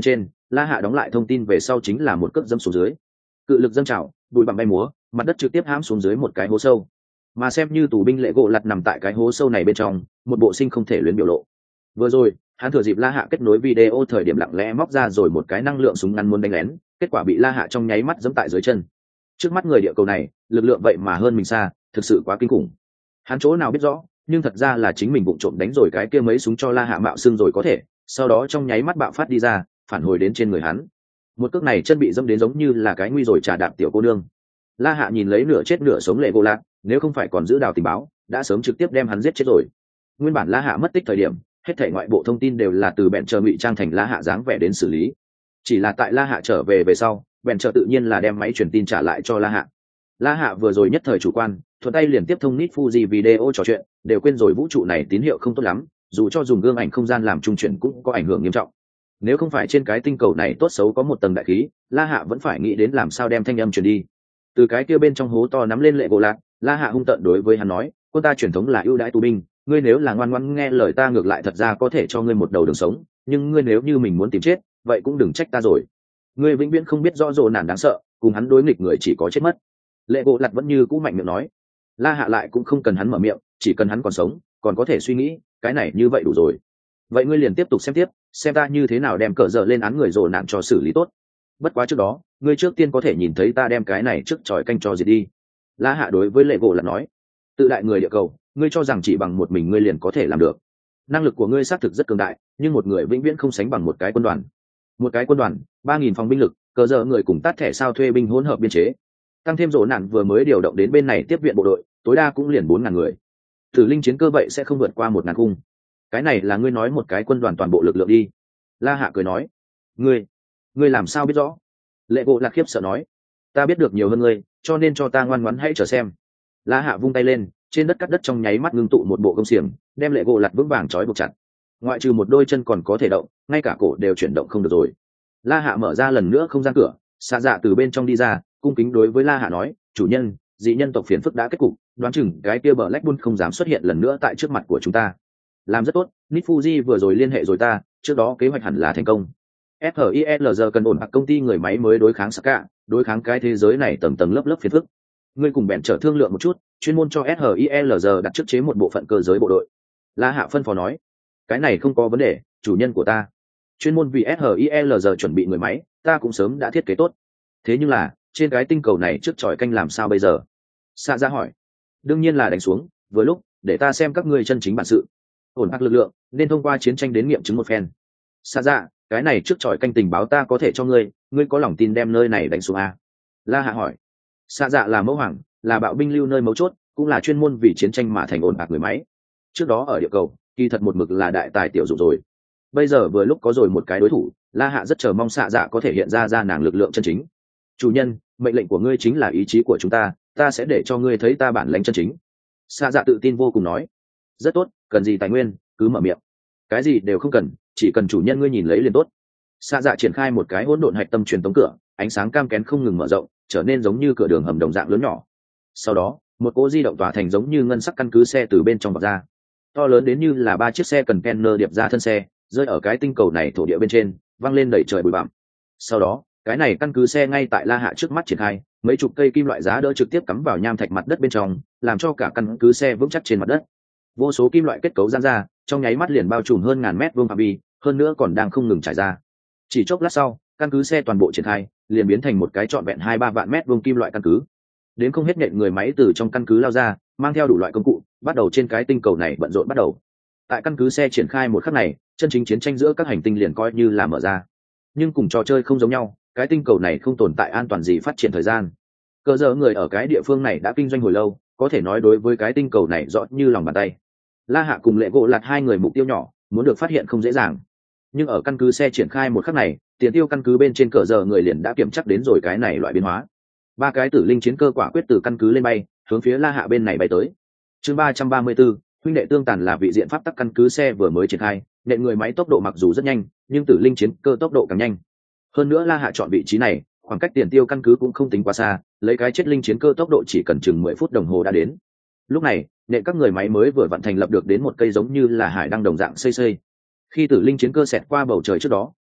La Hạ đóng lại thông tin về sau chính là một cước dẫm xuống dưới, cự lực dâng trào, bụi bặm bay múa, mặt đất trực tiếp hãm xuống dưới một cái hố sâu. Mà xem như tù binh Lệ Gỗ Lặt nằm tại cái hố sâu này bên trong, một bộ sinh không thể luyến biểu lộ. Vừa rồi hắn thừa dịp La Hạ kết nối video thời điểm lặng lẽ móc ra rồi một cái năng lượng súng ngắn muốn đánh lén, kết quả bị La Hạ trong nháy mắt giẫm tại dưới chân. Trước mắt người địa cầu này lực lượng vậy mà hơn mình xa, thực sự quá kinh khủng. Hắn chỗ nào biết rõ, nhưng thật ra là chính mình vụng trộm đánh rồi cái kia mấy súng cho La Hạ mạo xương rồi có thể, sau đó trong nháy mắt bạo phát đi ra, phản hồi đến trên người hắn. Một cước này chân bị dẫm đến giống như là cái nguy rồi trà đạp tiểu cô nương. La Hạ nhìn lấy nửa chết nửa sống Lệ Gỗ Lặt, nếu không phải còn giữ đào tình báo, đã sớm trực tiếp đem hắn giết chết rồi. Nguyên bản La Hạ mất tích thời điểm, hết thảy ngoại bộ thông tin đều là từ bèn chờ ngụy trang thành La Hạ dáng vẻ đến xử lý. Chỉ là tại La Hạ trở về về sau, bèn chờ tự nhiên là đem máy truyền tin trả lại cho La Hạ. La Hạ vừa rồi nhất thời chủ quan, thuận tay liền tiếp thông nít Fuji video trò chuyện, đều quên rồi vũ trụ này tín hiệu không tốt lắm, dù cho dùng gương ảnh không gian làm trung chuyển cũng có ảnh hưởng nghiêm trọng. Nếu không phải trên cái tinh cầu này tốt xấu có một tầng đại khí, La Hạ vẫn phải nghĩ đến làm sao đem thanh âm truyền đi. Từ cái kia bên trong hố to nắm lên Lệ Gỗ Lặt, La Hạ hung tợn đối với hắn nói, quân ta truyền thống là ưu đãi tù binh, ngươi nếu là ngoan ngoãn nghe lời ta ngược lại thật ra có thể cho ngươi một đầu đường sống, nhưng ngươi nếu như mình muốn tìm chết, vậy cũng đừng trách ta rồi. Ngươi vĩnh viễn không biết rõ rồ nản đáng sợ, cùng hắn đối nghịch người chỉ có chết mất. Lệ Gỗ Lặt vẫn như cũ mạnh miệng nói. La Hạ lại cũng không cần hắn mở miệng, chỉ cần hắn còn sống, còn có thể suy nghĩ, cái này như vậy đủ rồi. Vậy ngươi liền tiếp tục xem tiếp, xem ta như thế nào đem cờ dở lên án người rồ nản cho xử lý tốt. Bất quá trước đó, ngươi trước tiên có thể nhìn thấy ta đem cái này trước tròi canh cho diệt đi. La Hạ đối với Lệ Gỗ Lặt nói. Tự đại người địa cầu, ngươi cho rằng chỉ bằng một mình ngươi liền có thể làm được. Năng lực của ngươi xác thực rất cường đại, nhưng một người vĩnh viễn không sánh bằng một cái quân đoàn. Một cái quân đoàn, ba nghìn phòng binh lực, cờ dở người cùng tát thẻ sao thuê binh hỗn hợp biên chế. Tăng thêm rồ nản vừa mới điều động đến bên này tiếp viện bộ đội, tối đa cũng liền bốn ngàn người. Tử linh chiến cơ vậy sẽ không vượt qua một ngàn cung. Cái này là ngươi nói một cái quân đoàn toàn bộ lực lượng đi. La Hạ cười nói. Ngươi, ngươi làm sao biết rõ? Lệ Gỗ Lặt khiếp sợ nói. Ta biết được nhiều hơn ngươi, cho nên cho ta ngoan ngoãn hãy chờ xem. La Hạ vung tay lên, trên đất cắt đất trong nháy mắt ngưng tụ một bộ công xiềng, đem Lệ Gỗ Lặt vững vàng trói buộc chặt. Ngoại trừ một đôi chân còn có thể động, ngay cả cổ đều chuyển động không được rồi. La Hạ mở ra lần nữa không gian cửa, Xạ Dạ từ bên trong đi ra, cung kính đối với La Hạ nói, chủ nhân, dị nhân tộc phiền phức đã kết cục, đoán chừng cái kia bờ Black Bull không dám xuất hiện lần nữa tại trước mặt của chúng ta. Làm rất tốt, nít Fuji vừa rồi liên hệ rồi ta, trước đó kế hoạch hẳn là thành công. ép i lờ giê cần ổn hoặc công ty người máy mới đối kháng Saka, đối kháng cái thế giới này tầng tầng lớp lớp phiền phức. Ngươi cùng bèn trở thương lượng một chút, chuyên môn cho ét i lờ giê đặt trước chế một bộ phận cơ giới bộ đội. La Hạ phân phó nói, cái này không có vấn đề, chủ nhân của ta. Chuyên môn vì ét i lờ giê chuẩn bị người máy, ta cũng sớm đã thiết kế tốt. Thế nhưng là, trên cái tinh cầu này trước tròi canh làm sao bây giờ? Xạ ra hỏi. Đương nhiên là đánh xuống, vừa lúc, để ta xem các ngươi chân chính bản sự. Ổn ác lực lượng, nên thông qua chiến tranh đến nghiệm chứng một phen. Xạ ra, cái này trước tròi canh tình báo ta có thể cho ngươi, ngươi có lòng tin đem nơi này đánh xuống a? La Hạ hỏi. Xạ dạ là mẫu hoàng, là bạo binh lưu nơi mấu chốt, cũng là chuyên môn vì chiến tranh mà thành ổn ác người máy. Trước đó ở địa cầu, kỳ thật một mực là đại tài tiểu dụng rồi. Bây giờ vừa lúc có rồi một cái đối thủ, La Hạ rất chờ mong xạ dạ có thể hiện ra ra nàng lực lượng chân chính. Chủ nhân, mệnh lệnh của ngươi chính là ý chí của chúng ta, ta sẽ để cho ngươi thấy ta bản lãnh chân chính. Xạ dạ tự tin vô cùng nói. Rất tốt, cần gì tài nguyên, cứ mở miệng. Cái gì đều không cần, chỉ cần chủ nhân ngươi nhìn lấy liền tốt. Xạ dạ triển khai một cái hỗn độn hạch tâm truyền tống cửa, ánh sáng cam kén không ngừng mở rộng, trở nên giống như cửa đường hầm đồng dạng lớn nhỏ. Sau đó, một cỗ di động tỏa thành giống như ngân sắc căn cứ xe từ bên trong bọc ra, to lớn đến như là ba chiếc xe cần container điệp ra thân xe, rơi ở cái tinh cầu này thổ địa bên trên, văng lên đẩy trời bụi bặm. Sau đó, cái này căn cứ xe ngay tại La Hạ trước mắt triển khai, mấy chục cây kim loại giá đỡ trực tiếp cắm vào nham thạch mặt đất bên trong, làm cho cả căn cứ xe vững chắc trên mặt đất. Vô số kim loại kết cấu giãn ra, trong nháy mắt liền bao trùm hơn ngàn mét vuông phạm vi, hơn nữa còn đang không ngừng trải ra. Chỉ chốc lát sau, căn cứ xe toàn bộ triển khai, liền biến thành một cái trọn vẹn hai ba vạn mét vuông kim loại căn cứ. Đến không hết nhện người máy từ trong căn cứ lao ra, mang theo đủ loại công cụ, bắt đầu trên cái tinh cầu này bận rộn bắt đầu. Tại căn cứ xe triển khai một khắc này, chân chính chiến tranh giữa các hành tinh liền coi như là mở ra. Nhưng cùng trò chơi không giống nhau, cái tinh cầu này không tồn tại an toàn gì phát triển thời gian. Cờ giờ người ở cái địa phương này đã kinh doanh hồi lâu, có thể nói đối với cái tinh cầu này rõ như lòng bàn tay. La Hạ cùng Lệ Gỗ Lặt hai người mục tiêu nhỏ, muốn được phát hiện không dễ dàng. Nhưng ở căn cứ xe triển khai một khắc này, tiền tiêu căn cứ bên trên cờ giờ người liền đã kiểm chắc đến rồi cái này loại biến hóa. Ba cái tử linh chiến cơ quả quyết từ căn cứ lên bay, hướng phía La Hạ bên này bay tới. Chương ba trăm ba mươi tư, huynh đệ tương tàn là vị diện pháp tắc căn cứ xe vừa mới triển khai, nện người máy tốc độ mặc dù rất nhanh, nhưng tử linh chiến cơ tốc độ càng nhanh. Hơn nữa La Hạ chọn vị trí này, khoảng cách tiền tiêu căn cứ cũng không tính quá xa, lấy cái chết linh chiến cơ tốc độ chỉ cần chừng mười phút đồng hồ đã đến. Lúc này, nện các người máy mới vừa vận thành lập được đến một cây giống như là hải đăng đồng dạng xây xây. Khi tử linh chiến cơ xẹt qua bầu trời trước đó,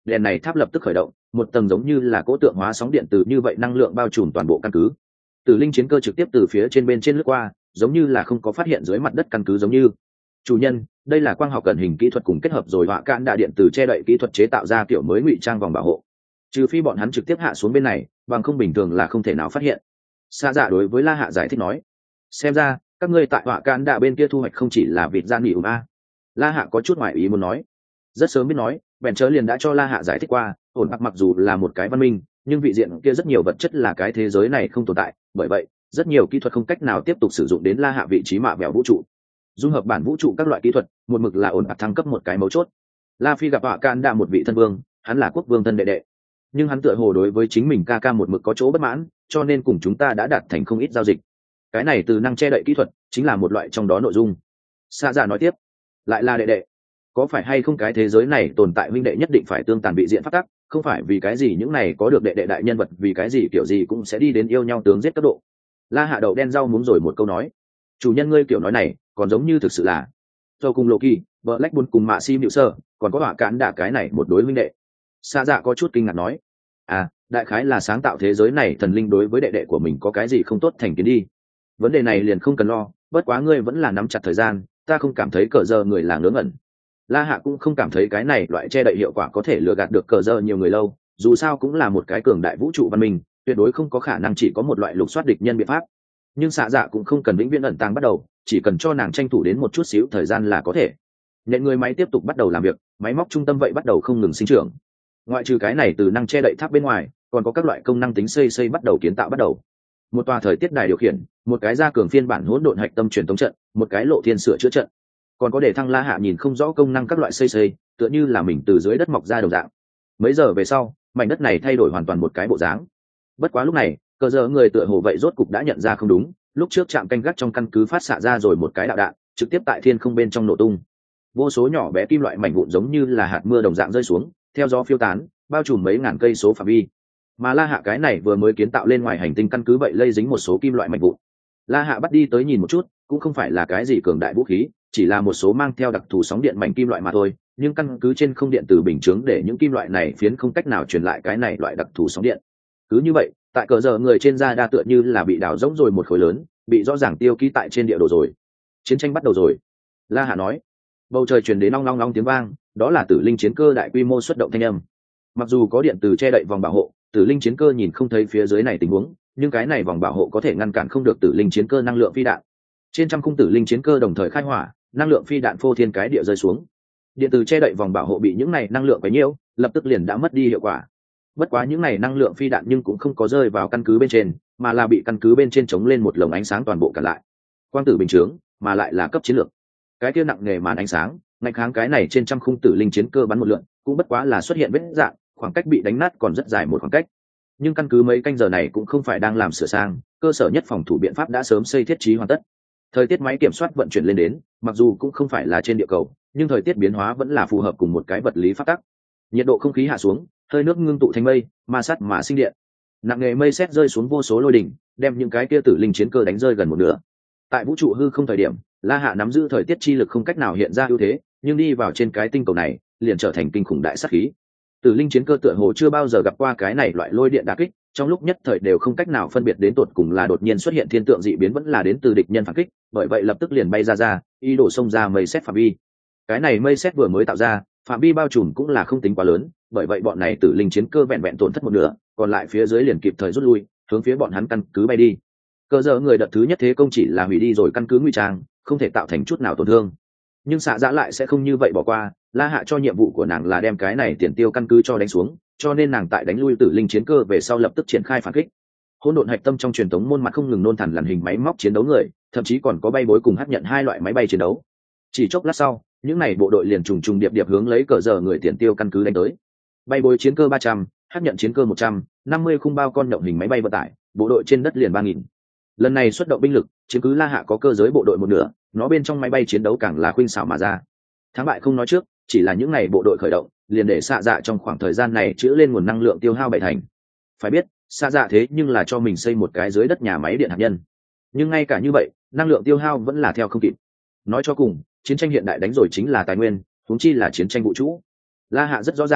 đèn này tháp lập tức khởi động, một tầng giống như là cỗ tượng hóa sóng điện từ như vậy năng lượng bao trùm toàn bộ căn cứ. Tử linh chiến cơ trực tiếp từ phía trên bên trên lướt qua, giống như là không có phát hiện dưới mặt đất căn cứ giống như. Chủ nhân, đây là quang học cận hình kỹ thuật cùng kết hợp rồi họa cạn đạ điện từ che đậy kỹ thuật chế tạo ra kiểu mới ngụy trang vòng bảo hộ. Trừ phi bọn hắn trực tiếp hạ xuống bên này, bằng không bình thường là không thể nào phát hiện. Xa dạ đối với La Hạ giải thích nói, xem ra các ngươi tại họa cạn đạ bên kia thu hoạch không chỉ là vịt gian nghỉ ủng a. La Hạ có chút ngoại ý muốn nói, rất sớm biết nói, bèn chớ liền đã cho La Hạ giải thích qua, ổn mặc mặc dù là một cái văn minh, nhưng vị diện kia rất nhiều vật chất là cái thế giới này không tồn tại, bởi vậy rất nhiều kỹ thuật không cách nào tiếp tục sử dụng đến La Hạ vị trí mạ vẹo vũ trụ. Dung hợp bản vũ trụ các loại kỹ thuật, một mực là ổn ạc thăng cấp một cái mấu chốt. La Phi gặp họa can đạ một vị thân vương, hắn là quốc vương thân đệ đệ, nhưng hắn tựa hồ đối với chính mình ca ca một mực có chỗ bất mãn, cho nên cùng chúng ta đã đạt thành không ít giao dịch. Cái này từ năng che đậy kỹ thuật chính là một loại trong đó nội dung. Sa Dạ nói tiếp, lại là đệ đệ, có phải hay không cái thế giới này tồn tại huynh đệ nhất định phải tương tàn bị diện phát tắc, không phải vì cái gì những này có được đệ đệ đại nhân vật vì cái gì kiểu gì cũng sẽ đi đến yêu nhau tướng giết cấp độ. La Hạ đậu đen rau muốn rồi một câu nói, chủ nhân ngươi kiểu nói này còn giống như thực sự là do cùng Loki, Blackburn cùng Mạ Si Mịu Sơ, còn có họa cán đả cái này một đối huynh đệ. Sa Dạ có chút kinh ngạc nói, à, đại khái là sáng tạo thế giới này thần linh đối với đệ đệ của mình có cái gì không tốt thành kiến đi. Vấn đề này liền không cần lo, bất quá ngươi vẫn là nắm chặt thời gian, ta không cảm thấy cờ giờ người là ngớ ngẩn. La Hạ cũng không cảm thấy cái này loại che đậy hiệu quả có thể lừa gạt được cờ giờ nhiều người lâu, dù sao cũng là một cái cường đại vũ trụ văn minh, tuyệt đối không có khả năng chỉ có một loại lục soát địch nhân biện pháp. Nhưng Xạ Dạ cũng không cần vĩnh viễn ẩn tàng bắt đầu, chỉ cần cho nàng tranh thủ đến một chút xíu thời gian là có thể. Nhện người máy tiếp tục bắt đầu làm việc, máy móc trung tâm vậy bắt đầu không ngừng sinh trưởng. Ngoại trừ cái này từ năng che đậy tháp bên ngoài, còn có các loại công năng tính xây xây bắt đầu kiến tạo bắt đầu. Một tòa thời tiết đài điều khiển, một cái gia cường phiên bản hỗn độn hạch tâm truyền thống trận, một cái lộ thiên sửa chữa trận, còn có để thăng La Hạ nhìn không rõ công năng các loại xây xây, tựa như là mình từ dưới đất mọc ra đồng dạng. Mấy giờ về sau, mảnh đất này thay đổi hoàn toàn một cái bộ dáng. Bất quá lúc này, cờ giờ người tựa hồ vậy rốt cục đã nhận ra không đúng, lúc trước trạm canh gác trong căn cứ phát xạ ra rồi một cái đạo đạn, trực tiếp tại thiên không bên trong nổ tung. Vô số nhỏ bé kim loại mảnh vụn giống như là hạt mưa đồng dạng rơi xuống, theo gió phiêu tán, bao trùm mấy ngàn cây số phạm vi. Mà La Hạ cái này vừa mới kiến tạo lên ngoài hành tinh căn cứ vậy lây dính một số kim loại mảnh vụn. La Hạ bắt đi tới nhìn một chút, cũng không phải là cái gì cường đại vũ khí, chỉ là một số mang theo đặc thù sóng điện mảnh kim loại mà thôi, nhưng căn cứ trên không điện từ bình chướng để những kim loại này phiến không cách nào truyền lại cái này loại đặc thù sóng điện. Cứ như vậy, tại cờ giờ người trên da đa tựa như là bị đào rỗng rồi một khối lớn, bị rõ ràng tiêu ký tại trên địa đồ rồi. Chiến tranh bắt đầu rồi. La Hạ nói. Bầu trời truyền đến long long long tiếng vang, đó là tử linh chiến cơ đại quy mô xuất động thanh âm. Mặc dù có điện từ che đậy vòng bảo hộ, tử linh chiến cơ nhìn không thấy phía dưới này tình huống, nhưng cái này vòng bảo hộ có thể ngăn cản không được tử linh chiến cơ năng lượng phi đạn. Trên trăm khung tử linh chiến cơ đồng thời khai hỏa, năng lượng phi đạn phô thiên cái địa rơi xuống. Điện từ che đậy vòng bảo hộ bị những này năng lượng quấy nhiễu, lập tức liền đã mất đi hiệu quả. Bất quá những này năng lượng phi đạn nhưng cũng không có rơi vào căn cứ bên trên, mà là bị căn cứ bên trên chống lên một lồng ánh sáng toàn bộ cả lại. Quang tử bình chướng, mà lại là cấp chiến lược. Cái kia nặng nghề màn ánh sáng, ngăn kháng cái này trên trăm khung tử linh chiến cơ bắn một lượn, cũng bất quá là xuất hiện vết dạng, khoảng cách bị đánh nát còn rất dài một khoảng cách. Nhưng căn cứ mấy canh giờ này cũng không phải đang làm sửa sang, cơ sở nhất phòng thủ biện pháp đã sớm xây thiết trí hoàn tất. Thời tiết máy kiểm soát vận chuyển lên đến, mặc dù cũng không phải là trên địa cầu, nhưng thời tiết biến hóa vẫn là phù hợp cùng một cái vật lý pháp tắc. Nhiệt độ không khí hạ xuống, hơi nước ngưng tụ thành mây, ma sát mà sinh điện. Nặng nghề mây sét rơi xuống vô số lôi đỉnh, đem những cái kia tử linh chiến cơ đánh rơi gần một nửa. Tại vũ trụ hư không thời điểm, La Hạ nắm giữ thời tiết chi lực không cách nào hiện ra ưu thế, nhưng đi vào trên cái tinh cầu này, liền trở thành kinh khủng đại sát khí. Tử linh chiến cơ tựa hồ chưa bao giờ gặp qua cái này loại lôi điện đả kích, trong lúc nhất thời đều không cách nào phân biệt đến tột cùng là đột nhiên xuất hiện thiên tượng dị biến vẫn là đến từ địch nhân phản kích, bởi vậy lập tức liền bay ra ra, ý đồ xông ra mây sét phạm vi. Cái này mây sét vừa mới tạo ra, phạm vi bao trùm cũng là không tính quá lớn, bởi vậy bọn này tử linh chiến cơ vẹn vẹn tổn thất một nửa, còn lại phía dưới liền kịp thời rút lui, hướng phía bọn hắn căn cứ bay đi. Cơ giờ người đợt thứ nhất thế công chỉ là hủy đi rồi căn cứ nguy trang, không thể tạo thành chút nào tổn thương. Nhưng Xạ Dạ lại sẽ không như vậy bỏ qua, La Hạ cho nhiệm vụ của nàng là đem cái này tiền tiêu căn cứ cho đánh xuống, cho nên nàng tại đánh lui tử linh chiến cơ về sau lập tức triển khai phản kích. Hỗn độn hạch tâm trong truyền thống môn mặt không ngừng nôn thẳng làn hình máy móc chiến đấu người, thậm chí còn có bay bối cùng hấp nhận hai loại máy bay chiến đấu. Chỉ chốc lát sau, những này bộ đội liền trùng trùng điệp điệp hướng lấy cờ giờ người tiền tiêu căn cứ đánh tới. Bay bối chiến cơ ba trăm, hấp nhận chiến cơ một trăm năm mươi khung bao con nhộng hình máy bay vận tải, bộ đội trên đất liền ba nghìn. Lần này xuất động binh lực, chiếm cứ La Hạ có cơ giới bộ đội một nửa, nó bên trong máy bay chiến đấu càng là khuynh xảo mà ra. Thắng bại không nói trước, chỉ là những ngày bộ đội khởi động, liền để Xạ Dạ trong khoảng thời gian này chữa lên nguồn năng lượng tiêu hao bảy thành. Phải biết, Xạ Dạ thế nhưng là cho mình xây một cái dưới đất nhà máy điện hạt nhân. Nhưng ngay cả như vậy, năng lượng tiêu hao vẫn là theo không kịp. Nói cho cùng, chiến tranh hiện đại đánh rồi chính là tài nguyên, huống chi là chiến tranh vũ trụ. La Hạ rất rõ ràng,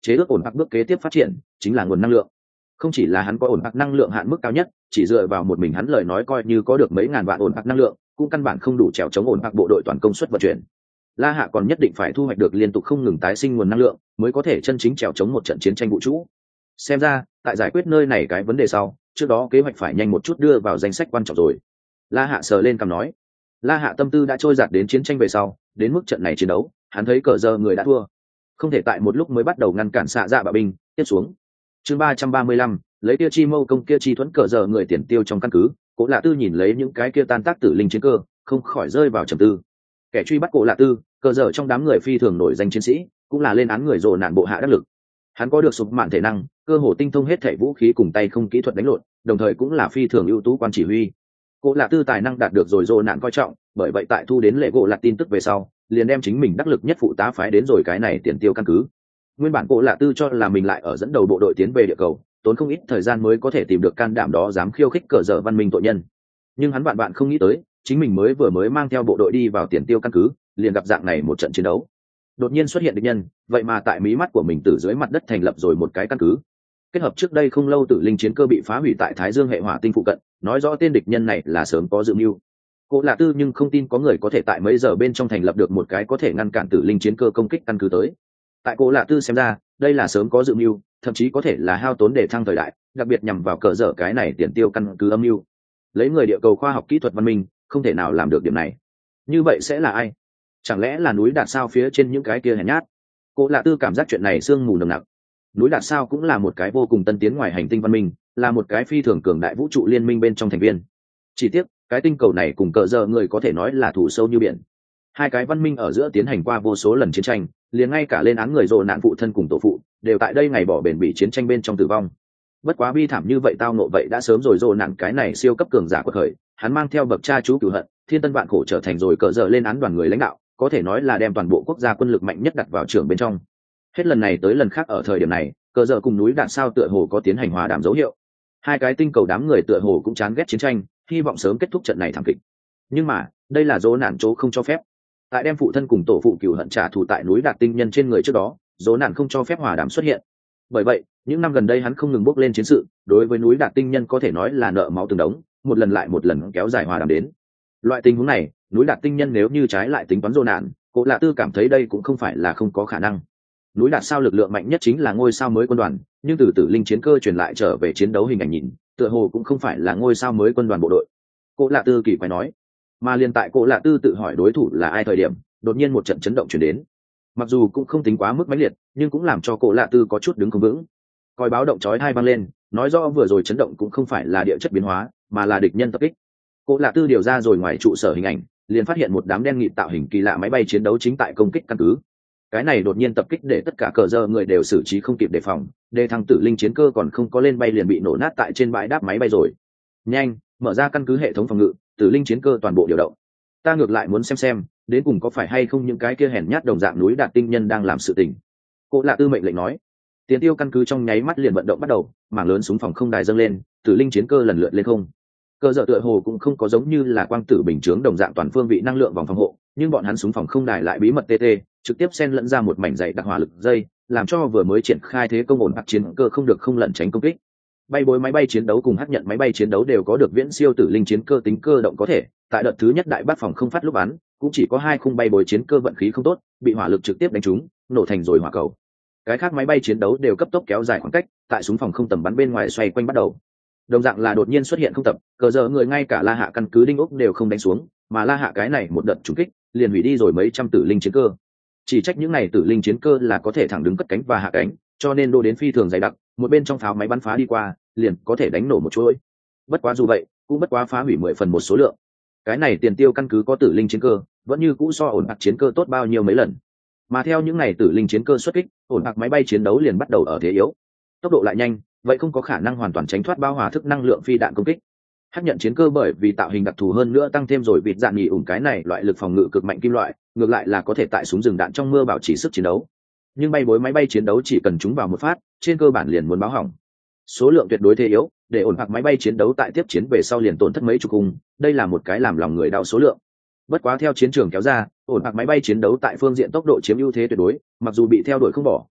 chế ước ổn bạc bước kế tiếp phát triển chính là nguồn năng lượng. Không chỉ là hắn có ổn bạc năng lượng hạn mức cao nhất, chỉ dựa vào một mình hắn lời nói coi như có được mấy ngàn vạn ổn bạc năng lượng cũng căn bản không đủ trèo chống ổn bạc bộ đội toàn công suất vận chuyển. La Hạ còn nhất định phải thu hoạch được liên tục không ngừng tái sinh nguồn năng lượng mới có thể chân chính trèo chống một trận chiến tranh vũ trụ. Xem ra tại giải quyết nơi này cái vấn đề sau, trước đó kế hoạch phải nhanh một chút đưa vào danh sách quan trọng rồi. La Hạ sờ lên cằm nói. La Hạ tâm tư đã trôi dạt đến chiến tranh về sau, đến mức trận này chiến đấu hắn thấy cờ giờ người đã thua, không thể tại một lúc mới bắt đầu ngăn cản xạ dạ bạo binh tiếp xuống. Chương ba trăm ba mươi lăm, lấy kia chi mâu công kia chi thuẫn cờ giờ người tiền tiêu trong căn cứ. Cố Lạ Tư nhìn lấy những cái kia tan tác tử linh chiến cơ, không khỏi rơi vào trầm tư. Kẻ truy bắt Cố Lạ Tư, cờ giờ trong đám người phi thường nổi danh chiến sĩ, cũng là lên án người rồ nạn bộ hạ đắc lực. Hắn có được sụp mạn thể năng, cơ hồ tinh thông hết thảy vũ khí cùng tay không kỹ thuật đánh lộn, đồng thời cũng là phi thường ưu tú quan chỉ huy. Cố Lạ Tư tài năng đạt được rồi rồ nạn coi trọng, bởi vậy tại thu đến lệ gỗ lạt tin tức về sau, liền đem chính mình đắc lực nhất phụ tá phái đến rồi cái này tiền tiêu căn cứ. Nguyên bản Cố Lạ Tư cho là mình lại ở dẫn đầu bộ đội tiến về địa cầu, tốn không ít thời gian mới có thể tìm được can đảm đó dám khiêu khích cờ dở văn minh tội nhân. Nhưng hắn bạn bạn không nghĩ tới, chính mình mới vừa mới mang theo bộ đội đi vào tiền tiêu căn cứ, liền gặp dạng này một trận chiến đấu. Đột nhiên xuất hiện địch nhân, vậy mà tại mí mắt của mình từ dưới mặt đất thành lập rồi một cái căn cứ. Kết hợp trước đây không lâu tử linh chiến cơ bị phá hủy tại Thái Dương hệ hỏa tinh phụ cận, nói rõ tên địch nhân này là sớm có dự mưu. Cố Lạ Tư nhưng không tin có người có thể tại mấy giờ bên trong thành lập được một cái có thể ngăn cản tử linh chiến cơ công kích căn cứ tới. Tại Cố Lạ Tư xem ra, đây là sớm có dự mưu, thậm chí có thể là hao tốn để thăng thời đại, đặc biệt nhằm vào cờ dở cái này tiền tiêu căn cứ âm mưu. Lấy người địa cầu khoa học kỹ thuật văn minh, không thể nào làm được điểm này. Như vậy sẽ là ai? Chẳng lẽ là núi Đạt Sao phía trên những cái kia hèn nhát? Cố Lạ Tư cảm giác chuyện này sương mù nồng nặc. Núi Đạt Sao cũng là một cái vô cùng tân tiến ngoài hành tinh văn minh, là một cái phi thường cường đại vũ trụ liên minh bên trong thành viên. Chỉ tiếc, cái tinh cầu này cùng cờ giờ người có thể nói là thù sâu như biển. Hai cái văn minh ở giữa tiến hành qua vô số lần chiến tranh, liền ngay cả lên án người rồ nạn phụ thân cùng tổ phụ, đều tại đây ngày bỏ bền bỉ chiến tranh bên trong tử vong. Bất quá bi thảm như vậy tao nộ vậy đã sớm rồi rồ nạn cái này siêu cấp cường giả quật khởi, hắn mang theo bậc cha chú cửu hận, thiên tân vạn khổ trở thành rồi cờ giờ lên án đoàn người lãnh đạo, có thể nói là đem toàn bộ quốc gia quân lực mạnh nhất đặt vào trường bên trong. Hết lần này tới lần khác ở thời điểm này, cờ giờ cùng núi Đạt Sao tựa hồ có tiến hành hòa đàm dấu hiệu. Hai cái tinh cầu đám người tựa hồ cũng chán ghét chiến tranh, hy vọng sớm kết thúc trận này thảm kịch. Nhưng mà, đây là dỗ nạn chỗ không cho phép. Tại đem phụ thân cùng tổ phụ cửu hận trả thù tại núi Đạt tinh nhân trên người trước đó, dỗ nạn không cho phép hòa đàm xuất hiện. Bởi vậy, những năm gần đây hắn không ngừng bước lên chiến sự, đối với núi Đạt tinh nhân có thể nói là nợ máu từng đống, một lần lại một lần kéo dài hòa đàm đến. Loại tình huống này, núi Đạt tinh nhân nếu như trái lại tính toán dỗ nạn, Cố Lạ Tư cảm thấy đây cũng không phải là không có khả năng. Núi Đạt Sao lực lượng mạnh nhất chính là ngôi sao mới quân đoàn, nhưng từ tử linh chiến cơ truyền lại trở về chiến đấu hình ảnh nhìn, tựa hồ cũng không phải là ngôi sao mới quân đoàn bộ đội. Cố Lạ Tư kỳ quái nói. Mà liền tại Cố Lạ Tư tự hỏi đối thủ là ai thời điểm, đột nhiên một trận chấn động truyền đến. Mặc dù cũng không tính quá mức mãnh liệt, nhưng cũng làm cho Cố Lạ Tư có chút đứng không vững. Còi báo động chói tai vang lên, nói rõ vừa rồi chấn động cũng không phải là địa chất biến hóa, mà là địch nhân tập kích. Cố Lạ Tư điều ra rồi ngoài trụ sở hình ảnh, liền phát hiện một đám đen nghịt tạo hình kỳ lạ máy bay chiến đấu chính tại công kích căn cứ. Cái này đột nhiên tập kích để tất cả cờ giờ người đều xử trí không kịp đề phòng, đề thăng tử linh chiến cơ còn không có lên bay liền bị nổ nát tại trên bãi đáp máy bay rồi. Nhanh, mở ra căn cứ hệ thống phòng ngự, tử linh chiến cơ toàn bộ điều động. Ta ngược lại muốn xem xem, đến cùng có phải hay không những cái kia hèn nhát đồng dạng núi Đạt tinh nhân đang làm sự tình. Cố Lạ Tư mệnh lệnh nói. Tiền tiêu căn cứ trong nháy mắt liền vận động bắt đầu, mảng lớn súng phòng không đài dâng lên, tử linh chiến cơ lần lượt lên không. Cơ giờ tựa hồ cũng không có giống như là quang tử bình chướng đồng dạng toàn phương vị năng lượng vòng phòng hộ, nhưng bọn hắn súng phòng không đài lại bí mật tê tê, trực tiếp xen lẫn ra một mảnh dày đặc hỏa lực dây, làm cho vừa mới triển khai thế công ổn áp chiến cơ không được không lẩn tránh công kích. Bay bối máy bay chiến đấu cùng hắc nhận máy bay chiến đấu đều có được viễn siêu tử linh chiến cơ tính cơ động có thể, tại đợt thứ nhất đại bát phòng không phát lúc bắn, cũng chỉ có hai khung bay bối chiến cơ vận khí không tốt, bị hỏa lực trực tiếp đánh trúng, nổ thành rồi hỏa cầu. Cái khác máy bay chiến đấu đều cấp tốc kéo dài khoảng cách, tại súng phòng không tầm bắn bên ngoài xoay quanh bắt đầu. Đồng dạng là đột nhiên xuất hiện không tập, cờ giờ người ngay cả La Hạ căn cứ đinh ốc đều không đánh xuống, mà La Hạ cái này một đợt trúng kích, liền hủy đi rồi mấy trăm tử linh chiến cơ. Chỉ trách những này tử linh chiến cơ là có thể thẳng đứng cất cánh và hạ cánh, cho nên đô đến phi thường dày đặc, một bên trong pháo máy bắn phá đi qua, liền có thể đánh nổ một chuỗi. Bất quá dù vậy, cũng bất quá phá hủy mười phần một số lượng. Cái này tiền tiêu căn cứ có tử linh chiến cơ, vẫn như cũ so ổn ạc chiến cơ tốt bao nhiêu mấy lần. Mà theo những này tử linh chiến cơ xuất kích, ổn ạc máy bay chiến đấu liền bắt đầu ở thế yếu. Tốc độ lại nhanh, vậy không có khả năng hoàn toàn tránh thoát bao hòa thức năng lượng phi đạn công kích. Hắc nhận chiến cơ bởi vì tạo hình đặc thù hơn nữa tăng thêm rồi vịt dạn nhì ủng cái này loại lực phòng ngự cực mạnh kim loại, ngược lại là có thể tại súng rừng đạn trong mưa bảo trì sức chiến đấu. Nhưng bay bối máy bay chiến đấu chỉ cần chúng vào một phát, trên cơ bản liền muốn báo hỏng. Số lượng tuyệt đối thế yếu, để ổn hoặc máy bay chiến đấu tại tiếp chiến về sau liền tổn thất mấy chục khung, đây là một cái làm lòng người đau số lượng. Bất quá theo chiến trường kéo ra, ổn hoặc máy bay chiến đấu tại phương diện tốc độ chiếm ưu thế tuyệt đối, mặc dù bị theo đuổi không bỏ,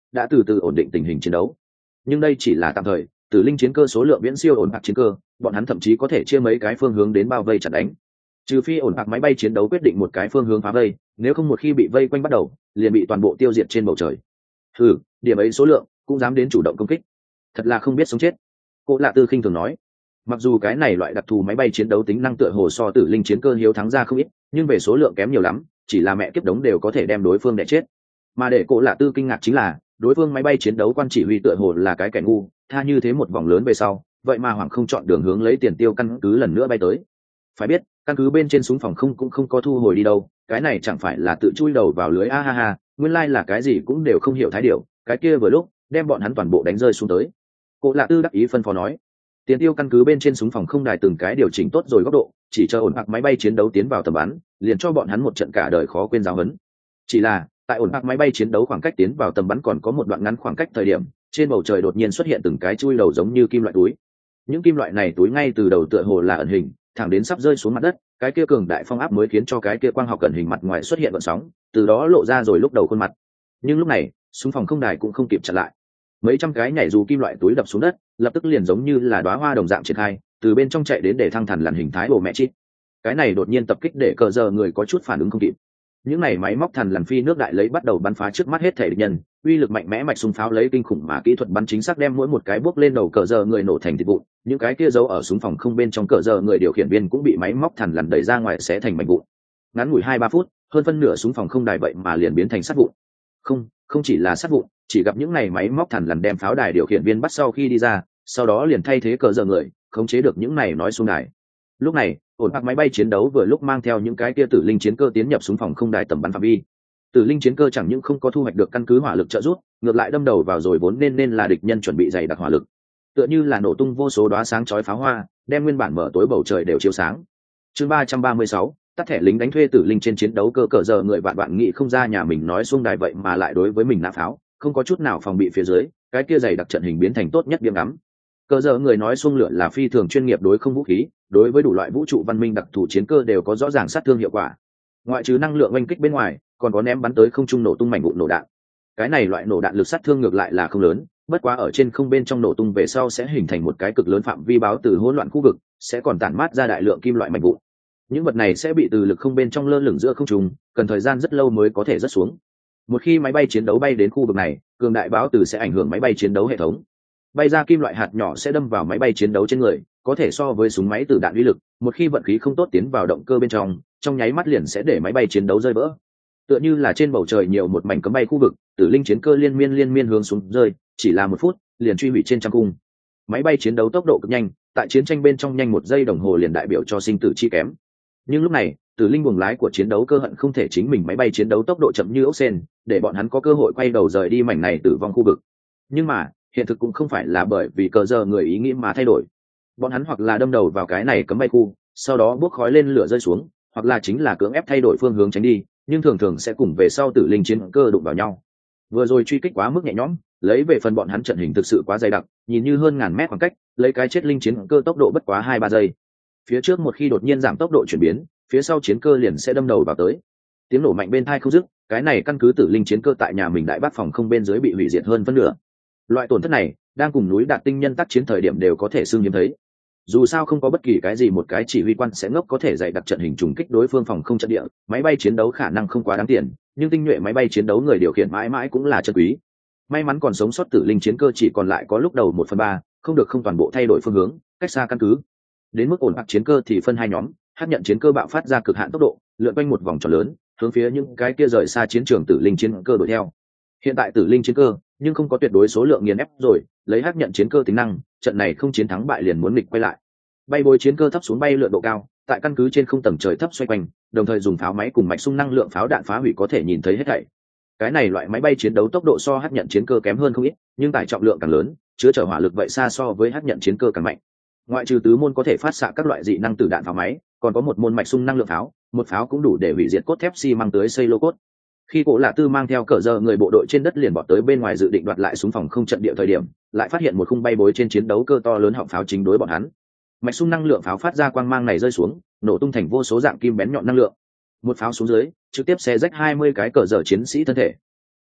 đã từ từ ổn định tình hình chiến đấu. Nhưng đây chỉ là tạm thời, tử linh chiến cơ số lượng viễn siêu ổn bạc chiến cơ, bọn hắn thậm chí có thể chia mấy cái phương hướng đến bao vây chặn đánh. Trừ phi ổn bạc máy bay chiến đấu quyết định một cái phương hướng phá vây, nếu không một khi bị vây quanh bắt đầu, liền bị toàn bộ tiêu diệt trên bầu trời. Ừ, điểm ấy số lượng cũng dám đến chủ động công kích, thật là không biết sống chết. Cô Lạ Tư khinh thường nói. Mặc dù cái này loại đặc thù máy bay chiến đấu tính năng tựa hồ so tử linh chiến cơ hiếu thắng ra không ít, nhưng về số lượng kém nhiều lắm, chỉ là mẹ kiếp đống đều có thể đem đối phương đè chết. Mà để Cô Lạ Tư kinh ngạc chính là, đối phương máy bay chiến đấu quan chỉ huy tựa hồ là cái kẻ ngu, tha như thế một vòng lớn về sau, vậy mà hoàng không chọn đường hướng lấy tiền tiêu căn cứ lần nữa bay tới. Phải biết, căn cứ bên trên súng phòng không cũng không có thu hồi đi đâu, cái này chẳng phải là tự chui đầu vào lưới a ha ha, nguyên lai là cái gì cũng đều không hiểu thái điều, cái kia vừa lúc đem bọn hắn toàn bộ đánh rơi xuống tới. Cô Lạ Tư đắc ý phân phó nói, tiền tiêu căn cứ bên trên súng phòng không đài từng cái điều chỉnh tốt rồi góc độ, chỉ cho ổn bạc máy bay chiến đấu tiến vào tầm bắn, liền cho bọn hắn một trận cả đời khó quên giáo huấn. Chỉ là tại ổn bạc máy bay chiến đấu khoảng cách tiến vào tầm bắn còn có một đoạn ngắn khoảng cách thời điểm, trên bầu trời đột nhiên xuất hiện từng cái chui đầu giống như kim loại túi. Những kim loại này túi ngay từ đầu tựa hồ là ẩn hình, thẳng đến sắp rơi xuống mặt đất, cái kia cường đại phong áp mới khiến cho cái kia quang học ẩn hình mặt ngoài xuất hiện gợn sóng, từ đó lộ ra rồi lúc đầu khuôn mặt. Nhưng lúc này, súng phòng không đài cũng không kịp chặn lại. Mấy trăm cái nhảy dù kim loại túi đập xuống đất, lập tức liền giống như là đóa hoa đồng dạng triển khai, từ bên trong chạy đến để thăng thần làn hình thái bộ mẹ chít. Cái này đột nhiên tập kích để cờ giờ người có chút phản ứng không kịp. Những này máy móc thần lằn phi nước đại lấy bắt đầu bắn phá trước mắt hết thể địch nhân, uy lực mạnh mẽ mạch súng pháo lấy kinh khủng mà kỹ thuật bắn chính xác đem mỗi một cái bước lên đầu cờ giờ người nổ thành thịt vụn, những cái kia giấu ở súng phòng không bên trong cờ giờ người điều khiển viên cũng bị máy móc thần lằn đẩy ra ngoài xé thành mảnh vụn. Ngắn ngủi hai ba phút, hơn phân nửa súng phòng không đài vậy mà liền biến thành sắt vụn. Không, không chỉ là sắt vụn, chỉ gặp những này máy móc thần lằn đem pháo đài điều khiển viên bắt sau khi đi ra, sau đó liền thay thế cờ giờ người, khống chế được những này nói xuống đài. Lúc này, ổn bạc máy bay chiến đấu vừa lúc mang theo những cái kia tử linh chiến cơ tiến nhập súng phòng không đài tầm bắn phạm vi. Tử linh chiến cơ chẳng những không có thu hoạch được căn cứ hỏa lực trợ giúp, ngược lại đâm đầu vào rồi vốn nên nên là địch nhân chuẩn bị dày đặc hỏa lực, tựa như là nổ tung vô số đóa sáng chói pháo hoa, đem nguyên bản mở tối bầu trời đều chiếu sáng. Chương ba trăm ba mươi sáu, tắt thẻ lính đánh thuê tử linh trên chiến đấu cơ cờ giờ người vạn vạn nghị không ra nhà mình nói xuống đài vậy mà lại đối với mình nã pháo, không có chút nào phòng bị phía dưới, cái kia dày đặc trận hình biến thành tốt nhất biếm ngắm. Cờ giờ người nói xung lửa là phi thường chuyên nghiệp đối không vũ khí, đối với đủ loại vũ trụ văn minh đặc thù chiến cơ đều có rõ ràng sát thương hiệu quả. Ngoại trừ năng lượng oanh kích bên ngoài, còn có ném bắn tới không trung nổ tung mảnh vụn nổ đạn. Cái này loại nổ đạn lực sát thương ngược lại là không lớn, bất quá ở trên không bên trong nổ tung về sau sẽ hình thành một cái cực lớn phạm vi báo từ hỗn loạn khu vực, sẽ còn tản mát ra đại lượng kim loại mảnh vụn. Những vật này sẽ bị từ lực không bên trong lơ lửng giữa không trung, cần thời gian rất lâu mới có thể rớt xuống. Một khi máy bay chiến đấu bay đến khu vực này, cường đại báo từ sẽ ảnh hưởng máy bay chiến đấu hệ thống. Bay ra kim loại hạt nhỏ sẽ đâm vào máy bay chiến đấu trên người, có thể so với súng máy từ đạn uy lực, một khi vận khí không tốt tiến vào động cơ bên trong, trong nháy mắt liền sẽ để máy bay chiến đấu rơi vỡ. Tựa như là trên bầu trời nhiều một mảnh cấm bay khu vực, tử linh chiến cơ liên miên liên miên hướng xuống rơi, chỉ là một phút, liền truy hủy trên trăm cung. Máy bay chiến đấu tốc độ cực nhanh, tại chiến tranh bên trong nhanh một giây đồng hồ liền đại biểu cho sinh tử chi kém. Nhưng lúc này, tử linh buồng lái của chiến đấu cơ hận không thể chính mình máy bay chiến đấu tốc độ chậm như ốc sên, để bọn hắn có cơ hội quay đầu rời đi mảnh này tử vong khu vực. Nhưng mà, hiện thực cũng không phải là bởi vì cờ giờ người ý nghĩ mà thay đổi. Bọn hắn hoặc là đâm đầu vào cái này cấm bay khu, sau đó bốc khói lên lửa rơi xuống, hoặc là chính là cưỡng ép thay đổi phương hướng tránh đi, nhưng thường thường sẽ cùng về sau tử linh chiến cơ đụng vào nhau. Vừa rồi truy kích quá mức nhẹ nhõm, lấy về phần bọn hắn trận hình thực sự quá dày đặc, nhìn như hơn ngàn mét khoảng cách, lấy cái chết linh chiến cơ tốc độ bất quá hai ba giây. Phía trước một khi đột nhiên giảm tốc độ chuyển biến, phía sau chiến cơ liền sẽ đâm đầu vào tới. Tiếng nổ mạnh bên tai không dứt, cái này căn cứ tử linh chiến cơ tại nhà mình đại bác phòng không bên dưới bị hủy diệt hơn phân nửa. Loại tổn thất này, đang cùng núi đạt tinh nhân tác chiến thời điểm đều có thể xưng hiếm thấy. Dù sao không có bất kỳ cái gì một cái chỉ huy quan sẽ ngốc có thể dạy đặc trận hình trùng kích đối phương phòng không trận địa, máy bay chiến đấu khả năng không quá đáng tiền, nhưng tinh nhuệ máy bay chiến đấu người điều khiển mãi mãi cũng là chân quý. May mắn còn sống sót tử linh chiến cơ chỉ còn lại có lúc đầu một phần ba, không được không toàn bộ thay đổi phương hướng, cách xa căn cứ. Đến mức ổn hoặc chiến cơ thì phân hai nhóm, hấp nhận chiến cơ bạo phát ra cực hạn tốc độ, lượn quanh một vòng tròn lớn, hướng phía những cái kia rời xa chiến trường tử linh chiến cơ đuổi theo. Hiện tại tử linh chiến cơ, nhưng không có tuyệt đối số lượng nghiền ép rồi, lấy hấp nhận chiến cơ tính năng, trận này không chiến thắng bại liền muốn nghịch quay lại. Bay bối chiến cơ thấp xuống bay lượn độ cao, tại căn cứ trên không tầng trời thấp xoay quanh, đồng thời dùng pháo máy cùng mạch xung năng lượng pháo đạn phá hủy có thể nhìn thấy hết thảy. Cái này loại máy bay chiến đấu tốc độ so hấp nhận chiến cơ kém hơn không ít, nhưng tải trọng lượng càng lớn, chứa chở hỏa lực vậy xa so với hấp nhận chiến cơ càng mạnh. Ngoại trừ tứ môn có thể phát xạ các loại dị năng tử đạn pháo máy, còn có một môn mạch xung năng lượng pháo, một pháo cũng đủ để hủy diệt cốt thép xi măng tới xây lô cốt. Khi Cổ Lạ Tư mang theo cờ giờ người bộ đội trên đất liền bọt tới bên ngoài dự định đoạt lại súng phòng không trận địa thời điểm, lại phát hiện một khung bay bối trên chiến đấu cơ to lớn họng pháo chính đối bọn hắn. Mạch xung năng lượng pháo phát ra quang mang này rơi xuống, nổ tung thành vô số dạng kim bén nhọn năng lượng. Một pháo xuống dưới, trực tiếp xé rách hai mươi cái cờ giờ chiến sĩ thân thể.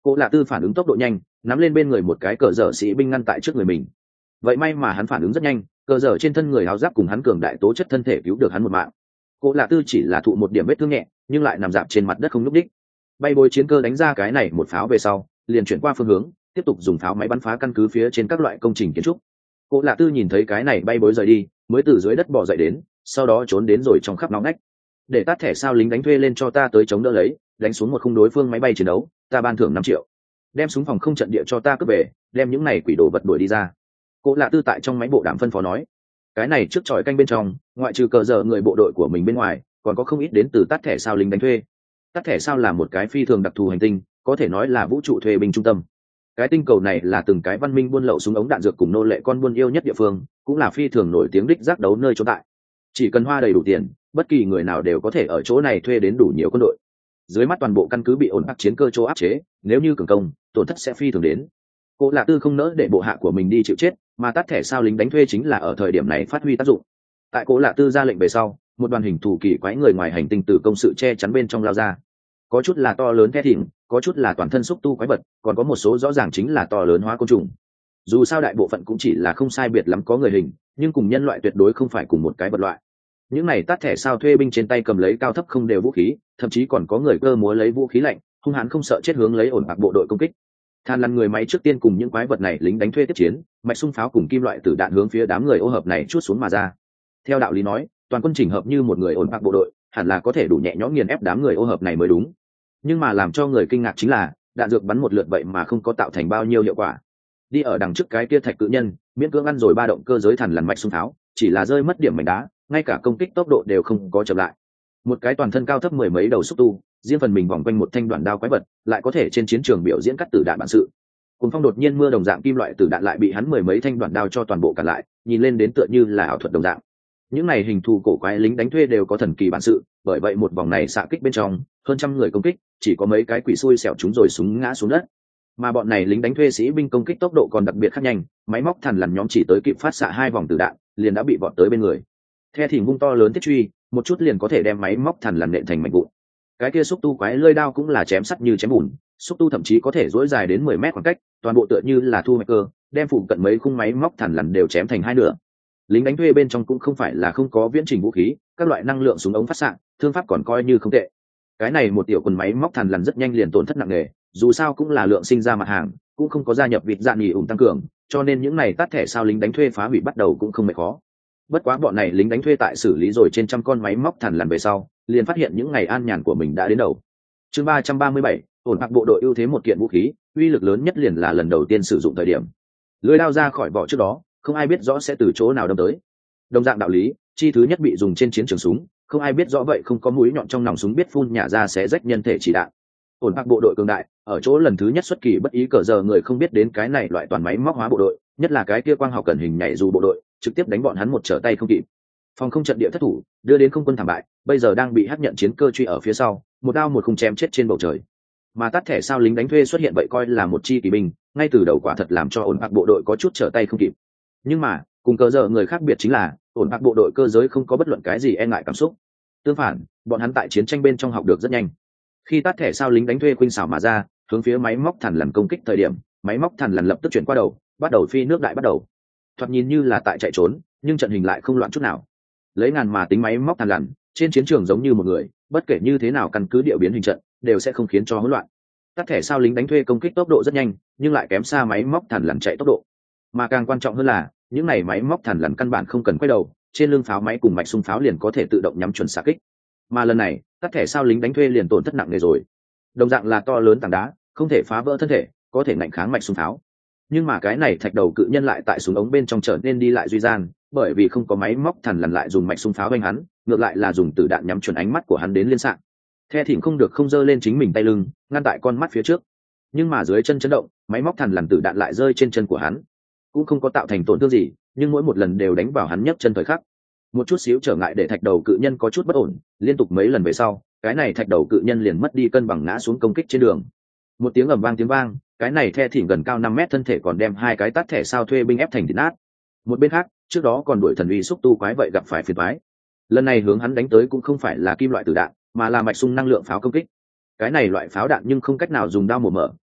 Cô Lạ Tư phản ứng tốc độ nhanh, nắm lên bên người một cái cờ dở sĩ binh ngăn tại trước người mình. Vậy may mà hắn phản ứng rất nhanh, cờ dở trên thân người áo giáp cùng hắn cường đại tố chất thân thể cứu được hắn một mạng. Cô Lạ Tư chỉ là thụ một điểm vết thương nhẹ, nhưng lại nằm dạp trên mặt đất không nhúc nhích. Bay bối chiến cơ đánh ra cái này một pháo về sau, liền chuyển qua phương hướng, tiếp tục dùng pháo máy bắn phá căn cứ phía trên các loại công trình kiến trúc. Cô Lạ Tư nhìn thấy cái này bay bối rời đi, mới từ dưới đất bò dậy đến, sau đó trốn đến rồi trong khắp nóng nách. Để tát thẻ sao lính đánh thuê lên cho ta tới chống đỡ lấy, đánh xuống một khung đối phương máy bay chiến đấu, ta ban thưởng năm triệu. Đem súng phòng không trận địa cho ta cướp về, đem những này quỷ đồ vật đuổi đi ra. Cô Lạ Tư tại trong máy bộ đàm phân phó nói. Cái này trước tròi canh bên trong, ngoại trừ cờ dở người bộ đội của mình bên ngoài, còn có không ít đến từ tát thẻ sao lính đánh thuê. Tát thẻ sao là một cái phi thường đặc thù hành tinh, có thể nói là vũ trụ thuê binh trung tâm. Cái tinh cầu này là từng cái văn minh buôn lậu súng ống đạn dược cùng nô lệ con buôn yêu nhất địa phương, cũng là phi thường nổi tiếng đích giác đấu nơi chỗ tại. Chỉ cần hoa đầy đủ tiền, bất kỳ người nào đều có thể ở chỗ này thuê đến đủ nhiều quân đội. Dưới mắt toàn bộ căn cứ bị ổn áp chiến cơ chỗ áp chế, nếu như cường công, tổn thất sẽ phi thường đến. Cô Lạ Tư không nỡ để bộ hạ của mình đi chịu chết, mà tát thẻ sao lính đánh thuê chính là ở thời điểm này phát huy tác dụng. Tại Cô Lạ Tư ra lệnh về sau, một đoàn hình thù kỳ quái người ngoài hành tinh từ công sự che chắn bên trong lao ra. Có chút là to lớn the thịnh, có chút là toàn thân xúc tu quái vật, còn có một số rõ ràng chính là to lớn hóa côn trùng. Dù sao đại bộ phận cũng chỉ là không sai biệt lắm có người hình, nhưng cùng nhân loại tuyệt đối không phải cùng một cái vật loại. Những này tát thẻ sao thuê binh trên tay cầm lấy cao thấp không đều vũ khí, thậm chí còn có người cơ múa lấy vũ khí lạnh, hung hãn không sợ chết hướng lấy ổn bạc bộ đội công kích. Than lằn người máy trước tiên cùng những quái vật này lính đánh thuê tiếp chiến, mạch xung pháo cùng kim loại tử đạn hướng phía đám người ô hợp này chuốt xuống mà ra. Theo đạo lý nói, toàn quân chỉnh hợp như một người ổn bạc bộ đội, hẳn là có thể đủ nhẹ nhõm nghiền ép đám người ô hợp này mới đúng. Nhưng mà làm cho người kinh ngạc chính là, đạn dược bắn một lượt vậy mà không có tạo thành bao nhiêu hiệu quả. Đi ở đằng trước cái kia thạch cự nhân, miễn cưỡng ăn rồi ba động cơ giới thằn lằn mạch xung pháo, chỉ là rơi mất điểm mảnh đá, ngay cả công kích tốc độ đều không có chậm lại. Một cái toàn thân cao thấp mười mấy đầu xúc tu, riêng phần mình vòng quanh một thanh đoạn đao quái vật, lại có thể trên chiến trường biểu diễn cắt tử đạn bản sự. Cùng phong đột nhiên mưa đồng dạng kim loại tử đạn lại bị hắn mười mấy thanh đoạn đao cho toàn bộ cả lại, nhìn lên đến tựa như là ảo thuật đồng dạng. Những này hình thù cổ quái lính đánh thuê đều có thần kỳ bản sự, bởi vậy một vòng này xạ kích bên trong, hơn trăm người công kích, chỉ có mấy cái quỷ xui xẻo chúng rồi súng ngã xuống đất. Mà bọn này lính đánh thuê sĩ binh công kích tốc độ còn đặc biệt khác nhanh, máy móc thằn lằn nhóm chỉ tới kịp phát xạ hai vòng tử đạn, liền đã bị vọt tới bên người. The thì vung to lớn thiết truy, một chút liền có thể đem máy móc thằn lằn nện thành mảnh vụn. Cái kia xúc tu quái lưỡi đao cũng là chém sắt như chém bùn, xúc tu thậm chí có thể duỗi dài đến mười mét khoảng cách, toàn bộ tựa như là thu hoạch cơ, đem phụ cận mấy khung máy móc thằn lằn đều chém thành hai nửa. Lính đánh thuê bên trong cũng không phải là không có viễn trình vũ khí, các loại năng lượng súng ống phát xạ, thương pháp còn coi như không tệ. Cái này một tiểu quần máy móc thằn lằn rất nhanh liền tổn thất nặng nề, dù sao cũng là lượng sinh ra mặt hàng, cũng không có gia nhập vịt dạn nghỉ ủng tăng cường, cho nên những này tát thẻ sao lính đánh thuê phá hủy bắt đầu cũng không mệt khó. Bất quá bọn này lính đánh thuê tại xử lý rồi trên trăm con máy móc thằn lằn về sau, liền phát hiện những ngày an nhàn của mình đã đến đầu. Chương ba trăm ba mươi bảy, ổn bạc bộ đội ưu thế một kiện vũ khí, uy lực lớn nhất liền là lần đầu tiên sử dụng thời điểm. Lưỡi đao ra khỏi vỏ trước đó, không ai biết rõ sẽ từ chỗ nào đâm tới. Đồng dạng đạo lý, chi thứ nhất bị dùng trên chiến trường súng, không ai biết rõ vậy không có mũi nhọn trong nòng súng biết phun nhả ra sẽ rách nhân thể chỉ đạn. Ổn bạc bộ đội cường đại, ở chỗ lần thứ nhất xuất kỳ bất ý cờ giờ người không biết đến cái này loại toàn máy móc hóa bộ đội, nhất là cái kia quang học cẩn hình nhảy dù bộ đội, trực tiếp đánh bọn hắn một trở tay không kịp. Phòng không trận địa thất thủ, đưa đến không quân thảm bại, bây giờ đang bị hắc nhận chiến cơ truy ở phía sau, một đao một khung chém chết trên bầu trời. Mà tát thẻ sao lính đánh thuê xuất hiện vậy coi là một chi kỳ binh, ngay từ đầu quả thật làm cho ổn bạc bộ đội có chút trở tay không kịp. Nhưng mà, cùng cờ giờ người khác biệt chính là, ổn bạc bộ đội cơ giới không có bất luận cái gì e ngại cảm xúc. Tương phản, bọn hắn tại chiến tranh bên trong học được rất nhanh. Khi tát thẻ sao lính đánh thuê khuynh xảo mà ra, hướng phía máy móc thằn lằn công kích thời điểm, máy móc thằn lằn lập tức chuyển qua đầu, bắt đầu phi nước đại bắt đầu. Thoạt nhìn như là tại chạy trốn, nhưng trận hình lại không loạn chút nào. Lấy ngàn mà tính máy móc thằn lằn, trên chiến trường giống như một người, bất kể như thế nào căn cứ địa biến hình trận, đều sẽ không khiến cho hỗn loạn. Tát thẻ sao lính đánh thuê công kích tốc độ rất nhanh, nhưng lại kém xa máy móc thằn lằn chạy tốc độ. Mà càng quan trọng hơn là, những này máy móc thằn lằn căn bản không cần quay đầu, trên lưng pháo máy cùng mạch xung pháo liền có thể tự động nhắm chuẩn xạ kích. Mà lần này, tát thẻ sao lính đánh thuê liền tổn thất nặng nề rồi. Đồng dạng là to lớn tảng đá, không thể phá vỡ thân thể, có thể ngạnh kháng mạch xung pháo. Nhưng mà cái này thạch đầu cự nhân lại tại súng ống bên trong trở nên đi lại duy gian, bởi vì không có máy móc thằn lằn lại dùng mạch xung pháo đánh hắn, ngược lại là dùng tử đạn nhắm chuẩn ánh mắt của hắn đến liên xạ. The thỉnh không được không giơ lên chính mình tay lưng, ngăn tại con mắt phía trước. Nhưng mà dưới chân chấn động, máy móc thằn lằn tử đạn lại rơi trên chân của hắn, cũng không có tạo thành tổn thương gì, nhưng mỗi một lần đều đánh vào hắn nhấc chân thời khắc. Một chút xíu trở ngại để thạch đầu cự nhân có chút bất ổn, liên tục mấy lần về sau, cái này thạch đầu cự nhân liền mất đi cân bằng ngã xuống công kích trên đường. Một tiếng ầm vang tiếng vang, cái này The thỉnh gần cao năm mét thân thể còn đem hai cái tát thẻ sao thuê binh ép thành thịt nát. Một bên khác, trước đó còn đuổi thần uy xúc tu quái vậy gặp phải phiền toái. Lần này hướng hắn đánh tới cũng không phải là kim loại tử đạn, mà là mạch xung năng lượng pháo công kích. Cái này loại pháo đạn nhưng không cách nào dùng đao mổ mở,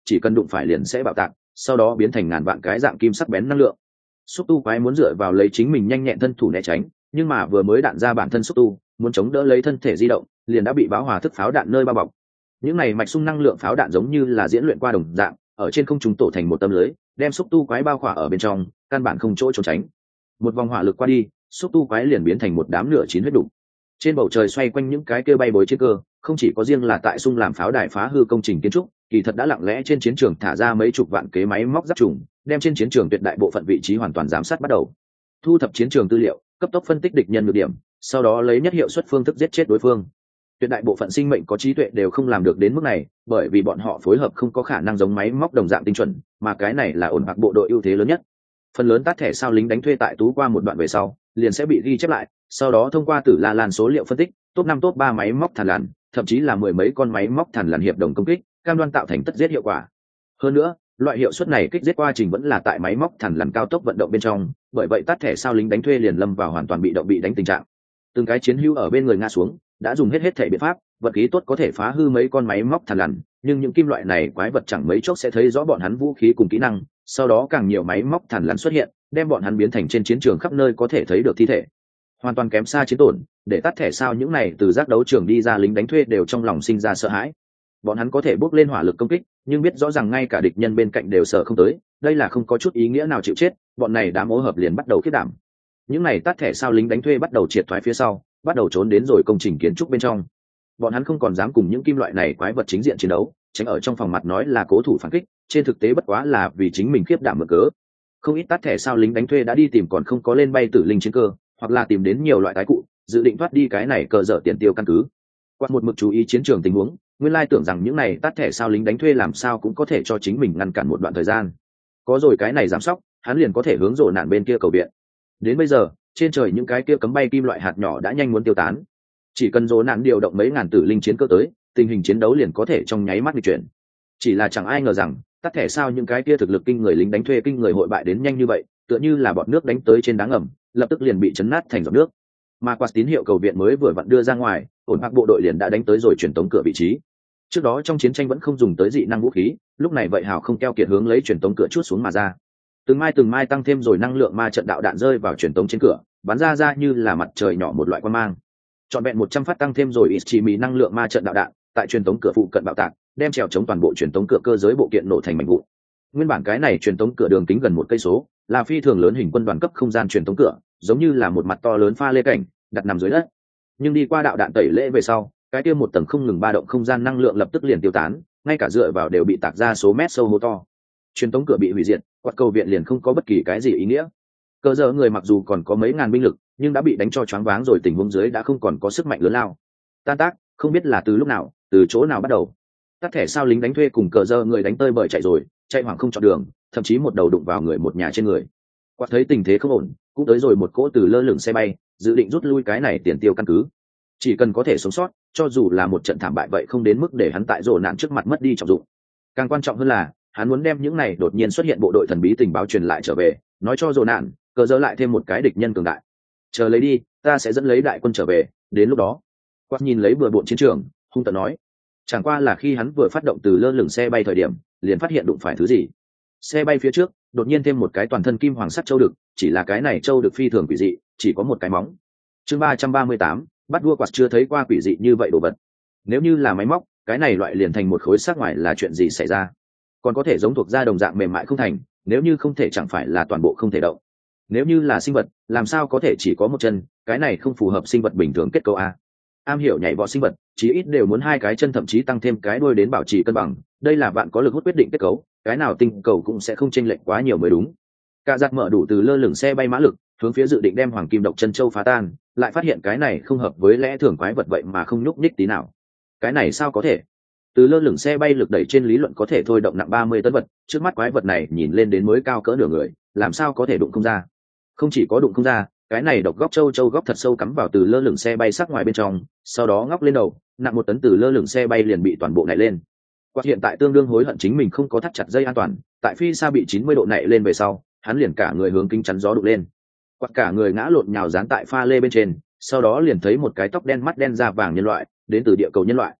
chỉ cần đụng phải liền sẽ bạo tạc, sau đó biến thành ngàn vạn cái dạng kim sắc bén năng lượng. Xúc tu quái muốn dựa vào lấy chính mình nhanh nhẹn thân thủ né tránh, nhưng mà vừa mới đạn ra bản thân xúc tu muốn chống đỡ lấy thân thể di động, liền đã bị bão hòa thức pháo đạn nơi bao bọc. Những này mạch sung năng lượng pháo đạn giống như là diễn luyện qua đồng dạng, ở trên không trung tổ thành một tấm lưới, đem xúc tu quái bao khỏa ở bên trong, căn bản không chỗ trốn tránh. Một vòng hỏa lực qua đi, xúc tu quái liền biến thành một đám lửa chín huyết đục. Trên bầu trời xoay quanh những cái kia bay bối chiến cơ, không chỉ có riêng là tại sung làm pháo đài phá hư công trình kiến trúc, kỳ thật đã lặng lẽ trên chiến trường thả ra mấy chục vạn kế máy móc giáp trùng, đem trên chiến trường tuyệt đại bộ phận vị trí hoàn toàn giám sát bắt đầu. Thu thập chiến trường tư liệu, cấp tốc phân tích địch nhân nhược điểm, sau đó lấy nhất hiệu suất phương thức giết chết đối phương. Tuyệt đại bộ phận sinh mệnh có trí tuệ đều không làm được đến mức này, bởi vì bọn họ phối hợp không có khả năng giống máy móc đồng dạng tinh chuẩn, mà cái này là ổn bạc bộ đội ưu thế lớn nhất. Phần lớn tát thẻ sao lính đánh thuê tại tú qua một đoạn về sau, liền sẽ bị ghi chép lại, sau đó thông qua Tử La Lan số liệu phân tích, top năm top ba máy móc thằn lằn, thậm chí là mười mấy con máy móc thằn lằn hiệp đồng công kích, cam đoan tạo thành tất giết hiệu quả. Hơn nữa, loại hiệu suất này kích giết quá trình vẫn là tại máy móc thằn lằn cao tốc vận động bên trong, bởi vậy tát thẻ sao lính đánh thuê liền lâm vào hoàn toàn bị động bị đánh tình trạng. Từng cái chiến hữu ở bên người ngã xuống, đã dùng hết hết thể biện pháp, vật khí tốt có thể phá hư mấy con máy móc thằn lằn, nhưng những kim loại này quái vật chẳng mấy chốc sẽ thấy rõ bọn hắn vũ khí cùng kỹ năng, sau đó càng nhiều máy móc thằn lằn xuất hiện, đem bọn hắn biến thành trên chiến trường khắp nơi có thể thấy được thi thể, hoàn toàn kém xa chiến tổn. Để tắt thẻ sao những này từ giác đấu trường đi ra lính đánh thuê đều trong lòng sinh ra sợ hãi. Bọn hắn có thể bốc lên hỏa lực công kích, nhưng biết rõ ràng ngay cả địch nhân bên cạnh đều sợ không tới, đây là không có chút ý nghĩa nào chịu chết. Bọn này đám ô hợp liền bắt đầu khiết đảm. Những này tắt thẻ sao lính đánh thuê bắt đầu triệt thoái phía sau, bắt đầu trốn đến rồi công trình kiến trúc bên trong. Bọn hắn không còn dám cùng những kim loại này quái vật chính diện chiến đấu, tránh ở trong phòng mặt nói là cố thủ phản kích, trên thực tế bất quá là vì chính mình khiếp đảm mở cớ. Không ít tắt thẻ sao lính đánh thuê đã đi tìm còn không có lên bay tử linh chiến cơ, hoặc là tìm đến nhiều loại tái cụ, dự định thoát đi cái này cờ dở tiền tiêu căn cứ. Quạt một mực chú ý chiến trường tình huống, nguyên lai tưởng rằng những này tắt thẻ sao lính đánh thuê làm sao cũng có thể cho chính mình ngăn cản một đoạn thời gian. Có rồi cái này giám sóc, hắn liền có thể hướng rộ nạn bên kia cầu viện. Đến bây giờ, trên trời những cái kia cấm bay kim loại hạt nhỏ đã nhanh muốn tiêu tán. Chỉ cần rộ nạn điều động mấy ngàn tử linh chiến cơ tới, tình hình chiến đấu liền có thể trong nháy mắt di chuyển. Chỉ là chẳng ai ngờ rằng, tắt thẻ sao những cái kia thực lực kinh người lính đánh thuê kinh người hội bại đến nhanh như vậy, tựa như là bọt nước đánh tới trên đá ngầm, lập tức liền bị chấn nát thành giọt nước. Mà quạt tín hiệu cầu viện mới vừa vặn đưa ra ngoài, ổn bạc bộ đội liền đã đánh tới rồi truyền tống cửa vị trí. Trước đó trong chiến tranh vẫn không dùng tới dị năng vũ khí, lúc này vậy hào không keo kiệt hướng lấy truyền tống cửa chuốt xuống mà ra. Từng mai từng mai tăng thêm rồi năng lượng ma trận đạo đạn rơi vào truyền tống trên cửa, bắn ra ra như là mặt trời nhỏ một loại quang mang. Trọn vẹn một trăm phát tăng thêm rồi ít chỉ mì năng lượng ma trận đạo đạn, tại truyền tống cửa phụ cận bạo tạc, đem trèo chống toàn bộ truyền tống cửa cơ giới bộ kiện nổ thành mảnh vụn. Nguyên bản cái này truyền tống cửa đường kính gần một cây số, là phi thường lớn hình quân đoàn cấp không gian truyền tống cửa, giống như là một mặt to lớn pha lê cảnh đặt nằm dưới đất. Nhưng đi qua đạo đạn tẩy lễ về sau, cái kia một tầng không ngừng ba động không gian năng lượng lập tức liền tiêu tán, ngay cả dựa vào đều bị tạc ra số mét sâu hố to. Truyền tống cửa bị hủy diệt, quạt cầu viện liền không có bất kỳ cái gì ý nghĩa. Cơ giờ người mặc dù còn có mấy ngàn binh lực, nhưng đã bị đánh cho choáng váng rồi, tình huống dưới đã không còn có sức mạnh lớn lao. Tan tác, không biết là từ lúc nào, từ chỗ nào bắt đầu. Tắt thẻ sao lính đánh thuê cùng cờ giờ người đánh tơi bời chạy rồi, chạy hoảng không chọn đường, thậm chí một đầu đụng vào người một nhà trên người. Quạt thấy tình thế không ổn, cũng tới rồi một cỗ từ lơ lửng xe bay, dự định rút lui cái này tiền tiêu căn cứ. Chỉ cần có thể sống sót, cho dù là một trận thảm bại vậy không đến mức để hắn tại rồ nạn trước mặt mất đi trọng dụng. Càng quan trọng hơn là, hắn muốn đem những này đột nhiên xuất hiện bộ đội thần bí tình báo truyền lại trở về, nói cho rồ nạn, cờ giờ lại thêm một cái địch nhân cường đại. Chờ lấy đi, ta sẽ dẫn lấy đại quân trở về, đến lúc đó. Quạt nhìn lấy bừa bộn chiến trường, hung tợn nói. Chẳng qua là khi hắn vừa phát động từ lơ lửng xe bay thời điểm, liền phát hiện đụng phải thứ gì. Xe bay phía trước đột nhiên thêm một cái toàn thân kim hoàng sắt châu đực, chỉ là cái này châu đực phi thường quỷ dị, chỉ có một cái móng. Chương ba trăm ba mươi tám, bắt vua quạt chưa thấy qua quỷ dị như vậy đồ vật. Nếu như là máy móc, cái này loại liền thành một khối xác ngoài là chuyện gì xảy ra? Còn có thể giống thuộc da đồng dạng mềm mại không thành, nếu như không thể chẳng phải là toàn bộ không thể động. Nếu như là sinh vật, làm sao có thể chỉ có một chân, cái này không phù hợp sinh vật bình thường kết cấu a. Am hiểu nhảy vọt sinh vật, chí ít đều muốn hai cái chân, thậm chí tăng thêm cái đuôi đến bảo trì cân bằng, đây là bạn có lực hút quyết định kết cấu, cái nào tinh cầu cũng sẽ không chênh lệch quá nhiều mới đúng. Cả giặt mở đủ từ lơ lửng xe bay mã lực, hướng phía dự định đem hoàng kim độc chân châu phá tan, lại phát hiện cái này không hợp với lẽ thường quái vật vậy mà không nhúc nhích tí nào. Cái này sao có thể? Từ lơ lửng xe bay lực đẩy trên lý luận có thể thôi động nặng ba mươi tấn vật, trước mắt quái vật này nhìn lên đến mới cao cỡ nửa người, làm sao có thể đụng không ra? Không chỉ có đụng không ra, cái này độc góc châu châu góc thật sâu cắm vào từ lơ lửng xe bay sắc ngoài bên trong, sau đó ngóc lên đầu, nặng một tấn từ lơ lửng xe bay liền bị toàn bộ nảy lên. Quạt hiện tại tương đương hối hận chính mình không có thắt chặt dây an toàn, tại phi xa bị chín mươi độ nảy lên về sau, hắn liền cả người hướng kính chắn gió đụng lên. Quạt cả người ngã lộn nhào dán tại pha lê bên trên, sau đó liền thấy một cái tóc đen mắt đen da vàng nhân loại, đến từ địa cầu nhân loại.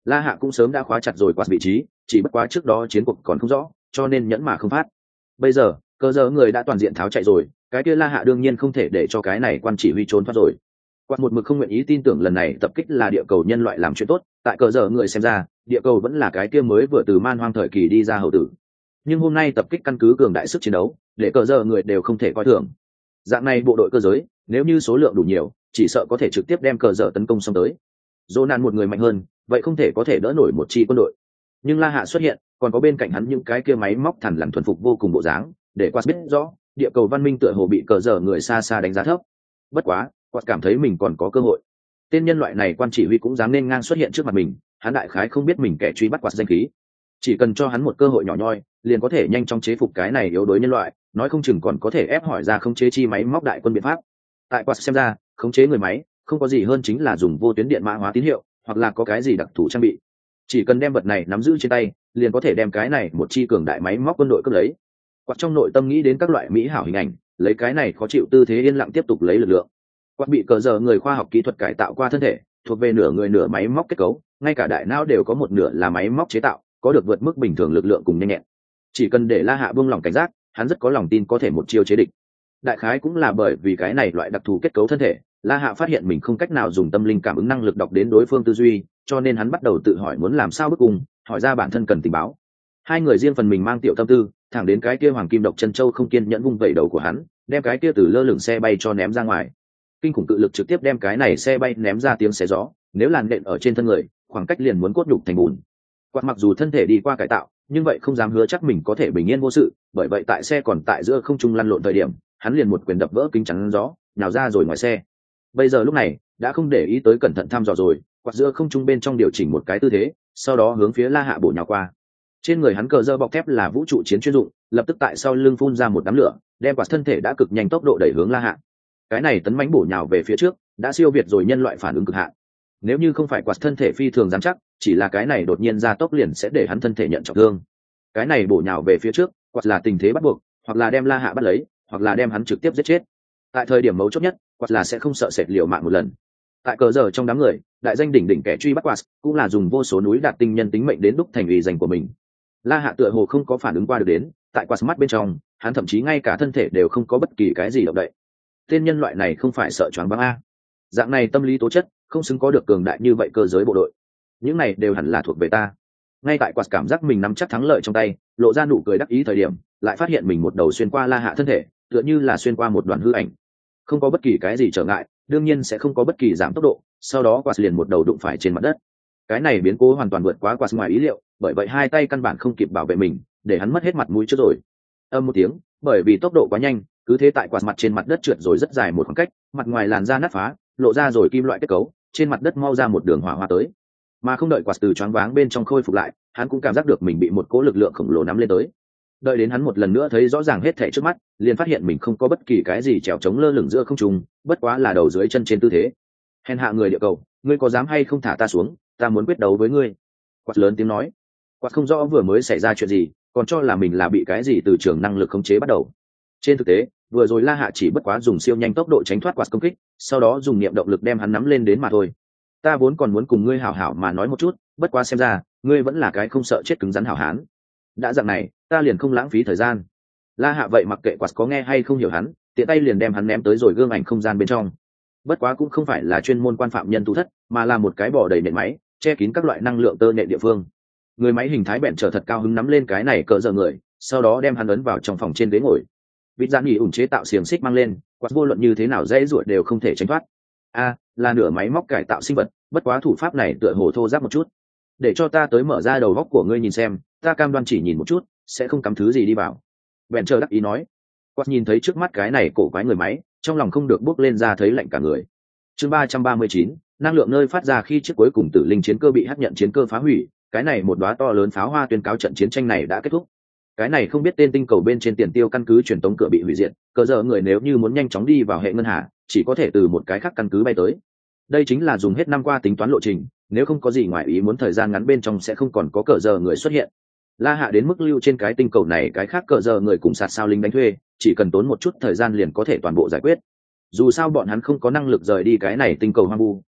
La Hạ cũng sớm đã khóa chặt rồi quạt vị trí, chỉ bất quá trước đó chiến cuộc còn không rõ, cho nên nhẫn mà không phát. Bây giờ cơ giờ người đã toàn diện tháo chạy rồi, cái kia La Hạ đương nhiên không thể để cho cái này quan chỉ huy trốn thoát rồi. Quạt một mực không nguyện ý tin tưởng lần này tập kích là địa cầu nhân loại làm chuyện tốt, tại cờ giờ người xem ra địa cầu vẫn là cái kia mới vừa từ man hoang thời kỳ đi ra hậu tử. Nhưng hôm nay tập kích căn cứ cường đại sức chiến đấu, để cờ giờ người đều không thể coi thường. Dạng này bộ đội cơ giới nếu như số lượng đủ nhiều, chỉ sợ có thể trực tiếp đem cờ giờ tấn công xong tới. Jonan một người mạnh hơn, vậy không thể có thể đỡ nổi một chi quân đội. Nhưng La Hạ xuất hiện, còn có bên cạnh hắn những cái kia máy móc thằn lằn thuần phục vô cùng bộ dáng, để Quạt biết rõ địa cầu văn minh tựa hồ bị cờ giờ người xa xa đánh giá thấp. Bất quá Quạt cảm thấy mình còn có cơ hội. Tên nhân loại này quan chỉ huy cũng dám nên ngang xuất hiện trước mặt mình, hắn đại khái không biết mình kẻ truy bắt Quạt danh khí, chỉ cần cho hắn một cơ hội nhỏ nhoi liền có thể nhanh chóng chế phục cái này yếu đuối nhân loại, nói không chừng còn có thể ép hỏi ra khống chế chi máy móc đại quân biện pháp. Tại Quạt xem ra khống chế người máy không có gì hơn chính là dùng vô tuyến điện mã hóa tín hiệu, hoặc là có cái gì đặc thù trang bị, chỉ cần đem vật này nắm giữ trên tay liền có thể đem cái này một chi cường đại máy móc quân đội cướp lấy. Quạt trong nội tâm nghĩ đến các loại mỹ hảo hình ảnh, lấy cái này khó chịu tư thế yên lặng tiếp tục lấy lực lượng. Quạt bị cờ giờ người khoa học kỹ thuật cải tạo qua thân thể, thuộc về nửa người nửa máy móc kết cấu, ngay cả đại não đều có một nửa là máy móc chế tạo, có được vượt mức bình thường lực lượng cùng nhanh nhẹn. Chỉ cần để La Hạ buông lòng cảnh giác, hắn rất có lòng tin có thể một chiêu chế địch. Đại khái cũng là bởi vì cái này loại đặc thù kết cấu thân thể, La Hạ phát hiện mình không cách nào dùng tâm linh cảm ứng năng lực đọc đến đối phương tư duy, cho nên hắn bắt đầu tự hỏi muốn làm sao bước cùng, hỏi ra bản thân cần tình báo. Hai người riêng phần mình mang tiểu tâm tư, thẳng đến cái kia hoàng kim độc chân châu không kiên nhẫn vung vẩy đầu của hắn, đem cái kia từ lơ lửng xe bay cho ném ra ngoài. Kinh khủng cự lực trực tiếp đem cái này xe bay ném ra tiếng xé gió, nếu làn nện ở trên thân người, khoảng cách liền muốn cốt nhục thành bùn. Quạt mặc dù thân thể đi qua cải tạo, nhưng vậy không dám hứa chắc mình có thể bình yên vô sự, bởi vậy tại xe còn tại giữa không trung lăn lộn thời điểm, hắn liền một quyền đập vỡ kính chắn gió, nhào ra rồi ngoài xe. Bây giờ lúc này đã không để ý tới cẩn thận thăm dò rồi, quạt giữa không trung bên trong điều chỉnh một cái tư thế, sau đó hướng phía La Hạ bổ nhào qua. Trên người hắn cờ dơ bọc thép là vũ trụ chiến chuyên dụng, lập tức tại sau lưng phun ra một đám lửa, đem quạt thân thể đã cực nhanh tốc độ đẩy hướng La Hạ. Cái này tấn mãnh bổ nhào về phía trước, đã siêu việt rồi nhân loại phản ứng cực hạn. Nếu như không phải quạt thân thể phi thường dám chắc, chỉ là cái này đột nhiên ra tốc liền sẽ để hắn thân thể nhận trọng thương. Cái này bổ nhào về phía trước, quạt là tình thế bắt buộc, hoặc là đem La Hạ bắt lấy, hoặc là đem hắn trực tiếp giết chết. Tại thời điểm mấu chốt nhất, quạt là sẽ không sợ sệt liều mạng một lần. Tại cờ giờ trong đám người, đại danh đỉnh đỉnh kẻ truy bắt quạt cũng là dùng vô số núi đạt tinh nhân tính mệnh đến đúc thành ủy danh của mình. La Hạ tựa hồ không có phản ứng qua được đến, tại quạt mắt bên trong, hắn thậm chí ngay cả thân thể đều không có bất kỳ cái gì động đậy. Tên nhân loại này không phải sợ choáng váng a? Dạng này tâm lý tố chất, không xứng có được cường đại như vậy cơ giới bộ đội. Những này đều hẳn là thuộc về ta. Ngay tại quạt cảm giác mình nắm chắc thắng lợi trong tay, lộ ra nụ cười đắc ý thời điểm, lại phát hiện mình một đầu xuyên qua La Hạ thân thể, tựa như là xuyên qua một đoàn hư ảnh. Không có bất kỳ cái gì trở ngại, đương nhiên sẽ không có bất kỳ giảm tốc độ, sau đó quạt liền một đầu đụng phải trên mặt đất. Cái này biến cố hoàn toàn vượt quá quạt ngoài ý liệu, bởi vậy hai tay căn bản không kịp bảo vệ mình, để hắn mất hết mặt mũi trước rồi. Âm một tiếng, bởi vì tốc độ quá nhanh, cứ thế tại quạt mặt trên mặt đất trượt rồi rất dài một khoảng cách, mặt ngoài làn da nát phá, lộ ra rồi kim loại kết cấu, trên mặt đất mau ra một đường hỏa hoa tới. Mà không đợi quạt từ choáng váng bên trong khôi phục lại, hắn cũng cảm giác được mình bị một cỗ lực lượng khổng lồ nắm lên tới. Đợi đến hắn một lần nữa thấy rõ ràng hết thảy trước mắt, liền phát hiện mình không có bất kỳ cái gì trèo chống lơ lửng giữa không trung, bất quá là đầu dưới chân trên tư thế. Hèn hạ người địa cầu, ngươi có dám hay không thả ta xuống, ta muốn quyết đấu với ngươi. Quạt lớn tiếng nói. Quạt không rõ vừa mới xảy ra chuyện gì, còn cho là mình là bị cái gì từ trường năng lực khống chế bắt đầu. Trên thực tế, vừa rồi La Hạ chỉ bất quá dùng siêu nhanh tốc độ tránh thoát quạt công kích, sau đó dùng niệm động lực đem hắn nắm lên đến mà thôi. Ta vốn còn muốn cùng ngươi hảo hảo mà nói một chút, bất quá xem ra ngươi vẫn là cái không sợ chết cứng rắn hảo hán. Đã dạng này, ta liền không lãng phí thời gian. La Hạ vậy mặc kệ quạt có nghe hay không hiểu hắn, tiện tay liền đem hắn ném tới rồi gương ảnh không gian bên trong. Bất quá cũng không phải là chuyên môn quan phạm nhân tu thất, mà là một cái bò đầy nện máy, che kín các loại năng lượng tơ nện địa phương. Người máy hình thái bẹn trở thật cao hứng nắm lên cái này cỡ giờ người, sau đó đem hắn ấn vào trong phòng trên ghế ngồi. Vịt dạn nghỉ ủn chế tạo xiềng xích mang lên, quạt vô luận như thế nào dễ ruột đều không thể tránh thoát. A, là nửa máy móc cải tạo sinh vật, bất quá thủ pháp này tựa hồ thô ráp một chút. Để cho ta tới mở ra đầu góc của ngươi nhìn xem, ta cam đoan chỉ nhìn một chút, sẽ không cắm thứ gì đi vào. Bèn chờ đắc ý nói. Quạt nhìn thấy trước mắt cái này cổ quái người máy, trong lòng không được bước lên ra thấy lạnh cả người. Chương ba trăm ba mươi chín, năng lượng nơi phát ra khi chiếc cuối cùng tử linh chiến cơ bị hắc nhận chiến cơ phá hủy, cái này một đóa to lớn pháo hoa tuyên cáo trận chiến tranh này đã kết thúc. Cái này không biết tên tinh cầu bên trên tiền tiêu căn cứ truyền tống cửa bị hủy diệt, cờ giờ người nếu như muốn nhanh chóng đi vào hệ ngân hà, chỉ có thể từ một cái khác căn cứ bay tới. Đây chính là dùng hết năm qua tính toán lộ trình, nếu không có gì ngoài ý muốn thời gian ngắn bên trong sẽ không còn có cờ giờ người xuất hiện. La Hạ đến mức lưu trên cái tinh cầu này cái khác cờ giờ người cùng sạt sao lính đánh thuê, chỉ cần tốn một chút thời gian liền có thể toàn bộ giải quyết. Dù sao bọn hắn không có năng lực rời đi cái này tinh cầu hoang vu,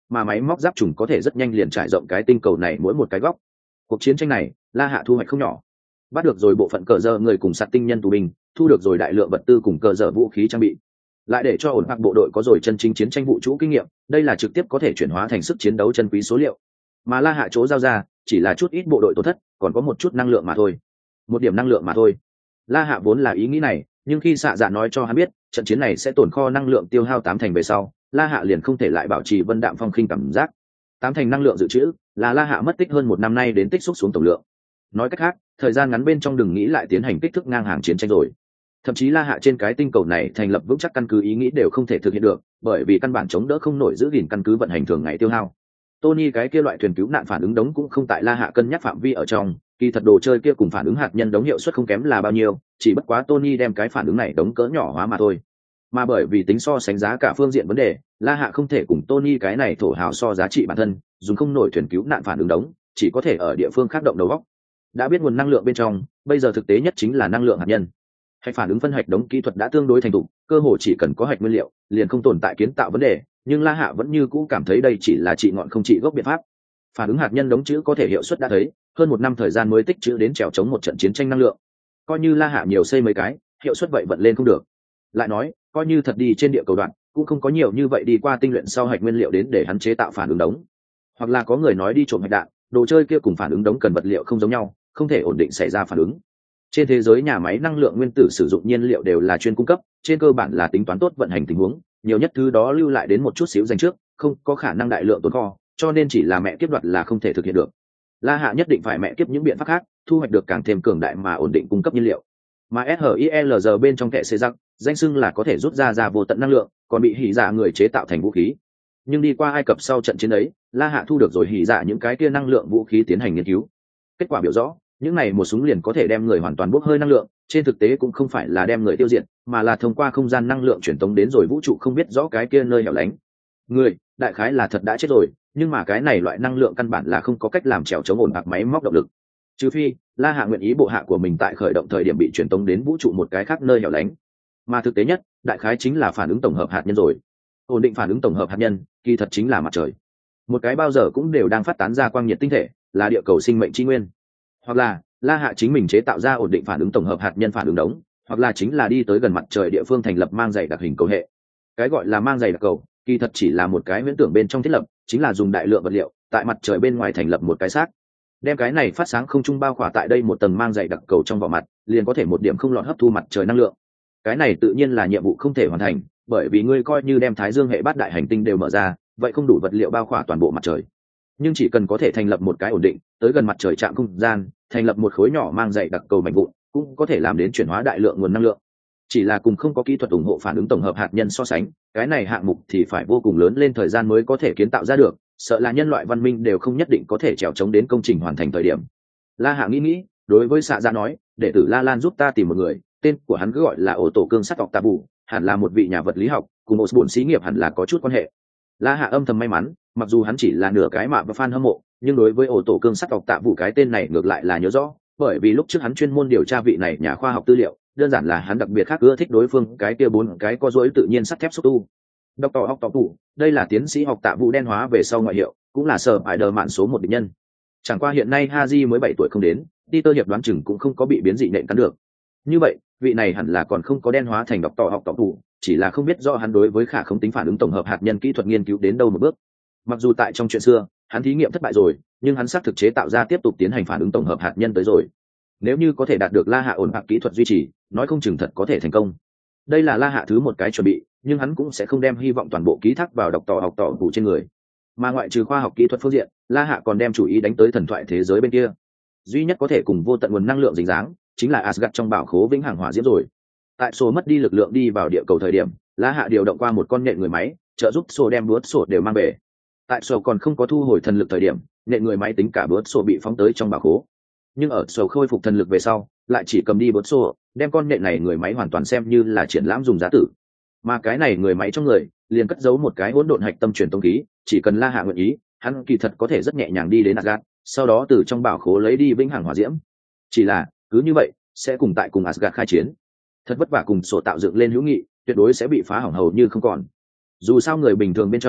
mà máy móc giáp trùng có thể rất nhanh liền trải rộng cái tinh cầu này mỗi một cái góc. Cuộc chiến tranh này La Hạ thu hoạch không nhỏ, bắt được rồi bộ phận cờ dơ người cùng sát tinh nhân tù binh, thu được rồi đại lượng vật tư cùng cờ dơ vũ khí trang bị, lại để cho ổn hoặc bộ đội có rồi chân chính chiến tranh vũ trụ kinh nghiệm, đây là trực tiếp có thể chuyển hóa thành sức chiến đấu chân quý số liệu. Mà La Hạ chỗ giao ra chỉ là chút ít bộ đội tổn thất, còn có một chút năng lượng mà thôi, một điểm năng lượng mà thôi. La Hạ vốn là ý nghĩ này, nhưng khi xạ dạ nói cho hắn biết trận chiến này sẽ tổn kho năng lượng tiêu hao tám thành về sau, La Hạ liền không thể lại bảo trì vân đạm phong khinh cảm giác. Tám thành năng lượng dự trữ là La Hạ mất tích hơn một năm nay đến tích xúc xuống tổng lượng. Nói cách khác, thời gian ngắn bên trong đừng nghĩ lại tiến hành kích thước ngang hàng chiến tranh rồi. Thậm chí La Hạ trên cái tinh cầu này thành lập vững chắc căn cứ ý nghĩ đều không thể thực hiện được, bởi vì căn bản chống đỡ không nổi giữ gìn căn cứ vận hành thường ngày tiêu hao. Tony cái kia loại thuyền cứu nạn phản ứng đống cũng không tại La Hạ cân nhắc phạm vi ở trong, kỳ thật đồ chơi kia cùng phản ứng hạt nhân đống hiệu suất không kém là bao nhiêu, chỉ bất quá Tony đem cái phản ứng này đống cỡ nhỏ hóa mà thôi. Mà bởi vì tính so sánh giá cả phương diện vấn đề, La Hạ không thể cùng Tony cái này thổ hào so giá trị bản thân, dùng không nổi thuyền cứu nạn phản ứng đống, chỉ có thể ở địa phương khác động đầu óc. Đã biết nguồn năng lượng bên trong, bây giờ thực tế nhất chính là năng lượng hạt nhân. Hạch phản ứng phân hạch đống kỹ thuật đã tương đối thành thục, cơ hồ chỉ cần có hạch nguyên liệu, liền không tồn tại kiến tạo vấn đề, nhưng La Hạ vẫn như cũ cảm thấy đây chỉ là trị ngọn không trị gốc biện pháp. Phản ứng hạt nhân đống chữ có thể hiệu suất đã thấy, hơn một năm thời gian mới tích trữ đến trèo chống một trận chiến tranh năng lượng. Coi như La Hạ nhiều xây mấy cái, hiệu suất vậy vận lên không được. Lại nói, coi như thật đi trên địa cầu đoạn, cũng không có nhiều như vậy đi qua tinh luyện sau hạch nguyên liệu đến để hắn chế tạo phản ứng đống. Hoặc là có người nói đi trộm hạch đạn, đồ chơi kia cùng phản ứng đống cần vật liệu không giống nhau, không thể ổn định xảy ra phản ứng. Trên thế giới nhà máy năng lượng nguyên tử sử dụng nhiên liệu đều là chuyên cung cấp, trên cơ bản là tính toán tốt vận hành tình huống, nhiều nhất thứ đó lưu lại đến một chút xíu dành trước, không có khả năng đại lượng tồn kho, cho nên chỉ là mẹ kiếp đoạt là không thể thực hiện được. La Hạ nhất định phải mẹ kiếp những biện pháp khác, thu hoạch được càng thêm cường đại mà ổn định cung cấp nhiên liệu. Mà ét hát i lờ giê bên trong kệ xê giặc, danh xưng là có thể rút ra ra vô tận năng lượng, còn bị hỉ dạ người chế tạo thành vũ khí. Nhưng đi qua Ai Cập sau trận chiến ấy, La Hạ thu được rồi hỉ dạ những cái kia năng lượng vũ khí tiến hành nghiên cứu. Kết quả biểu rõ, những này một súng liền có thể đem người hoàn toàn bốc hơi năng lượng, trên thực tế cũng không phải là đem người tiêu diệt, mà là thông qua không gian năng lượng truyền tống đến rồi vũ trụ không biết rõ cái kia nơi hẻo lánh. Người, đại khái là thật đã chết rồi, nhưng mà cái này loại năng lượng căn bản là không có cách làm trèo chống ổn bạc máy móc động lực. Trừ phi, La Hạ nguyện ý bộ hạ của mình tại khởi động thời điểm bị truyền tống đến vũ trụ một cái khác nơi hẻo lánh. Mà thực tế nhất, đại khái chính là phản ứng tổng hợp hạt nhân rồi. Ổn định phản ứng tổng hợp hạt nhân, kỳ thật chính là mặt trời. Một cái bao giờ cũng đều đang phát tán ra quang nhiệt tinh thể, là địa cầu sinh mệnh chi nguyên. Hoặc là La Hạ chính mình chế tạo ra ổn định phản ứng tổng hợp hạt nhân phản ứng đống, hoặc là chính là đi tới gần mặt trời địa phương thành lập mang dày đặc hình cầu hệ. Cái gọi là mang dày đặc cầu, kỳ thật chỉ là một cái huyễn tưởng bên trong thiết lập, chính là dùng đại lượng vật liệu tại mặt trời bên ngoài thành lập một cái xác, đem cái này phát sáng không trung bao khỏa tại đây một tầng mang dày đặc cầu trong vỏ mặt, liền có thể một điểm không lọt hấp thu mặt trời năng lượng. Cái này tự nhiên là nhiệm vụ không thể hoàn thành, bởi vì ngươi coi như đem Thái Dương hệ bát đại hành tinh đều mở ra, vậy không đủ vật liệu bao khỏa toàn bộ mặt trời. Nhưng chỉ cần có thể thành lập một cái ổn định tới gần mặt trời trạm không gian, thành lập một khối nhỏ mang dày đặc cầu mảnh vụn, cũng có thể làm đến chuyển hóa đại lượng nguồn năng lượng. Chỉ là cùng không có kỹ thuật ủng hộ phản ứng tổng hợp hạt nhân so sánh, cái này hạng mục thì phải vô cùng lớn lên thời gian mới có thể kiến tạo ra được, sợ là nhân loại văn minh đều không nhất định có thể trèo chống đến công trình hoàn thành thời điểm. La Hạ nghĩ nghĩ, đối với xạ dạ nói, đệ tử La Lan giúp ta tìm một người, tên của hắn cứ gọi là ổ tổ cương sắt học tạ bù, hẳn là một vị nhà vật lý học, cùng một bổn xí nghiệp hẳn là có chút quan hệ. La Hạ âm thầm may mắn, mặc dù hắn chỉ là nửa cái mạ và fan hâm mộ, nhưng đối với ổ tổ cương sắt học tạ bù cái tên này ngược lại là nhớ rõ, bởi vì lúc trước hắn chuyên môn điều tra vị này nhà khoa học tư liệu, đơn giản là hắn đặc biệt khác ưa thích đối phương cái kia bốn cái có rối tự nhiên sắt thép xúc tu. Doctor học tạ bù, đây là tiến sĩ học tạ bù đen hóa về sau ngoại hiệu, cũng là sở phải đờ mạn số một địch nhân. Chẳng qua hiện nay Haji mới bảy tuổi không đến, Peter hiệp đoán chừng cũng không có bị biến dị nện cắn được. Như vậy, vị này hẳn là còn không có đen hóa thành Doctor học tạ bù, chỉ là không biết do hắn đối với khả không tính phản ứng tổng hợp hạt nhân kỹ thuật nghiên cứu đến đâu một bước. Mặc dù tại trong chuyện xưa, hắn thí nghiệm thất bại rồi, nhưng hắn xác thực chế tạo ra tiếp tục tiến hành phản ứng tổng hợp hạt nhân tới rồi. Nếu như có thể đạt được La Hạ ổn bạc kỹ thuật duy trì, nói không chừng thật có thể thành công. Đây là La Hạ thứ một cái chuẩn bị, nhưng hắn cũng sẽ không đem hy vọng toàn bộ ký thác vào độc tỏ học tỏ vụ trên người. Mà ngoại trừ khoa học kỹ thuật phương diện, La Hạ còn đem chủ ý đánh tới thần thoại thế giới bên kia. Duy nhất có thể cùng vô tận nguồn năng lượng dính dáng, chính là Asgard trong bảo khố vĩnh hằng hỏa diễm rồi. Tại số mất đi lực lượng đi vào địa cầu thời điểm, La Hạ điều động qua một con nhện người máy, trợ giúp sổ đem bướt sổ đều mang về. Tại sổ còn không có thu hồi thần lực thời điểm, nhện người máy tính cả bướt sổ bị phóng tới trong bảo khố. Nhưng ở sổ khôi phục thần lực về sau, lại chỉ cầm đi bớt sổ, đem con nhện này người máy hoàn toàn xem như là triển lãm dùng giá tử. Mà cái này người máy trong người liền cất giấu một cái hỗn độn hạch tâm truyền tông khí, chỉ cần La Hạ nguyện ý, hắn kỳ thật có thể rất nhẹ nhàng đi đến Asgard, sau đó từ trong bảo khố lấy đi vĩnh hằng hỏa diễm. Chỉ là cứ như vậy sẽ cùng tại cùng Asgard khai chiến, thật vất vả cùng sổ tạo dựng lên hữu nghị, tuyệt đối sẽ bị phá hỏng hầu như không còn. Dù sao người bình thường bên trong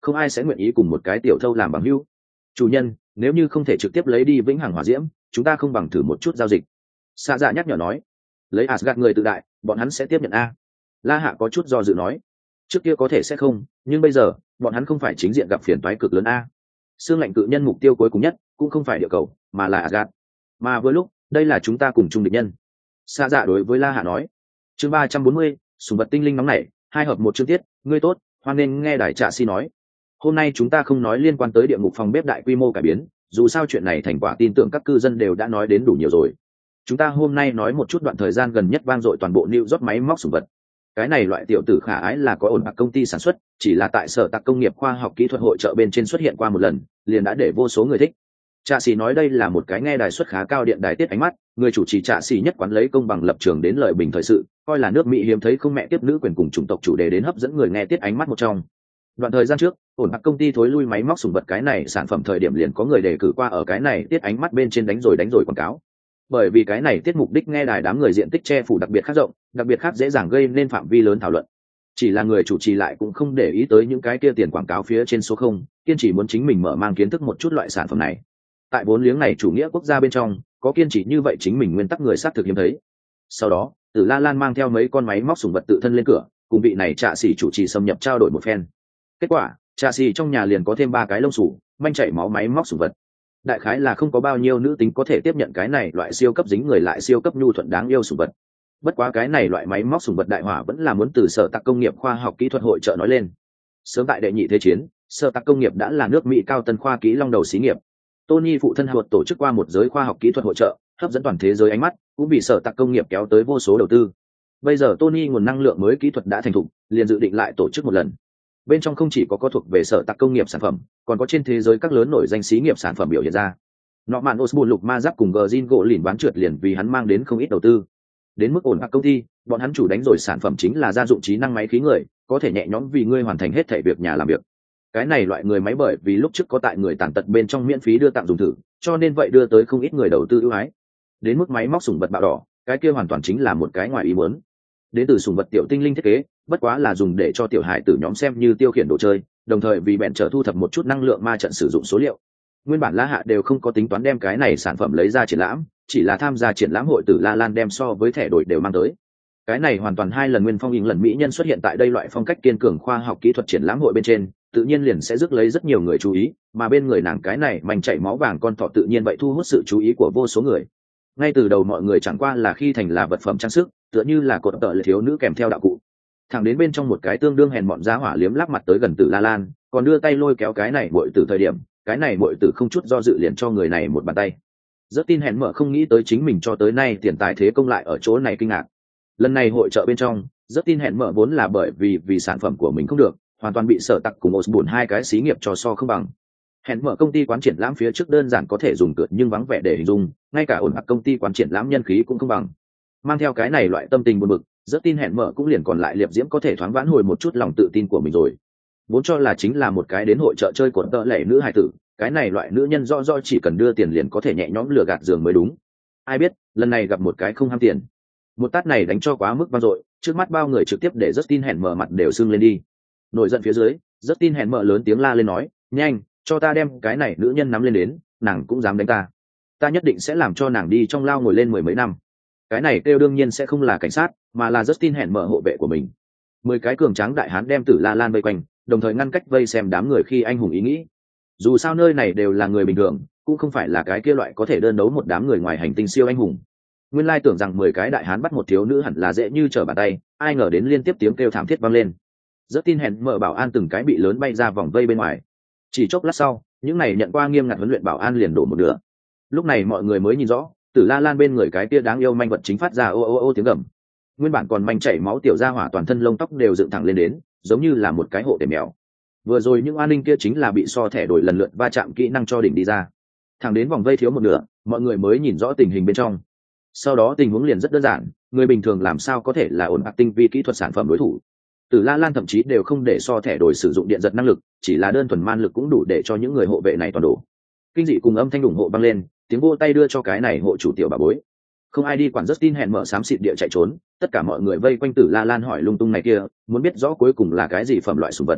không ai sẽ nguyện ý cùng một cái tiểu thâu làm bằng hữu. Chủ nhân, nếu như không thể trực tiếp lấy đi vĩnh hằng hỏa diễm, chúng ta không bằng thử một chút giao dịch. Xạ dạ nhắc nhở nói. Lấy Asgard người tự đại, bọn hắn sẽ tiếp nhận a. La Hạ có chút do dự nói. Trước kia có thể sẽ không, nhưng bây giờ bọn hắn không phải chính diện gặp phiền toái cực lớn a. Xương lạnh cự nhân mục tiêu cuối cùng nhất cũng không phải địa cầu, mà là Asgard. Mà với lúc đây là chúng ta cùng chung địch nhân. Xạ dạ đối với La Hạ nói. Chương ba trăm bốn mươi, sùng vật tinh linh nóng nảy, hai hợp một chương tiết. Ngươi tốt, hoan nên nghe đài Trạ Si nói. Hôm nay chúng ta không nói liên quan tới địa ngục phòng bếp đại quy mô cải biến, dù sao chuyện này thành quả tin tưởng các cư dân đều đã nói đến đủ nhiều rồi. Chúng ta hôm nay nói một chút đoạn thời gian gần nhất vang dội toàn bộ New York máy móc sủng vật. Cái này loại tiểu tử khả ái là có ổn bạc công ty sản xuất, chỉ là tại sở tạc công nghiệp khoa học kỹ thuật hội trợ bên trên xuất hiện qua một lần, liền đã để vô số người thích. Trạ Sĩ nói đây là một cái nghe đài suất khá cao điện đài tiết ánh mắt, người chủ trì Trạ Sĩ nhất quán lấy công bằng lập trường đến lợi bình thời sự, coi là nước Mỹ hiếm thấy không mẹ tiếp nữ quyền cùng chủng tộc chủ đề đến hấp dẫn người nghe tiết ánh mắt một trong. Đoạn thời gian trước, ổn bạc công ty thối lui máy móc sủng vật cái này sản phẩm thời điểm liền có người đề cử qua ở cái này tiết ánh mắt bên trên đánh rồi đánh rồi quảng cáo. Bởi vì cái này tiết mục đích nghe đài đám người diện tích che phủ đặc biệt khác rộng, đặc biệt khác dễ dàng gây nên phạm vi lớn thảo luận. Chỉ là người chủ trì lại cũng không để ý tới những cái kia tiền quảng cáo phía trên số không, kiên trì muốn chính mình mở mang kiến thức một chút loại sản phẩm này. Tại vốn liếng này chủ nghĩa quốc gia bên trong, có kiên trì như vậy chính mình nguyên tắc người sát thực hiếm thấy. Sau đó, Tử La Lan mang theo mấy con máy móc sủng vật tự thân lên cửa, cùng vị này Trạ Sĩ chủ trì xâm nhập trao đổi một phen. Kết quả, Trạ Sĩ trong nhà liền có thêm ba cái lông sủ, manh chảy máu máy móc sủng vật. Đại khái là không có bao nhiêu nữ tính có thể tiếp nhận cái này loại siêu cấp dính người lại siêu cấp nhu thuận đáng yêu sủng vật. Bất quá cái này loại máy móc sủng vật đại hỏa vẫn là muốn từ sở tạc công nghiệp khoa học kỹ thuật hội trợ nói lên. Sớm tại đệ nhị thế chiến, sở tạc công nghiệp đã là nước Mỹ cao tân khoa kỹ long đầu xí nghiệp. Tony phụ thân Howard tổ chức qua một giới khoa học kỹ thuật hội trợ, hấp dẫn toàn thế giới ánh mắt, cũng bị sở tạc công nghiệp kéo tới vô số đầu tư. Bây giờ Tony nguồn năng lượng mới kỹ thuật đã thành thục, liền dự định lại tổ chức một lần. Bên trong không chỉ có có thuộc về sở tạc công nghiệp sản phẩm, còn có trên thế giới các lớn nổi danh xí nghiệp sản phẩm biểu hiện ra. Norman Osborn lục ma giáp cùng Gordon gỗ lìn bán trượt liền vì hắn mang đến không ít đầu tư. Đến mức ổn bạc công ty, bọn hắn chủ đánh rồi sản phẩm chính là gia dụng trí năng máy khí người, có thể nhẹ nhõm vì ngươi hoàn thành hết thảy việc nhà làm việc. Cái này loại người máy bởi vì lúc trước có tại người tàn tật bên trong miễn phí đưa tặng dùng thử, cho nên vậy đưa tới không ít người đầu tư ưu ái. Đến mức máy móc sủng vật bạo đỏ, cái kia hoàn toàn chính là một cái ngoài ý muốn. Đến từ sủng vật tiểu tinh linh thiết kế, bất quá là dùng để cho tiểu hài tử nhóm xem như tiêu khiển đồ chơi, đồng thời vì bèn trở thu thập một chút năng lượng ma trận sử dụng số liệu. Nguyên bản La Hạ đều không có tính toán đem cái này sản phẩm lấy ra triển lãm, chỉ là tham gia triển lãm hội Tử La Lan đem so với thẻ đổi đều mang tới. Cái này hoàn toàn hai lần nguyên phong hình lần mỹ nhân xuất hiện tại đây loại phong cách kiên cường khoa học kỹ thuật triển lãm hội bên trên, tự nhiên liền sẽ rước lấy rất nhiều người chú ý, mà bên người nàng cái này mảnh chảy máu vàng con thỏ tự nhiên vậy thu hút sự chú ý của vô số người. Ngay từ đầu mọi người chẳng qua là khi thành là vật phẩm trang sức, tựa như là cột tợ lệ thiếu nữ kèm theo đạo cụ. Thẳng đến bên trong một cái tương đương hèn mọn giá hỏa liếm láp mặt tới gần Tử La Lan, còn đưa tay lôi kéo cái này muội tử thời điểm, cái này muội tử không chút do dự liền cho người này một bàn tay. Rất tin hèn mở không nghĩ tới chính mình cho tới nay tiền tài thế công lại ở chỗ này kinh ngạc. Lần này hội trợ bên trong, rất tin hèn mở vốn là bởi vì vì sản phẩm của mình không được, hoàn toàn bị sở tặc cùng Osborn hai cái xí nghiệp cho so không bằng. Hèn mở công ty quán triển lãm phía trước đơn giản có thể dùng cượt nhưng vắng vẻ để hình dung, ngay cả ổn bạc công ty quán triển lãm nhân khí cũng không bằng. Mang theo cái này loại tâm tình buồn bực, rất tin hẹn mở cũng liền còn lại liệp diễm có thể thoáng vãn hồi một chút lòng tự tin của mình rồi. Vốn cho là chính là một cái đến hội trợ chơi cuộn tợ lẻ nữ hài tử, cái này loại nữ nhân rõ rõ chỉ cần đưa tiền liền có thể nhẹ nhõm lừa gạt giường mới đúng. Ai biết lần này gặp một cái không ham tiền, một tát này đánh cho quá mức vang dội, trước mắt bao người trực tiếp để rất tin hẹn mở mặt đều sưng lên đi. Nổi giận phía dưới, rất tin hẹn mở lớn tiếng la lên nói, nhanh cho ta đem cái này nữ nhân nắm lên đến, nàng cũng dám đánh ta, ta nhất định sẽ làm cho nàng đi trong lao ngồi lên mười mấy năm. Cái này kêu đương nhiên sẽ không là cảnh sát, mà là Justin hẹn mở hộ vệ của mình. Mười cái cường tráng đại hán đem Tử La Lan vây quanh, đồng thời ngăn cách vây xem đám người khi anh hùng ý nghĩ. Dù sao nơi này đều là người bình thường, cũng không phải là cái kia loại có thể đơn đấu một đám người ngoài hành tinh siêu anh hùng. Nguyên lai tưởng rằng mười cái đại hán bắt một thiếu nữ hẳn là dễ như trở bàn tay, ai ngờ đến liên tiếp tiếng kêu thảm thiết vang lên. Justin hẹn mở bảo an từng cái bị lớn bay ra vòng vây bên ngoài. Chỉ chốc lát sau, những này nhận qua nghiêm ngặt huấn luyện bảo an liền đổ một nửa. Lúc này mọi người mới nhìn rõ, Tử La Lan bên người cái kia đáng yêu manh vật chính phát ra ô ô ô tiếng gầm. Nguyên bản còn manh chảy máu tiểu gia hỏa toàn thân lông tóc đều dựng thẳng lên đến, giống như là một cái hộ tể mèo. Vừa rồi những an ninh kia chính là bị so thẻ đổi lần lượt va chạm kỹ năng cho đỉnh đi ra. Thẳng đến vòng vây thiếu một nửa, mọi người mới nhìn rõ tình hình bên trong. Sau đó tình huống liền rất đơn giản, người bình thường làm sao có thể là ổn ạc tinh vi kỹ thuật sản phẩm đối thủ. Tử La Lan thậm chí đều không để so thẻ đổi sử dụng điện giật năng lực, chỉ là đơn thuần man lực cũng đủ để cho những người hộ vệ này toàn đổ. Kinh dị cùng âm thanh ủng hộ băng lên, tiếng vô tay đưa cho cái này hộ chủ tiểu bà bối. Không ai đi quản Justin hẹn mở xám xịt địa chạy trốn, tất cả mọi người vây quanh Tử La Lan hỏi lung tung này kia, muốn biết rõ cuối cùng là cái gì phẩm loại sủng vật.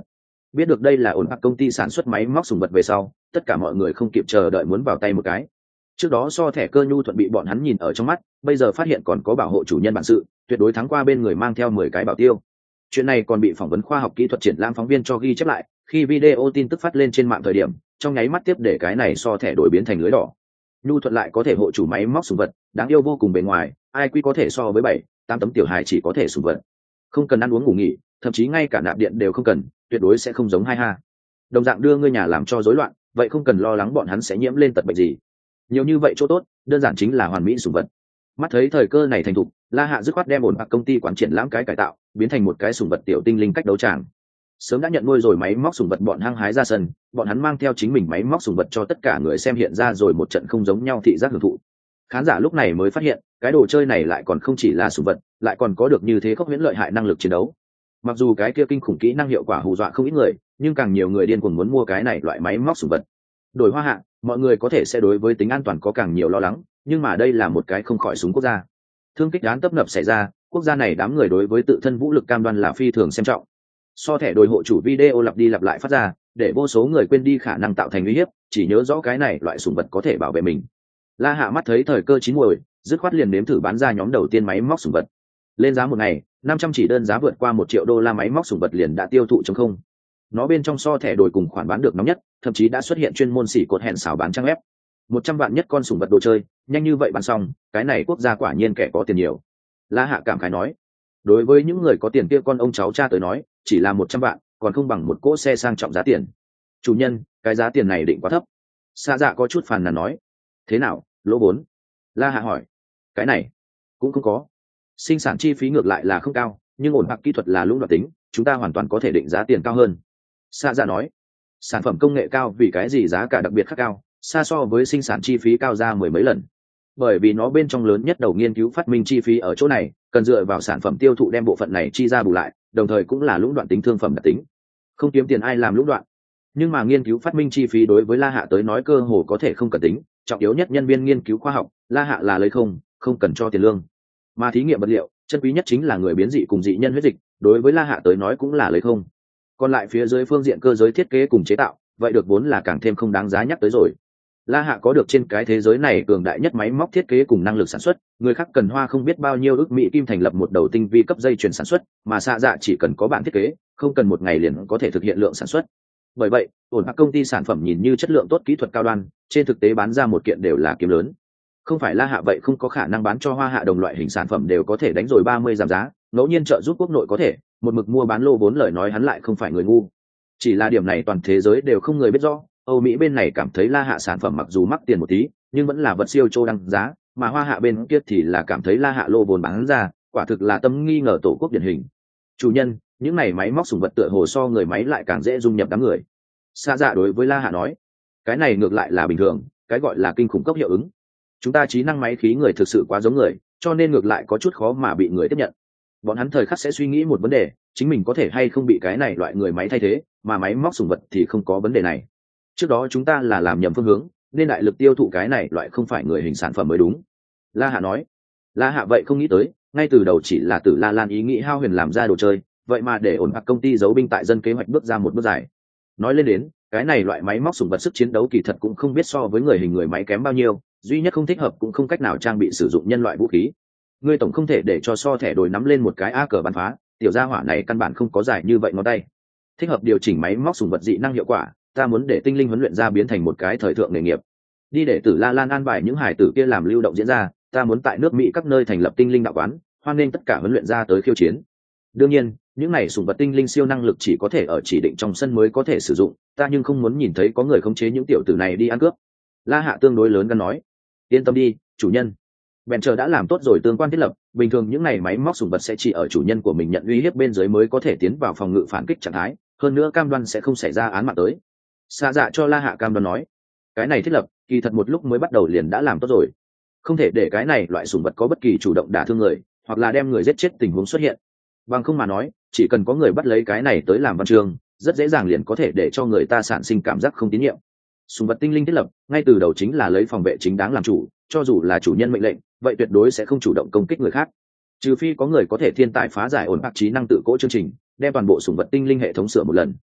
Biết được đây là ổn hoặc công ty sản xuất máy móc sùng vật về sau, tất cả mọi người không kịp chờ đợi muốn vào tay một cái. Trước đó so thẻ cơ nhu thuận bị bọn hắn nhìn ở trong mắt, bây giờ phát hiện còn có bảo hộ chủ nhân bản sự, tuyệt đối thắng qua bên người mang theo mười cái bảo tiêu. Chuyện này còn bị phỏng vấn khoa học kỹ thuật triển lãm phóng viên cho ghi chép lại, khi video tin tức phát lên trên mạng thời điểm, trong nháy mắt tiếp để cái này so thẻ đổi biến thành lưới đỏ. Nhu thuận lại có thể hộ chủ máy móc sùng vật, đáng yêu vô cùng bề ngoài, ai quy có thể so với bảy, tám tấm tiểu hài chỉ có thể sùng vật. Không cần ăn uống ngủ nghỉ, thậm chí ngay cả nạp điện đều không cần, tuyệt đối sẽ không giống hai ha. Đồng dạng đưa ngươi nhà làm cho rối loạn, vậy không cần lo lắng bọn hắn sẽ nhiễm lên tật bệnh gì. Nhiều như vậy chỗ tốt, đơn giản chính là hoàn mỹ sùng vật. Mắt thấy thời cơ này thành thục, La Hạ dứt khoát đem ổn bạc công ty quán triển lãm cái cải tạo, biến thành một cái sùng vật tiểu tinh linh cách đấu tràng. Sớm đã nhận nuôi rồi máy móc sùng vật bọn hăng hái ra sân, bọn hắn mang theo chính mình máy móc sùng vật cho tất cả người xem hiện ra rồi một trận không giống nhau thị giác hưởng thụ. Khán giả lúc này mới phát hiện, cái đồ chơi này lại còn không chỉ là sùng vật, lại còn có được như thế khốc huyễn lợi hại năng lực chiến đấu. Mặc dù cái kia kinh khủng kỹ năng hiệu quả hù dọa không ít người, nhưng càng nhiều người điên cuồng muốn mua cái này loại máy móc sùng vật. Đổi Hoa Hạ, mọi người có thể sẽ đối với tính an toàn có càng nhiều lo lắng, nhưng mà đây là một cái không khỏi súng quốc gia. Thương kích án tấp nập xảy ra, quốc gia này đám người đối với tự thân vũ lực cam đoan là phi thường xem trọng. So thẻ đổi hộ chủ video lặp đi lặp lại phát ra, để vô số người quên đi khả năng tạo thành uy hiếp, chỉ nhớ rõ cái này loại súng vật có thể bảo vệ mình. La Hạ mắt thấy thời cơ chín muồi, dứt khoát liền nếm thử bán ra nhóm đầu tiên máy móc súng vật. Lên giá một ngày, năm trăm chỉ đơn giá vượt qua một triệu đô la máy móc súng vật liền đã tiêu thụ trống không. Nó bên trong so thẻ đổi cùng khoản bán được nóng nhất, thậm chí đã xuất hiện chuyên môn xỉ cột hẹn xảo bán trang web. Một trăm vạn nhất con sủng vật đồ chơi, nhanh như vậy bán xong, cái này quốc gia quả nhiên kẻ có tiền nhiều. La Hạ cảm khái nói. Đối với những người có tiền kia con ông cháu cha tới nói, chỉ là một trăm vạn, còn không bằng một cỗ xe sang trọng giá tiền. Chủ nhân, cái giá tiền này định quá thấp. Sa Dạ có chút phàn nàn nói. Thế nào, lỗ vốn? La Hạ hỏi. Cái này cũng không có. Sinh sản chi phí ngược lại là không cao, nhưng ổn hoặc kỹ thuật là lũng đoạn tính, chúng ta hoàn toàn có thể định giá tiền cao hơn. Sa Dạ nói. Sản phẩm công nghệ cao vì cái gì giá cả đặc biệt khác cao, xa so với sinh sản chi phí cao ra mười mấy lần. Bởi vì nó bên trong lớn nhất đầu nghiên cứu phát minh chi phí ở chỗ này, cần dựa vào sản phẩm tiêu thụ đem bộ phận này chi ra bù lại, đồng thời cũng là lũng đoạn tính thương phẩm đặc tính. Không kiếm tiền ai làm lũng đoạn. Nhưng mà nghiên cứu phát minh chi phí đối với La Hạ tới nói cơ hồ có thể không cần tính, trọng yếu nhất nhân viên nghiên cứu khoa học, La Hạ là lấy không, không cần cho tiền lương. Mà thí nghiệm vật liệu, chân quý nhất chính là người biến dị cùng dị nhân huyết dịch, đối với La Hạ tới nói cũng là lấy không. Còn lại phía dưới phương diện cơ giới thiết kế cùng chế tạo, vậy được vốn là càng thêm không đáng giá nhắc tới rồi. La Hạ có được trên cái thế giới này cường đại nhất máy móc thiết kế cùng năng lực sản xuất, người khác cần hoa không biết bao nhiêu ước mỹ kim thành lập một đầu tinh vi cấp dây chuyền sản xuất, mà Sa Dạ chỉ cần có bản thiết kế, không cần một ngày liền có thể thực hiện lượng sản xuất. Bởi vậy, ổn các công ty sản phẩm nhìn như chất lượng tốt, kỹ thuật cao đoan, trên thực tế bán ra một kiện đều là kiếm lớn. Không phải La Hạ vậy không có khả năng bán cho Hoa Hạ đồng loại hình sản phẩm đều có thể đánh rồi ba mươi giảm giá, ngẫu nhiên trợ giúp quốc nội có thể, một mực mua bán lô vốn lời nói hắn lại không phải người ngu. Chỉ là điểm này toàn thế giới đều không người biết rõ. Âu Mỹ bên này cảm thấy La Hạ sản phẩm mặc dù mắc tiền một tí, nhưng vẫn là vật siêu châu đăng giá, mà Hoa Hạ bên kia thì là cảm thấy La Hạ lô vốn bán ra, quả thực là tâm nghi ngờ tổ quốc điển hình. Chủ nhân, những này máy móc sủng vật tựa hồ so người máy lại càng dễ dung nhập đám người. Sa Dạ đối với La Hạ nói, cái này ngược lại là bình thường, cái gọi là kinh khủng cốc hiệu ứng. Chúng ta trí năng máy khí người thực sự quá giống người, cho nên ngược lại có chút khó mà bị người tiếp nhận. Bọn hắn thời khắc sẽ suy nghĩ một vấn đề, chính mình có thể hay không bị cái này loại người máy thay thế, mà máy móc sủng vật thì không có vấn đề này. Trước đó chúng ta là làm nhầm phương hướng, nên đại lực tiêu thụ cái này loại không phải người hình sản phẩm mới đúng. La Hạ nói. La Hạ vậy không nghĩ tới, ngay từ đầu chỉ là Tử La Lan ý nghĩ hao huyền làm ra đồ chơi, vậy mà để ổn hoặc công ty giấu binh tại dân kế hoạch bước ra một bước dài. Nói lên đến, cái này loại máy móc sủng vật sức chiến đấu kỳ thật cũng không biết so với người hình người máy kém bao nhiêu, duy nhất không thích hợp cũng không cách nào trang bị sử dụng nhân loại vũ khí. Ngươi tổng không thể để cho so thẻ đổi nắm lên một cái a cờ bắn phá, tiểu gia hỏa này căn bản không có giải như vậy ngón tay. Thích hợp điều chỉnh máy móc sủng vật dị năng hiệu quả, ta muốn để tinh linh huấn luyện ra biến thành một cái thời thượng nghề nghiệp. Đi để Tử La Lan an bài những hải tử kia làm lưu động diễn ra, ta muốn tại nước Mỹ các nơi thành lập tinh linh đạo quán, hoan nghênh tất cả huấn luyện ra tới khiêu chiến. Đương nhiên, những này sủng vật tinh linh siêu năng lực chỉ có thể ở chỉ định trong sân mới có thể sử dụng, ta nhưng không muốn nhìn thấy có người khống chế những tiểu tử này đi ăn cướp. La Hạ tương đối lớn gan nói, yên tâm đi, chủ nhân. Bèn chờ đã làm tốt rồi tương quan thiết lập, bình thường những này máy móc sủng vật sẽ chỉ ở chủ nhân của mình nhận uy hiếp bên dưới mới có thể tiến vào phòng ngự phản kích trạng thái, hơn nữa cam đoan sẽ không xảy ra án mạng tới. Sa Dạ cho La Hạ cam đoan nói, cái này thiết lập kỳ thật một lúc mới bắt đầu liền đã làm tốt rồi, không thể để cái này loại sủng vật có bất kỳ chủ động đả thương người hoặc là đem người giết chết tình huống xuất hiện. Bằng không mà nói, chỉ cần có người bắt lấy cái này tới làm văn chương, rất dễ dàng liền có thể để cho người ta sản sinh cảm giác không tín nhiệm. Sủng vật tinh linh thiết lập ngay từ đầu chính là lấy phòng vệ chính đáng làm chủ, cho dù là chủ nhân mệnh lệnh, vậy tuyệt đối sẽ không chủ động công kích người khác, trừ phi có người có thể thiên tài phá giải ổn áp trí năng tự cố chương trình, đem toàn bộ sủng vật tinh linh hệ thống sửa một lần.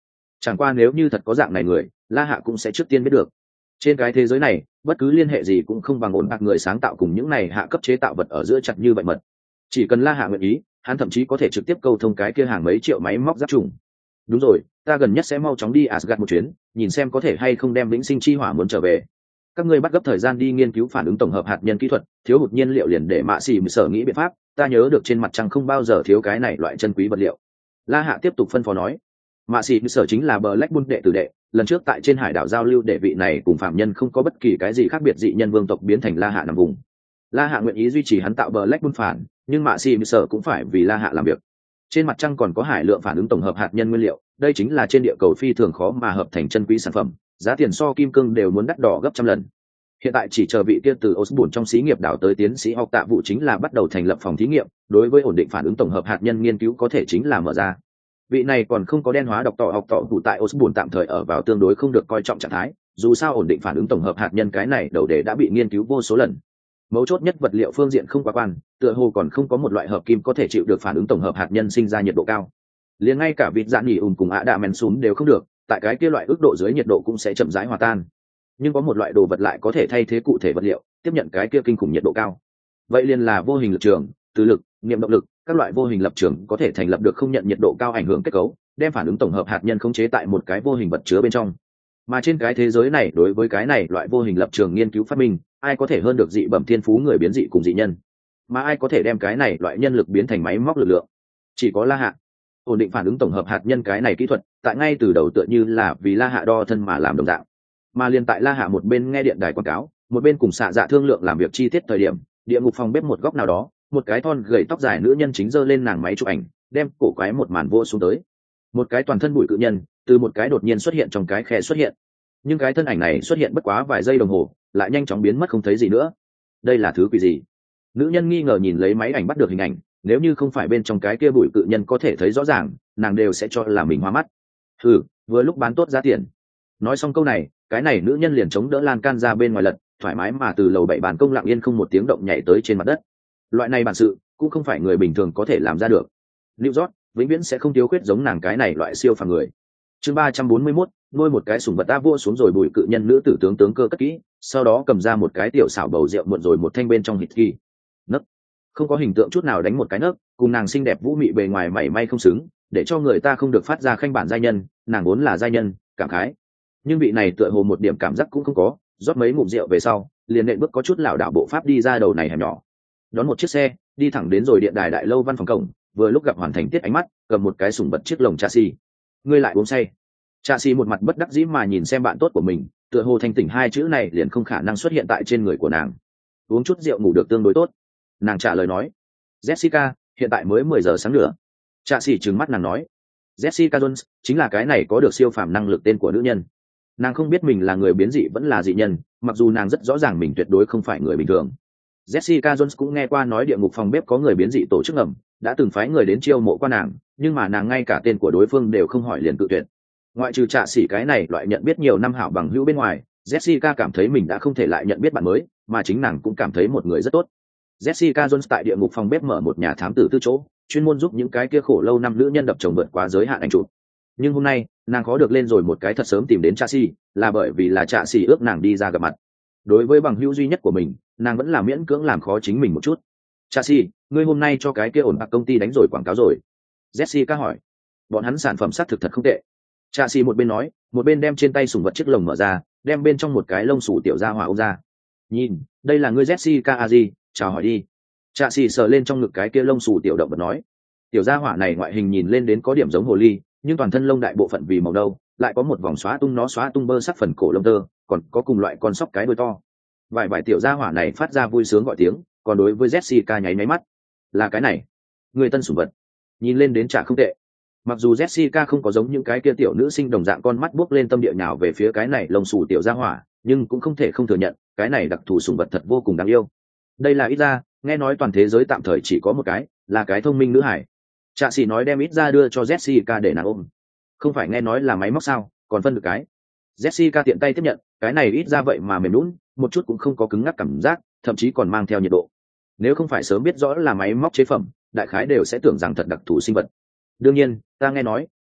Chẳng qua nếu như thật có dạng này người, La Hạ cũng sẽ trước tiên biết được. Trên cái thế giới này, bất cứ liên hệ gì cũng không bằng ổn bạc người sáng tạo cùng những này hạ cấp chế tạo vật ở giữa chặt như vậy mật. Chỉ cần La Hạ nguyện ý, hắn thậm chí có thể trực tiếp câu thông cái kia hàng mấy triệu máy móc giáp trùng. Đúng rồi, ta gần nhất sẽ mau chóng đi Asgard một chuyến, nhìn xem có thể hay không đem vĩnh sinh chi hỏa muốn trở về. Các ngươi bắt gấp thời gian đi nghiên cứu phản ứng tổng hợp hạt nhân kỹ thuật, thiếu hụt nhiên liệu liền để Mạ Xỉ sở nghĩ biện pháp, ta nhớ được trên mặt trăng không bao giờ thiếu cái này loại chân quý vật liệu. La Hạ tiếp tục phân phó nói. Mạ Xỉ sở chính là Black Bull đệ tử đệ, lần trước tại trên hải đảo giao lưu đệ vị này cùng phạm nhân không có bất kỳ cái gì khác biệt, dị nhân vương tộc biến thành La Hạ nằm vùng. La Hạ nguyện ý duy trì hắn tạo Black Bull phản, nhưng Mạ Xỉ sở cũng phải vì La Hạ làm việc. Trên mặt trăng còn có hải lượng phản ứng tổng hợp hạt nhân nguyên liệu, đây chính là trên địa cầu phi thường khó mà hợp thành chân quý sản phẩm, giá tiền so kim cương đều muốn đắt đỏ gấp trăm lần. Hiện tại chỉ chờ vị kia từ Osborne trong xí nghiệp đảo tới tiến sĩ học tạ vụ chính là bắt đầu thành lập phòng thí nghiệm, đối với ổn định phản ứng tổng hợp hạt nhân nghiên cứu có thể chính là mở ra. Vị này còn không có đen hóa độc tỏ học tỏ vụ tại Osborne tạm thời ở vào tương đối không được coi trọng trạng thái, dù sao ổn định phản ứng tổng hợp hạt nhân cái này đầu đề đã bị nghiên cứu vô số lần. Mấu chốt nhất vật liệu phương diện không quá quan, tựa hồ còn không có một loại hợp kim có thể chịu được phản ứng tổng hợp hạt nhân sinh ra nhiệt độ cao. Liền ngay cả vịt dạn nhỉ ùn cùng ạ đạ men sún đều không được, tại cái kia loại ước độ dưới nhiệt độ cũng sẽ chậm rãi hòa tan. Nhưng có một loại đồ vật lại có thể thay thế cụ thể vật liệu, tiếp nhận cái kia kinh khủng nhiệt độ cao. Vậy liền là vô hình lực trường, từ lực, niệm động lực, các loại vô hình lập trường có thể thành lập được không nhận nhiệt độ cao ảnh hưởng kết cấu, đem phản ứng tổng hợp hạt nhân khống chế tại một cái vô hình vật chứa bên trong. Mà trên cái thế giới này đối với cái này loại vô hình lập trường nghiên cứu phát minh, ai có thể hơn được dị bẩm thiên phú người biến dị cùng dị nhân, mà ai có thể đem cái này loại nhân lực biến thành máy móc lực lượng, chỉ có La Hạ. Ổn định phản ứng tổng hợp hạt nhân cái này kỹ thuật tại ngay từ đầu tựa như là vì La Hạ đo thân mà làm đồng dạng. Mà liền tại La Hạ một bên nghe điện đài quảng cáo, một bên cùng xạ dạ thương lượng làm việc chi tiết thời điểm, địa ngục phòng bếp một góc nào đó, một cái thon gầy tóc dài nữ nhân chính giơ lên nàng máy chụp ảnh, đem cổ quái một màn vô xuống tới. Một cái toàn thân bụi cự nhân từ một cái đột nhiên xuất hiện trong cái khe xuất hiện, nhưng cái thân ảnh này xuất hiện bất quá vài giây đồng hồ lại nhanh chóng biến mất không thấy gì nữa. Đây là thứ quỷ gì? Nữ nhân nghi ngờ nhìn lấy máy ảnh bắt được hình ảnh, nếu như không phải bên trong cái kia bụi cự nhân có thể thấy rõ ràng, nàng đều sẽ cho là mình hoa mắt. Ừ, vừa lúc bán tốt giá tiền. Nói xong câu này, cái này nữ nhân liền chống đỡ lan can ra bên ngoài lật, thoải mái mà từ lầu bảy bàn công lặng yên không một tiếng động nhảy tới trên mặt đất. Loại này bản sự cũng không phải người bình thường có thể làm ra được. New York vĩnh viễn sẽ không thiếu khuyết giống nàng cái này loại siêu phàm người. Chương ba trăm bốn mươi mốt, nuôi một cái sủng vật ta vua xuống rồi bùi cự nhân nữ tử tướng tướng cơ cất kỹ, sau đó cầm ra một cái tiểu xảo bầu rượu muộn rồi một thanh bên trong hít kỳ. Nấc. Không có hình tượng chút nào đánh một cái nấc, cùng nàng xinh đẹp vũ mị bề ngoài mảy may không xứng, để cho người ta không được phát ra khanh bản giai nhân, nàng vốn là giai nhân, cảm khái. Nhưng vị này tựa hồ một điểm cảm giác cũng không có, rót mấy ngụm rượu về sau, liền nện bước có chút lảo đảo bộ pháp đi ra đầu này hẻm nhỏ. Đón một chiếc xe, đi thẳng đến rồi điện đài đại lâu văn phòng cổng, vừa lúc gặp hoàn thành tiết ánh mắt, cầm một cái sủng bật chiếc lồng trà xì. Ngươi lại uống say. Trà xì một mặt bất đắc dĩ mà nhìn xem bạn tốt của mình, tựa hồ thanh tỉnh hai chữ này liền không khả năng xuất hiện tại trên người của nàng. Uống chút rượu ngủ được tương đối tốt. Nàng trả lời nói. Jessica, hiện tại mới mười giờ sáng nữa. Trà xì trừng mắt nàng nói. Jessica Jones chính là cái này có được siêu phàm năng lực tên của nữ nhân. Nàng không biết mình là người biến dị vẫn là dị nhân, mặc dù nàng rất rõ ràng mình tuyệt đối không phải người bình thường. Jessica Jones cũng nghe qua nói địa ngục phòng bếp có người biến dị tổ chức ngầm, đã từng phái người đến chiêu mộ qua nàng, nhưng mà nàng ngay cả tên của đối phương đều không hỏi liền cự tuyệt. Ngoại trừ Trạ Sĩ cái này loại nhận biết nhiều năm hảo bằng hữu bên ngoài, Jessica cảm thấy mình đã không thể lại nhận biết bạn mới, mà chính nàng cũng cảm thấy một người rất tốt. Jessica Jones tại địa ngục phòng bếp mở một nhà thám tử tư chỗ, chuyên môn giúp những cái kia khổ lâu năm nữ nhân đập chồng vượt quá giới hạn ảnh chụp. Nhưng hôm nay, nàng có được lên rồi một cái thật sớm tìm đến Trạ Sĩ, là bởi vì là Trạ Sĩ ước nàng đi ra gặp mặt. Đối với bằng hữu duy nhất của mình, nàng vẫn là miễn cưỡng làm khó chính mình một chút. Trạ Sĩ, ngươi hôm nay cho cái kia ổn bạc công ty đánh rồi quảng cáo rồi? Jessica hỏi. Bọn hắn sản phẩm xác thực thật không tệ. Trạ Sĩ một bên nói, một bên đem trên tay sủng vật chiếc lồng mở ra, đem bên trong một cái lông sủ tiểu gia hỏa ôm ra. Nhìn, đây là ngươi Jessica Aji, chào hỏi đi. Trạ Sĩ sờ lên trong ngực cái kia lông sủ tiểu động vật nói. Tiểu gia hỏa này ngoại hình nhìn lên đến có điểm giống hồ ly, nhưng toàn thân lông đại bộ phận vì màu đâu, lại có một vòng xóa tung nó xóa tung bơ sắc phần cổ lông tơ, còn có cùng loại con sóc cái đuôi to. Vài vài tiểu gia hỏa này phát ra vui sướng gọi tiếng, còn đối với Jessica nháy máy mắt. Là cái này, người tân sủng vật. Nhìn lên đến chả không tệ. Mặc dù Jessica không có giống những cái kia tiểu nữ sinh đồng dạng con mắt buốc lên tâm địa nhào về phía cái này lông xù tiểu gia hỏa, nhưng cũng không thể không thừa nhận, cái này đặc thù sủng vật thật vô cùng đáng yêu. Đây là ít ra, nghe nói toàn thế giới tạm thời chỉ có một cái, là cái thông minh nữ hải. Trạ Sĩ nói đem ít ra đưa cho Jessica để nàng ôm. Không phải nghe nói là máy móc sao, còn phân được cái. Jessica tiện tay tiếp nhận, cái này ít ra vậy mà mềm nhũn, một chút cũng không có cứng ngắc cảm giác, thậm chí còn mang theo nhiệt độ. Nếu không phải sớm biết rõ là máy móc chế phẩm, đại khái đều sẽ tưởng rằng thật đặc thù sinh vật. Đương nhiên, ta nghe nói,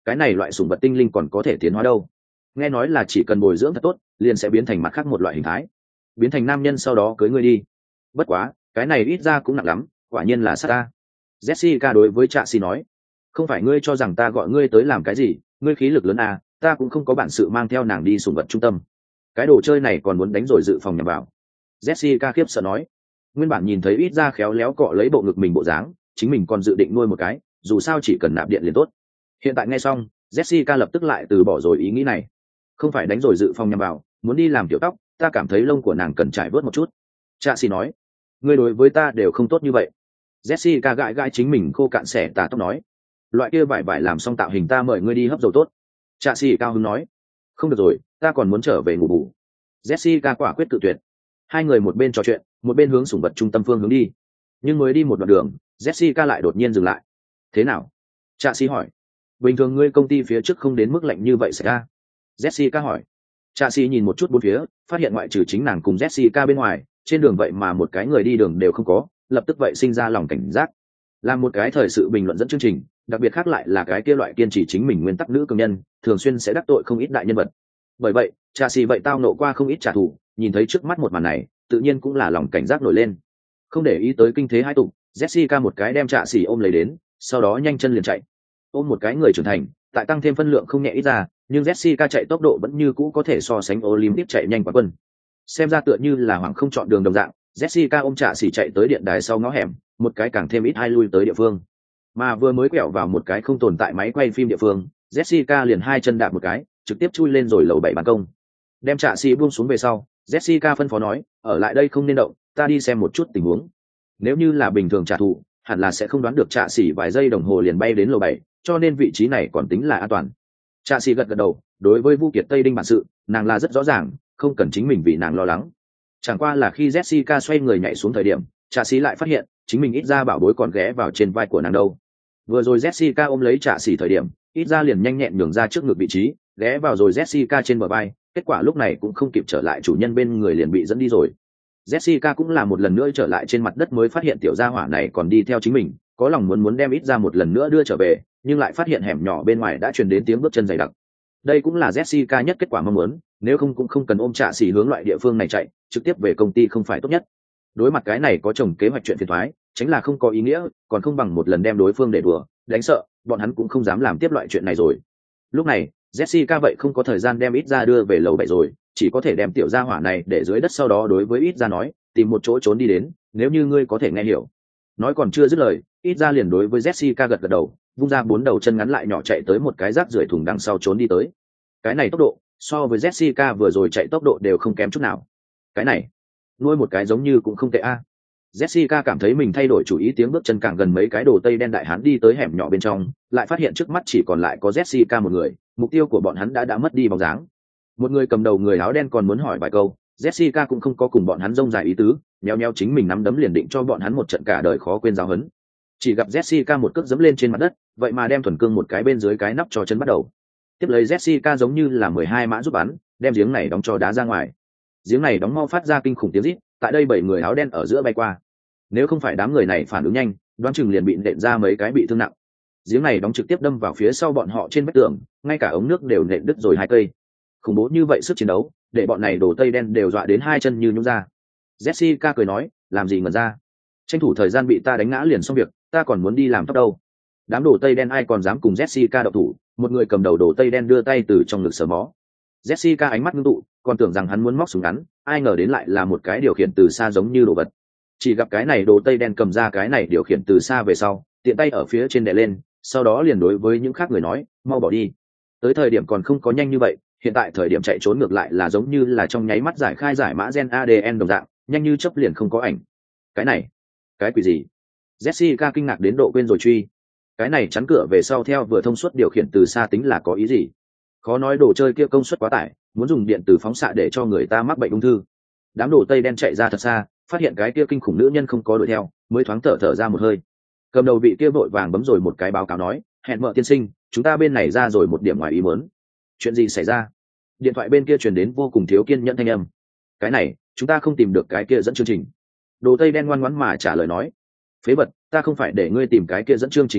cái này loại sủng vật tinh linh còn có thể tiến hóa đâu? Nghe nói là chỉ cần bồi dưỡng thật tốt liền sẽ biến thành mặt khác một loại hình thái, biến thành nam nhân sau đó cưới ngươi đi. Bất quá cái này ít ra cũng nặng lắm, quả nhiên là sát ta. Jessica đối với Trạ Xỉ nói, không phải ngươi cho rằng ta gọi ngươi tới làm cái gì, ngươi khí lực lớn à, ta cũng không có bản sự mang theo nàng đi sủng vật trung tâm, cái đồ chơi này còn muốn đánh rồi dự phòng nhằm vào. Jessica khiếp sợ nói, nguyên bản nhìn thấy ít ra khéo léo cọ lấy bộ ngực mình bộ dáng, chính mình còn dự định nuôi một cái, dù sao chỉ cần nạp điện liền tốt. Hiện tại nghe xong, Jessica lập tức lại từ bỏ rồi ý nghĩ này. Không phải đánh rồi dự phòng nhằm vào, muốn đi làm tiểu tóc, ta cảm thấy lông của nàng cần trải bớt một chút. Trạ Xỉ nói, ngươi đối với ta đều không tốt như vậy. Jessica gãi gãi chính mình khô cạn xẻ tà tóc nói, loại kia vải vải làm xong tạo hình ta mời ngươi đi hấp dầu tốt. Trạ Xỉ cao hứng nói, không được rồi, ta còn muốn trở về ngủ bù. Jessica quả quyết cự tuyệt. Hai người một bên trò chuyện một bên hướng sủng vật trung tâm phương hướng đi, nhưng mới đi một đoạn đường Jessica lại đột nhiên dừng lại. Thế nào? Trạ Xỉ hỏi. Bình thường ngươi công ty phía trước không đến mức lạnh như vậy xảy ra. Jessica hỏi. Trạ Xỉ nhìn một chút bốn phía, phát hiện ngoại trừ chính nàng cùng Jessica bên ngoài, trên đường vậy mà một cái người đi đường đều không có, lập tức vậy sinh ra lòng cảnh giác. Làm một cái thời sự bình luận dẫn chương trình, đặc biệt khác lại là cái kia loại kiên trì chính mình nguyên tắc nữ cường nhân, thường xuyên sẽ đắc tội không ít đại nhân vật. Bởi vậy, Trạ Xỉ vậy tao nộ qua không ít trả thù, nhìn thấy trước mắt một màn này, tự nhiên cũng là lòng cảnh giác nổi lên. Không để ý tới kinh thế hai tụ, Jessica một cái đem Trạ Xỉ ôm lấy đến, sau đó nhanh chân liền chạy. Ôm một cái người trưởng thành, tại tăng thêm phân lượng không nhẹ ít ra, nhưng Jessica chạy tốc độ vẫn như cũ có thể so sánh Olympic chạy nhanh quá quân. Xem ra tựa như là hoàng không chọn đường đồng dạng, Jessica ôm Trạ Xỉ chạy tới điện đài sau ngõ hẻm, một cái càng thêm ít hai lui tới địa phương. Mà vừa mới quẹo vào một cái không tồn tại máy quay phim địa phương, Jessica liền hai chân đạp một cái, trực tiếp chui lên rồi lầu bảy ban công. Đem Trạ Xỉ buông xuống về sau, Jessica phân phó nói, ở lại đây không nên động, ta đi xem một chút tình huống. Nếu như là bình thường trả thù, hẳn là sẽ không đoán được Trạ Xỉ vài giây đồng hồ liền bay đến lầu bảy, cho nên vị trí này còn tính là an toàn. Trạ Xỉ gật gật đầu, đối với Vu Kiệt Tây Đinh bản sự, nàng là rất rõ ràng, không cần chính mình vì nàng lo lắng. Chẳng qua là khi Jessica xoay người nhảy xuống thời điểm, Trạ Xỉ lại phát hiện, chính mình ít ra bảo bối còn ghé vào trên vai của nàng đâu. Vừa rồi Jessica ôm lấy Trạ Xỉ thời điểm, ít ra liền nhanh nhẹn nhường ra trước ngực vị trí, ghé vào rồi Jessica trên bờ vai, kết quả lúc này cũng không kịp trở lại chủ nhân bên người liền bị dẫn đi rồi. Jessica cũng là một lần nữa trở lại trên mặt đất mới phát hiện tiểu gia hỏa này còn đi theo chính mình, có lòng muốn muốn đem ít ra một lần nữa đưa trở về, nhưng lại phát hiện hẻm nhỏ bên ngoài đã truyền đến tiếng bước chân dày đặc. Đây cũng là Jessica nhất kết quả mong muốn, nếu không cũng không cần ôm Trạ Xỉ hướng loại địa phương này chạy, trực tiếp về công ty không phải tốt nhất. Đối mặt cái này có chồng kế hoạch chuyện phiền toái, tránh là không có ý nghĩa, còn không bằng một lần đem đối phương để đùa, đánh sợ, bọn hắn cũng không dám làm tiếp loại chuyện này rồi. Lúc này, Jessica vậy không có thời gian đem ít ra đưa về lầu bảy rồi, chỉ có thể đem tiểu gia hỏa này để dưới đất, sau đó đối với ít ra nói, tìm một chỗ trốn đi đến, nếu như ngươi có thể nghe hiểu. Nói còn chưa dứt lời, ít ra liền đối với Jessica gật gật đầu, vung ra bốn đầu chân ngắn lại nhỏ chạy tới một cái rác rưởi thùng đằng sau trốn đi tới. Cái này tốc độ, so với Jessica vừa rồi chạy tốc độ đều không kém chút nào. Cái này, nuôi một cái giống như cũng không tệ a. Jessica cảm thấy mình thay đổi chủ ý, tiếng bước chân càng gần, mấy cái đồ tây đen đại hán đi tới hẻm nhỏ bên trong, lại phát hiện trước mắt chỉ còn lại có Jessica một người, mục tiêu của bọn hắn đã đã mất đi bóng dáng. Một người cầm đầu người áo đen còn muốn hỏi vài câu, Jessica cũng không có cùng bọn hắn rông dài ý tứ, nhéo nhéo chính mình nắm đấm liền định cho bọn hắn một trận cả đời khó quên giáo huấn. Chỉ gặp Jessica một cước giẫm lên trên mặt đất, vậy mà đem thuần cương một cái bên dưới cái nắp cho chân bắt đầu. Tiếp lấy Jessica giống như là mười hai mã giúp bắn, đem giếng này đóng cho đá ra ngoài. Giếng này đóng mau phát ra kinh khủng tiếng rít, tại đây bảy người áo đen ở giữa bay qua. Nếu không phải đám người này phản ứng nhanh, đoán chừng liền bị nện ra mấy cái bị thương nặng. Giếng này đóng trực tiếp đâm vào phía sau bọn họ trên vách tường, ngay cả ống nước đều nện đứt rồi hai cây. Khủng bố như vậy sức chiến đấu, để bọn này đồ tây đen đều dọa đến hai chân như nhũn ra. Jessica cười nói, làm gì ngẩn ra, tranh thủ thời gian bị ta đánh ngã liền xong việc, ta còn muốn đi làm tóc đâu. Đám đồ tây đen ai còn dám cùng Jessica đậu thủ, một người cầm đầu đồ tây đen đưa tay từ trong ngực sờ mó. Jessica ánh mắt ngưng tụ, còn tưởng rằng hắn muốn móc súng ngắn, ai ngờ đến lại là một cái điều khiển từ xa giống như đồ vật. Chỉ gặp cái này đồ tây đen cầm ra cái này điều khiển từ xa về sau, tiện tay ở phía trên đè lên, sau đó liền đối với những khác người nói, mau bỏ đi. Tới thời điểm còn không có nhanh như vậy, hiện tại thời điểm chạy trốn ngược lại là giống như là trong nháy mắt giải khai giải mã gen a đê en đồng dạng, nhanh như chớp liền không có ảnh. Cái này, cái quỷ gì? Jessica kinh ngạc đến độ quên rồi truy. Cái này chắn cửa về sau theo vừa thông suốt điều khiển từ xa tính là có ý gì? Khó nói đồ chơi kia công suất quá tải, muốn dùng điện từ phóng xạ để cho người ta mắc bệnh ung thư. Đám đồ tây đen chạy ra thật xa, phát hiện cái kia kinh khủng nữ nhân không có đuổi theo, mới thoáng thở thở ra một hơi. Cầm đầu vị kia vội vàng bấm rồi một cái báo cáo nói, hẹn mợ tiên sinh, chúng ta bên này ra rồi một điểm ngoài ý muốn. Chuyện gì xảy ra? Điện thoại bên kia truyền đến vô cùng thiếu kiên nhẫn thanh âm. Cái này, chúng ta không tìm được cái kia dẫn chương trình. Đồ tây đen ngoan ngoãn mà trả lời nói, phế vật, ta không phải để ngươi tìm cái kia dẫn chương trình phiền phức,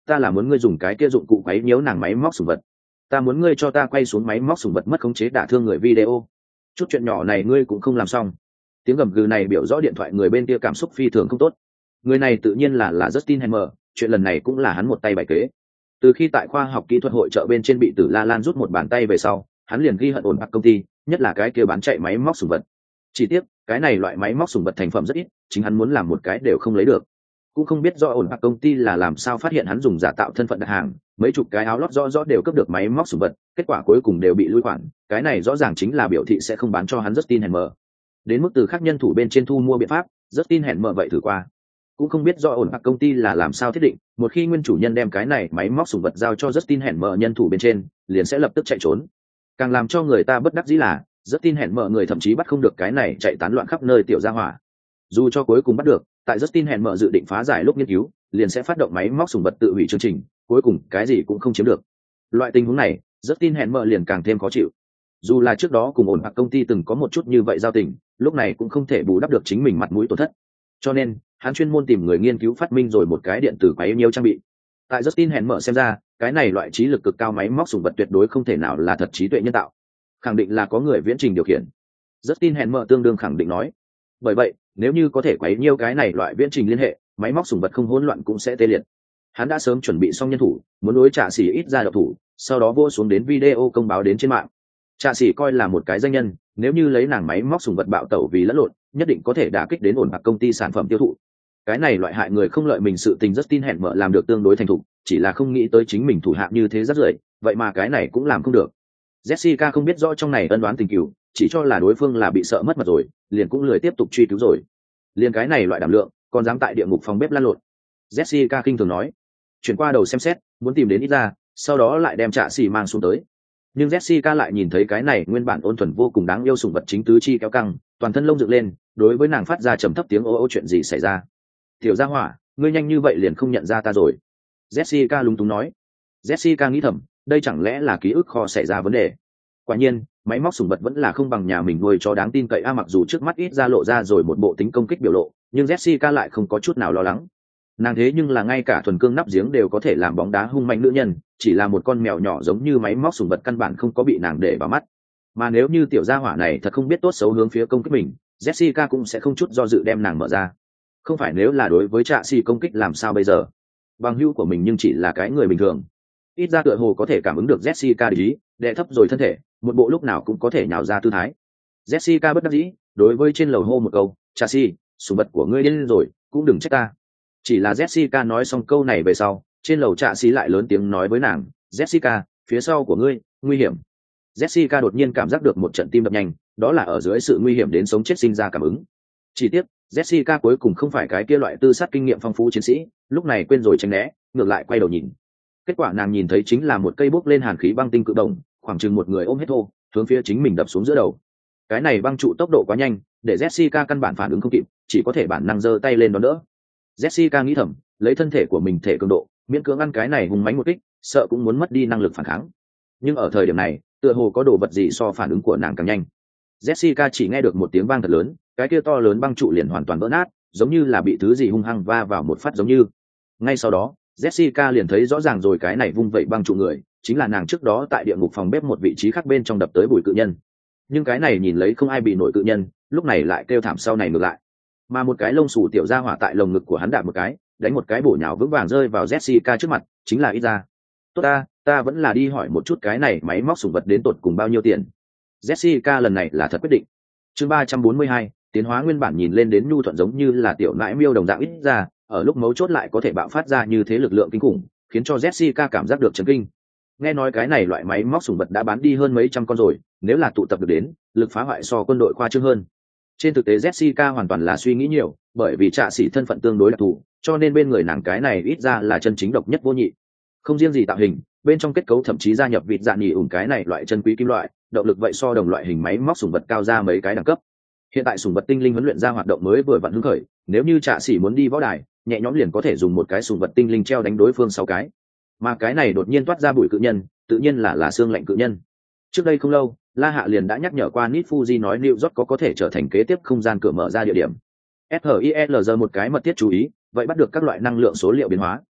ta là muốn ngươi dùng cái kia dụng cụ quấy nhiễu nàng máy móc sủng vật. Ta muốn ngươi cho ta quay xuống máy móc sủng vật mất khống chế đả thương người video. Chút chuyện nhỏ này ngươi cũng không làm xong. Tiếng gầm gừ này biểu rõ điện thoại người bên kia cảm xúc phi thường không tốt. Người này tự nhiên là là Justin Hammer, chuyện lần này cũng là hắn một tay bày kế. Từ khi tại khoa học kỹ thuật hội chợ bên trên bị Tử La Lan rút một bàn tay về sau, hắn liền ghi hận ổn bạc công ty, nhất là cái kia bán chạy máy móc sủng vật. Chỉ tiếc, cái này loại máy móc sủng vật thành phẩm rất ít, chính hắn muốn làm một cái đều không lấy được. Cũng không biết do ổn bạc công ty là làm sao phát hiện hắn dùng giả tạo thân phận đặt hàng, mấy chục cái áo lót rõ rõ đều cướp được máy móc sủng vật, kết quả cuối cùng đều bị lui khoản, cái này rõ ràng chính là biểu thị sẽ không bán cho hắn Justin Hammer. Đến mức từ khác nhân thủ bên trên thu mua biện pháp, Justin Hammer vậy thử qua. Cũng không biết do ổn bạc công ty là làm sao thiết định, một khi nguyên chủ nhân đem cái này máy móc sủng vật giao cho Justin Hammer nhân thủ bên trên, liền sẽ lập tức chạy trốn. Càng làm cho người ta bất đắc dĩ là, Justin Hammer người thậm chí bắt không được cái này chạy tán loạn khắp nơi tiểu gia hỏa. Dù cho cuối cùng bắt được, tại Justin Hammer dự định phá giải lúc nghiên cứu, liền sẽ phát động máy móc sủng vật tự hủy chương trình, cuối cùng cái gì cũng không chiếm được. Loại tình huống này, Justin Hammer liền càng thêm khó chịu. Dù là trước đó cùng ổn bạc công ty từng có một chút như vậy giao tình, lúc này cũng không thể bù đắp được chính mình mặt mũi tổn thất. Cho nên, hắn chuyên môn tìm người nghiên cứu phát minh rồi một cái điện tử quấy nhiễu trang bị. Tại Justin Hammer xem ra, cái này loại trí lực cực cao máy móc sủng vật tuyệt đối không thể nào là thật trí tuệ nhân tạo, khẳng định là có người viễn trình điều khiển. Justin Hammer tương đương khẳng định nói. Bởi vậy, nếu như có thể quấy nhiễu cái này loại viễn trình liên hệ, máy móc sủng vật không hỗn loạn cũng sẽ tê liệt. Hắn đã sớm chuẩn bị xong nhân thủ, muốn đối Trạ Sĩ ít ra độc thủ, sau đó vô xuống đến video công báo đến trên mạng. Trạ Sĩ coi là một cái danh nhân, nếu như lấy nàng máy móc sủng vật bạo tẩu vì lẫn lộn, nhất định có thể đả kích đến ổn bạc công ty sản phẩm tiêu thụ. Cái này loại hại người không lợi mình sự tình Justin Hammer làm được tương đối thành thục, chỉ là không nghĩ tới chính mình thủ hạ như thế rất rưởi, vậy mà cái này cũng làm không được. Jessica không biết rõ trong này ân đoán tình cừu, chỉ cho là đối phương là bị sợ mất mật rồi, liền cũng lười tiếp tục truy cứu rồi. Liền cái này loại đảm lượng, còn dám tại địa ngục phòng bếp lăn lộn. Jessica khinh thường nói, chuyển qua đầu xem xét, muốn tìm đến ít ra, sau đó lại đem Trạ Sĩ mang xuống tới. Nhưng Jessica lại nhìn thấy cái này nguyên bản ôn thuần vô cùng đáng yêu sủng vật chính tứ chi kéo căng, toàn thân lông dựng lên, đối với nàng phát ra trầm thấp tiếng ô ô chuyện gì xảy ra. Tiểu gia hỏa, ngươi nhanh như vậy liền không nhận ra ta rồi. Jessica lúng túng nói. Jessica nghĩ thầm, đây chẳng lẽ là ký ức kho xảy ra vấn đề. Quả nhiên, máy móc sủng vật vẫn là không bằng nhà mình nuôi chó đáng tin cậy a, mặc dù trước mắt ít ra lộ ra rồi một bộ tính công kích biểu lộ, nhưng Jessica lại không có chút nào lo lắng. Nàng thế nhưng là ngay cả thuần cương nắp giếng đều có thể làm bóng đá hung mạnh nữ nhân, chỉ là một con mèo nhỏ giống như máy móc sủng vật căn bản không có bị nàng để vào mắt. Mà nếu như tiểu gia hỏa này thật không biết tốt xấu hướng phía công kích mình, Jessica cũng sẽ không chút do dự đem nàng mở ra. Không phải nếu là đối với Trạ Sĩ công kích làm sao bây giờ? Bằng hữu của mình nhưng chỉ là cái người bình thường. Ít ra tựa hồ có thể cảm ứng được Jessica để ý, đè thấp rồi thân thể, một bộ lúc nào cũng có thể nhào ra tư thái. Jessica bất đắc dĩ, đối với trên lầu hô một câu, "Trạ Sĩ, sủng vật của ngươi điên rồi, cũng đừng trách ta." Chỉ là Jessica nói xong câu này về sau, trên lầu Trạ Sĩ lại lớn tiếng nói với nàng, "Jessica, phía sau của ngươi, nguy hiểm." Jessica đột nhiên cảm giác được một trận tim đập nhanh, đó là ở dưới sự nguy hiểm đến sống chết sinh ra cảm ứng. Chỉ tiếc, Jessica cuối cùng không phải cái kia loại tư sát kinh nghiệm phong phú chiến sĩ, lúc này quên rồi tránh né, ngược lại quay đầu nhìn. Kết quả nàng nhìn thấy chính là một cây bốc lên hàn khí băng tinh cự đồng, khoảng chừng một người ôm hết thô, hướng phía chính mình đập xuống giữa đầu. Cái này băng trụ tốc độ quá nhanh, để Jessica căn bản phản ứng không kịp, chỉ có thể bản năng giơ tay lên đón đỡ. Jessica nghĩ thầm, lấy thân thể của mình thể cường độ, miễn cưỡng ăn cái này hùng mãnh một kích, sợ cũng muốn mất đi năng lực phản kháng. Nhưng ở thời điểm này, tựa hồ có đồ vật gì so phản ứng của nàng càng nhanh. Jessica chỉ nghe được một tiếng vang thật lớn, cái kia to lớn băng trụ liền hoàn toàn vỡ nát, giống như là bị thứ gì hung hăng va vào một phát giống như. Ngay sau đó, Jessica liền thấy rõ ràng rồi cái này vung vẩy băng trụ người, chính là nàng trước đó tại địa ngục phòng bếp một vị trí khác bên trong đập tới bùi cự nhân. Nhưng cái này nhìn lấy không ai bị nổi cự nhân, lúc này lại kêu thảm sau này ngược lại. Mà một cái lông xù tiểu ra hỏa tại lồng ngực của hắn đạp một cái, đánh một cái bổ nhào vững vàng rơi vào Jessica trước mặt, chính là ít ra. Tốt ta, ta vẫn là đi hỏi một chút cái này máy móc sủng vật đến tột cùng bao nhiêu tiền. Jessica lần này là thật quyết định. Chương ba trăm bốn mươi hai, tiến hóa nguyên bản nhìn lên đến nhu thuận giống như là tiểu nãi miêu đồng dạng ít ra, ở lúc mấu chốt lại có thể bạo phát ra như thế lực lượng kinh khủng, khiến cho Jessica cảm giác được chấn kinh. Nghe nói cái này loại máy móc sủng vật đã bán đi hơn mấy trăm con rồi, nếu là tụ tập được đến, lực phá hoại so quân đội khoa trương hơn. Trên thực tế Jessica hoàn toàn là suy nghĩ nhiều, bởi vì Trạ Sĩ thân phận tương đối đặc thù, cho nên bên người nàng cái này ít ra là chân chính độc nhất vô nhị. Không riêng gì tạo hình, bên trong kết cấu thậm chí gia nhập vịt dạ nhì ủng cái này loại chân quý kim loại, động lực vậy so đồng loại hình máy móc sủng vật cao ra mấy cái đẳng cấp. Hiện tại sủng vật tinh linh huấn luyện ra hoạt động mới vừa vặn hứng khởi, nếu như Trạ Sĩ muốn đi võ đài, nhẹ nhõm liền có thể dùng một cái sủng vật tinh linh treo đánh đối phương sáu cái. Mà cái này đột nhiên toát ra bụi cự nhân, tự nhiên là là xương lạnh cự nhân. Trước đây không lâu, La Hạ liền đã nhắc nhở qua Nit Fuji nói New York có có thể trở thành kế tiếp không gian cửa mở ra địa điểm. ét hát i lờ một cái mật thiết chú ý, vậy bắt được các loại năng lượng số liệu biến hóa.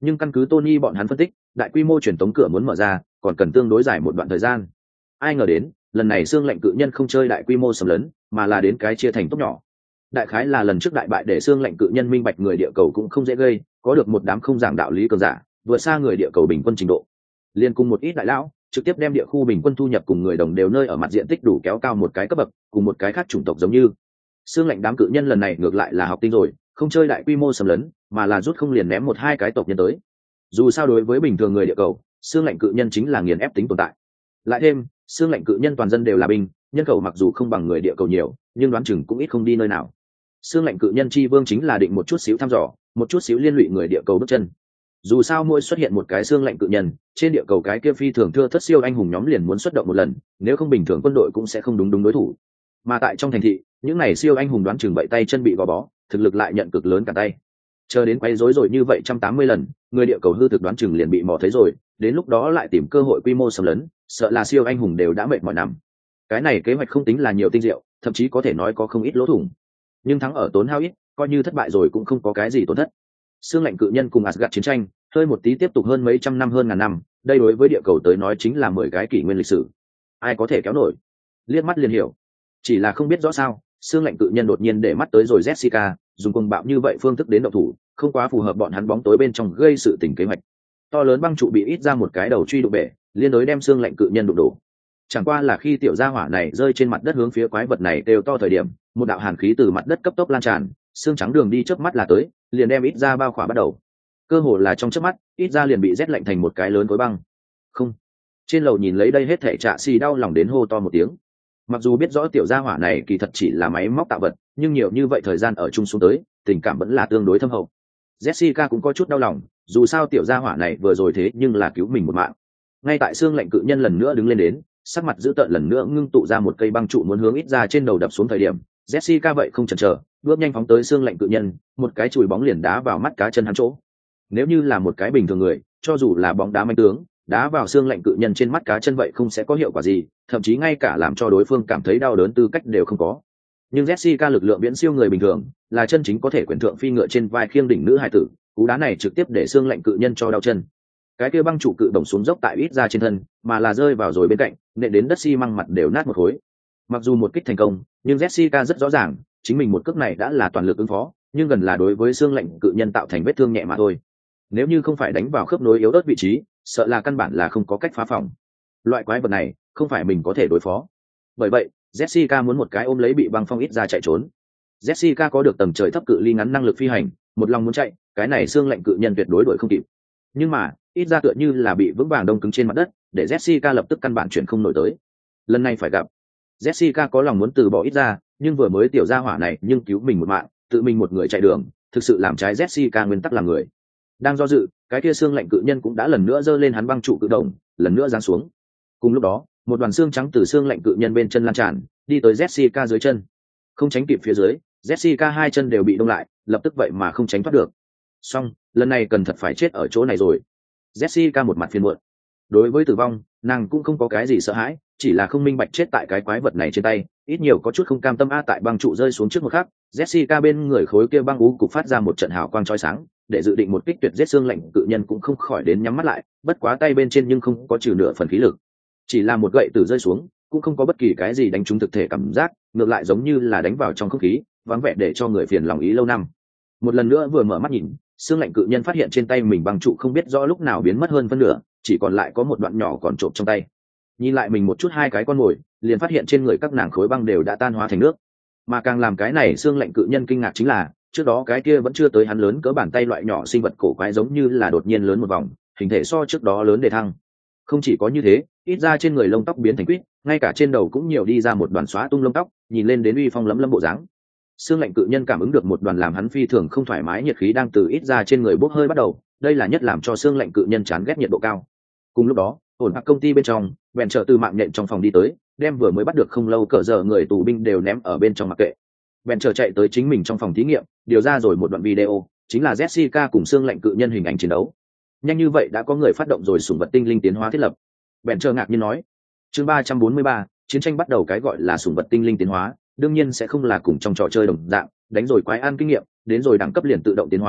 nhưng căn cứ Tony bọn hắn phân tích, đại quy mô truyền tống cửa muốn mở ra còn cần tương đối dài một đoạn thời gian. Ai ngờ đến lần này xương lạnh cự nhân không chơi đại quy mô xâm lấn, mà là đến cái chia thành tốt nhỏ. Đại khái là lần trước đại bại để xương lạnh cự nhân minh bạch người địa cầu cũng không dễ gây, có được một đám không giảng đạo lý cường giả vượt xa người địa cầu bình quân trình độ, liên cùng một ít đại lão trực tiếp đem địa khu bình quân thu nhập cùng người đồng đều nơi ở mặt diện tích đủ kéo cao một cái cấp bậc, cùng một cái khác chủng tộc giống như. Xương lạnh đám cự nhân lần này ngược lại là học tinh rồi, không chơi đại quy mô xâm lấn, mà là rút không liền ném một hai cái tộc nhân tới. Dù sao đối với bình thường người địa cầu, xương lạnh cự nhân chính là nghiền ép tính tồn tại. Lại thêm xương lạnh cự nhân toàn dân đều là binh, nhân khẩu mặc dù không bằng người địa cầu nhiều, nhưng đoán chừng cũng ít không đi nơi nào. Xương lạnh cự nhân chi vương chính là định một chút xíu thăm dò, một chút xíu liên lụy người địa cầu bước chân. Dù sao mỗi xuất hiện một cái xương lạnh cự nhân, trên địa cầu cái kia phi thường thưa thất siêu anh hùng nhóm liền muốn xuất động một lần, nếu không bình thường quân đội cũng sẽ không đúng đúng đối thủ. Mà tại trong thành thị, những này siêu anh hùng đoán chừng bậy tay chân bị gò bó, thực lực lại nhận cực lớn cả tay. Chờ đến quay rối rồi như vậy một trăm tám mươi lần, người địa cầu hư thực đoán chừng liền bị mò thấy rồi, đến lúc đó lại tìm cơ hội quy mô xâm lấn, sợ là siêu anh hùng đều đã mệt mỏi nằm. Cái này kế hoạch không tính là nhiều tinh diệu, thậm chí có thể nói có không ít lỗ thủng. Nhưng thắng ở tốn hao ít, coi như thất bại rồi cũng không có cái gì tổn thất. Xương lạnh cự nhân cùng Asgard chiến tranh, hơi một tí tiếp tục hơn mấy trăm năm hơn ngàn năm, đây đối với địa cầu tới nói chính là mười cái kỷ nguyên lịch sử. Ai có thể kéo nổi? Liếc mắt liền hiểu. Chỉ là không biết rõ sao, xương lạnh cự nhân đột nhiên để mắt tới rồi Jessica, dùng cuồng bạo như vậy phương thức đến động thủ, không quá phù hợp bọn hắn bóng tối bên trong gây sự tình kế hoạch. To lớn băng trụ bị ít ra một cái đầu truy đụng bể, liên đối đem xương lạnh cự nhân đụng đổ. Chẳng qua là khi tiểu gia hỏa này rơi trên mặt đất hướng phía quái vật này đều to thời điểm, một đạo hàn khí từ mặt đất cấp tốc lan tràn, xương trắng đường đi chớp mắt là tới, liền đem ít ra bao khỏa bắt đầu. Cơ hồ là trong chớp mắt, ít ra liền bị rét lạnh thành một cái lớn khối băng. Không. Trên lầu nhìn lấy đây hết thảy Trạ Xì đau lòng đến hô to một tiếng. Mặc dù biết rõ tiểu gia hỏa này kỳ thật chỉ là máy móc tạo vật, nhưng nhiều như vậy thời gian ở chung xuống tới, tình cảm vẫn là tương đối thâm hậu. Jessica cũng có chút đau lòng, dù sao tiểu gia hỏa này vừa rồi thế nhưng là cứu mình một mạng. Ngay tại xương lạnh cự nhân lần nữa đứng lên đến, sắc mặt dữ tợn lần nữa ngưng tụ ra một cây băng trụ muốn hướng ít ra trên đầu đập xuống thời điểm, Jessica vậy không chần chờ, bước nhanh phóng tới xương lạnh cự nhân, một cái chùi bóng liền đá vào mắt cá chân hắn chỗ. Nếu như là một cái bình thường người, cho dù là bóng đá manh tướng, đá vào xương lạnh cự nhân trên mắt cá chân vậy không sẽ có hiệu quả gì, thậm chí ngay cả làm cho đối phương cảm thấy đau đớn tư cách đều không có. Nhưng Jessica lực lượng viễn siêu người bình thường, là chân chính có thể quyền thượng phi ngựa trên vai khiêng đỉnh nữ hài tử, cú đá này trực tiếp để xương lạnh cự nhân cho đau chân. Cái kia băng trụ cự đồng xuống dốc tại ít ra trên thân, mà là rơi vào rồi bên cạnh, nện đến đất xi măng mặt đều nát một khối. Mặc dù một kích thành công, nhưng Jessica rất rõ ràng, chính mình một cước này đã là toàn lực ứng phó, nhưng gần là đối với xương lạnh cự nhân tạo thành vết thương nhẹ mà thôi. Nếu như không phải đánh vào khớp nối yếu ớt vị trí, sợ là căn bản là không có cách phá phòng. Loại quái vật này, không phải mình có thể đối phó. Bởi vậy, Jessica muốn một cái ôm lấy bị băng phong ít ra chạy trốn. Jessica có được tầng trời thấp cự ly ngắn năng lực phi hành, một lòng muốn chạy, cái này xương lạnh cự nhân tuyệt đối đuổi không kịp. Nhưng mà, ít ra tựa như là bị vững vàng đông cứng trên mặt đất, để Jessica lập tức căn bản chuyển không nổi tới. Lần này phải gặp. Jessica có lòng muốn từ bỏ ít ra, nhưng vừa mới tiểu gia hỏa này nhưng cứu mình một mạng, tự mình một người chạy đường, thực sự làm trái Jessica nguyên tắc làm người. Đang do dự, cái kia xương lạnh cự nhân cũng đã lần nữa giơ lên hắn băng trụ cự đồng, lần nữa giáng xuống. Cùng lúc đó, một đoàn xương trắng từ xương lạnh cự nhân bên chân lan tràn, đi tới Jessica dưới chân. Không tránh kịp phía dưới, Jessica hai chân đều bị đông lại, lập tức vậy mà không tránh thoát được. Xong, lần này cần thật phải chết ở chỗ này rồi. Jessica một mặt phiền muộn. Đối với tử vong, nàng cũng không có cái gì sợ hãi, chỉ là không minh bạch chết tại cái quái vật này trên tay, ít nhiều có chút không cam tâm a. Tại băng trụ rơi xuống trước một khắc, Jessica bên người khối kia băng ú cục phát ra một trận hào quang chói sáng, để dự định một kích tuyệt giết xương lạnh cự nhân cũng không khỏi đến nhắm mắt lại, bất quá tay bên trên nhưng không có trừ nửa phần khí lực, chỉ là một gậy từ rơi xuống, cũng không có bất kỳ cái gì đánh trúng thực thể cảm giác, ngược lại giống như là đánh vào trong không khí, vắng vẻ để cho người phiền lòng ý lâu năm. Một lần nữa vừa mở mắt nhìn, xương lạnh cự nhân phát hiện trên tay mình băng trụ không biết rõ lúc nào biến mất hơn phân nửa, chỉ còn lại có một đoạn nhỏ còn trộm trong tay. Nhìn lại mình một chút hai cái con mồi, liền phát hiện trên người các nàng khối băng đều đã tan hóa thành nước. Mà càng làm cái này xương lạnh cự nhân kinh ngạc chính là, trước đó cái kia vẫn chưa tới hắn lớn cỡ bàn tay loại nhỏ sinh vật cổ quái giống như là đột nhiên lớn một vòng, hình thể so trước đó lớn để thăng. Không chỉ có như thế, ít ra trên người lông tóc biến thành quýt, ngay cả trên đầu cũng nhiều đi ra một đoàn xóa tung lông tóc, nhìn lên đến uy phong lẫm lẫm bộ dáng. Xương lạnh cự nhân cảm ứng được một đoàn làm hắn phi thường không thoải mái nhiệt khí đang từ ít ra trên người bốc hơi bắt đầu, đây là nhất làm cho xương lạnh cự nhân chán ghét nhiệt độ cao. Cùng lúc đó, ổn hạc công ty bên trong, bèn trợ từ mạng nhện trong phòng đi tới, đem vừa mới bắt được không lâu cỡ giờ người tù binh đều ném ở bên trong mặc kệ. Bèn trợ chạy tới chính mình trong phòng thí nghiệm, điều ra rồi một đoạn video, chính là Jessica cùng xương lạnh cự nhân hình ảnh chiến đấu. Nhanh như vậy đã có người phát động rồi sủng vật tinh linh tiến hóa thiết lập. Bèn trợ ngạc nhiên nói, chương ba trăm bốn mươi ba, chiến tranh bắt đầu. Cái gọi là sủng vật tinh linh tiến hóa, đương nhiên sẽ không là cùng trong trò chơi đồng dạng, đánh rồi quái ăn kinh nghiệm, đến rồi đẳng cấp liền tự động tiến hóa,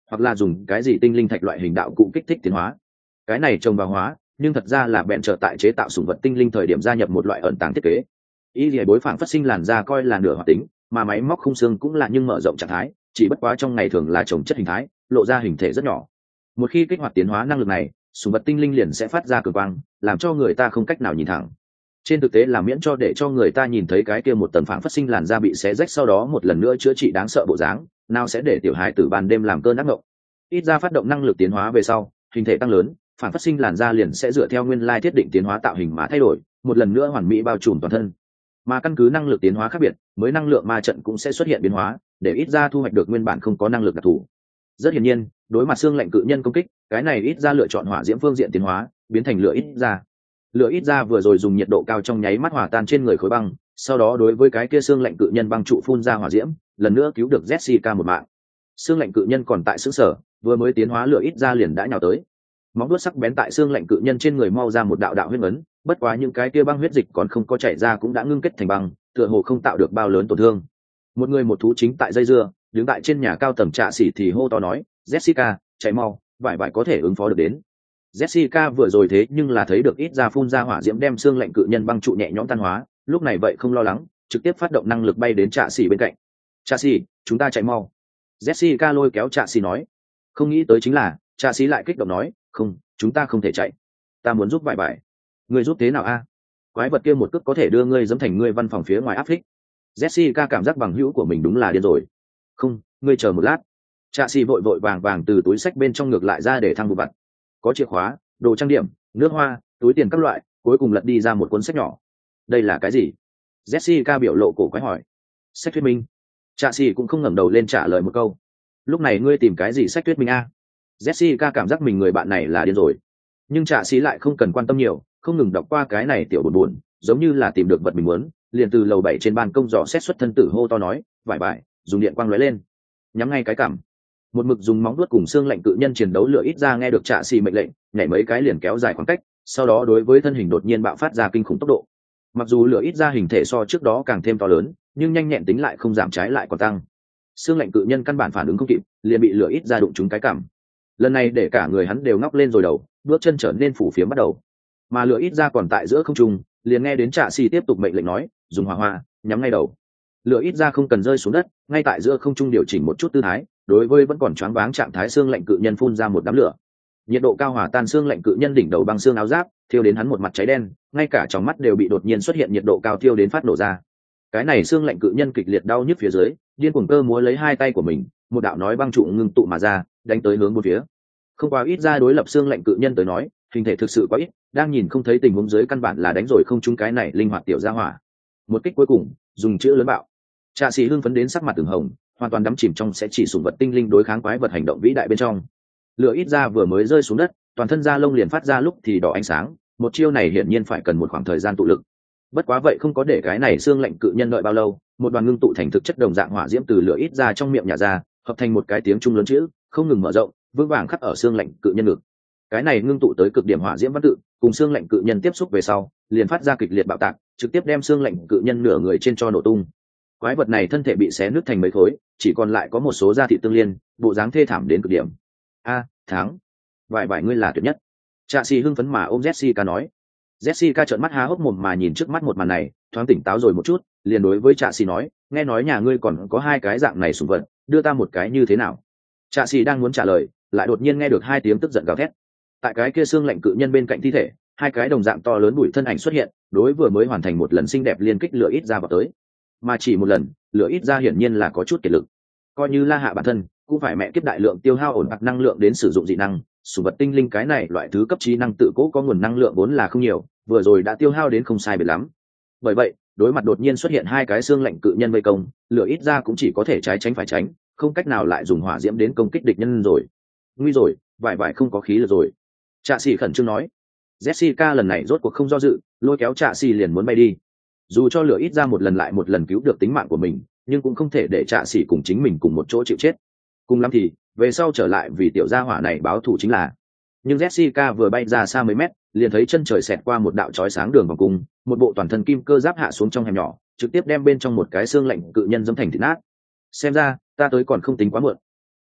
hoặc là dùng cái gì tinh linh thạch loại hình đạo cụ kích thích tiến hóa. Cái này trồng vào hóa, nhưng thật ra là bèn trở tại chế tạo sủng vật tinh linh thời điểm gia nhập một loại ẩn tàng thiết kế. Ý gì bối phản phát sinh làn da coi là nửa hoạt tính, mà máy móc khung xương cũng là nhưng mở rộng trạng thái, chỉ bất quá trong ngày thường là trồng chất hình thái, lộ ra hình thể rất nhỏ. Một khi kích hoạt tiến hóa năng lực này, sủng vật tinh linh liền sẽ phát ra cường quang, làm cho người ta không cách nào nhìn thẳng. Trên thực tế là miễn cho để cho người ta nhìn thấy cái kia một tầng phản phát sinh làn da bị xé rách sau đó một lần nữa chữa trị đáng sợ bộ dáng, nào sẽ để tiểu hài tử ban đêm làm cơn ác mộng. Ít ra phát động năng lực tiến hóa về sau, hình thể tăng lớn, phản phát sinh làn da liền sẽ dựa theo nguyên lai thiết định tiến hóa tạo hình mà thay đổi, một lần nữa hoàn mỹ bao trùm toàn thân. Mà căn cứ năng lực tiến hóa khác biệt, mới năng lượng ma trận cũng sẽ xuất hiện biến hóa, để ít ra thu hoạch được nguyên bản không có năng lực đặc thù. Rất hiển nhiên, đối mặt xương lạnh cự nhân công kích, cái này ít ra lựa chọn hỏa diễm phương diện tiến hóa, biến thành lửa ít ra. Lửa ít ra vừa rồi dùng nhiệt độ cao trong nháy mắt hòa tan trên người khối băng, sau đó đối với cái kia xương lạnh cự nhân băng trụ phun ra hỏa diễm, lần nữa cứu được Jessica một mạng. Xương lạnh cự nhân còn tại xứ sở, vừa mới tiến hóa lửa ít ra liền đã nhào tới. Móng vuốt sắc bén tại xương lạnh cự nhân trên người mau ra một đạo đạo huyết ấn, bất quá những cái kia băng huyết dịch còn không có chảy ra cũng đã ngưng kết thành băng, tựa hồ không tạo được bao lớn tổn thương. Một người một thú chính tại dây dưa, đứng tại trên nhà cao tầng trạ xỉ thì hô to nói, Jessica, chạy mau, vải vải có thể ứng phó được đến. Jessica vừa rồi thế nhưng là thấy được ít ra phun ra hỏa diễm đem xương lạnh cự nhân băng trụ nhẹ nhõm tan hóa, lúc này vậy không lo lắng, trực tiếp phát động năng lực bay đến trạ xỉ bên cạnh. Trạ xỉ, chúng ta chạy mau. Jessica lôi kéo trạ xỉ nói. Không nghĩ tới chính là, trạ xỉ lại kích động nói, không, chúng ta không thể chạy. Ta muốn giúp vải vải. Ngươi giúp thế nào a? Quái vật kia một cước có thể đưa ngươi giẫm thành ngươi văn phòng phía ngoài áp phích. Jessica cảm giác bằng hữu của mình đúng là điên rồi. Không, ngươi chờ một lát. Trạ xỉ vội vội vàng vàng từ túi sách bên trong ngược lại ra để thăng vụ vặt. Có chìa khóa, đồ trang điểm, nước hoa, túi tiền các loại, cuối cùng lật đi ra một cuốn sách nhỏ. Đây là cái gì? Jessica biểu lộ cổ quái hỏi. Sách thuyết minh. Trạ xỉ cũng không ngẩng đầu lên trả lời một câu. Lúc này ngươi tìm cái gì sách thuyết minh a? Jessica cảm giác mình người bạn này là điên rồi. Nhưng trạ xỉ lại không cần quan tâm nhiều, không ngừng đọc qua cái này tiểu buồn buồn, giống như là tìm được vật mình muốn, liền từ lầu bảy trên ban công dò xét xuất thân tử hô to nói, vải vải, dùng điện quang lóe lên, nhắm ngay cái cảm. Một mực dùng móng vuốt cùng xương lạnh cự nhân chiến đấu lửa ít ra nghe được trạ xỉ mệnh lệnh, nhảy mấy cái liền kéo dài khoảng cách, sau đó đối với thân hình đột nhiên bạo phát ra kinh khủng tốc độ. Mặc dù lửa ít ra hình thể so trước đó càng thêm to lớn, nhưng nhanh nhẹn tính lại không giảm, trái lại còn tăng. Xương lạnh cự nhân căn bản phản ứng không kịp, liền bị lửa ít ra đụng trúng cái cảm. Lần này để cả người hắn đều ngóc lên rồi đầu, bước chân trở nên phủ phiếm bắt đầu. Mà lửa ít ra còn tại giữa không trung, liền nghe đến trạ xỉ tiếp tục mệnh lệnh nói, dùng hỏa hoa, nhắm ngay đầu. Lửa ít ra không cần rơi xuống đất, ngay tại giữa không trung điều chỉnh một chút tư thái, đối với vẫn còn choáng váng trạng thái xương lạnh cự nhân phun ra một đám lửa. Nhiệt độ cao hòa tan xương lạnh cự nhân đỉnh đầu băng xương áo giáp, thiêu đến hắn một mặt cháy đen, ngay cả trong mắt đều bị đột nhiên xuất hiện nhiệt độ cao thiêu đến phát nổ ra. Cái này xương lạnh cự nhân kịch liệt đau nhức phía dưới, điên cuồng cơ múa lấy hai tay của mình, một đạo nói băng trụ ngưng tụ mà ra, đánh tới hướng bốn phía. Không quá ít ra đối lập xương lạnh cự nhân tới nói, hình thể thực sự quá ít, đang nhìn không thấy tình huống dưới căn bản là đánh rồi không trúng cái này linh hoạt tiểu gia hỏa. Một kích cuối cùng, dùng chữ lớn bạo. Trạ xỉ hưng phấn đến sắc mặt từng hồng, hoàn toàn đắm chìm trong sẽ chỉ sủng vật tinh linh đối kháng quái vật hành động vĩ đại bên trong. Lửa ít ra vừa mới rơi xuống đất, toàn thân da lông liền phát ra lúc thì đỏ ánh sáng, một chiêu này hiển nhiên phải cần một khoảng thời gian tụ lực. Bất quá vậy không có để cái này xương lạnh cự nhân đợi bao lâu, một đoàn ngưng tụ thành thực chất đồng dạng hỏa diễm từ lửa ít ra trong miệng nhả ra, hợp thành một cái tiếng trung lớn chữ, không ngừng mở rộng, vững vàng khắc ở xương lạnh cự nhân ngực. Cái này ngưng tụ tới cực điểm hỏa diễm văn tự, cùng xương lạnh cự nhân tiếp xúc về sau, liền phát ra kịch liệt bạo tạc, trực tiếp đem xương lạnh cự nhân nửa người trên cho nổ tung. Quái vật này thân thể bị xé nứt thành mấy khối, chỉ còn lại có một số da thịt tương liên, bộ dáng thê thảm đến cực điểm. A, thắng! Vải vải ngươi là tuyệt nhất. Trạ xỉ hưng phấn mà ôm Jessica nói. Jessica trợn mắt há hốc mồm mà nhìn trước mắt một màn này, thoáng tỉnh táo rồi một chút, liền đối với Trạ xỉ nói, nghe nói nhà ngươi còn có hai cái dạng này sủng vật, đưa ta một cái như thế nào? Trạ xỉ đang muốn trả lời, lại đột nhiên nghe được hai tiếng tức giận gào thét. Tại cái kia xương lạnh cự nhân bên cạnh thi thể, hai cái đồng dạng to lớn bụi thân ảnh xuất hiện, đối vừa mới hoàn thành một lần xinh đẹp liên kích lửa ít ra vào tới. Mà chỉ một lần, lửa ít ra hiển nhiên là có chút kiệt lực. Coi như La Hạ bản thân, cũng phải mẹ kiếp đại lượng tiêu hao ổn bạc năng lượng đến sử dụng dị năng, sủng vật tinh linh cái này loại thứ cấp trí năng tự cố có nguồn năng lượng vốn là không nhiều, vừa rồi đã tiêu hao đến không sai biệt lắm. Bởi vậy, đối mặt đột nhiên xuất hiện hai cái xương lạnh cự nhân vây công, lửa ít ra cũng chỉ có thể trái tránh phải tránh, không cách nào lại dùng hỏa diễm đến công kích địch nhân rồi. Nguy rồi, vải vải không có khí lực rồi. Trạ xỉ khẩn trương nói. Jessica lần này rốt cuộc không do dự, lôi kéo Trạ xỉ liền muốn bay đi. Dù cho lửa ít ra một lần lại một lần cứu được tính mạng của mình, nhưng cũng không thể để Trạ xỉ cùng chính mình cùng một chỗ chịu chết. Cùng lắm thì về sau trở lại vì tiểu gia hỏa này báo thù chính là. Nhưng Jessica vừa bay ra xa mấy mét, liền thấy chân trời xẹt qua một đạo chói sáng đường vòng cung, một bộ toàn thân kim cơ giáp hạ xuống trong hẻm nhỏ, trực tiếp đem bên trong một cái xương lạnh cự nhân dẫm thành thịt nát. Xem ra, ta tới còn không tính quá muộn.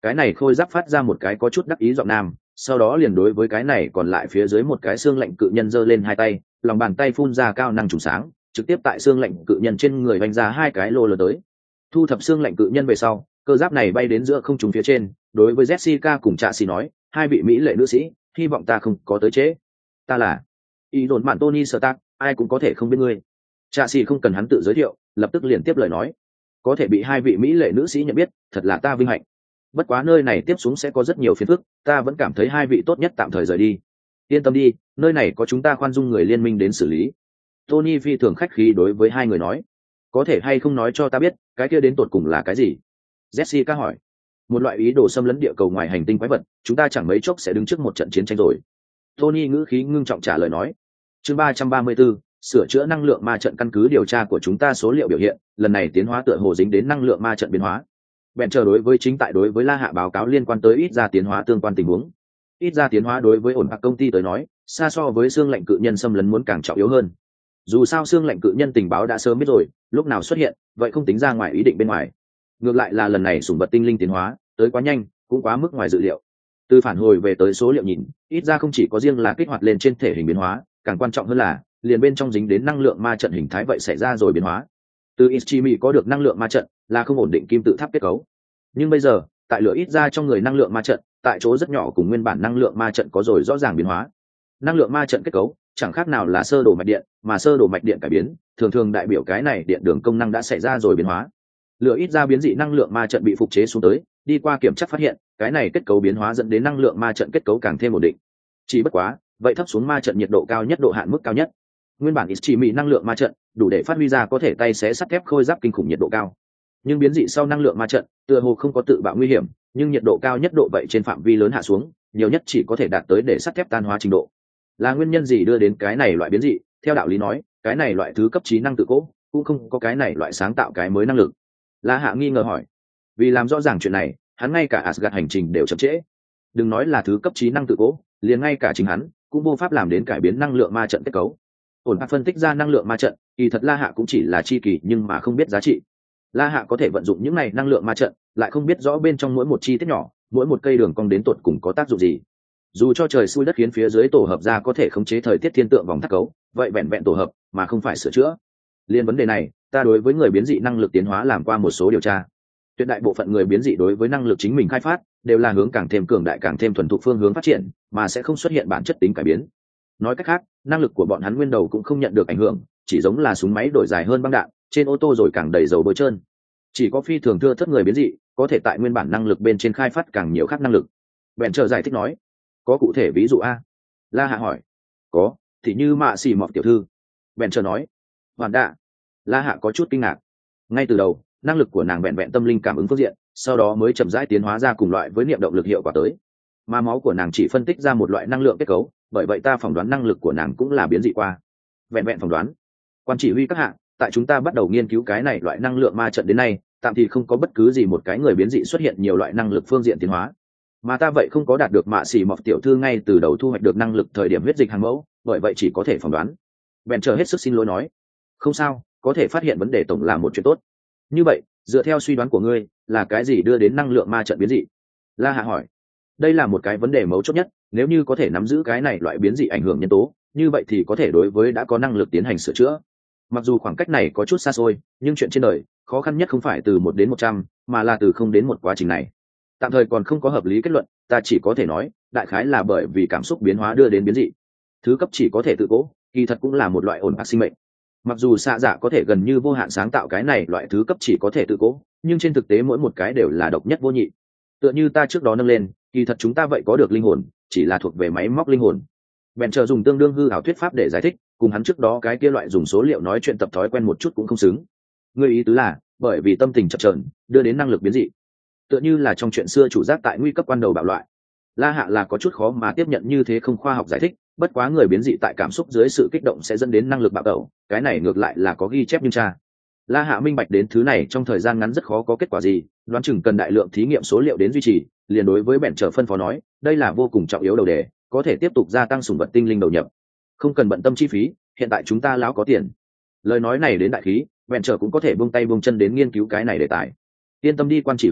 Cái này khôi giáp phát ra một cái có chút đắc ý giọng nam, sau đó liền đối với cái này còn lại phía dưới một cái xương lạnh cự nhân giơ lên hai tay, lòng bàn tay phun ra cao năng trùng sáng, trực tiếp tại xương lạnh cự nhân trên người vành ra hai cái lô lớn tới. Thu thập xương lạnh cự nhân về sau, cơ giáp này bay đến giữa không trung phía trên, đối với Jessica cùng Trạ Xỉ nói, hai vị mỹ lệ nữ sĩ, hy vọng ta không có tới trễ. Ta là ý đồn bạn Tony Stark, ai cũng có thể không biết ngươi. Trạ Xỉ không cần hắn tự giới thiệu, lập tức liền tiếp lời nói, có thể bị hai vị mỹ lệ nữ sĩ nhận biết, thật là ta vinh hạnh. Bất quá nơi này tiếp xuống sẽ có rất nhiều phiền phức, ta vẫn cảm thấy hai vị tốt nhất tạm thời rời đi. Yên tâm đi, nơi này có chúng ta khoan dung người liên minh đến xử lý. Tony phi thường khách khí đối với hai người nói, có thể hay không nói cho ta biết, cái kia đến tột cùng là cái gì? Jessica hỏi. Một loại ý đồ xâm lấn địa cầu ngoài hành tinh quái vật, chúng ta chẳng mấy chốc sẽ đứng trước một trận chiến tranh rồi. Tony ngữ khí ngưng trọng trả lời nói. Chương ba trăm ba mươi 34, sửa chữa năng lượng ma trận. Căn cứ điều tra của chúng ta số liệu biểu hiện, lần này tiến hóa tựa hồ dính đến năng lượng ma trận biến hóa. Bèn chờ đối với chính tại đối với La Hạ báo cáo liên quan tới ít ra tiến hóa tương quan tình huống. Ít ra tiến hóa đối với ổn bạc công ty tới nói, xa so với xương lạnh cự nhân xâm lấn muốn càng trọng yếu hơn. Dù sao xương lạnh cự nhân tình báo đã sớm biết rồi, lúc nào xuất hiện, vậy không tính ra ngoài ý định bên ngoài. Ngược lại là lần này sủng vật tinh linh tiến hóa tới quá nhanh, cũng quá mức ngoài dự liệu. Từ phản hồi về tới số liệu nhìn, ít ra không chỉ có riêng là kích hoạt lên trên thể hình biến hóa, càng quan trọng hơn là liền bên trong dính đến năng lượng ma trận hình thái vậy xảy ra rồi biến hóa. Từ Ichimi có được năng lượng ma trận là không ổn định kim tự tháp kết cấu, nhưng bây giờ tại lửa ít ra trong người năng lượng ma trận tại chỗ rất nhỏ cùng nguyên bản năng lượng ma trận có rồi rõ ràng biến hóa. Năng lượng ma trận kết cấu chẳng khác nào là sơ đồ mạch điện, mà sơ đồ mạch điện cải biến thường thường đại biểu cái này điện đường công năng đã xảy ra rồi biến hóa. Lửa ít ra biến dị năng lượng ma trận bị phục chế xuống tới, đi qua kiểm tra phát hiện cái này kết cấu biến hóa dẫn đến năng lượng ma trận kết cấu càng thêm ổn định. Chỉ bất quá vậy thấp xuống ma trận nhiệt độ cao nhất độ hạn mức cao nhất. Nguyên bản Ichimi năng lượng ma trận đủ để phát huy ra có thể tay xé sắt thép khôi giáp kinh khủng nhiệt độ cao, nhưng biến dị sau năng lượng ma trận tựa hồ không có tự bạo nguy hiểm, nhưng nhiệt độ cao nhất độ vậy trên phạm vi lớn hạ xuống, nhiều nhất chỉ có thể đạt tới để sắt thép tan hóa trình độ. Là nguyên nhân gì đưa đến cái này loại biến dị? Theo đạo lý nói, cái này loại thứ cấp trí năng tự cố cũng không có cái này loại sáng tạo cái mới năng lực. La Hạ nghi ngờ hỏi. Vì làm rõ ràng chuyện này, hắn ngay cả Asgard hành trình đều chậm trễ. Đừng nói là thứ cấp trí năng tự cố, liền ngay cả chính hắn cũng vô pháp làm đến cải biến năng lượng ma trận kết cấu. Ổn hạ phân tích ra năng lượng ma trận, kỳ thật La Hạ cũng chỉ là chi kỳ nhưng mà không biết giá trị. La Hạ có thể vận dụng những này năng lượng ma trận, lại không biết rõ bên trong mỗi một chi tiết nhỏ, mỗi một cây đường cong đến tột cùng có tác dụng gì. Dù cho trời xui đất khiến phía dưới tổ hợp ra có thể khống chế thời tiết thiên tượng vòng thác cấu, vậy vẹn vẹn tổ hợp mà không phải sửa chữa. Liên vấn đề này, ta đối với người biến dị năng lực tiến hóa làm qua một số điều tra. Tuyệt đại bộ phận người biến dị đối với năng lực chính mình khai phát đều là hướng càng thêm cường đại càng thêm thuần thục phương hướng phát triển, mà sẽ không xuất hiện bản chất tính cải biến. Nói cách khác, năng lực của bọn hắn nguyên đầu cũng không nhận được ảnh hưởng, chỉ giống là súng máy đổi dài hơn băng đạn, trên ô tô rồi càng đầy dầu bôi trơn. Chỉ có phi thường thưa thớt người biến dị có thể tại nguyên bản năng lực bên trên khai phát càng nhiều khác năng lực. Bèn chờ giải thích nói, có cụ thể ví dụ a? La Hạ hỏi. Có, thì như Mạ Xỉ Mọc tiểu thư. Bèn chờ nói. Hoàn đạ. La Hạ có chút kinh ngạc. Ngay từ đầu, năng lực của nàng vẹn vẹn tâm linh cảm ứng phương diện, sau đó mới chậm rãi tiến hóa ra cùng loại với niệm động lực hiệu quả tới. Mà máu của nàng chỉ phân tích ra một loại năng lượng kết cấu, bởi vậy ta phỏng đoán năng lực của nàng cũng là biến dị qua. Vẹn vẹn phỏng đoán. Quan chỉ huy các hạ, tại chúng ta bắt đầu nghiên cứu cái này loại năng lượng ma trận đến nay, tạm thì không có bất cứ gì một cái người biến dị xuất hiện nhiều loại năng lực phương diện tiến hóa. Mà ta vậy không có đạt được Mạ Xỉ Mọc tiểu thư ngay từ đầu thu hoạch được năng lực thời điểm huyết dịch hàng mẫu, bởi vậy chỉ có thể phỏng đoán. Bèn chờ hết sức xin lỗi nói, không sao, có thể phát hiện vấn đề tổng là một chuyện tốt. Như vậy, dựa theo suy đoán của ngươi, là cái gì đưa đến năng lượng ma trận biến dị? La Hạ hỏi. Đây là một cái vấn đề mấu chốt nhất, nếu như có thể nắm giữ cái này loại biến dị ảnh hưởng nhân tố, như vậy thì có thể đối với đã có năng lực tiến hành sửa chữa. Mặc dù khoảng cách này có chút xa xôi, nhưng chuyện trên đời khó khăn nhất không phải từ một đến một trăm, mà là từ không đến một quá trình này. Tạm thời còn không có hợp lý kết luận, ta chỉ có thể nói, đại khái là bởi vì cảm xúc biến hóa đưa đến biến dị. Thứ cấp chỉ có thể tự cố, kỳ thật cũng là một loại ổn ác sinh mệnh. Mặc dù xạ dạ có thể gần như vô hạn sáng tạo cái này loại thứ cấp chỉ có thể tự cố, nhưng trên thực tế mỗi một cái đều là độc nhất vô nhị. Tựa như ta trước đó nâng lên, kỳ thật chúng ta vậy có được linh hồn, chỉ là thuộc về máy móc linh hồn. Bèn chờ dùng tương đương hư ảo thuyết pháp để giải thích, cùng hắn trước đó cái kia loại dùng số liệu nói chuyện tập thói quen một chút cũng không xứng. Ngươi ý tứ là, bởi vì tâm tình chập chờn đưa đến năng lực biến dị. Tựa như là trong chuyện xưa chủ giác tại nguy cấp ban đầu bạo loại. La Hạ là có chút khó mà tiếp nhận như thế không khoa học giải thích, bất quá người biến dị tại cảm xúc dưới sự kích động sẽ dẫn đến năng lực bạo tẩu, cái này ngược lại là có ghi chép nhưng cha. La Hạ minh bạch đến thứ này trong thời gian ngắn rất khó có kết quả gì, đoán chừng cần đại lượng thí nghiệm số liệu đến duy trì, liền đối với bèn trở phân phó nói, đây là vô cùng trọng yếu đầu đề, có thể tiếp tục gia tăng sủng vật tinh linh đầu nhập. Không cần bận tâm chi phí, hiện tại chúng ta lão có tiền. Lời nói này đến đại khí, bèn trở cũng có thể buông tay buông chân đến nghiên cứu cái này đề tài. Yên tâm đi quan chỉ huy,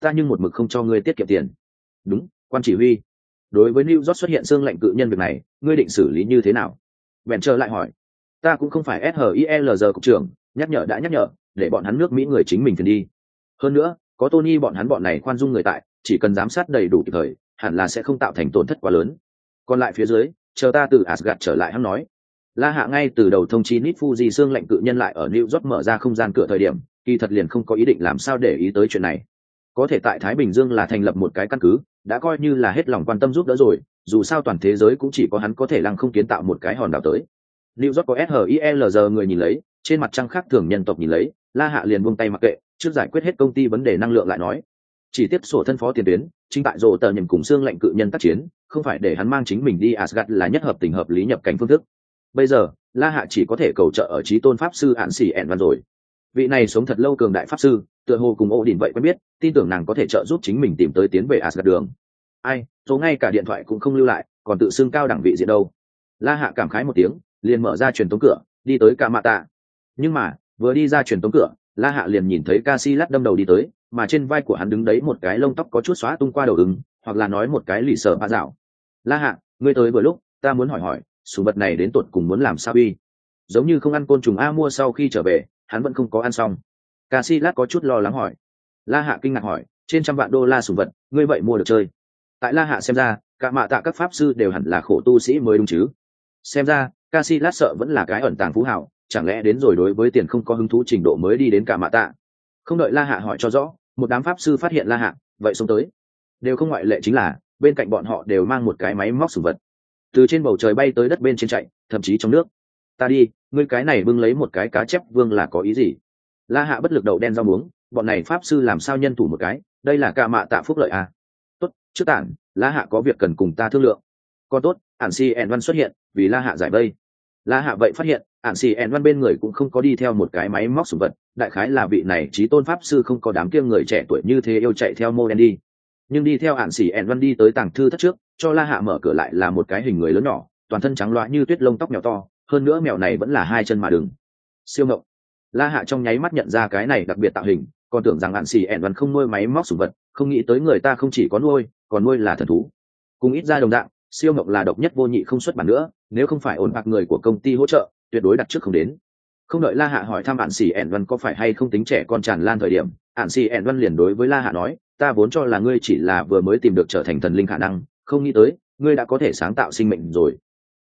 ta nhưng một mực không cho ngươi tiết kiệm tiền. Đúng, quan chỉ huy. Đối với New York xuất hiện xương lạnh cự nhân việc này, ngươi định xử lý như thế nào? Bèn trở lại hỏi. Ta cũng không phải ét hát i lờ giê cục trưởng, nhắc nhở đã nhắc nhở, để bọn hắn nước Mỹ người chính mình phiền đi. Hơn nữa, có Tony bọn hắn bọn này khoan dung người tại, chỉ cần giám sát đầy đủ kịp thời, hẳn là sẽ không tạo thành tổn thất quá lớn. Còn lại phía dưới, chờ ta từ Asgard trở lại hắn nói. La Hạ ngay từ đầu thông chi Nit Fuji xương lạnh cự nhân lại ở New York mở ra không gian cửa thời điểm, kỳ thật liền không có ý định làm sao để ý tới chuyện này. Có thể tại Thái Bình Dương là thành lập một cái căn cứ, đã coi như là hết lòng quan tâm giúp đỡ rồi, dù sao toàn thế giới cũng chỉ có hắn có thể lăng không kiến tạo một cái hòn đảo tới. New York có ét hát i lờ giê người nhìn lấy, trên mặt trăng khác thường nhân tộc nhìn lấy, La Hạ liền buông tay mặc kệ, trước giải quyết hết công ty vấn đề năng lượng lại nói. Chỉ tiếp sổ thân phó tiền tuyến, chính tại rồ tờ nhầm cùng xương lạnh cự nhân tác chiến, không phải để hắn mang chính mình đi Asgard là nhất hợp tình hợp lý nhập cảnh phương thức. Bây giờ, La Hạ chỉ có thể cầu trợ ở Chí Tôn pháp sư Ản Xỉ ẻn văn rồi. Vị này sống thật lâu cường đại pháp sư, tựa hồ cùng Odin vậy quen biết, tin tưởng nàng có thể trợ giúp chính mình tìm tới tiến về Asgard đường. Ai, số ngay cả điện thoại cũng không lưu lại, còn tự xưng cao đẳng vị diện đâu. La Hạ cảm khái một tiếng, liền mở ra truyền tống cửa, đi tới Cả Mạ Tạ. Nhưng mà, vừa đi ra truyền tống cửa, La Hạ liền nhìn thấy Casillas đâm đầu đi tới, mà trên vai của hắn đứng đấy một cái lông tóc có chút xóa tung qua đầu ứng, hoặc là nói một cái lì sở ba dạo. La Hạ, ngươi tới vừa lúc, ta muốn hỏi hỏi, sủng vật này đến tột cùng muốn làm sao đi? Giống như không ăn côn trùng a mua sau khi trở về, hắn vẫn không có ăn xong. Casillas có chút lo lắng hỏi. La Hạ kinh ngạc hỏi, trên trăm vạn đô la sủng vật, ngươi vậy mua được chơi? Tại La Hạ xem ra, Cả Mạ Tạ các pháp sư đều hẳn là khổ tu sĩ mới đúng chứ? Xem ra, Casillas sợ vẫn là cái ẩn tàng phú hảo, chẳng lẽ đến rồi đối với tiền không có hứng thú trình độ mới đi đến Cả Mạ Tạ? Không đợi La Hạ hỏi cho rõ, một đám pháp sư phát hiện La Hạ, vậy xông tới. Đều không ngoại lệ chính là, bên cạnh bọn họ đều mang một cái máy móc sủng vật. Từ trên bầu trời bay tới đất bên trên chạy, thậm chí trong nước. Ta đi, ngươi cái này bưng lấy một cái cá chép vương là có ý gì? La Hạ bất lực đầu đen rau muống, bọn này pháp sư làm sao nhân thủ một cái, đây là Cả Mạ Tạ phúc lợi à? Tốt, trước tản, La Hạ có việc cần cùng ta thương lượng. Còn tốt, Ản Si ẻn văn xuất hiện, vì La Hạ giải vây. La Hạ vậy phát hiện, Ản Si ẻn văn bên người cũng không có đi theo một cái máy móc sủng vật, đại khái là vị này Chí Tôn pháp sư không có đám kia người trẻ tuổi như thế yêu chạy theo mô đen đi. Nhưng đi theo Ản Si ẻn văn đi tới tàng thư thất trước, cho La Hạ mở cửa lại là một cái hình người lớn nhỏ, toàn thân trắng loá như tuyết, lông tóc mèo to, hơn nữa mèo này vẫn là hai chân mà đường. Siêu ngộng. La Hạ trong nháy mắt nhận ra cái này đặc biệt tạo hình, còn tưởng rằng Ản Si ẻn văn không nuôi máy móc sủng vật, không nghĩ tới người ta không chỉ có nuôi, còn nuôi là thần thú. Cùng ít ra đồng dạng, siêu ngộng là độc nhất vô nhị không xuất bản nữa, nếu không phải ổn bạc người của công ty hỗ trợ, tuyệt đối đặt trước không đến. Không đợi La Hạ hỏi thăm Ản Si ẻn văn có phải hay không tính trẻ con tràn lan thời điểm, Ản Si ẻn văn liền đối với La Hạ nói, ta vốn cho là ngươi chỉ là vừa mới tìm được trở thành thần linh khả năng, không nghĩ tới ngươi đã có thể sáng tạo sinh mệnh rồi.